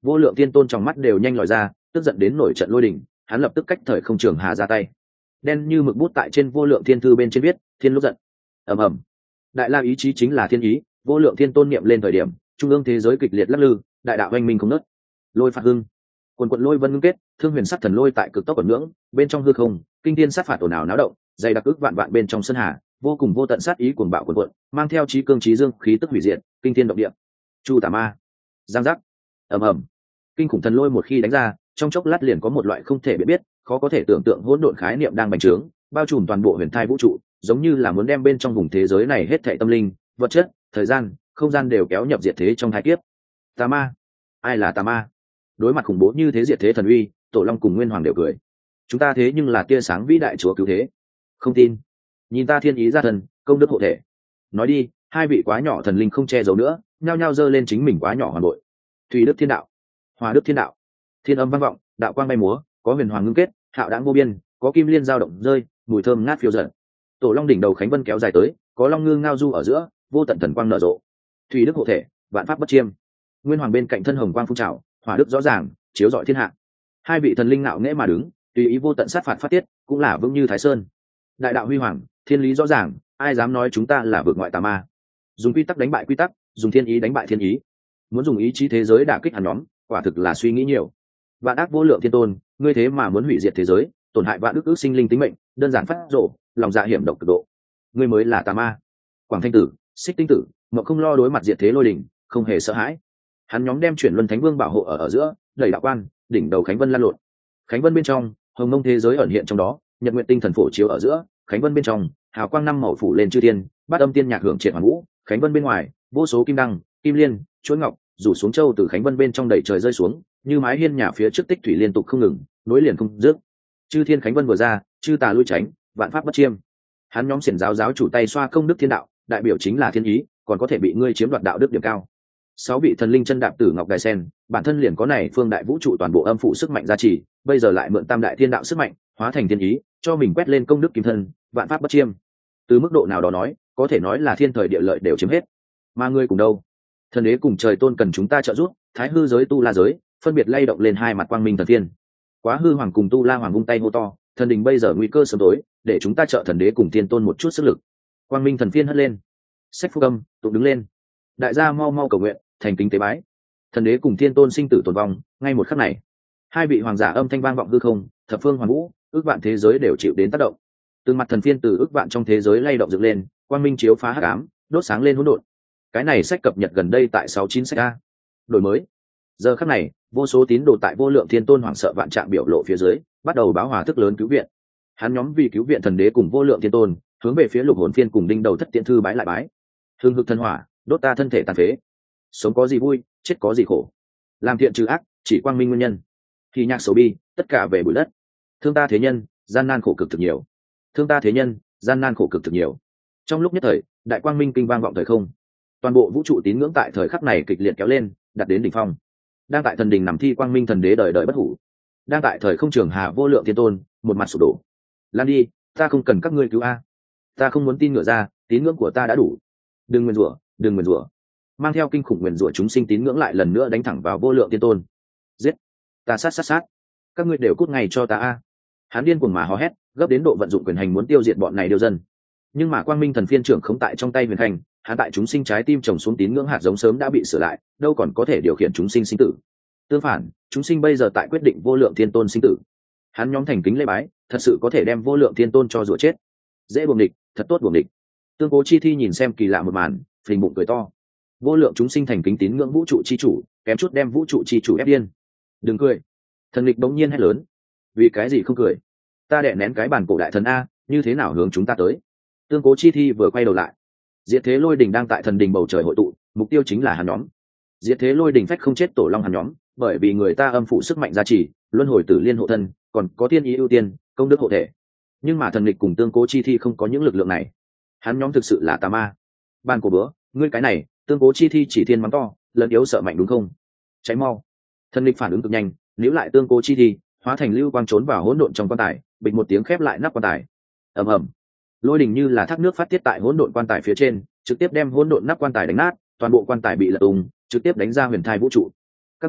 Speaker 1: Vô lượng tiên tôn trong mắt đều nhanh lòi ra, tức giận đến nổi trận lôi đình, hắn lập tức cách thời không trường hà ra tay, đen như mực bút tại trên vô lượng thiên thư bên trên viết thiên lúc giận. Ầm ầm, đại la ý chí chính là thiên ý, vô lượng thiên tôn niệm lên thời điểm trung ương thế giới kịch liệt lắc lư, đại đạo oanh minh không nớt. Lôi phạt hưng, quần quận lôi vân ngưng kết, thương huyền sắc thần lôi tại cực tốc ẩn ngưỡng bên trong hư không, kinh thiên sát phạt ồn ào náo động, dày đặc ức vạn vạn bên trong sân hà, vô cùng vô tận sát ý cuồng bạo quần quận, mang theo trí cương trí dương khí tức hủy diệt, kinh thiên động địa. Chu tà ma, giang giác, ầm ầm, kinh khủng thần lôi một khi đánh ra, trong chốc lát liền có một loại không thể biết biết, khó có thể tưởng tượng hỗn độn khái niệm đang bành trướng, bao trùm toàn bộ huyền thai vũ trụ, giống như là muốn đem bên trong vùng thế giới này hết thảy tâm linh, vật chất, thời gian, không gian đều kéo nhập diệt thế trong thái kiếp. Tà ma, ai là tà ma? Đối mặt khủng bố như thế diệt thế thần uy, Tổ Long cùng Nguyên Hoàng đều cười. Chúng ta thế nhưng là tia sáng vĩ đại chúa cứu thế. Không tin? Nhìn ta thiên ý ra thần, công đức hộ thể. Nói đi, hai vị quá nhỏ thần linh không che giấu nữa, nhao nhao giơ lên chính mình quá nhỏ hoàn bội. Thủy đức thiên đạo, Hòa đức thiên đạo, thiên âm vang vọng, đạo quang bay múa, có huyền hoàng ngưng kết, hạo đãng vô biên, có kim liên dao động rơi, mùi thơm ngát phiêu dật. Tổ Long đỉnh đầu khánh vân kéo dài tới, có long ngư ngao du ở giữa, vô tận thần quang nở rộ. Thủy đức hộ thể, vạn pháp bất chiêm. Nguyên Hoàng bên cạnh thân hồng quang phun trào, hỏa đức rõ ràng, chiếu rọi thiên hạ. Hai vị thần linh ngạo nghễ mà đứng, tùy ý vô tận sát phạt phát tiết, cũng là vững như Thái Sơn. Đại đạo huy hoàng, thiên lý rõ ràng, ai dám nói chúng ta là vượt ngoại tà ma? Dùng quy tắc đánh bại quy tắc, dùng thiên ý đánh bại thiên ý. Muốn dùng ý chí thế giới đả kích hắn nhóm, quả thực là suy nghĩ nhiều. Vạn ác vô lượng thiên tôn, ngươi thế mà muốn hủy diệt thế giới, tổn hại vạn ước ước sinh linh tính mệnh, đơn giản phát rộ, lòng dạ hiểm độc cực độ. Ngươi mới là tà ma. Quảng Thanh Tử, Xích Tinh Tử, Mộng không lo đối mặt diệt thế lôi đỉnh, không hề sợ hãi. Hắn nhóm đem chuyển luân thánh vương bảo hộ ở ở giữa, đẩy đạo quan, đỉnh đầu khánh vân lan lộn. Khánh vân bên trong, hồng mông thế giới ẩn hiện trong đó, nhật nguyện tinh thần phổ chiếu ở giữa, khánh vân bên trong, hào quang năm màu phủ lên chư thiên, bát âm tiên nhạc hưởng triệt hoàn vũ. Khánh vân bên ngoài, vô số kim đăng, kim liên, chuỗi ngọc rủ xuống châu từ khánh vân bên trong đẩy trời rơi xuống, như mái hiên nhà phía trước tích thủy liên tục không ngừng, nối liền không dứt. Chư thiên khánh vân vừa ra, chư tà lui tránh, vạn pháp bất chiêm. Hắn nhóm xiển giáo giáo chủ tay xoa công đức thiên đạo, đại biểu chính là thiên ý, còn có thể bị ngươi chiếm đoạt đạo đức điểm cao. Sáu vị thần linh chân đạp tử ngọc đài sen, bản thân liền có này phương đại vũ trụ toàn bộ âm phụ sức mạnh gia trì, bây giờ lại mượn tam đại thiên đạo sức mạnh, hóa thành thiên ý, cho mình quét lên công đức kim thân, vạn pháp bất chiêm. Từ mức độ nào đó nói, có thể nói là thiên thời địa lợi đều chiếm hết. Mà ngươi cùng đâu? Thần đế cùng trời tôn cần chúng ta trợ giúp, thái hư giới tu la giới phân biệt lay động lên hai mặt quang minh thần thiên. Quá hư hoàng cùng tu la hoàng vung tay hô to, thần đình bây giờ nguy cơ sớm tối, để chúng ta trợ thần đế cùng thiên tôn một chút sức lực. Quang minh thần phiên hất lên, sách phúc âm tụng đứng lên, đại gia mau mau cầu nguyện, thành kính tế bái. Thần đế cùng thiên tôn sinh tử tồn vong, ngay một khắc này, hai vị hoàng giả âm thanh vang vọng hư không, thập phương hoàn vũ, ước vạn thế giới đều chịu đến tác động. Từng mặt thần phiên từ ước vạn trong thế giới lay động dựng lên, quang minh chiếu phá hắc ám, đốt sáng lên hỗn độn. Cái này sách cập nhật gần đây tại sáu chín sách a. Đổi mới. Giờ khắc này, vô số tín đồ tại vô lượng thiên tôn hoảng sợ vạn trạng biểu lộ phía dưới, bắt đầu báo hòa thức lớn cứu viện. Hắn nhóm vì cứu viện thần đế cùng vô lượng thiên tôn, hướng về phía lục hồn phiên cùng đinh đầu thất tiễn thư bái lại bái. Hương hực thần hỏa, đốt ta thân thể tàn phế. Sống có gì vui, chết có gì khổ. Làm thiện trừ ác, chỉ quang minh nguyên nhân. Khi nhạc xấu bi, tất cả về bụi đất. Thương ta thế nhân, gian nan khổ cực thực nhiều. Thương ta thế nhân, gian nan khổ cực thực nhiều. Trong lúc nhất thời, đại quang minh kinh vang vọng thời không. Toàn bộ vũ trụ tín ngưỡng tại thời khắc này kịch liệt kéo lên, đặt đến đỉnh phong. Đang tại thần đình nằm thi quang minh thần đế đời đời bất hủ. Đang tại thời không trường hà vô lượng thiên tôn, một mặt sụp đổ. Lan đi, ta không cần các ngươi cứu a. Ta không muốn tin ngựa ra, tín ngưỡng của ta đã đủ. Đừng nguyền rủa, đừng nguyền rủa. Mang theo kinh khủng nguyền rủa chúng sinh tín ngưỡng lại lần nữa đánh thẳng vào vô lượng thiên tôn. Giết, ta sát sát sát. Các ngươi đều cút ngay cho ta a. Hắn điên cuồng mà hò hét, gấp đến độ vận dụng quyền hành muốn tiêu diệt bọn này điêu dân. Nhưng mà quang minh thần phiên trưởng không tại trong tay huyền hành, hắn tại chúng sinh trái tim trồng xuống tín ngưỡng hạt giống sớm đã bị sửa lại, đâu còn có thể điều khiển chúng sinh sinh tử. Tương phản, chúng sinh bây giờ tại quyết định vô lượng thiên tôn sinh tử. Hắn nhóm thành kính lễ bái, thật sự có thể đem vô lượng thiên tôn cho rủa chết. Dễ buồng địch, thật tốt buồng địch. Tương Cố Chi Thi nhìn xem kỳ lạ một màn, phình bụng cười to. Vô lượng chúng sinh thành kính tín ngưỡng vũ trụ chi chủ, kém chút đem vũ trụ chi chủ ép điên. Đừng cười. Thần lịch đống nhiên hét lớn. Vì cái gì không cười? Ta đè nén cái bản cổ đại thần a, như thế nào hướng chúng ta tới? Tương Cố Chi Thi vừa quay đầu lại, diệt thế lôi đình đang tại thần đình bầu trời hội tụ, mục tiêu chính là hắn nhóm. Diệt thế lôi đình phách không chết tổ long hắn nhóm, bởi vì người ta âm phụ sức mạnh gia trì, luân hồi tử liên hộ thân, còn có thiên ý ưu tiên, công đức hộ thể. Nhưng mà thần lịch cùng Tương Cố Chi Thi không có những lực lượng này. Hắn nhóm thực sự là tà ma. Ban của bữa, ngươi cái này, Tương Cố Chi Thi chỉ thiên mắng to, lẫn yếu sợ mạnh đúng không? Cháy mau. Thần lịch phản ứng cực nhanh, níu lại Tương Cố Chi Thi, hóa thành lưu quang trốn vào hỗn độn trong quan tài, bịch một tiếng khép lại nắp quan tài. Ầm ầm. Lôi đình như là thác nước phát tiết tại hỗn độn quan tài phía trên, trực tiếp đem hỗn độn nắp quan tài đánh nát, toàn bộ quan tài bị lật tung, trực tiếp đánh ra huyền thai vũ trụ. Các ngươi,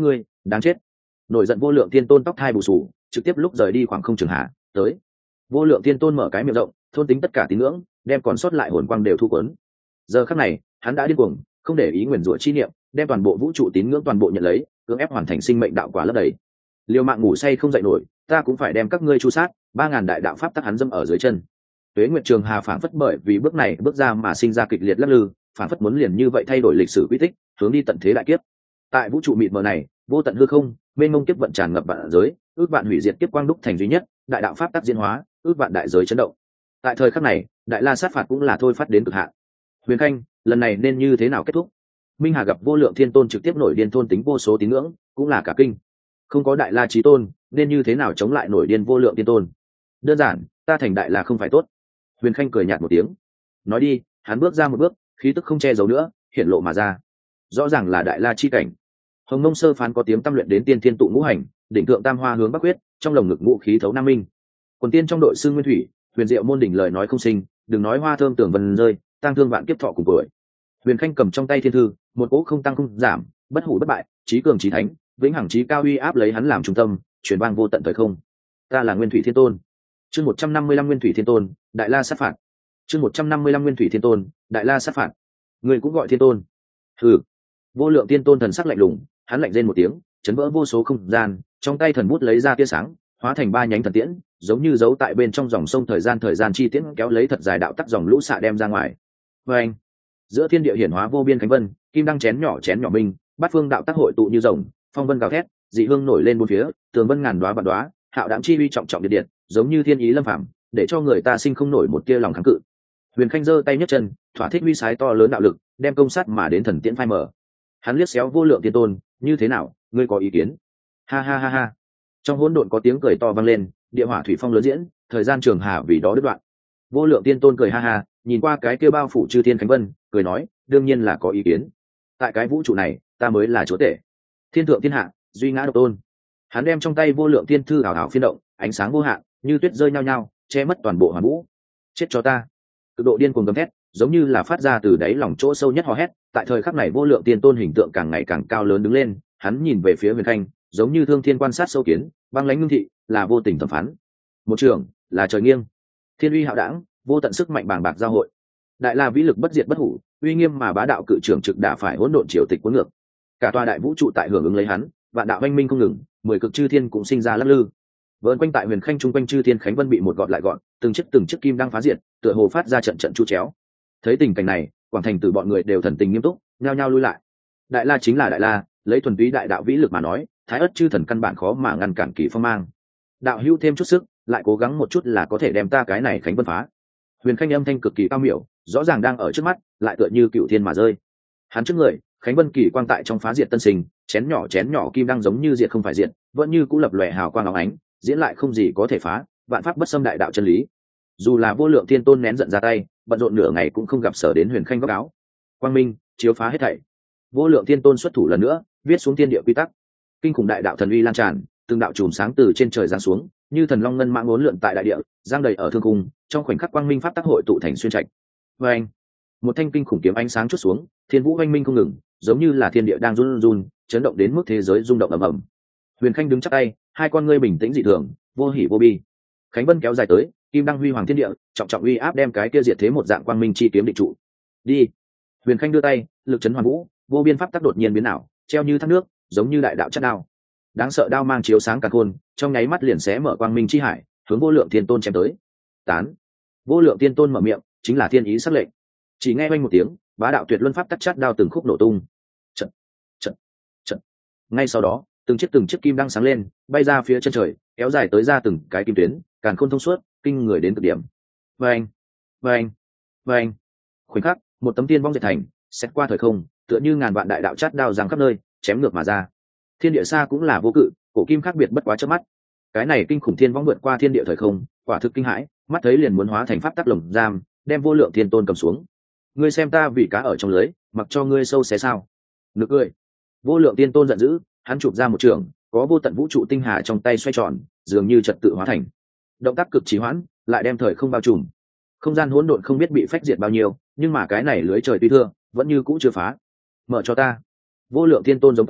Speaker 1: đáng chết. Nổi giận vô lượng thiên tôn tóc thai bù sù, trực tiếp lúc rời đi khoảng không trường hạ tới. Vô lượng thiên tôn mở cái miệng rộng, thôn tính tất cả tín ngưỡng, đem còn sót lại hồn quang đều thu cuốn. Giờ khắc này hắn đã điên cuồng, không để ý nguyền rủa chi niệm, đem toàn bộ vũ trụ tín ngưỡng toàn bộ nhận lấy, cưỡng ép hoàn thành sinh mệnh đạo quả lấp đầy. Liều mạng ngủ say không dậy nổi, ta cũng phải đem các ngươi chu sát. Ba ngàn đại đạo pháp tắc hắn dâm ở dưới chân. Tuế Nguyệt Trường Hà phảng phất bởi vì bước này bước ra mà sinh ra kịch liệt lắc lư, phảng phất muốn liền như vậy thay đổi lịch sử quy tích, hướng đi tận thế đại kiếp. Tại vũ trụ mịt mờ này, vô tận hư không, mênh mông kiếp vận tràn ngập vạn giới, ước vạn hủy diệt kiếp quang đúc thành duy nhất, đại đạo pháp tắc diễn hóa, ước vạn đại giới chấn động. Tại thời khắc này, đại la sát phạt cũng là thôi phát đến cực hạn. Huyền Khanh, lần này nên như thế nào kết thúc? Minh Hà gặp vô lượng thiên tôn trực tiếp nổi điên thôn tính vô số tín ngưỡng, cũng là cả kinh. Không có đại la chí tôn, nên như thế nào chống lại nổi điên vô lượng thiên tôn? Đơn giản, ta thành đại la không phải tốt. Huyền Khanh cười nhạt một tiếng, nói đi. Hắn bước ra một bước, khí tức không che giấu nữa, hiện lộ mà ra. Rõ ràng là đại la chi cảnh. Hồng Mông Sơ Phán có tiếng tâm luyện đến tiên thiên tụ ngũ hành, đỉnh thượng tam hoa hướng bắc huyết, trong lồng ngực ngũ khí thấu nam minh. Quần tiên trong đội sư nguyên thủy, huyền diệu môn đỉnh lời nói không sinh, đừng nói hoa thơm tưởng vân rơi, tăng thương vạn kiếp thọ cùng tuổi. Huyền Khanh cầm trong tay thiên thư, một cỗ không tăng không giảm, bất hủ bất bại, trí cường trí thánh, vĩnh hằng trí cao uy áp lấy hắn làm trung tâm, truyền vang vô tận thời không. Ta là Nguyên Thủy Thiên Tôn. Chương một trăm năm mươi lăm Nguyên Thủy Thiên Tôn, Đại La sát phạt. Chương một trăm năm mươi lăm Nguyên Thủy Thiên Tôn, Đại La sát phạt. Người cũng gọi Thiên Tôn? Hừ. Vô lượng Thiên Tôn thần sắc lạnh lùng, hắn lạnh rên một tiếng, chấn vỡ vô số không gian, trong tay thần bút lấy ra tia sáng, hóa thành ba nhánh thần tiễn, giống như giấu tại bên trong dòng sông thời gian thời gian chi tiễn kéo lấy thật dài đạo tắc dòng lũ xạ đem ra ngoài. Và anh, giữa thiên địa hiển hóa vô biên khánh vân, kim đăng chén nhỏ chén nhỏ minh, bát phương đạo tác hội tụ như rồng, phong vân gào thét, dị hương nổi lên bốn phía, tường vân ngàn đóa vạn đóa, hạo đạm chi uy trọng trọng điện điện, giống như thiên ý lâm phàm, để cho người ta sinh không nổi một tia lòng kháng cự. Huyền Khanh giơ tay nhấc chân, thỏa thích uy sái to lớn đạo lực, đem công sát mà đến thần tiễn phai mở. Hắn liếc xéo vô lượng thiên tôn, như thế nào, ngươi có ý kiến? Ha ha ha ha. Trong hỗn độn có tiếng cười to vang lên, địa hỏa thủy phong lớn diễn, thời gian trường hà vì đó đứt đoạn. Vô lượng thiên tôn cười ha ha, nhìn qua cái kia bao phủ chư thiên khánh vân, cười nói, đương nhiên là có ý kiến. Tại cái vũ trụ này, ta mới là chúa tể. Thiên thượng thiên hạ, duy ngã độc tôn. Hắn đem trong tay vô lượng thiên thư ảo ảo phiên động, ánh sáng vô hạn, như tuyết rơi nhao nhao, che mất toàn bộ hoàn vũ. Chết cho ta. Cực độ điên cuồng gầm thét, giống như là phát ra từ đáy lòng chỗ sâu nhất hò hét. Tại thời khắc này vô lượng tiên tôn hình tượng càng ngày càng cao lớn đứng lên, hắn nhìn về phía Huyền Khanh, giống như thương thiên quan sát sâu kiến, băng lãnh ngưng thị, là vô tình thẩm phán. Một trường, là trời nghiêng. Thiên uy hạo đảng, vô tận sức mạnh bàng bạc giao hội. Đại la vĩ lực bất diệt bất hủ, uy nghiêm mà bá đạo cự trưởng trực đả phải hỗn độn triều tịch cuốn ngược. Cả tòa đại vũ trụ tại hưởng ứng lấy hắn, vạn đạo anh minh không ngừng, mười cực chư thiên cũng sinh ra lắc lư. Vợn quanh tại Huyền Khanh trung quanh chư thiên khánh vân bị một gọt lại gọn, từng chiếc từng chiếc kim đang phá diệt, tựa hồ phát ra trận trận chu chéo. Thấy tình cảnh này, quảng thành từ bọn người đều thần tình nghiêm túc, nhao nhao lui lại. Đại la chính là đại la, lấy thuần túy đại đạo vĩ lực mà nói, thái ất chư thần căn bản khó mà ngăn cản kỳ phong mang. Đạo hữu thêm chút sức, lại cố gắng một chút là có thể đem ta cái này khánh vân phá. Huyền Khanh âm thanh cực kỳ cao miểu, rõ ràng đang ở trước mắt, lại tựa như cựu thiên mà rơi. Hắn trước người, khánh vân kỳ quang tại trong phá diệt tân sinh, chén nhỏ chén nhỏ kim đang giống như diệt không phải diệt, vẫn như cũ lập lòe hào quang óng ánh, diễn lại không gì có thể phá, vạn pháp bất xâm đại đạo chân lý. Dù là vô lượng thiên tôn nén giận ra tay, bận rộn nửa ngày cũng không gặp sở đến Huyền Khanh góc áo. Quang minh chiếu phá hết thảy. Vô lượng thiên tôn xuất thủ lần nữa, viết xuống thiên địa quy tắc. Kinh khủng đại đạo thần uy lan tràn, từng đạo chùm sáng từ trên trời giáng xuống, như thần long ngân mã ngốn lượn tại đại địa, giang đầy ở thương cung, trong khoảnh khắc quang minh pháp tác hội tụ thành xuyên trạch. Và anh, một thanh kinh khủng kiếm ánh sáng chút xuống, thiên vũ oanh minh không ngừng, giống như là thiên địa đang run run, chấn động đến mức thế giới rung động ầm ầm. Huyền Khanh đứng chắp tay, hai con ngươi bình tĩnh dị thường, vô hỉ vô bi. Khánh vân kéo dài tới, kim đăng huy hoàng thiên địa, trọng trọng uy áp đem cái kia diệt thế một dạng quang minh chi kiếm định trụ. Đi. Huyền Khanh đưa tay, lực chấn hoàn vũ, vô biên pháp tác đột nhiên biến ảo, treo như thác nước, giống như đại đạo chất đao. Đáng sợ đao mang chiếu sáng cả khôn, trong nháy mắt liền xé mở quang minh chi hải, hướng vô lượng thiên tôn chém tới. Tán. Vô lượng thiên tôn mở miệng, chính là thiên ý sắc lệnh. Chỉ nghe oanh một tiếng, bá đạo tuyệt luân pháp tắc chát đao từng khúc nổ tung. Trận, trận, trận. Ngay sau đó, từng chiếc từng chiếc kim đăng sáng lên, bay ra phía chân trời, kéo dài tới ra từng cái kim tuyến, càn khôn thông suốt, kinh người đến cực điểm. Vâng, vâng, vâng. Khoảnh khắc, một tấm tiên vong diệt thành, xét qua thời không, tựa như ngàn vạn đại đạo chát đao giằng khắp nơi, chém ngược mà ra. Thiên địa xa cũng là vô cự, cổ kim khác biệt bất quá chớp mắt. Cái này kinh khủng thiên vong vượt qua thiên địa thời không, quả thực kinh hãi, mắt thấy liền muốn hóa thành pháp tắc lồng giam, đem vô lượng thiên tôn cầm xuống. Ngươi xem ta vì cá ở trong lưới, mặc cho ngươi sâu xé sao? Nực cười. Vô lượng thiên tôn giận dữ, hắn chụp ra một trường, có vô tận vũ trụ tinh hà trong tay xoay tròn, dường như trật tự hóa thành. Động tác cực trì hoãn, lại đem thời không bao trùm. Không gian hỗn độn không biết bị phách diệt bao nhiêu, nhưng mà cái này lưới trời tuy thưa, vẫn như cũ chưa phá. Mở cho ta. Vô lượng thiên tôn giống to,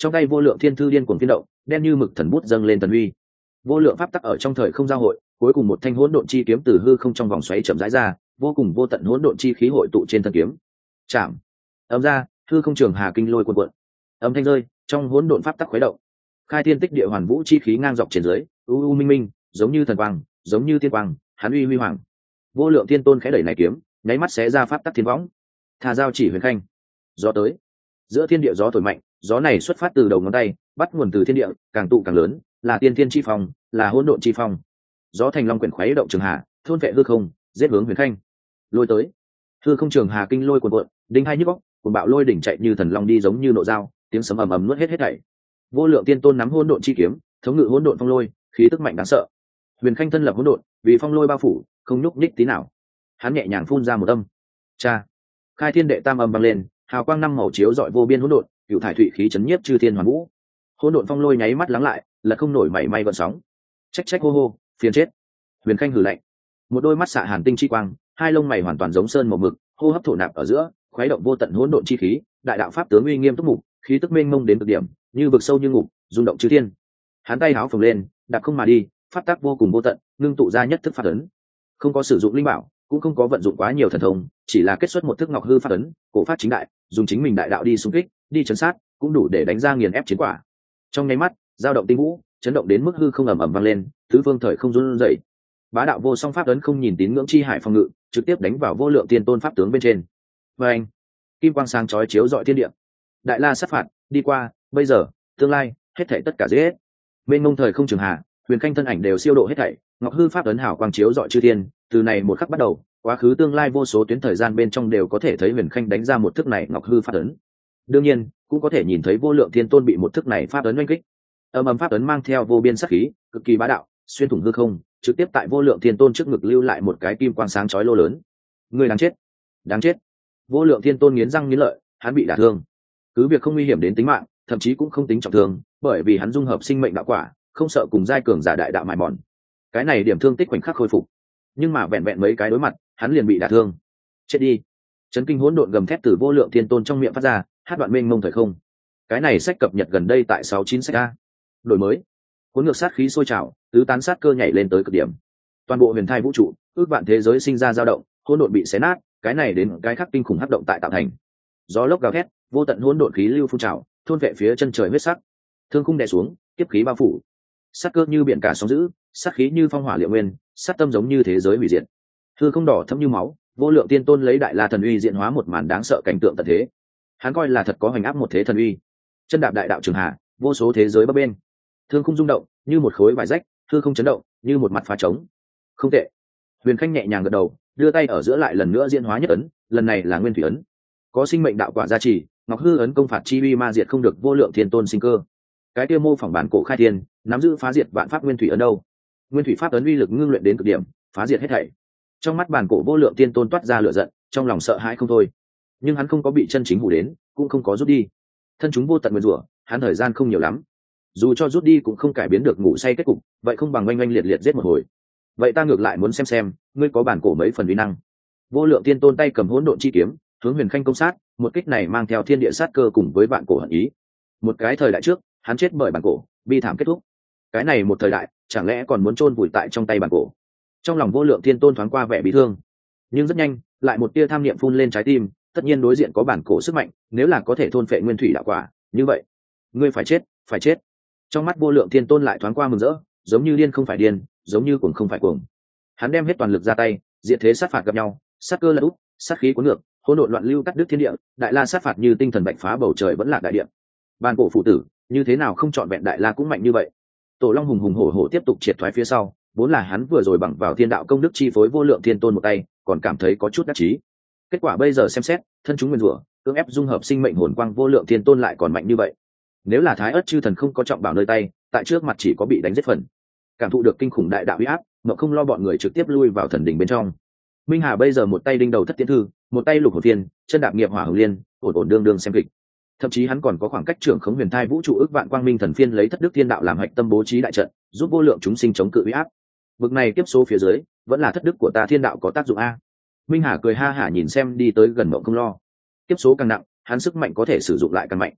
Speaker 1: Trong tay vô lượng thiên thư điên cuồng phiên động, đen như mực thần bút dâng lên thần uy. Vô lượng pháp tắc ở trong thời không giao hội, cuối cùng một thanh hỗn độn chi kiếm từ hư không trong vòng xoáy chậm rãi ra, vô cùng vô tận hỗn độn chi khí hội tụ trên thân kiếm. Chạm. Ầm ra, hư không trường hà kinh lôi cuồn cuộn. Âm thanh rơi, trong hỗn độn pháp tắc khuấy động. Khai thiên tích địa hoàn vũ chi khí ngang dọc trên dưới, u u minh minh, giống như thần quang, giống như tiên quang, hắn uy huy hoàng. Vô lượng thiên tôn khẽ đẩy này kiếm, nháy mắt xé ra pháp tắc thiên võng. Tha giao chỉ huyền khanh. Gió tới. Giữa thiên địa gió thổi mạnh, gió này xuất phát từ đầu ngón tay, bắt nguồn từ thiên địa, càng tụ càng lớn, là tiên thiên chi phong, là hỗn độn chi phong. Gió thành long quyển khuấy động trường hà, thôn vệ hư không, giết hướng huyền khanh. Lôi tới. Hư không trường hà kinh lôi cuồn cuộn, đinh hai nhức óc, cuồng bạo lôi đỉnh chạy như thần long đi giống như nộ dao, tiếng sấm ầm ầm nuốt hết hết thảy. Vô lượng tiên tôn nắm hỗn độn chi kiếm, thống ngự hỗn độn phong lôi, khí tức mạnh đáng sợ. Huyền khanh thân lập hỗn độn, vì phong lôi bao phủ, không nhúc nhích tí nào. Hắn nhẹ nhàng phun ra một âm. Cha. Khai thiên đệ tam âm vang lên, hào quang năm màu chiếu rọi vô biên hỗn độn, cựu thải thủy khí chấn nhiếp chư thiên hoàn vũ. Hỗn độn phong lôi nháy mắt lắng lại, là không nổi mảy may gợn sóng. Trách trách hô hô, phiền chết. Huyền khanh hừ lạnh, một đôi mắt xạ hàn tinh chi quang, hai lông mày hoàn toàn giống sơn màu mực, hô hấp thổ nạp ở giữa, khuấy động vô tận hỗn độn chi khí, đại đạo pháp tướng uy nghiêm túc mục, khí tức mênh mông đến cực điểm, như vực sâu như ngục, rung động chư thiên. Hắn tay háo phồng lên, đạp không mà đi, pháp tắc vô cùng vô tận, ngưng tụ ra nhất thức pháp ấn. Không có sử dụng linh bảo, cũng không có vận dụng quá nhiều thần thông, chỉ là kết xuất một thức ngọc hư pháp ấn, cổ pháp chính đại, dùng chính mình đại đạo đi xung kích, đi chấn sát, cũng đủ để đánh ra nghiền ép chiến quả. Trong nháy mắt, dao động tinh vũ, chấn động đến mức hư không ầm ầm vang lên, tứ phương thời không run rẩy. Bá đạo vô song pháp ấn không nhìn tín ngưỡng chi hải phòng ngự, trực tiếp đánh vào vô lượng tiên tôn pháp tướng bên trên. Và anh, kim quang sáng chói chiếu rọi thiên địa. Đại la sát phạt, đi qua, bây giờ, tương lai, hết thảy tất cả giết hết. Bên ngông thời không trường hạ, huyền khanh thân ảnh đều siêu độ hết thảy, ngọc hư pháp ấn hảo quang chiếu rọi chư thiên, từ này một khắc bắt đầu, quá khứ tương lai vô số tuyến thời gian bên trong đều có thể thấy huyền khanh đánh ra một thức này ngọc hư pháp ấn. Đương nhiên, cũng có thể nhìn thấy vô lượng thiên tôn bị một thức này pháp ấn oanh kích. Âm âm pháp ấn mang theo vô biên sát khí, cực kỳ bá đạo, xuyên thủng hư không, trực tiếp tại vô lượng thiên tôn trước ngực lưu lại một cái kim quang sáng chói lô lớn. Người đáng chết, đáng chết. Vô lượng thiên tôn nghiến răng nghiến lợi, hắn bị đả thương. Cứ việc không nguy hiểm đến tính mạng, thậm chí cũng không tính trọng thương, bởi vì hắn dung hợp sinh mệnh đạo quả, không sợ cùng giai cường giả đại đạo mài mòn. Cái này điểm thương tích khoảnh khắc khôi phục, nhưng mà vẹn vẹn mấy cái đối mặt, hắn liền bị đả thương. Chết đi. Chấn kinh hỗn độn gầm thét từ vô lượng thiên tôn trong miệng phát ra, hát đoạn mênh mông thời không. Cái này sách cập nhật gần đây tại sáu chín sách a. Đổi mới. Cuốn ngược sát khí sôi trào, tứ tán sát cơ nhảy lên tới cực điểm. Toàn bộ huyền thai vũ trụ, ước vạn thế giới sinh ra dao động, hỗn độn bị xé nát, cái này đến cái khác kinh khủng hấp động tại tạo thành. Gió lốc gào thét, vô tận hỗn độn khí lưu phun trào, thôn vệ phía chân trời huyết sắc. Thương khung đè xuống, tiếp khí bao phủ. Sát cơ như biển cả sóng dữ, sát khí như phong hỏa liệu nguyên, sát tâm giống như thế giới hủy diệt. Hư không đỏ thẫm như máu, vô lượng tiên tôn lấy đại la thần uy diện hóa một màn đáng sợ cảnh tượng tận thế. Hắn coi là thật có hành áp một thế thần uy. Chân đạp đại đạo trường hạ, vô số thế giới bấp bên. Thương khung rung động, như một khối vải rách, hư không chấn động, như một mặt phá trống. Không tệ. Huyền khanh nhẹ nhàng gật đầu, đưa tay ở giữa lại lần nữa diễn hóa nhất ấn, lần này là nguyên thủy ấn. Có sinh mệnh đạo quả gia trì, ngọc hư ấn công phạt chi uy ma diệt không được vô lượng thiên tôn sinh cơ. Cái kia mô phỏng bản cổ khai thiên, nắm giữ phá diệt vạn pháp nguyên thủy ấn đâu? Nguyên thủy pháp ấn uy lực ngưng luyện đến cực điểm, phá diệt hết thảy. Trong mắt bản cổ vô lượng tiên tôn toát ra lửa giận, trong lòng sợ hãi không thôi. Nhưng hắn không có bị chân chính hủ đến, cũng không có rút đi. Thân chúng vô tận nguyên rủa, hắn thời gian không nhiều lắm. Dù cho rút đi cũng không cải biến được ngủ say kết cục, vậy không bằng oanh oanh liệt liệt giết một hồi. Vậy ta ngược lại muốn xem xem, ngươi có bản cổ mấy phần uy năng. Vô lượng tiên tôn tay cầm hỗn độn chi kiếm, hướng huyền khanh công sát, một kích này mang theo thiên địa sát cơ cùng với vạn cổ hận ý. Một cái thời đại trước, hắn chết bởi bản cổ, bi thảm kết thúc. Cái này một thời đại, chẳng lẽ còn muốn chôn vùi tại trong tay bản cổ? Trong lòng vô lượng tiên tôn thoáng qua vẻ bị thương, nhưng rất nhanh, lại một tia tham niệm phun lên trái tim, tất nhiên đối diện có bản cổ sức mạnh, nếu là có thể thôn phệ nguyên thủy đạo quả, như vậy, ngươi phải chết, phải chết. Trong mắt vô lượng tiên tôn lại thoáng qua mừng rỡ, giống như điên không phải điên, giống như cuồng không phải cuồng. Hắn đem hết toàn lực ra tay, diệt thế sát phạt gặp nhau, sát cơ lật úp, sát khí cuốn ngược, hỗn độn loạn lưu cắt đứt thiên địa, đại la sát phạt như tinh thần bạch phá bầu trời vẫn lạc đại địa. Bản cổ phụ tử, như thế nào không chọn vẹn đại la cũng mạnh như vậy. Tổ long hùng hùng hổ hổ tiếp tục triệt thoái phía sau, vốn là hắn vừa rồi bằng vào thiên đạo công đức chi phối vô lượng thiên tôn một tay, còn cảm thấy có chút đắc chí. Kết quả bây giờ xem xét, thân chúng nguyên rủa, cưỡng ép dung hợp sinh mệnh hồn quang vô lượng thiên tôn lại còn mạnh như vậy. Nếu là thái ớt chư thần không có trọng bảo nơi tay, tại trước mặt chỉ có bị đánh giết phần. Cảm thụ được kinh khủng đại đạo uy áp, mà không lo bọn người trực tiếp lui vào thần đỉnh bên trong. Minh Hà bây giờ một tay đinh đầu thất tiến thư, một tay lục hồn phiên, chân đạp nghiệp hỏa hồng liên, ổn ổn đương đương xem kịch. Thậm chí hắn còn có khoảng cách trưởng khống huyền thai vũ trụ ước vạn quang minh thần phiên lấy thất đức thiên đạo làm hạch tâm bố trí đại trận, giúp vô lượng chúng sinh chống cự uy áp. Vực này tiếp số phía dưới, vẫn là thất đức của ta thiên đạo có tác dụng a. Minh Hà cười ha hả nhìn xem đi tới gần Mộng Không Lo. Tiếp số càng nặng, hắn sức mạnh có thể sử dụng lại càng mạnh.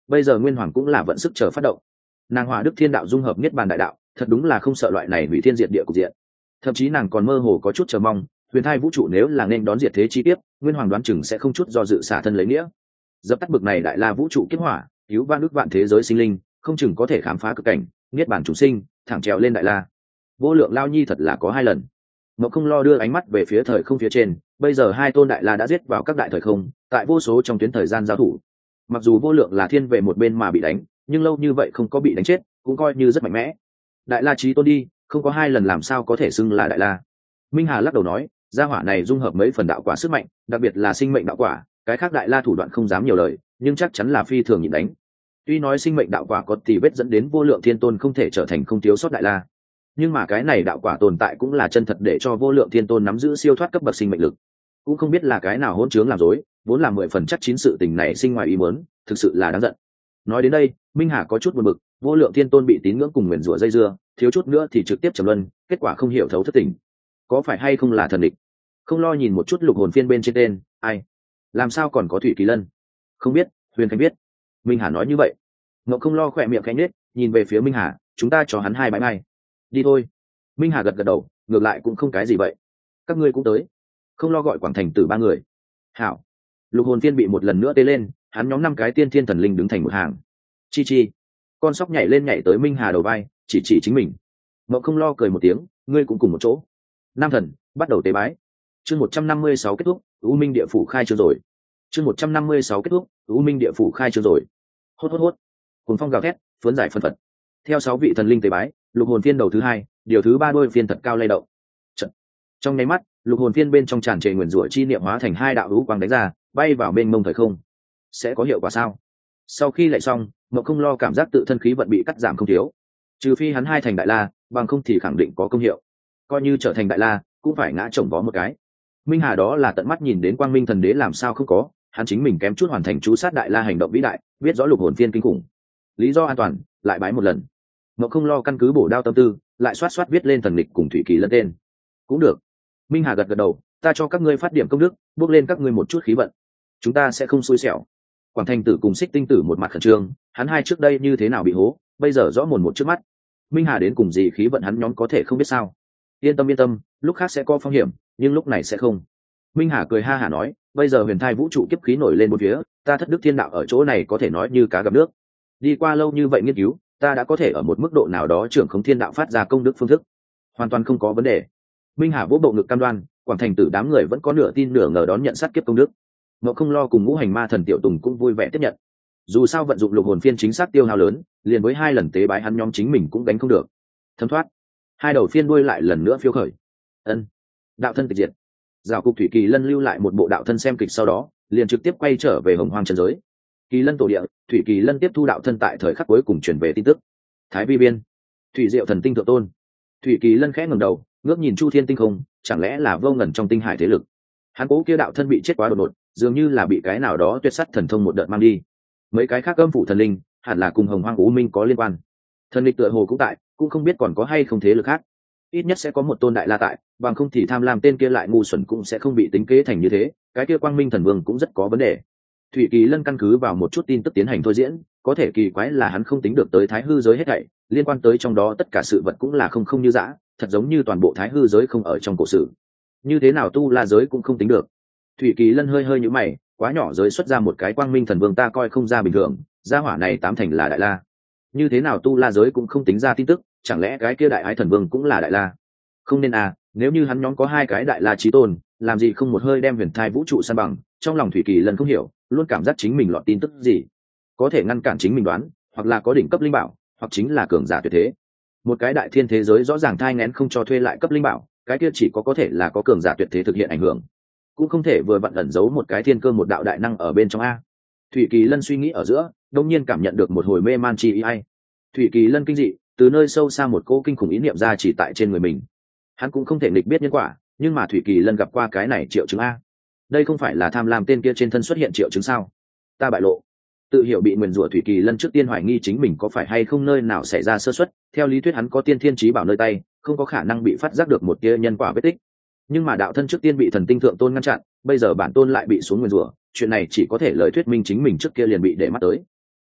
Speaker 1: bây giờ nguyên hoàng cũng là vận sức chờ phát động. Nàng hỏa đức thiên đạo dung hợp niết bàn đại đạo, thật đúng là không sợ loại này hủy thiên diệt địa cục diện. Thậm chí nàng còn mơ hồ có chút chờ mong, huyền thai vũ trụ nếu là nên đón diệt thế chi tiết, nguyên hoàng đoán chừng sẽ không chút do dự xả thân lấy nghĩa, dập tắt bực này đại la vũ trụ kiếp hỏa, cứu vãn ước vạn thế giới sinh linh, không chừng có thể khám phá cực cảnh, niết bàn chúng sinh, thẳng trèo lên đại la. Vô lượng lao nhi thật là có hai lần. Ngọc không lo đưa ánh mắt về phía thời không phía trên, bây giờ hai tôn đại la đã giết vào các đại thời không, tại vô số trong tuyến thời gian giao thủ. Mặc dù vô lượng là thiên về một bên mà bị đánh, nhưng lâu như vậy không có bị đánh chết, cũng coi như rất mạnh mẽ. Đại la chí tôn đi, không có hai lần làm sao có thể xưng là đại la. Minh Hà lắc đầu nói, gia hỏa này dung hợp mấy phần đạo quả sức mạnh, đặc biệt là sinh mệnh đạo quả, cái khác đại la thủ đoạn không dám nhiều lời, nhưng chắc chắn là phi thường nhịn đánh. Tuy nói sinh mệnh đạo quả có tỷ vết dẫn đến vô lượng thiên tôn không thể trở thành không thiếu sót đại la, nhưng mà cái này đạo quả tồn tại cũng là chân thật để cho vô lượng thiên tôn nắm giữ siêu thoát cấp bậc sinh mệnh lực. Cũng không biết là cái nào hỗn trướng làm dối, vốn là mười phần chắc chín sự tình này sinh ngoài ý muốn, thực sự là đáng giận. Nói đến đây, Minh Hà có chút buồn bực, vô lượng thiên tôn bị tín ngưỡng cùng nguyền rủa dây dưa, thiếu chút nữa thì trực tiếp trầm luân, kết quả không hiểu thấu thất tình. Có phải hay không là thần địch? Không lo nhìn một chút lục hồn phiên bên trên tên, ai? Làm sao còn có Thủy Kỳ Lân? Không biết, Huyền Khánh biết. Minh Hà nói như vậy. Ngọc không lo khỏe miệng khẽ nhếch, nhìn về phía Minh Hà, chúng ta cho hắn hai bãi ngay. Đi thôi. Minh Hà gật gật đầu, ngược lại cũng không cái gì vậy. Các ngươi cũng tới. Không lo gọi Quảng Thành Tử ba người. Hảo. Lục hồn phiên bị một lần nữa tê lên, hắn nhóm năm cái tiên thiên thần linh đứng thành một hàng. Chi chi. Con sóc nhảy lên nhảy tới Minh Hà đầu vai, chỉ chỉ chính mình. Ngọc không lo cười một tiếng, ngươi cũng cùng một chỗ. Nam thần, bắt đầu tế bái. Chương một trăm năm mươi sáu kết thúc, U Minh địa phủ khai trương rồi. Chương một trăm năm mươi sáu kết thúc, U Minh địa phủ khai trương rồi. Hốt hốt hốt. Cuồng phong gào thét, phấn giải phân phật. Theo sáu vị thần linh tế bái, lục hồn phiên đầu thứ hai, điều thứ ba đôi phiên thật cao lay động. Trận. Trong nháy mắt, lục hồn phiên bên trong tràn trề nguyên rủa chi niệm hóa thành hai đạo hữu quang đánh ra, bay vào bên mông thời không. Sẽ có hiệu quả sao? Sau khi lại xong, Ngọc không lo cảm giác tự thân khí vận bị cắt giảm không thiếu. Trừ phi hắn hai thành đại la, bằng không thì khẳng định có công hiệu. Coi như trở thành đại la, cũng phải ngã chồng vó một cái. Minh Hà đó là tận mắt nhìn đến quang minh thần đế làm sao không có, hắn chính mình kém chút hoàn thành chú sát đại la hành động vĩ đại, biết rõ lục hồn phiên kinh khủng. Lý do an toàn, lại bái một lần. Ngọc không lo căn cứ bổ đao tâm tư, lại xoát xoát viết lên thần lịch cùng Thủy Kỳ Lân tên. Cũng được. Minh Hà gật gật đầu, ta cho các ngươi phát điểm công đức, bước lên các ngươi một chút khí vận. Chúng ta sẽ không xui xẻo. Quảng Thành Tử cùng Xích Tinh Tử một mặt khẩn trương, hắn hai trước đây như thế nào bị hố, bây giờ rõ mồn một trước mắt. Minh Hà đến cùng gì khí vận hắn nhóm có thể không biết sao? Yên tâm yên tâm, lúc khác sẽ có phong hiểm, nhưng lúc này sẽ không. Minh Hà cười ha hả nói, bây giờ huyền thai vũ trụ kiếp khí nổi lên một phía, ta thất đức thiên đạo ở chỗ này có thể nói như cá gặp nước. Đi qua lâu như vậy nghiên cứu, ta đã có thể ở một mức độ nào đó trưởng khống thiên đạo phát ra công đức phương thức, hoàn toàn không có vấn đề. Minh Hà vỗ bộ ngực cam đoan, Quảng Thành Tử đám người vẫn có nửa tin nửa ngờ đón nhận sát kiếp công đức. Ngọc không lo cùng ngũ hành ma thần tiểu tùng cũng vui vẻ tiếp nhận. Dù sao vận dụng lục hồn phiên chính xác tiêu hao lớn, liền với hai lần tế bái hắn nhóm chính mình cũng đánh không được. Thấm thoát, hai đầu phiên đuôi lại lần nữa phiêu khởi. Ân, đạo thân tịch diệt. Giảo cục Thủy Kỳ Lân lưu lại một bộ đạo thân xem kịch, sau đó liền trực tiếp quay trở về hồng hoang chân giới. Kỳ Lân tổ địa, Thủy Kỳ Lân tiếp thu đạo thân tại thời khắc cuối cùng truyền về tin tức. Thái Vi Biên, Thủy Diệu thần tinh thượng tôn. Thủy Kỳ Lân khẽ ngẩng đầu, ngước nhìn chu thiên tinh không, chẳng lẽ là vô ngần trong tinh hải thế lực. Hắn cố kia đạo thân bị chết quá đột ngột, dường như là bị cái nào đó tuyệt sắt thần thông một đợt mang đi. Mấy cái khác âm phủ thần linh, hẳn là cùng hồng hoang u minh có liên quan. Thần lịch tựa hồ cũng tại, cũng không biết còn có hay không thế lực khác. Ít nhất sẽ có một tôn đại la tại, bằng không thì tham lam tên kia lại ngu xuẩn cũng sẽ không bị tính kế thành như thế. Cái kia quang minh thần vương cũng rất có vấn đề. Thủy Kỳ Lân căn cứ vào một chút tin tức tiến hành thôi diễn, có thể kỳ quái là hắn không tính được tới thái hư giới hết thảy, liên quan tới trong đó tất cả sự vật cũng là không không như dã, thật giống như toàn bộ thái hư giới không ở trong cổ sử. Như thế nào tu la giới cũng không tính được. Thủy Kỳ Lân hơi hơi nhíu mày, quá nhỏ giới xuất ra một cái quang minh thần vương ta coi không ra bình thường, gia hỏa này tám thành là đại la. Như thế nào tu la giới cũng không tính ra tin tức, chẳng lẽ cái kia đại ái thần vương cũng là đại la? Không nên à, nếu như hắn nhóm có hai cái đại la chí tôn, làm gì không một hơi đem huyền thai vũ trụ san bằng? Trong lòng Thủy Kỳ Lân không hiểu, luôn cảm giác chính mình lọt tin tức gì, có thể ngăn cản chính mình đoán, hoặc là có đỉnh cấp linh bảo, hoặc chính là cường giả tuyệt thế. Một cái đại thiên thế giới rõ ràng thai nghén không cho thuê lại cấp linh bảo, cái kia chỉ có có thể là có cường giả tuyệt thế thực hiện ảnh hưởng, cũng không thể vừa vặn ẩn giấu một cái thiên cơ một đạo đại năng ở bên trong a. Thủy Kỳ Lân suy nghĩ ở giữa, đông nhiên cảm nhận được một hồi mê man chi ý ai. Thủy Kỳ Lân kinh dị, từ nơi sâu xa một cỗ kinh khủng ý niệm ra chỉ tại trên người mình. Hắn cũng không thể nghịch biết nhân quả, nhưng mà Thủy Kỳ Lân gặp qua cái này triệu chứng a. Đây không phải là tham lam tên kia trên thân xuất hiện triệu chứng sao? Ta bại lộ. Tự hiểu bị nguyền rủa Thủy Kỳ Lân trước tiên hoài nghi chính mình có phải hay không nơi nào xảy ra sơ suất, theo lý thuyết hắn có tiên thiên chí bảo nơi tay, không có khả năng bị phát giác được một tia nhân quả vết tích. Nhưng mà đạo thân trước tiên bị thần tinh thượng tôn ngăn chặn, bây giờ bản tôn lại bị xuống nguyền rủa, chuyện này chỉ có thể lời thuyết minh chính mình trước kia liền bị để mắt tới.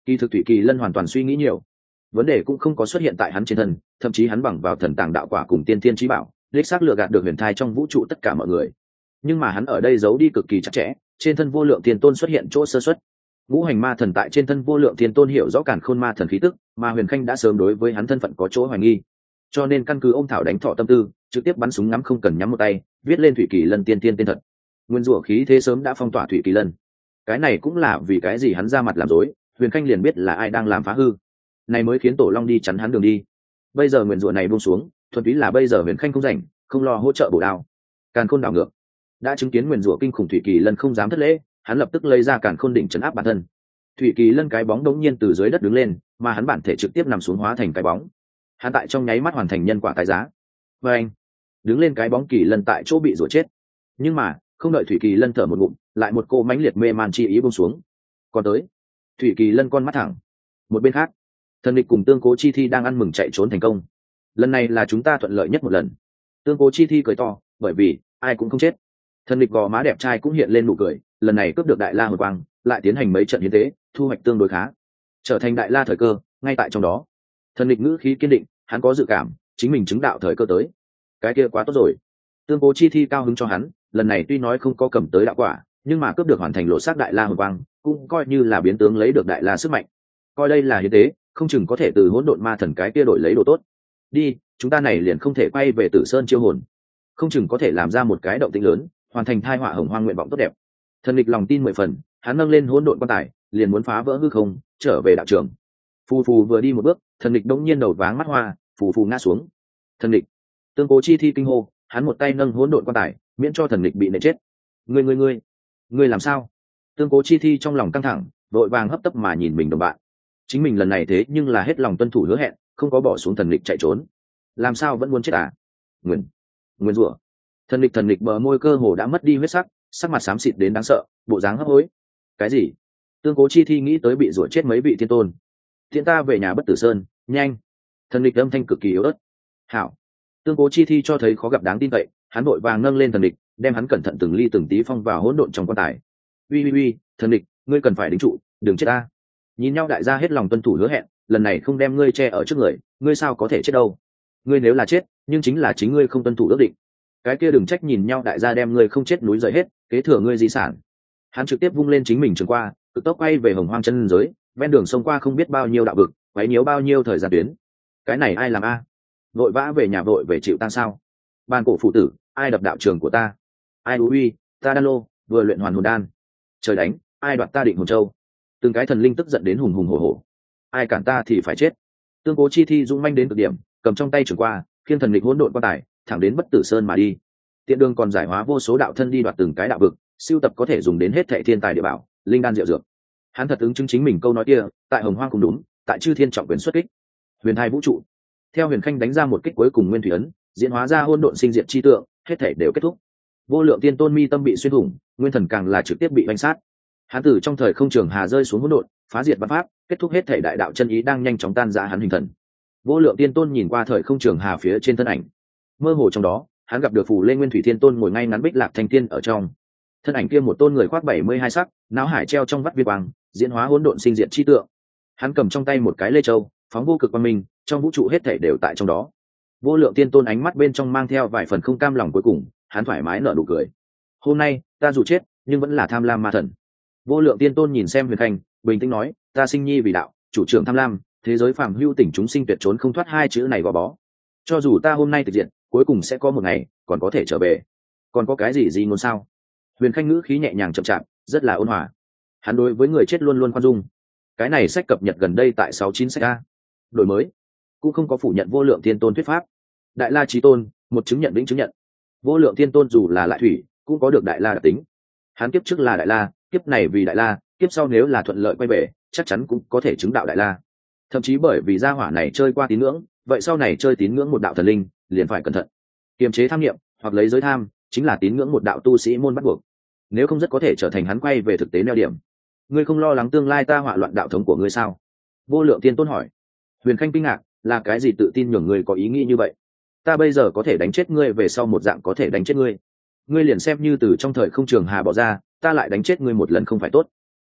Speaker 1: Kỳ thực thủy kỳ lân hoàn toàn suy nghĩ nhiều, vấn đề cũng không có xuất hiện tại hắn trên thân, thậm chí hắn bằng vào thần tàng đạo quả cùng tiên thiên trí bảo đích xác lừa gạt được huyền thai trong vũ trụ tất cả mọi người. Nhưng mà hắn ở đây giấu đi cực kỳ chặt chẽ, trên thân vô lượng thiên tôn xuất hiện chỗ sơ xuất. Ngũ hành ma thần tại trên thân vô lượng thiên tôn hiểu rõ càn khôn ma thần khí tức, mà huyền khanh đã sớm đối với hắn thân phận có chỗ hoài nghi, cho nên căn cứ ôm thảo đánh thọ tâm tư, trực tiếp bắn súng ngắm không cần nhắm một tay, viết lên thủy kỳ lân tiên tiên tên thật. Nguyên rủa khí thế sớm đã phong tỏa thủy kỳ lân. Cái này cũng là vì cái gì hắn ra mặt làm dối, huyền khanh liền biết là ai đang làm phá hư, này mới khiến tổ long đi chắn hắn đường đi. Bây giờ nguyên rủa này buông xuống, thuần túy là bây giờ huyền khanh không rảnh, không lo hỗ trợ bổ đao. Càn khôn đảo ngược, đã chứng kiến nguyên rủa kinh khủng thủy kỳ lân không dám thất lễ, hắn lập tức lấy ra càn khôn đỉnh chấn áp bản thân. Thủy kỳ lân cái bóng đống nhiên từ dưới đất đứng lên, mà hắn bản thể trực tiếp nằm xuống hóa thành cái bóng. Hắn tại trong nháy mắt hoàn thành nhân quả tái giá. Và anh đứng lên cái bóng kỳ lân tại chỗ bị rủa chết, nhưng mà không đợi thủy kỳ lân thở một ngụm, lại một cô mãnh liệt mê man chi ý buông xuống. Còn tới, thủy kỳ lân con mắt thẳng. Một bên khác, thần địch cùng tương cố chi thi đang ăn mừng chạy trốn thành công. Lần này là chúng ta thuận lợi nhất một lần. Tương cố chi thi cười to, bởi vì ai cũng không chết. Thần địch gò má đẹp trai cũng hiện lên nụ cười, lần này cướp được đại la hồi quang, lại tiến hành mấy trận hiến tế, thu hoạch tương đối khá, trở thành đại la thời cơ ngay tại trong đó. Thần địch ngữ khí kiên định, hắn có dự cảm chính mình chứng đạo thời cơ tới. Cái kia quá tốt rồi. Tương cố chi thi cao hứng cho hắn, lần này tuy nói không có cầm tới đạo quả, nhưng mà cướp được hoàn thành lộ xác đại la hồi quang, cũng coi như là biến tướng lấy được đại la sức mạnh. Coi đây là hiến tế, không chừng có thể từ hỗn độn ma thần cái kia đổi lấy đồ tốt. Đi, chúng ta này liền không thể quay về Tử Sơn chiêu hồn, không chừng có thể làm ra một cái động tĩnh lớn, hoàn thành thai họa hồng hoang nguyện vọng tốt đẹp. Thần địch lòng tin mười phần, hắn nâng lên hỗn độn quan tài, liền muốn phá vỡ hư không, trở về đạo trường. Phù phù vừa đi một bước, thần địch đông nhiên đầu váng mắt hoa, phù phù ngã xuống. Thần địch, tương cố chi thi kinh hô, hắn một tay nâng hỗn độn quan tài, miễn cho thần địch bị nện chết. Ngươi ngươi ngươi, ngươi làm sao? Tương cố chi thi trong lòng căng thẳng, vội vàng hấp tấp mà nhìn mình đồng bạn. Chính mình lần này thế nhưng là hết lòng tuân thủ hứa hẹn, không có bỏ xuống thần địch chạy trốn, làm sao vẫn muốn chết à? Nguyên, nguyên rủa. Thần địch thần địch bờ môi cơ hồ đã mất đi huyết sắc, sắc mặt xám xịt đến đáng sợ, bộ dáng hấp hối. Cái gì? Tương cố chi thi nghĩ tới bị rủa chết mấy vị thiên tôn. Thiện ta về nhà Bất Tử Sơn, nhanh. Thần địch âm thanh cực kỳ yếu ớt. Hảo. Tương cố chi thi cho thấy khó gặp đáng tin cậy, hắn vội vàng nâng lên thần địch, đem hắn cẩn thận từng ly từng tí phong vào hỗn độn trong quan tài. Uy uy uy, thần địch, ngươi cần phải đính trụ, đừng chết ta. Nhìn nhau đại gia hết lòng tuân thủ hứa hẹn, lần này không đem ngươi che ở trước người, ngươi sao có thể chết đâu? Ngươi nếu là chết, nhưng chính là chính ngươi không tuân thủ ước định. Cái kia đừng trách nhìn nhau đại gia đem ngươi không chết núi rời hết, kế thừa ngươi di sản. Hắn trực tiếp vung lên chính mình trường qua, cực tốc quay về hồng hoang chân giới, ven đường sông qua không biết bao nhiêu đạo vực, quấy nhiễu bao nhiêu thời gian tuyến. Cái này ai làm a? Vội vã về nhà vội về chịu tang sao? Ban cổ phụ tử, ai đập đạo trường của ta? Ai uy, ta đan lô, vừa luyện hoàn hồn đan. Trời đánh, ai đoạt ta định hồn châu? Từng cái thần linh tức giận đến hùng hùng hổ hổ. Ai cản ta thì phải chết. Tương cố chi thi dũng manh đến cực điểm, cầm trong tay trường qua, khiêng thần lịch hỗn độn quan tài, thẳng đến Bất Tử Sơn mà đi. Tiện đường còn giải hóa vô số đạo thân đi đoạt từng cái đạo vực, siêu tập có thể dùng đến hết thảy thiên tài địa bảo, linh đan diệu dược. Hắn thật ứng chứng chính mình câu nói kia, tại hồng hoang cũng đúng, tại chư thiên trọng quyền xuất kích. Huyền thai vũ trụ. Theo Huyền Khanh đánh ra một kích cuối cùng nguyên thủy ấn, diễn hóa ra hỗn độn sinh diệt chi tượng, hết thảy đều kết thúc. Vô lượng tiên tôn mi tâm bị xuyên thủng, nguyên thần càng là trực tiếp bị vành sát. Hắn từ trong thời không trường hà rơi xuống hỗn độn, phá diệt văn pháp, kết thúc hết thảy đại đạo chân ý đang nhanh chóng tan ra hắn hình thần. Vô lượng tiên tôn nhìn qua thời không trường hà phía trên thân ảnh, mơ hồ trong đó, hắn gặp được phủ lên nguyên thủy thiên tôn ngồi ngay ngắn bích lạc thanh tiên ở trong. Thân ảnh kia một tôn người khoác bảy mươi hai sắc, não hải treo trong vắt vi quang, diễn hóa hỗn độn sinh diệt chi tượng. Hắn cầm trong tay một cái lê châu, phóng vô cực quang minh, trong vũ trụ hết thảy đều tại trong đó. Vô lượng tiên tôn ánh mắt bên trong mang theo vài phần không cam lòng cuối cùng, hắn thoải mái nở nụ cười. Hôm nay, ta dù chết, nhưng vẫn là tham lam ma thần. Vô lượng tiên tôn nhìn xem Huyền Khanh, bình tĩnh nói, ta sinh nhi vì đạo, chủ trưởng tham lam, thế giới phàm hữu tỉnh chúng sinh tuyệt trốn không thoát hai chữ này gò bó. Cho dù ta hôm nay thực diện, cuối cùng sẽ có một ngày còn có thể trở về. Còn có cái gì gì ngôn sao? Huyền Khanh ngữ khí nhẹ nhàng chậm chạp, rất là ôn hòa. Hắn đối với người chết luôn luôn khoan dung. Cái này sách cập nhật gần đây tại sáu chín sách a. Đổi mới, cũng không có phủ nhận vô lượng tiên tôn thuyết pháp. Đại la chí tôn, một chứng nhận vĩnh chứng nhận. Vô lượng tiên tôn dù là lại thủy, cũng có được đại la đặc tính. Hắn kiếp trước là đại la, kiếp này vì đại la, kiếp sau nếu là thuận lợi quay về, chắc chắn cũng có thể chứng đạo đại la. Thậm chí bởi vì gia hỏa này chơi qua tín ngưỡng, vậy sau này chơi tín ngưỡng một đạo thần linh, liền phải cẩn thận. Kiềm chế tham niệm, hoặc lấy giới tham, chính là tín ngưỡng một đạo tu sĩ môn bắt buộc. Nếu không rất có thể trở thành hắn quay về thực tế neo điểm. Ngươi không lo lắng tương lai ta hỏa loạn đạo thống của ngươi sao? Vô lượng tiên tôn hỏi. Huyền Khanh kinh ngạc, là cái gì tự tin nhường ngươi có ý nghĩ như vậy? Ta bây giờ có thể đánh chết ngươi, về sau một dạng có thể đánh chết ngươi. Ngươi liền xem như từ trong thời không trường hà bỏ ra, ta lại đánh chết ngươi một lần không phải tốt?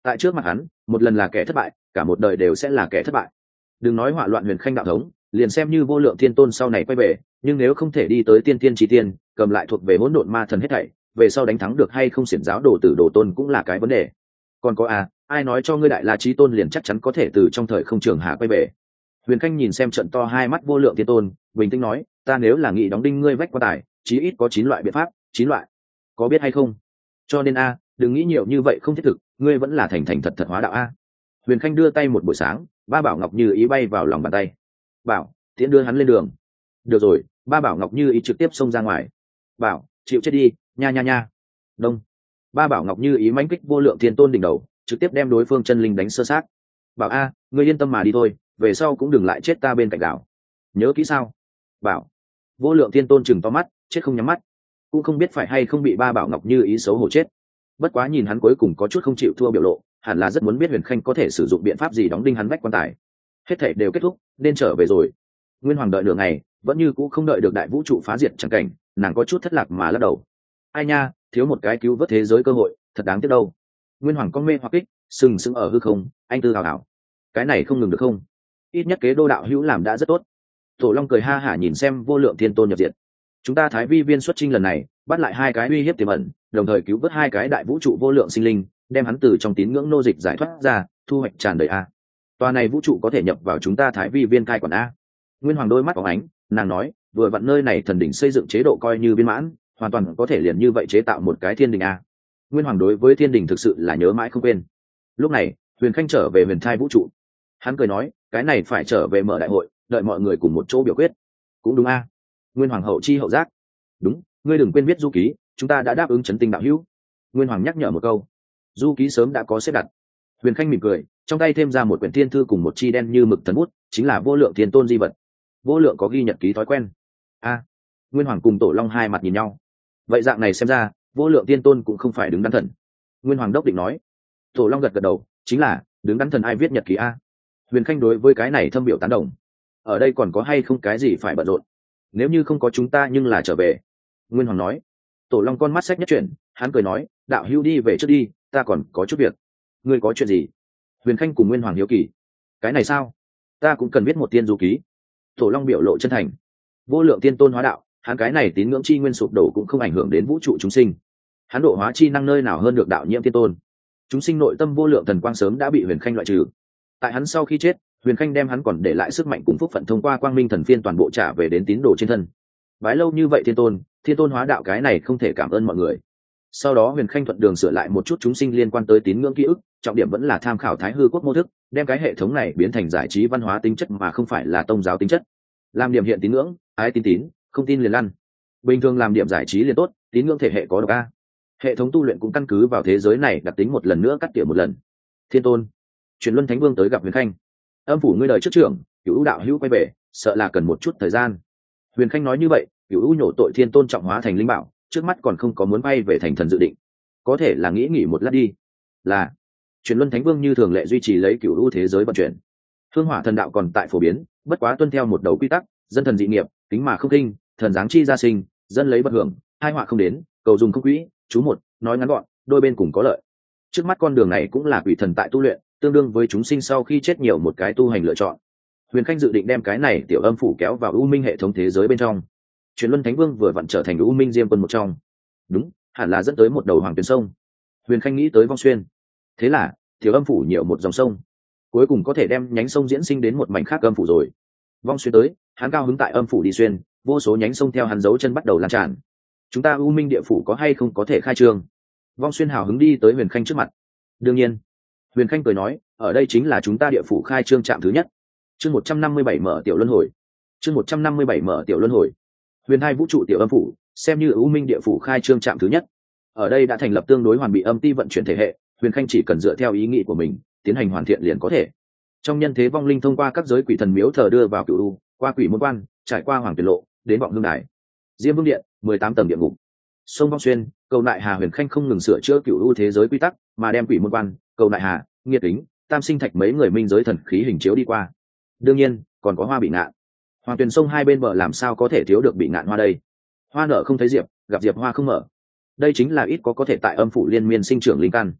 Speaker 1: tại trước mặt hắn một lần là kẻ thất bại, cả một đời đều sẽ là kẻ thất bại. Đừng nói hỏa loạn huyền khanh đạo thống, liền xem như vô lượng thiên tôn sau này quay về, nhưng nếu không thể đi tới tiên tiên chi tiên, cầm lại thuộc về hỗn độn ma thần hết thảy, về sau đánh thắng được hay không xiển giáo đồ tử đồ tôn cũng là cái vấn đề. Còn có à, ai nói cho ngươi đại la chí tôn liền chắc chắn có thể từ trong thời không trường hạ quay về? Huyền khanh nhìn xem trận to hai mắt vô lượng thiên tôn, bình tĩnh nói, ta nếu là nghị đóng đinh ngươi vách quan tài, chí ít có chín loại biện pháp. Chín loại, có biết hay không? Cho nên a, đừng nghĩ nhiều như vậy không thiết thực, ngươi vẫn là thành thành thật thật hóa đạo a. Huyền khanh đưa tay một buổi sáng, ba bảo ngọc như ý bay vào lòng bàn tay. Bảo, tiễn đưa hắn lên đường. Được rồi, ba bảo ngọc như ý trực tiếp xông ra ngoài. Bảo, chịu chết đi, nha nha nha. Đông. Ba bảo ngọc như ý mãnh kích vô lượng thiên tôn đỉnh đầu, trực tiếp đem đối phương chân linh đánh sơ sát. Bảo a, ngươi yên tâm mà đi thôi, về sau cũng đừng lại chết ta bên cạnh đảo. Nhớ kỹ sao? Bảo. Vô lượng thiên tôn chừng to mắt, chết không nhắm mắt, cũng không biết phải hay không bị ba bảo ngọc như ý xấu hổ chết. Bất quá nhìn hắn cuối cùng có chút không chịu thua biểu lộ, hẳn là rất muốn biết huyền khanh có thể sử dụng biện pháp gì đóng đinh hắn vách quan tài. Hết thảy đều kết thúc, nên trở về rồi. Nguyên hoàng đợi nửa ngày, vẫn như cũ không đợi được đại vũ trụ phá diệt chẳng cảnh, nàng có chút thất lạc mà lắc đầu. Ai nha, thiếu một cái cứu vớt thế giới cơ hội, thật đáng tiếc đâu. Nguyên hoàng con mê hoặc kích, sừng sững ở hư không, anh tư hào hào. Cái này không ngừng được không? Ít nhất kế đô đạo hữu làm đã rất tốt. Tổ long cười ha hả nhìn xem vô lượng thiên tôn nhập diệt. Chúng ta thái vi viên xuất chinh lần này, bắt lại hai cái uy hiếp tiềm ẩn, đồng thời cứu vớt hai cái đại vũ trụ vô lượng sinh linh, đem hắn từ trong tín ngưỡng nô dịch giải thoát ra, thu hoạch tràn đầy a. Tòa này vũ trụ có thể nhập vào chúng ta thái vi viên cai quản a. Nguyên hoàng đôi mắt phóng ánh, nàng nói, vừa vặn nơi này thần đỉnh xây dựng chế độ coi như viên mãn, hoàn toàn có thể liền như vậy chế tạo một cái thiên đình a. Nguyên hoàng đối với thiên đình thực sự là nhớ mãi không quên. Lúc này, huyền khanh trở về huyền thai vũ trụ, hắn cười nói, cái này phải trở về mở đại hội, đợi mọi người cùng một chỗ biểu quyết. Cũng đúng a. Nguyên hoàng hậu chi hậu giác. Đúng, ngươi đừng quên viết du ký, chúng ta đã đáp ứng chấn tinh đạo hữu. Nguyên hoàng nhắc nhở một câu. Du ký sớm đã có xếp đặt. Huyền khanh mỉm cười, trong tay thêm ra một quyển thiên thư cùng một chi đen như mực thần bút, chính là vô lượng thiên tôn di vật. Vô lượng có ghi nhật ký thói quen. A. Nguyên hoàng cùng tổ long hai mặt nhìn nhau. Vậy dạng này xem ra, vô lượng thiên tôn cũng không phải đứng đắn thần. Nguyên hoàng đốc định nói. Tổ long gật gật đầu, chính là đứng đắn thần ai viết nhật ký a. Huyền khanh đối với cái này thâm biểu tán đồng. Ở đây còn có hay không cái gì phải bận rộn? Nếu như không có chúng ta nhưng là trở về. Nguyên hoàng nói. Tổ long con mắt sách nhất chuyển, hắn cười nói, đạo hữu đi về trước đi, ta còn có chút việc. Ngươi có chuyện gì? Huyền khanh cùng nguyên hoàng hiếu kỳ. Cái này sao? Ta cũng cần viết một tiên du ký. Tổ long biểu lộ chân thành. Vô lượng tiên tôn hóa đạo, hắn cái này tín ngưỡng chi nguyên sụp đổ cũng không ảnh hưởng đến vũ trụ chúng sinh. Hắn độ hóa chi năng nơi nào hơn được đạo nhiễm tiên tôn. Chúng sinh nội tâm vô lượng thần quang sớm đã bị huyền khanh loại trừ. Tại hắn sau khi chết, huyền khanh đem hắn còn để lại sức mạnh cùng phúc phận thông qua quang minh thần phiên toàn bộ trả về đến tín đồ trên thân. Bái lâu như vậy thiên tôn, thiên tôn hóa đạo cái này không thể cảm ơn mọi người. Sau đó huyền khanh thuận đường sửa lại một chút chúng sinh liên quan tới tín ngưỡng ký ức, trọng điểm vẫn là tham khảo thái hư quốc mô thức, đem cái hệ thống này biến thành giải trí văn hóa tính chất mà không phải là tôn giáo tính chất. Làm điểm hiện tín ngưỡng, ái tin tín, không tin liền lăn. Bình thường làm điểm giải trí liền tốt, tín ngưỡng thể hệ có độc a. Hệ thống tu luyện cũng căn cứ vào thế giới này đặc tính một lần nữa cắt tỉa một lần. Thiên tôn, truyền luân thánh vương tới gặp huyền khanh. Âm phủ ngươi đời trước trưởng, cửu đạo hữu quay về, sợ là cần một chút thời gian. Huyền khanh nói như vậy, cửu nhổ tội thiên tôn trọng hóa thành linh bảo, trước mắt còn không có muốn bay về thành thần dự định, có thể là nghĩ nghỉ một lát đi. Là truyền luân thánh vương như thường lệ duy trì lấy cửu u thế giới vận chuyển. Hương hỏa thần đạo còn tại phổ biến, bất quá tuân theo một đầu quy tắc, dân thần dị nghiệp, tính mà không kinh, thần giáng chi gia sinh, dân lấy bất hưởng, hai họa không đến, cầu dùng không quỹ, chú một, nói ngắn gọn, đôi bên cùng có lợi. Trước mắt con đường này cũng là quỷ thần tại tu luyện, tương đương với chúng sinh sau khi chết nhiều một cái tu hành lựa chọn. Huyền khanh dự định đem cái này tiểu âm phủ kéo vào u minh hệ thống thế giới bên trong. Truyền luân thánh vương vừa vặn trở thành u minh diêm quân một trong, đúng, hẳn là dẫn tới một đầu hoàng tuyến sông. Huyền khanh nghĩ tới vong xuyên, thế là tiểu âm phủ nhiều một dòng sông, cuối cùng có thể đem nhánh sông diễn sinh đến một mảnh khác âm phủ rồi. Vong xuyên tới, hắn cao hứng tại âm phủ đi xuyên, vô số nhánh sông theo hắn dấu chân bắt đầu lan tràn. Chúng ta u minh địa phủ có hay không có thể khai trương? Vong xuyên hào hứng đi tới huyền khanh trước mặt. Đương nhiên. Huyền khanh cười nói, ở đây chính là chúng ta địa phủ khai trương trạm thứ nhất. Chương một trăm năm mươi bảy mở tiểu luân hồi. Chương một trăm năm mươi bảy mở tiểu luân hồi. Huyền hai vũ trụ tiểu âm phủ, xem như u minh địa phủ khai trương trạm thứ nhất. Ở đây đã thành lập tương đối hoàn bị âm ti vận chuyển thể hệ, huyền khanh chỉ cần dựa theo ý nghĩ của mình tiến hành hoàn thiện liền có thể. Trong nhân thế vong linh thông qua các giới quỷ thần miếu thờ đưa vào cửu u, qua quỷ môn quan, trải qua hoàng tuyệt lộ, đến vọng hương đài, diêm vương điện, mười tám tầng địa ngục. Sông Vong Xuyên, cầu nại hà huyền khanh không ngừng sửa chữa cửu u thế giới quy tắc, mà đem quỷ môn quan, cầu nại hà, nghiệt tính, tam sinh thạch mấy người minh giới thần khí hình chiếu đi qua. Đương nhiên còn có hoa bị ngạn. Hoàng tuyền sông hai bên bờ làm sao có thể thiếu được bị ngạn hoa đây? Hoa nở không thấy diệp, gặp diệp hoa không mở. Đây chính là ít có có thể tại âm phủ liên miên sinh trưởng linh căn.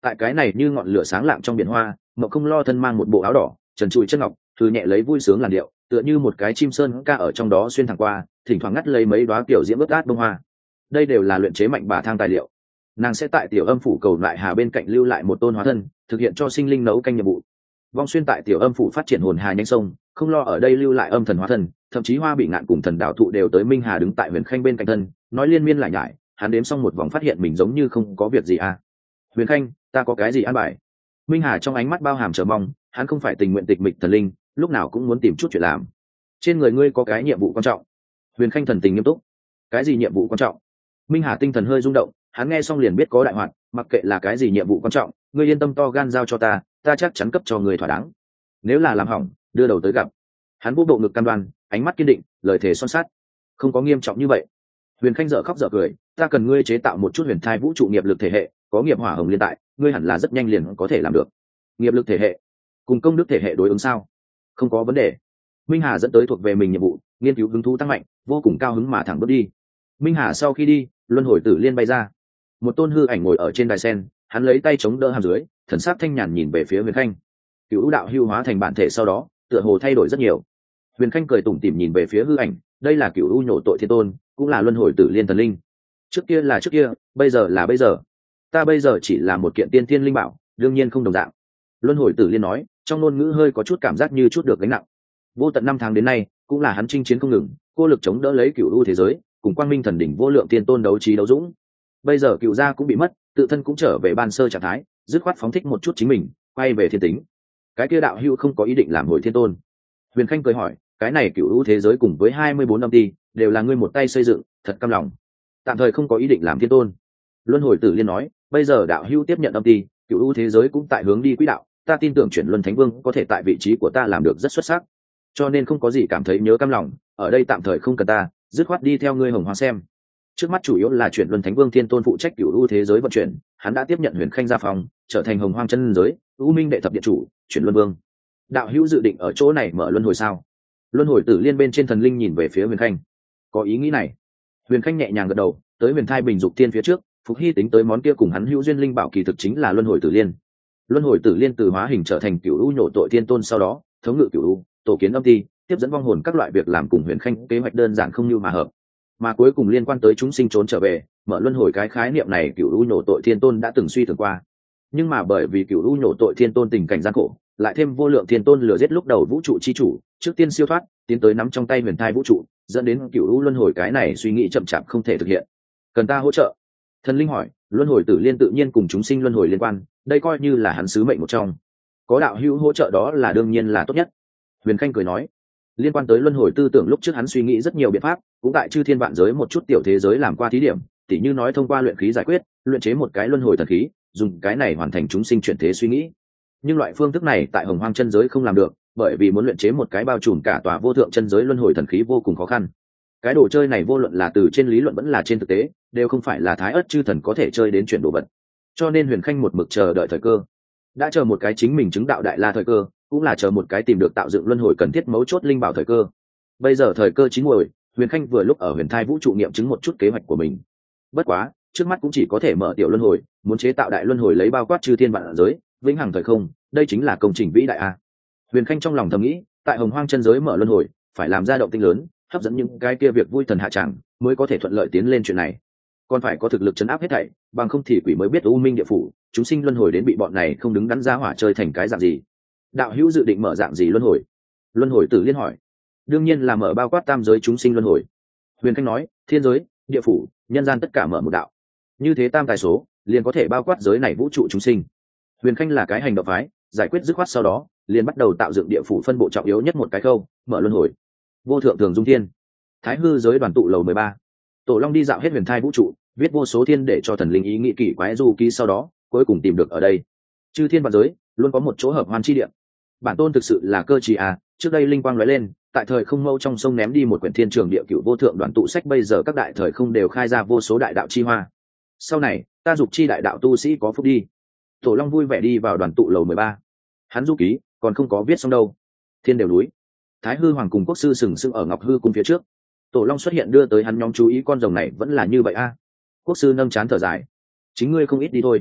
Speaker 1: Tại cái này như ngọn lửa sáng lạng trong biển hoa, Mậu không lo thân mang một bộ áo đỏ, trần trụi chân ngọc, thư nhẹ lấy vui sướng làn điệu, tựa như một cái chim sơn ca ở trong đó xuyên thẳng qua, thỉnh thoảng ngắt lấy mấy đóa kiểu diễm ướt át bông hoa. Đây đều là luyện chế mạnh bà thang tài liệu. Nàng sẽ tại tiểu âm phủ cầu lại hà bên cạnh lưu lại một tôn hóa thân, thực hiện cho sinh linh nấu canh nhiệm vụ. Vong Xuyên tại tiểu âm phủ phát triển hồn hà nhanh sông, không lo ở đây lưu lại âm thần hóa thân, thậm chí Hoa Bị Ngạn cùng thần đạo thụ đều tới Minh Hà đứng tại Huyền Khanh bên cạnh thân, nói liên miên lại nhải, hắn đếm xong một vòng phát hiện mình giống như không có việc gì à. Huyền Khanh, ta có cái gì an bài? Minh Hà trong ánh mắt bao hàm chờ mong, hắn không phải tình nguyện tịch mịch thần linh, lúc nào cũng muốn tìm chút chuyện làm. Trên người ngươi có cái nhiệm vụ quan trọng. Huyền Khanh thần tình nghiêm túc. Cái gì nhiệm vụ quan trọng? Minh Hà tinh thần hơi rung động, hắn nghe xong liền biết có đại hoạt, mặc kệ là cái gì nhiệm vụ quan trọng, ngươi yên tâm to gan giao cho ta, ta chắc chắn cấp cho người thỏa đáng. Nếu là làm hỏng, đưa đầu tới gặp. Hắn vô bộ ngực cam đoan, ánh mắt kiên định, lời thề son sắt. Không có nghiêm trọng như vậy. Huyền Khanh dở khóc dở cười, ta cần ngươi chế tạo một chút huyền thai vũ trụ nghiệp lực thể hệ, có nghiệp hỏa hồng liên tại, ngươi hẳn là rất nhanh liền có thể làm được. Nghiệp lực thể hệ cùng công đức thể hệ đối ứng sao? Không có vấn đề. Minh Hà dẫn tới thuộc về mình nhiệm vụ, nghiên cứu hứng thú tăng mạnh, vô cùng cao hứng mà thẳng bước đi. Minh Hà sau khi đi, luân hồi tử liên bay ra. Một tôn hư ảnh ngồi ở trên đài sen, hắn lấy tay chống đỡ hàm dưới, thần sắc thanh nhàn nhìn về phía Huyền Khanh. Cựu đạo hưu hóa thành bản thể sau đó, tựa hồ thay đổi rất nhiều. Huyền Khanh cười tủm tỉm nhìn về phía hư ảnh, đây là Cựu u nhổ tội thiên tôn, cũng là luân hồi tử liên thần linh. Trước kia là trước kia, bây giờ là bây giờ. Ta bây giờ chỉ là một kiện tiên thiên linh bảo, đương nhiên không đồng dạng. Luân hồi tử liên nói, trong ngôn ngữ hơi có chút cảm giác như chút được gánh nặng. Vô tận năm tháng đến nay, cũng là hắn chinh chiến không ngừng, cô lực chống đỡ lấy Cựu u thế giới, cùng quang minh thần đỉnh vô lượng tiên tôn đấu trí đấu dũng. Bây giờ Cựu gia cũng bị mất, tự thân cũng trở về ban sơ trạng thái, dứt khoát phóng thích một chút chính mình, quay về thiên tính. Cái kia đạo hưu không có ý định làm hồi thiên tôn. Huyền Khanh cười hỏi, cái này Cựu u thế giới cùng với hai mươi bốn âm ti đều là ngươi một tay xây dựng, thật căm lòng. Tạm thời không có ý định làm thiên tôn. Luân hồi tử liên nói, bây giờ đạo hưu tiếp nhận âm ti, Cựu u thế giới cũng tại hướng đi quỹ đạo, ta tin tưởng chuyển luân thánh vương có thể tại vị trí của ta làm được rất xuất sắc, cho nên không có gì cảm thấy nhớ căm lòng, ở đây tạm thời không cần ta, dứt khoát đi theo ngươi hồng hoa xem. Trước mắt chủ yếu là chuyển luân thánh vương thiên tôn phụ trách Cựu u thế giới vận chuyển, hắn đã tiếp nhận Huyền Khanh gia phòng, trở thành hồng hoang chân giới, u minh đệ thập điện chủ, chuyển luân vương. Đạo hữu dự định ở chỗ này mở luân hồi sao? Luân hồi tử liên bên trên thần linh nhìn về phía Huyền Khanh, có ý nghĩ này. Huyền Khanh nhẹ nhàng gật đầu, tới huyền thai bình dục tiên phía trước, Phục Hy tính tới món kia cùng hắn hữu duyên linh bảo kỳ thực chính là luân hồi tử liên. Luân hồi tử liên từ hóa hình trở thành Cựu u nhổ tội thiên tôn sau đó, thống ngự Cựu u, tổ kiến âm ti, tiếp dẫn vong hồn các loại việc làm cùng Huyền Khanh kế hoạch đơn giản không như mà hợp, mà cuối cùng liên quan tới chúng sinh trốn trở về, mở luân hồi cái khái niệm này Cựu u nhổ tội thiên tôn đã từng suy tưởng qua. Nhưng mà bởi vì Cựu u nhổ tội thiên tôn tình cảnh gian khổ, lại thêm vô lượng thiên tôn lừa giết lúc đầu vũ trụ chi chủ, trước tiên siêu thoát, tiến tới nắm trong tay huyền thai vũ trụ, dẫn đến Cựu u luân hồi cái này suy nghĩ chậm chạp không thể thực hiện. Cần ta hỗ trợ? Thần linh hỏi. Luân hồi tử liên tự nhiên cùng chúng sinh luân hồi liên quan, đây coi như là hắn sứ mệnh một trong. Có đạo hữu hỗ trợ đó là đương nhiên là tốt nhất. Huyền Khanh cười nói, liên quan tới luân hồi tư tưởng lúc trước hắn suy nghĩ rất nhiều biện pháp, cũng tại chư thiên vạn giới một chút tiểu thế giới làm qua thí điểm, tỉ như nói thông qua luyện khí giải quyết, luyện chế một cái luân hồi thần khí, dùng cái này hoàn thành chúng sinh chuyển thế suy nghĩ. Nhưng loại phương thức này tại hồng hoang chân giới không làm được, bởi vì muốn luyện chế một cái bao trùm cả tòa vô thượng chân giới luân hồi thần khí vô cùng khó khăn. Cái đồ chơi này vô luận là từ trên lý luận vẫn là trên thực tế, đều không phải là thái ớt chư thần có thể chơi đến chuyển đồ vật. Cho nên Huyền Khanh một mực chờ đợi thời cơ, đã chờ một cái chính mình chứng đạo đại la thời cơ, cũng là chờ một cái tìm được tạo dựng luân hồi cần thiết mấu chốt linh bảo thời cơ. Bây giờ thời cơ chín muồi, Huyền Khanh vừa lúc ở huyền thai vũ trụ nghiệm chứng một chút kế hoạch của mình. Bất quá, trước mắt cũng chỉ có thể mở tiểu luân hồi, muốn chế tạo đại luân hồi lấy bao quát chư thiên vạn giới, vĩnh hằng thời không, đây chính là công trình vĩ đại a. Huyền Khanh trong lòng thầm nghĩ, tại hồng hoang chân giới mở luân hồi, phải làm ra động tinh lớn, hấp dẫn những cái kia việc vui thần hạ tràng, mới có thể thuận lợi tiến lên chuyện này. Còn phải có thực lực chấn áp hết thảy, bằng không thì quỷ mới biết u minh địa phủ, chúng sinh luân hồi đến bị bọn này không đứng đắn ra hỏa chơi thành cái dạng gì. Đạo hữu dự định mở dạng gì luân hồi? Luân hồi tử liên hỏi. Đương nhiên là mở bao quát tam giới chúng sinh luân hồi. Huyền Khanh nói, thiên giới, địa phủ, nhân gian tất cả mở một đạo. Như thế tam tài số, liền có thể bao quát giới này vũ trụ chúng sinh. Huyền Khanh là cái hành động phái, giải quyết dứt khoát sau đó, liền bắt đầu tạo dựng địa phủ phân bộ trọng yếu nhất một cái khâu, mở luân hồi. Vô thượng thường dung thiên, thái hư giới đoàn tụ lầu mười ba. Tổ Long đi dạo hết huyền thai vũ trụ, viết vô số thiên để cho thần linh ý nghĩ kỳ quái du ký, sau đó cuối cùng tìm được ở đây. Chư thiên vạn giới luôn có một chỗ hợp hoan chi địa. Bản tôn thực sự là cơ trí à, trước đây linh quang lóe lên, tại thời không mâu trong sông ném đi một quyển thiên trường địa cửu vô thượng đoàn tụ sách, bây giờ các đại thời không đều khai ra vô số đại đạo chi hoa. Sau này ta dục chi đại đạo tu sĩ có phúc đi. Tổ Long vui vẻ đi vào đoàn tụ lầu mười ba. Hắn du ký còn không có viết xong đâu. Thiên đều núi, thái hư hoàng cùng quốc sư sừng sững ở ngọc hư cung phía trước. Tổ Long xuất hiện đưa tới hắn nhóm chú ý, con rồng này vẫn là như vậy a. Quốc sư nâng chán thở dài, chính ngươi không ít đi thôi.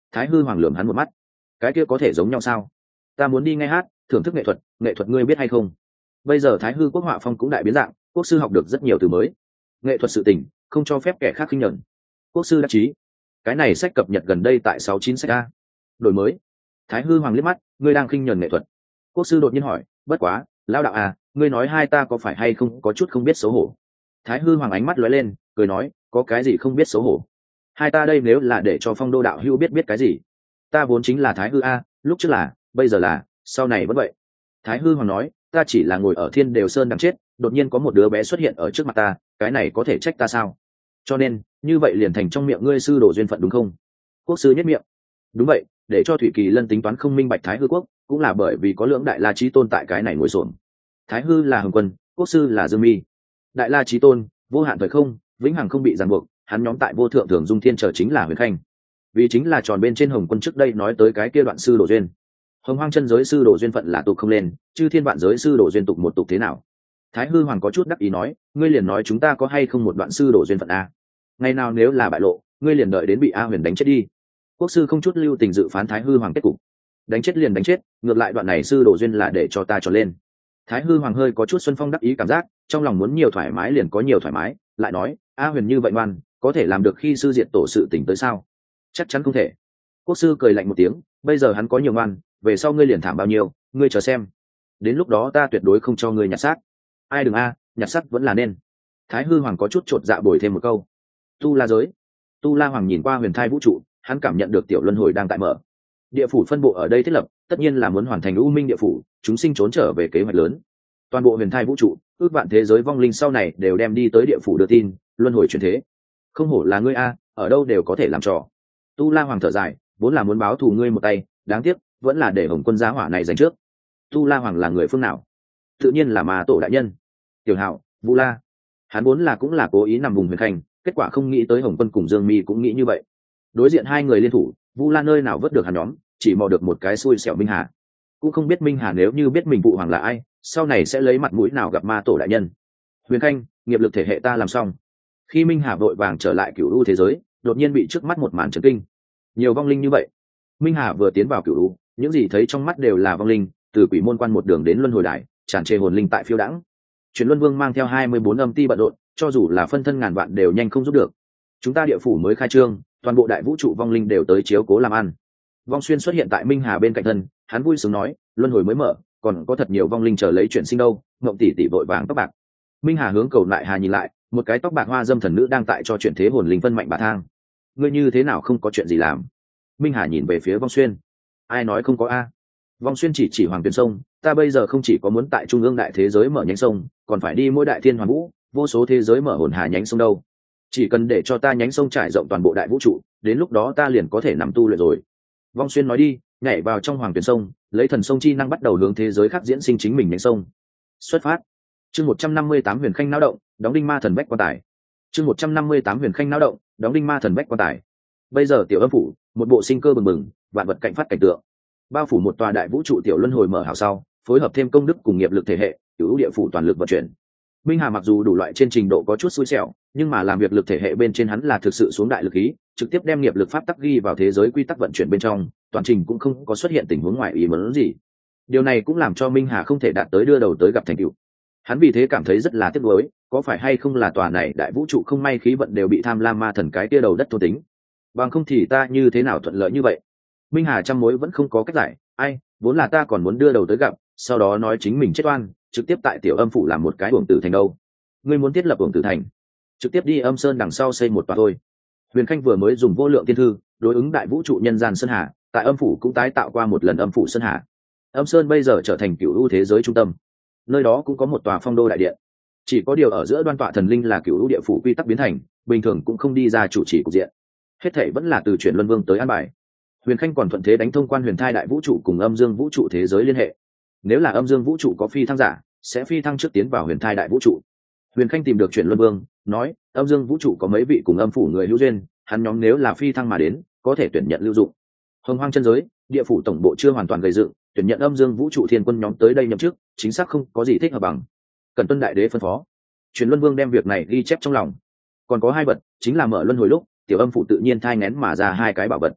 Speaker 1: Thái hư hoàng lườm hắn một mắt. Cái kia có thể giống nhau sao? Ta muốn đi nghe hát, thưởng thức nghệ thuật, nghệ thuật ngươi biết hay không? Bây giờ Thái hư quốc họa phong cũng đại biến dạng, quốc sư học được rất nhiều từ mới. Nghệ thuật sự tình, không cho phép kẻ khác khinh nhẫn. Quốc sư đắc chí. Cái này sách cập nhật gần đây tại sáu chín sách a. Đổi mới. Thái hư hoàng liếc mắt, ngươi đang khinh nhẫn nghệ thuật. Quốc sư đột nhiên hỏi, bất quá, lão đạo à, ngươi nói hai ta có phải hay không có chút không biết xấu hổ? Thái hư hoàng ánh mắt lóe lên, cười nói, có cái gì không biết xấu hổ? Hai ta đây nếu là để cho Phong Đô đạo hữu biết biết cái gì? Ta vốn chính là Thái hư a, lúc trước là, bây giờ là, sau này vẫn vậy. Thái hư hoàng nói, ta chỉ là ngồi ở Thiên Đều Sơn đằng chết, đột nhiên có một đứa bé xuất hiện ở trước mặt ta, cái này có thể trách ta sao? Cho nên, như vậy liền thành trong miệng ngươi sư đồ duyên phận đúng không? Quốc sư nhất miệng. Đúng vậy, để cho Thủy Kỳ Lân tính toán không minh bạch Thái hư quốc, cũng là bởi vì có lưỡng đại la chí tôn tại cái này ngồi xổm. Thái hư là Hồng Quân, quốc sư là Dương Mi. Đại la chí tôn, vô hạn thời không, vĩnh hằng không bị ràng buộc, hắn nhóm tại vô thượng thường dung thiên trở chính là Huyền Khanh. Vì chính là tròn bên trên Hồng Quân trước đây nói tới cái kia đoạn sư đồ duyên. Hồng Hoang chân giới sư đồ duyên phận là tục không lên, chư thiên vạn giới sư đồ duyên tục một tục thế nào? Thái hư hoàng có chút đắc ý nói, ngươi liền nói chúng ta có hay không một đoạn sư đồ duyên phận a? Ngày nào nếu là bại lộ, ngươi liền đợi đến bị A Huyền đánh chết đi. Quốc sư không chút lưu tình dự phán Thái hư hoàng kết cục. Đánh chết liền đánh chết, ngược lại đoạn này sư đồ duyên là để cho ta trò lên. Thái hư hoàng hơi có chút xuân phong đắc ý cảm giác, trong lòng muốn nhiều thoải mái liền có nhiều thoải mái, lại nói, A Huyền như vậy ngoan, có thể làm được khi sư diệt tổ sự tỉnh tới sao? Chắc chắn không thể. Quốc sư cười lạnh một tiếng, bây giờ hắn có nhiều ngoan, về sau ngươi liền thảm bao nhiêu, ngươi chờ xem. Đến lúc đó ta tuyệt đối không cho ngươi nhặt xác. Ai đừng a, nhặt xác vẫn là nên. Thái hư hoàng có chút chột dạ bồi thêm một câu. Tu La giới. Tu La hoàng nhìn qua huyền thai vũ trụ, hắn cảm nhận được tiểu luân hồi đang tại mở. Địa phủ phân bộ ở đây thiết lập, tất nhiên là muốn hoàn thành u minh địa phủ, chúng sinh trốn trở về kế hoạch lớn. Toàn bộ huyền thai vũ trụ, ước vạn thế giới vong linh sau này đều đem đi tới địa phủ đưa tin, luân hồi chuyển thế. Không hổ là ngươi a, ở đâu đều có thể làm trò. Tu La hoàng thở dài, vốn là muốn báo thù ngươi một tay, đáng tiếc vẫn là để Hồng Quân giá hỏa này giành trước. Tu La hoàng là người phương nào? Tự nhiên là Ma Tổ đại nhân. Tiểu Hạo, Vu La, hắn vốn là cũng là cố ý nằm vùng huyền khanh, kết quả không nghĩ tới Hồng Quân cùng Dương Mi cũng nghĩ như vậy. Đối diện hai người liên thủ, Vu La nơi nào vớt được hắn nhóm, chỉ mò được một cái xui xẻo Minh Hà. Cũng không biết Minh Hà nếu như biết mình phụ hoàng là ai, sau này sẽ lấy mặt mũi nào gặp Ma Tổ đại nhân. Huyền khanh, nghiệp lực thể hệ ta làm xong. Khi Minh Hà vội vàng trở lại cửu u thế giới, đột nhiên bị trước mắt một màn chấn kinh. Nhiều vong linh như vậy. Minh Hà vừa tiến vào cửu u, những gì thấy trong mắt đều là vong linh, từ quỷ môn quan một đường đến luân hồi đài, tràn trề hồn linh tại phiêu đãng. Chuyển Luân Vương mang theo hai mươi bốn âm ti bận rộn, cho dù là phân thân ngàn vạn đều nhanh không giúp được. Chúng ta địa phủ mới khai trương, toàn bộ đại vũ trụ vong linh đều tới chiếu cố làm ăn. Vong Xuyên xuất hiện tại Minh Hà bên cạnh thân, hắn vui sướng nói, luân hồi mới mở, còn có thật nhiều vong linh chờ lấy chuyển sinh đâu. Ngộng tỷ tỷ vội vàng tóc bạc. Minh Hà hướng cầu lại Hà nhìn lại, một cái tóc bạc hoa dâm thần nữ đang tại cho chuyển thế hồn linh phân mạnh bà thang. Ngươi như thế nào không có chuyện gì làm? Minh Hà nhìn về phía Vong Xuyên. Ai nói không có a? Vong Xuyên chỉ chỉ Hoàng Tuyền Sông, ta bây giờ không chỉ có muốn tại trung ương đại thế giới mở nhánh sông, còn phải đi mỗi đại thiên hoàn vũ, vô số thế giới mở hồn hà nhánh sông đâu. Chỉ cần để cho ta nhánh sông trải rộng toàn bộ đại vũ trụ, đến lúc đó ta liền có thể nằm tu luyện rồi. Vong Xuyên nói đi, nhảy vào trong Hoàng Tuyền Sông, lấy thần sông chi năng bắt đầu hướng thế giới khác diễn sinh chính mình nhánh sông. Xuất phát. Chương một trăm năm mươi tám Huyền Khanh náo động, đóng đinh ma thần bách quan tài. Chương một trăm năm mươi tám Huyền Khanh náo động, đóng đinh ma thần bách quan tài. Bây giờ tiểu âm phủ, một bộ sinh cơ bừng bừng, vạn vật cạnh phát cảnh tượng. Bao phủ một tòa đại vũ trụ tiểu luân hồi mở hào sau, phối hợp thêm công đức cùng nghiệp lực thể hệ, cửu địa phủ toàn lực vận chuyển. Minh Hà mặc dù đủ loại trên trình độ có chút xui xẻo, nhưng mà làm việc lực thể hệ bên trên hắn là thực sự xuống đại lực khí, trực tiếp đem nghiệp lực pháp tắc ghi vào thế giới quy tắc vận chuyển bên trong, toàn trình cũng không có xuất hiện tình huống ngoài ý muốn gì. Điều này cũng làm cho Minh Hà không thể đạt tới đưa đầu tới gặp thành tựu. Hắn vì thế cảm thấy rất là tiếc nuối, có phải hay không là tòa này đại vũ trụ không may khí vận đều bị tham lam ma thần cái kia đầu đất thôn tính. Bằng không thì ta như thế nào thuận lợi như vậy? Minh Hà trăm mối vẫn không có cách giải, ai, vốn là ta còn muốn đưa đầu tới gặp, sau đó nói chính mình chết oan, trực tiếp tại tiểu âm phủ làm một cái uổng tử thành đâu. Ngươi muốn thiết lập uổng tử thành, trực tiếp đi âm sơn đằng sau xây một tòa thôi. Huyền Khanh vừa mới dùng vô lượng tiên thư đối ứng đại vũ trụ nhân gian sơn hà, tại âm phủ cũng tái tạo qua một lần âm phủ sơn hà. Âm sơn bây giờ trở thành cửu u thế giới trung tâm, nơi đó cũng có một tòa phong đô đại điện. Chỉ có điều ở giữa đoan tọa thần linh là cửu u địa phủ quy tắc biến thành, bình thường cũng không đi ra chủ trì cục diện. Hết thảy vẫn là từ chuyển luân vương tới an bài. Huyền Khanh còn thuận thế đánh thông quan huyền thai đại vũ trụ cùng âm dương vũ trụ thế giới liên hệ. Nếu là âm dương vũ trụ có phi thăng giả, sẽ phi thăng trước tiến vào huyền thai đại vũ trụ. Huyền Khanh tìm được chuyển luân vương, nói âm dương vũ trụ có mấy vị cùng âm phủ người hữu duyên, hắn nhóm nếu là phi thăng mà đến, có thể tuyển nhận lưu dụng. Hồng Hoang chân giới, địa phủ tổng bộ chưa hoàn toàn gây dựng, tuyển nhận âm dương vũ trụ thiên quân nhóm tới đây nhậm chức, chính xác không có gì thích hợp bằng. Cần tuân đại đế phân phó. Chuyển luân vương đem việc này ghi chép trong lòng. Còn có hai vật, chính là mở luân hồi lúc tiểu âm phủ tự nhiên thai nghén mà ra hai cái bảo vật.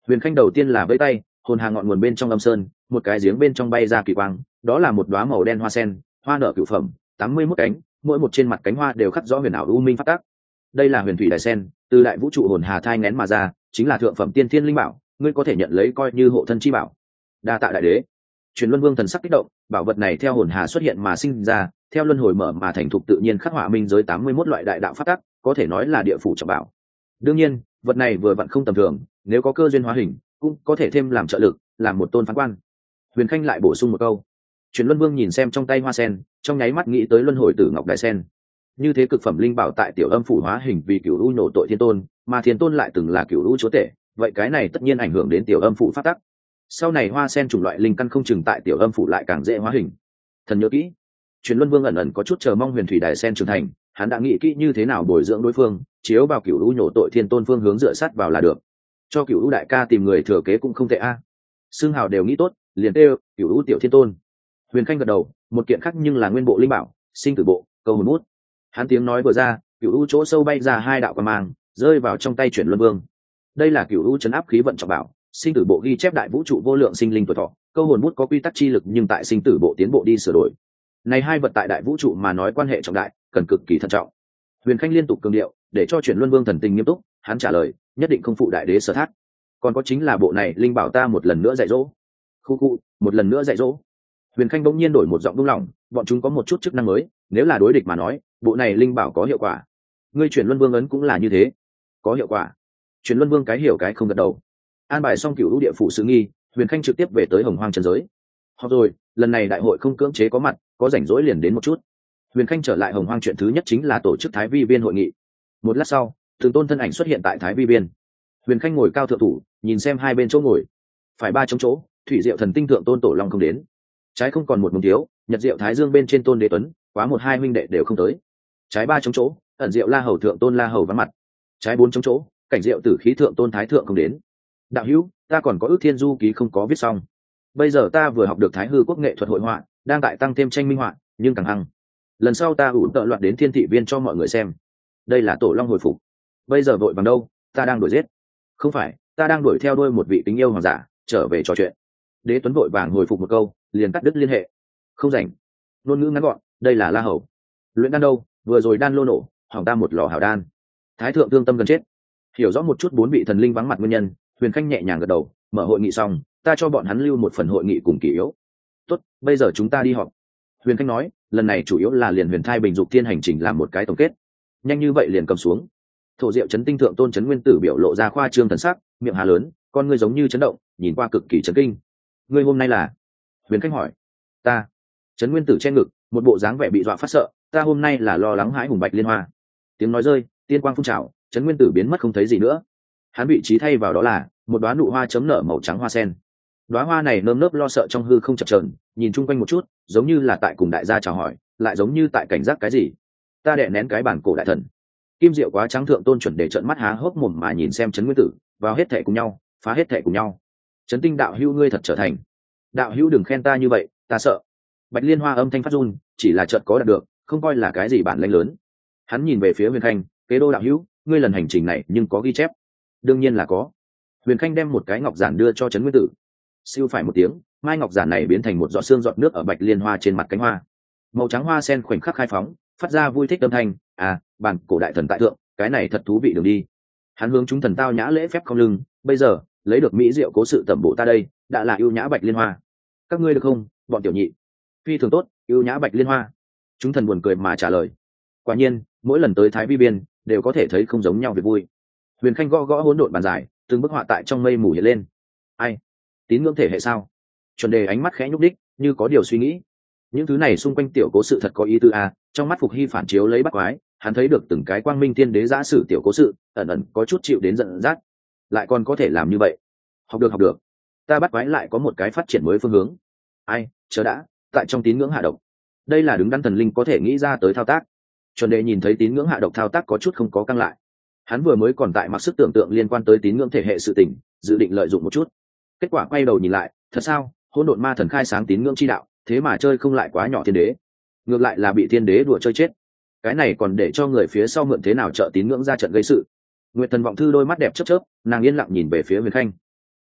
Speaker 1: Huyền Khanh đầu tiên là vẫy tay, hồn hà ngọn nguồn bên trong âm sơn, một cái giếng bên trong bay ra kỳ quang, đó là một đóa màu đen hoa sen, hoa nở cửu phẩm, tám mươi mốt cánh, mỗi một trên mặt cánh hoa đều khắc rõ huyền ảo u minh pháp tắc. Đây là huyền thủy đại sen, từ đại vũ trụ hồn hà thai nén mà ra, chính là thượng phẩm tiên thiên linh bảo, ngươi có thể nhận lấy coi như hộ thân chi bảo. Đa tạ đại đế. Truyền Luân Vương thần sắc kích động, bảo vật này theo hồn hà xuất hiện mà sinh ra, theo luân hồi mở mà thành thục tự nhiên khắc họa minh giới tám mươi mốt loại đại đạo pháp tắc, có thể nói là địa phủ trọng bảo. Đương nhiên, vật này vừa vặn không tầm thường, nếu có cơ duyên hóa hình, cũng có thể thêm làm trợ lực, làm một tôn phán quan. Huyền Khanh lại bổ sung một câu. Truyền Luân Vương nhìn xem trong tay hoa sen, trong nháy mắt nghĩ tới luân hồi tử ngọc đại sen. Như thế cực phẩm linh bảo tại tiểu âm phủ hóa hình vì cửu u nổ tội thiên tôn, mà thiên tôn lại từng là cửu u chúa tể, vậy cái này tất nhiên ảnh hưởng đến tiểu âm phủ pháp tắc. Sau này hoa sen chủng loại linh căn không chừng tại tiểu âm phủ lại càng dễ hóa hình. Thần nhớ kỹ. Truyền Luân Vương ẩn ẩn có chút chờ mong huyền thủy đại sen trưởng thành, hắn đã nghĩ kỹ như thế nào bồi dưỡng đối phương, chiếu vào cửu u nổ tội thiên tôn phương hướng dựa sát vào là được. Cho cửu u đại ca tìm người thừa kế cũng không tệ a. Xương hào đều nghĩ tốt, liền kêu cửu u tiểu thiên tôn. Huyền Khanh gật đầu, một kiện khác nhưng là nguyên bộ linh bảo, sinh tử bộ, câu hồn bút. Hắn tiếng nói vừa ra, cửu u chỗ sâu bay ra hai đạo quang mang, rơi vào trong tay Truyền Luân Vương. Đây là cửu u chấn áp khí vận trọng bảo, sinh tử bộ ghi chép đại vũ trụ vô lượng sinh linh tuổi thọ, câu hồn bút có quy tắc chi lực nhưng tại sinh tử bộ tiến bộ đi sửa đổi. Này hai vật tại đại vũ trụ mà nói quan hệ trọng đại, cần cực kỳ thận trọng. Huyền Khanh liên tục cường điệu, để cho Truyền Luân Vương thần tình nghiêm túc, hắn trả lời, nhất định không phụ đại đế sở thác. Còn có chính là bộ này linh bảo ta một lần nữa dạy dỗ. Khu khu, một lần nữa dạy dỗ. Huyền Khanh bỗng nhiên đổi một giọng buông lỏng, bọn chúng có một chút chức năng mới, nếu là đối địch mà nói, bộ này linh bảo có hiệu quả. Ngươi Truyền Luân Vương ấn cũng là như thế, có hiệu quả. Truyền Luân Vương cái hiểu cái không gật đầu. An bài xong cửu lũ địa phủ sự nghi, Huyền Khanh trực tiếp về tới Hồng Hoang trần giới. Học rồi, lần này đại hội không cưỡng chế có mặt, có rảnh rỗi liền đến một chút. Huyền Khanh trở lại Hồng Hoang chuyện thứ nhất chính là tổ chức Thái Vi Viên hội nghị. Một lát sau, từng tôn thân ảnh xuất hiện tại Thái Vi Viên. Huyền Khanh ngồi cao thượng thủ, nhìn xem hai bên chỗ ngồi, phải ba chống chỗ, thủy diệu thần tinh thượng tôn tổ long không đến, trái không còn một mông thiếu, nhật diệu thái dương bên trên tôn đế tuấn, quá một hai minh đệ đều không tới. Trái ba chống chỗ, ẩn diệu la hầu thượng tôn la hầu vắng mặt. Trái bốn chống chỗ, cảnh diệu tử khí thượng tôn thái thượng không đến. Đạo hữu, ta còn có ước thiên du ký không có viết xong. Bây giờ ta vừa học được thái hư quốc nghệ thuật hội họa, đang tại tăng thêm tranh minh họa, nhưng càng hăng. Lần sau ta ủ tợ loạt đến thiên thị viên cho mọi người xem. Đây là tổ long hồi phục. Bây giờ vội bằng đâu, ta đang đuổi giết. Không phải, ta đang đuổi theo đuôi một vị tình yêu hoàng giả, trở về trò chuyện. Đế tuấn vội vàng hồi phục một câu, liền cắt đứt liên hệ. Không rảnh. Ngôn ngữ ngắn gọn, đây là la hầu. Luyện đan đâu, vừa rồi đan lô nổ, hỏng ta một lò hảo đan. Thái thượng thương tâm gần chết. Hiểu rõ một chút bốn vị thần linh vắng mặt nguyên nhân, Huyền Khanh nhẹ nhàng gật đầu, mở hội nghị xong, ta cho bọn hắn lưu một phần hội nghị cùng kỷ yếu. Tốt, bây giờ chúng ta đi họp. Huyền Khanh nói, lần này chủ yếu là liền huyền thai bình dục thiên hành trình làm một cái tổng kết. Nhanh như vậy liền cầm xuống. Thổ diệu chấn tinh thượng tôn chấn nguyên tử biểu lộ ra khoa trương thần sắc, miệng hà lớn, con ngươi giống như chấn động, nhìn qua cực kỳ chấn kinh. Ngươi hôm nay là? Huyền Khanh hỏi. Ta. Chấn nguyên tử che ngực, một bộ dáng vẻ bị dọa phát sợ, ta hôm nay là lo lắng hãi hùng bạch liên hoa. Tiếng nói rơi, tiên quang phun trào, chấn nguyên tử biến mất không thấy gì nữa. Hắn vị trí thay vào đó là một đóa nụ hoa chấm nở màu trắng hoa sen. Đóa hoa này nơm nớp lo sợ trong hư không chập chờn, nhìn chung quanh một chút, giống như là tại cùng đại gia chào hỏi, lại giống như tại cảnh giác cái gì. Ta đè nén cái bản cổ đại thần. Kim diệu quá trắng thượng tôn chuẩn để trợn mắt há hốc mồm mà nhìn xem chấn nguyên tử, vào hết thể cùng nhau, phá hết thể cùng nhau. Chấn tinh đạo hữu ngươi thật trở thành. Đạo hữu đừng khen ta như vậy, ta sợ. Bạch liên hoa âm thanh phát run, chỉ là chợt có đạt được, không coi là cái gì bản lĩnh lớn. Hắn nhìn về phía Huyền Khanh, kế đô đạo hữu, ngươi lần hành trình này nhưng có ghi chép? Đương nhiên là có. Huyền Khanh đem một cái ngọc giản đưa cho chấn nguyên tử. Siêu phải một tiếng, mai ngọc giản này biến thành một giọt xương giọt nước ở bạch liên hoa trên mặt cánh hoa. Màu trắng hoa sen khoảnh khắc khai phóng, phát ra vui thích âm thanh, à, bản cổ đại thần tại thượng, cái này thật thú vị đường đi. Hắn hướng chúng thần tao nhã lễ phép không lưng, bây giờ lấy được mỹ diệu cố sự tẩm bổ ta đây, đã là ưu nhã bạch liên hoa. Các ngươi được không, bọn tiểu nhị? Phi thường tốt, ưu nhã bạch liên hoa. Chúng thần buồn cười mà trả lời. Quả nhiên, mỗi lần tới Thái Vi Biên, đều có thể thấy không giống nhau việc vui. Huyền Khanh gõ gõ hỗn độn bàn giải, từng bức họa tại trong mây mù hiện lên. Ai? Tín ngưỡng thể hệ sao? Chuẩn đề ánh mắt khẽ nhúc đích, như có điều suy nghĩ. Những thứ này xung quanh tiểu cố sự thật có ý tư à? Trong mắt Phục Hy phản chiếu lấy bắt quái, hắn thấy được từng cái quang minh thiên đế giả sử tiểu cố sự, ẩn ẩn có chút chịu đến giận dắt. Lại còn có thể làm như vậy? Học được học được. Ta bắt quái lại có một cái phát triển mới phương hướng. Ai? Chờ đã, tại trong tín ngưỡng hạ độc. Đây là đứng đắn thần linh có thể nghĩ ra tới thao tác. Chuẩn đề nhìn thấy tín ngưỡng hạ độc thao tác có chút không có căng lại. Hắn vừa mới còn tại mặc sức tưởng tượng liên quan tới tín ngưỡng thể hệ sự tình, dự định lợi dụng một chút. Kết quả quay đầu nhìn lại, thật sao? Hỗn độn ma thần khai sáng tín ngưỡng chi đạo, thế mà chơi không lại quá nhỏ thiên đế, ngược lại là bị thiên đế đùa chơi chết. Cái này còn để cho người phía sau mượn thế nào trợ tín ngưỡng ra trận gây sự. Nguyệt thần vọng thư đôi mắt đẹp chớp chớp, nàng yên lặng nhìn về phía Huyền Khanh.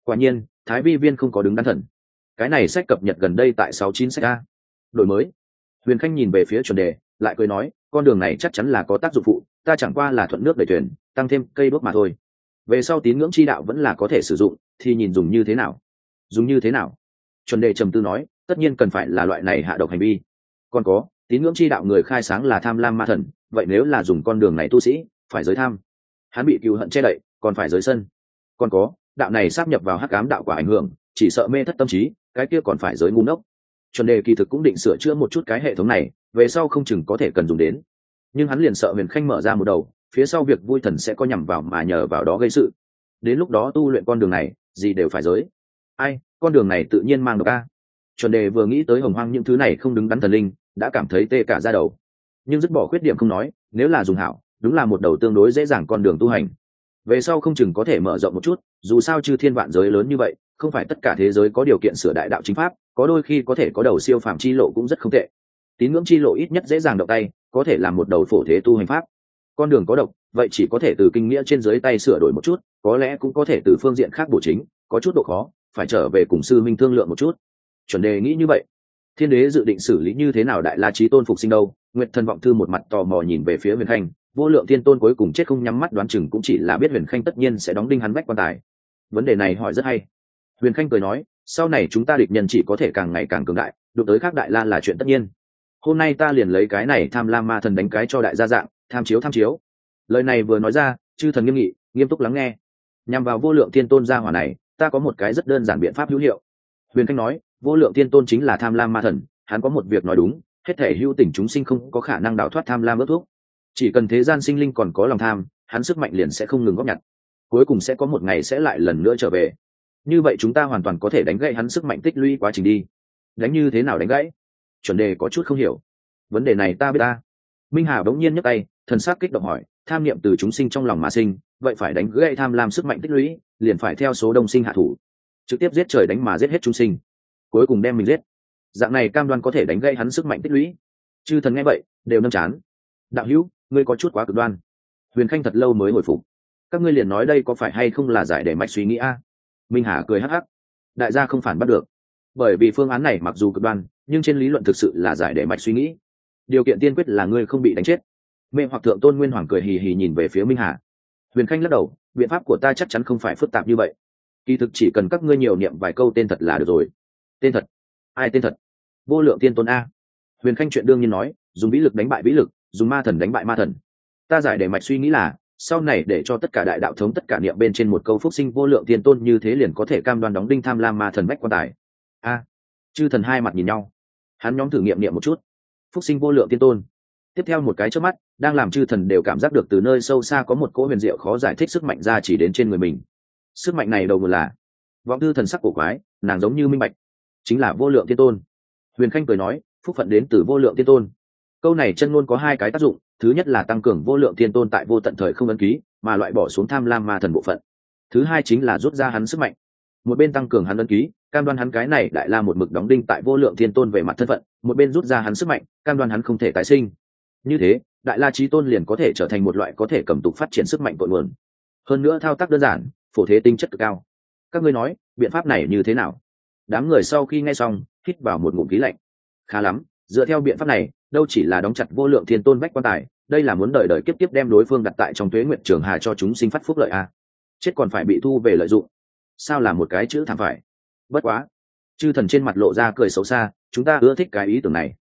Speaker 1: Quả nhiên thái vi viên không có đứng đắn thần. Cái này sách cập nhật gần đây tại sáu chín sách a. Đổi mới. Huyền Khanh nhìn về phía chuẩn đề, lại cười nói, con đường này chắc chắn là có tác dụng phụ, ta chẳng qua là thuận nước đẩy thuyền, tăng thêm cây đuốc mà thôi. Về sau tín ngưỡng chi đạo vẫn là có thể sử dụng, thì nhìn dùng như thế nào. Dùng như thế nào? Chuẩn đề trầm tư nói, tất nhiên cần phải là loại này hạ độc hành vi. Còn có, tín ngưỡng chi đạo người khai sáng là tham lam ma thần, vậy nếu là dùng con đường này tu sĩ, phải giới tham. Hắn bị cừu hận che đậy, còn phải giới sân. Còn có, đạo này sáp nhập vào hắc ám đạo quả ảnh hưởng, chỉ sợ mê thất tâm trí, cái kia còn phải giới ngu ngốc. Chuẩn đề kỳ thực cũng định sửa chữa một chút cái hệ thống này, về sau không chừng có thể cần dùng đến. Nhưng hắn liền sợ Huyền Khanh mở ra một đầu, phía sau việc vui thần sẽ có nhằm vào mà nhờ vào đó gây sự. Đến lúc đó tu luyện con đường này, gì đều phải giới. Ai, con đường này tự nhiên mang độc a. Chuẩn đề vừa nghĩ tới hồng hoang những thứ này không đứng đắn thần linh, đã cảm thấy tê cả da đầu. Nhưng dứt bỏ khuyết điểm không nói, nếu là dùng hảo, đúng là một đầu tương đối dễ dàng con đường tu hành. Về sau không chừng có thể mở rộng một chút, dù sao chư thiên vạn giới lớn như vậy, không phải tất cả thế giới có điều kiện sửa đại đạo chính pháp, có đôi khi có thể có đầu siêu phàm chi lộ cũng rất không tệ. Tín ngưỡng chi lộ ít nhất dễ dàng động tay, có thể làm một đầu phổ thế tu hành pháp. Con đường có độc, vậy chỉ có thể từ kinh nghĩa trên dưới tay sửa đổi một chút, có lẽ cũng có thể từ phương diện khác bổ chính, có chút độ khó, phải trở về cùng sư minh thương lượng một chút. Chuẩn đề nghĩ như vậy. Thiên đế dự định xử lý như thế nào đại la chí tôn phục sinh đâu? Nguyệt thần vọng thư một mặt tò mò nhìn về phía Huyền Khanh, vô lượng thiên tôn cuối cùng chết không nhắm mắt, đoán chừng cũng chỉ là biết Huyền Khanh tất nhiên sẽ đóng đinh hắn vách quan tài. Vấn đề này hỏi rất hay. Huyền Khanh cười nói, sau này chúng ta địch nhân chỉ có thể càng ngày càng cường đại, đụng tới khác đại la là chuyện tất nhiên. Hôm nay ta liền lấy cái này tham lam ma thần đánh cái cho đại gia dạng, tham chiếu tham chiếu. Lời này vừa nói ra, chư thần nghiêm nghị, nghiêm túc lắng nghe. Nhằm vào vô lượng thiên tôn gia hỏa này, ta có một cái rất đơn giản biện pháp hữu hiệu. Huyền Khanh nói, vô lượng thiên tôn chính là tham lam ma thần, hắn có một việc nói đúng, hết thể hữu tình chúng sinh không có khả năng đào thoát tham lam ước thuốc. Chỉ cần thế gian sinh linh còn có lòng tham, hắn sức mạnh liền sẽ không ngừng góp nhặt, cuối cùng sẽ có một ngày sẽ lại lần nữa trở về. Như vậy chúng ta hoàn toàn có thể đánh gãy hắn sức mạnh tích lũy quá trình đi. Đánh như thế nào đánh gãy? Chuẩn đề có chút không hiểu. Vấn đề này ta biết ta. Minh Hà bỗng nhiên nhấc tay, thần sắc kích động hỏi, tham niệm từ chúng sinh trong lòng mà sinh, vậy phải đánh gãy tham lam sức mạnh tích lũy, liền phải theo số đông sinh hạ thủ, trực tiếp giết trời đánh mà giết hết chúng sinh, cuối cùng đem mình giết. Dạng này cam đoan có thể đánh gãy hắn sức mạnh tích lũy. Chư thần nghe vậy đều nâng chán. Đạo hữu, ngươi có chút quá cực đoan. Huyền Khanh thật lâu mới hồi phục. Các ngươi liền nói đây có phải hay không là giải để mạch suy nghĩ a? Minh Hà cười hắc hắc. Đại gia không phản bắt được, bởi vì phương án này mặc dù cực đoan, nhưng trên lý luận thực sự là giải để mạch suy nghĩ. Điều kiện tiên quyết là ngươi không bị đánh chết. Mê hoặc thượng tôn Nguyên Hoàng cười hì hì nhìn về phía Minh Hà. Huyền Khanh lắc đầu, biện pháp của ta chắc chắn không phải phức tạp như vậy. Kỳ thực chỉ cần các ngươi nhiều niệm vài câu tên thật là được rồi. Tên thật? Ai tên thật? Vô lượng tiên tôn a. Huyền Khanh chuyện đương nhiên nói, dùng vĩ lực đánh bại vĩ lực, dùng ma thần đánh bại ma thần. Ta giải để mạch suy nghĩ là, sau này để cho tất cả đại đạo thống tất cả niệm bên trên một câu phúc sinh vô lượng tiên tôn, như thế liền có thể cam đoan đóng đinh tham lam ma thần bách quan tài. A. Chư thần hai mặt nhìn nhau. Hắn nhóm thử nghiệm niệm một chút. Phúc sinh vô lượng tiên tôn. Tiếp theo một cái chớp mắt, đang làm chư thần đều cảm giác được từ nơi sâu xa có một cỗ huyền diệu khó giải thích sức mạnh ra chỉ đến trên người mình. Sức mạnh này đầu nguồn là vọng thư thần sắc cổ quái, nàng giống như minh bạch, chính là vô lượng tiên tôn. Huyền Khanh cười nói, phúc phận đến từ vô lượng tiên tôn. Câu này chân ngôn có hai cái tác dụng, thứ nhất là tăng cường vô lượng tiên tôn tại vô tận thời không ấn ký, mà loại bỏ xuống tham lam ma thần bộ phận. Thứ hai chính là rút ra hắn sức mạnh. Một bên tăng cường hắn ấn ký, cam đoan hắn cái này đại la một mực đóng đinh tại vô lượng tiên tôn về mặt thân phận, một bên rút ra hắn sức mạnh, cam đoan hắn không thể tái sinh. Như thế, đại la chí tôn liền có thể trở thành một loại có thể cầm tục phát triển sức mạnh cội nguồn. Hơn nữa thao tác đơn giản, phổ thế tinh chất cực cao. Các ngươi nói, biện pháp này như thế nào? Đám người sau khi nghe xong, hít vào một ngụm khí lạnh. Khá lắm, dựa theo biện pháp này, đâu chỉ là đóng chặt vô lượng thiên tôn vách quan tài, đây là muốn đời đời kiếp kiếp đem đối phương đặt tại trong tuế nguyện trường hà cho chúng sinh phát phúc lợi à. Chết còn phải bị thu về lợi dụng, sao là một cái chữ thảm phải. Bất quá, chư thần trên mặt lộ ra cười xấu xa, chúng ta ưa thích cái ý tưởng này.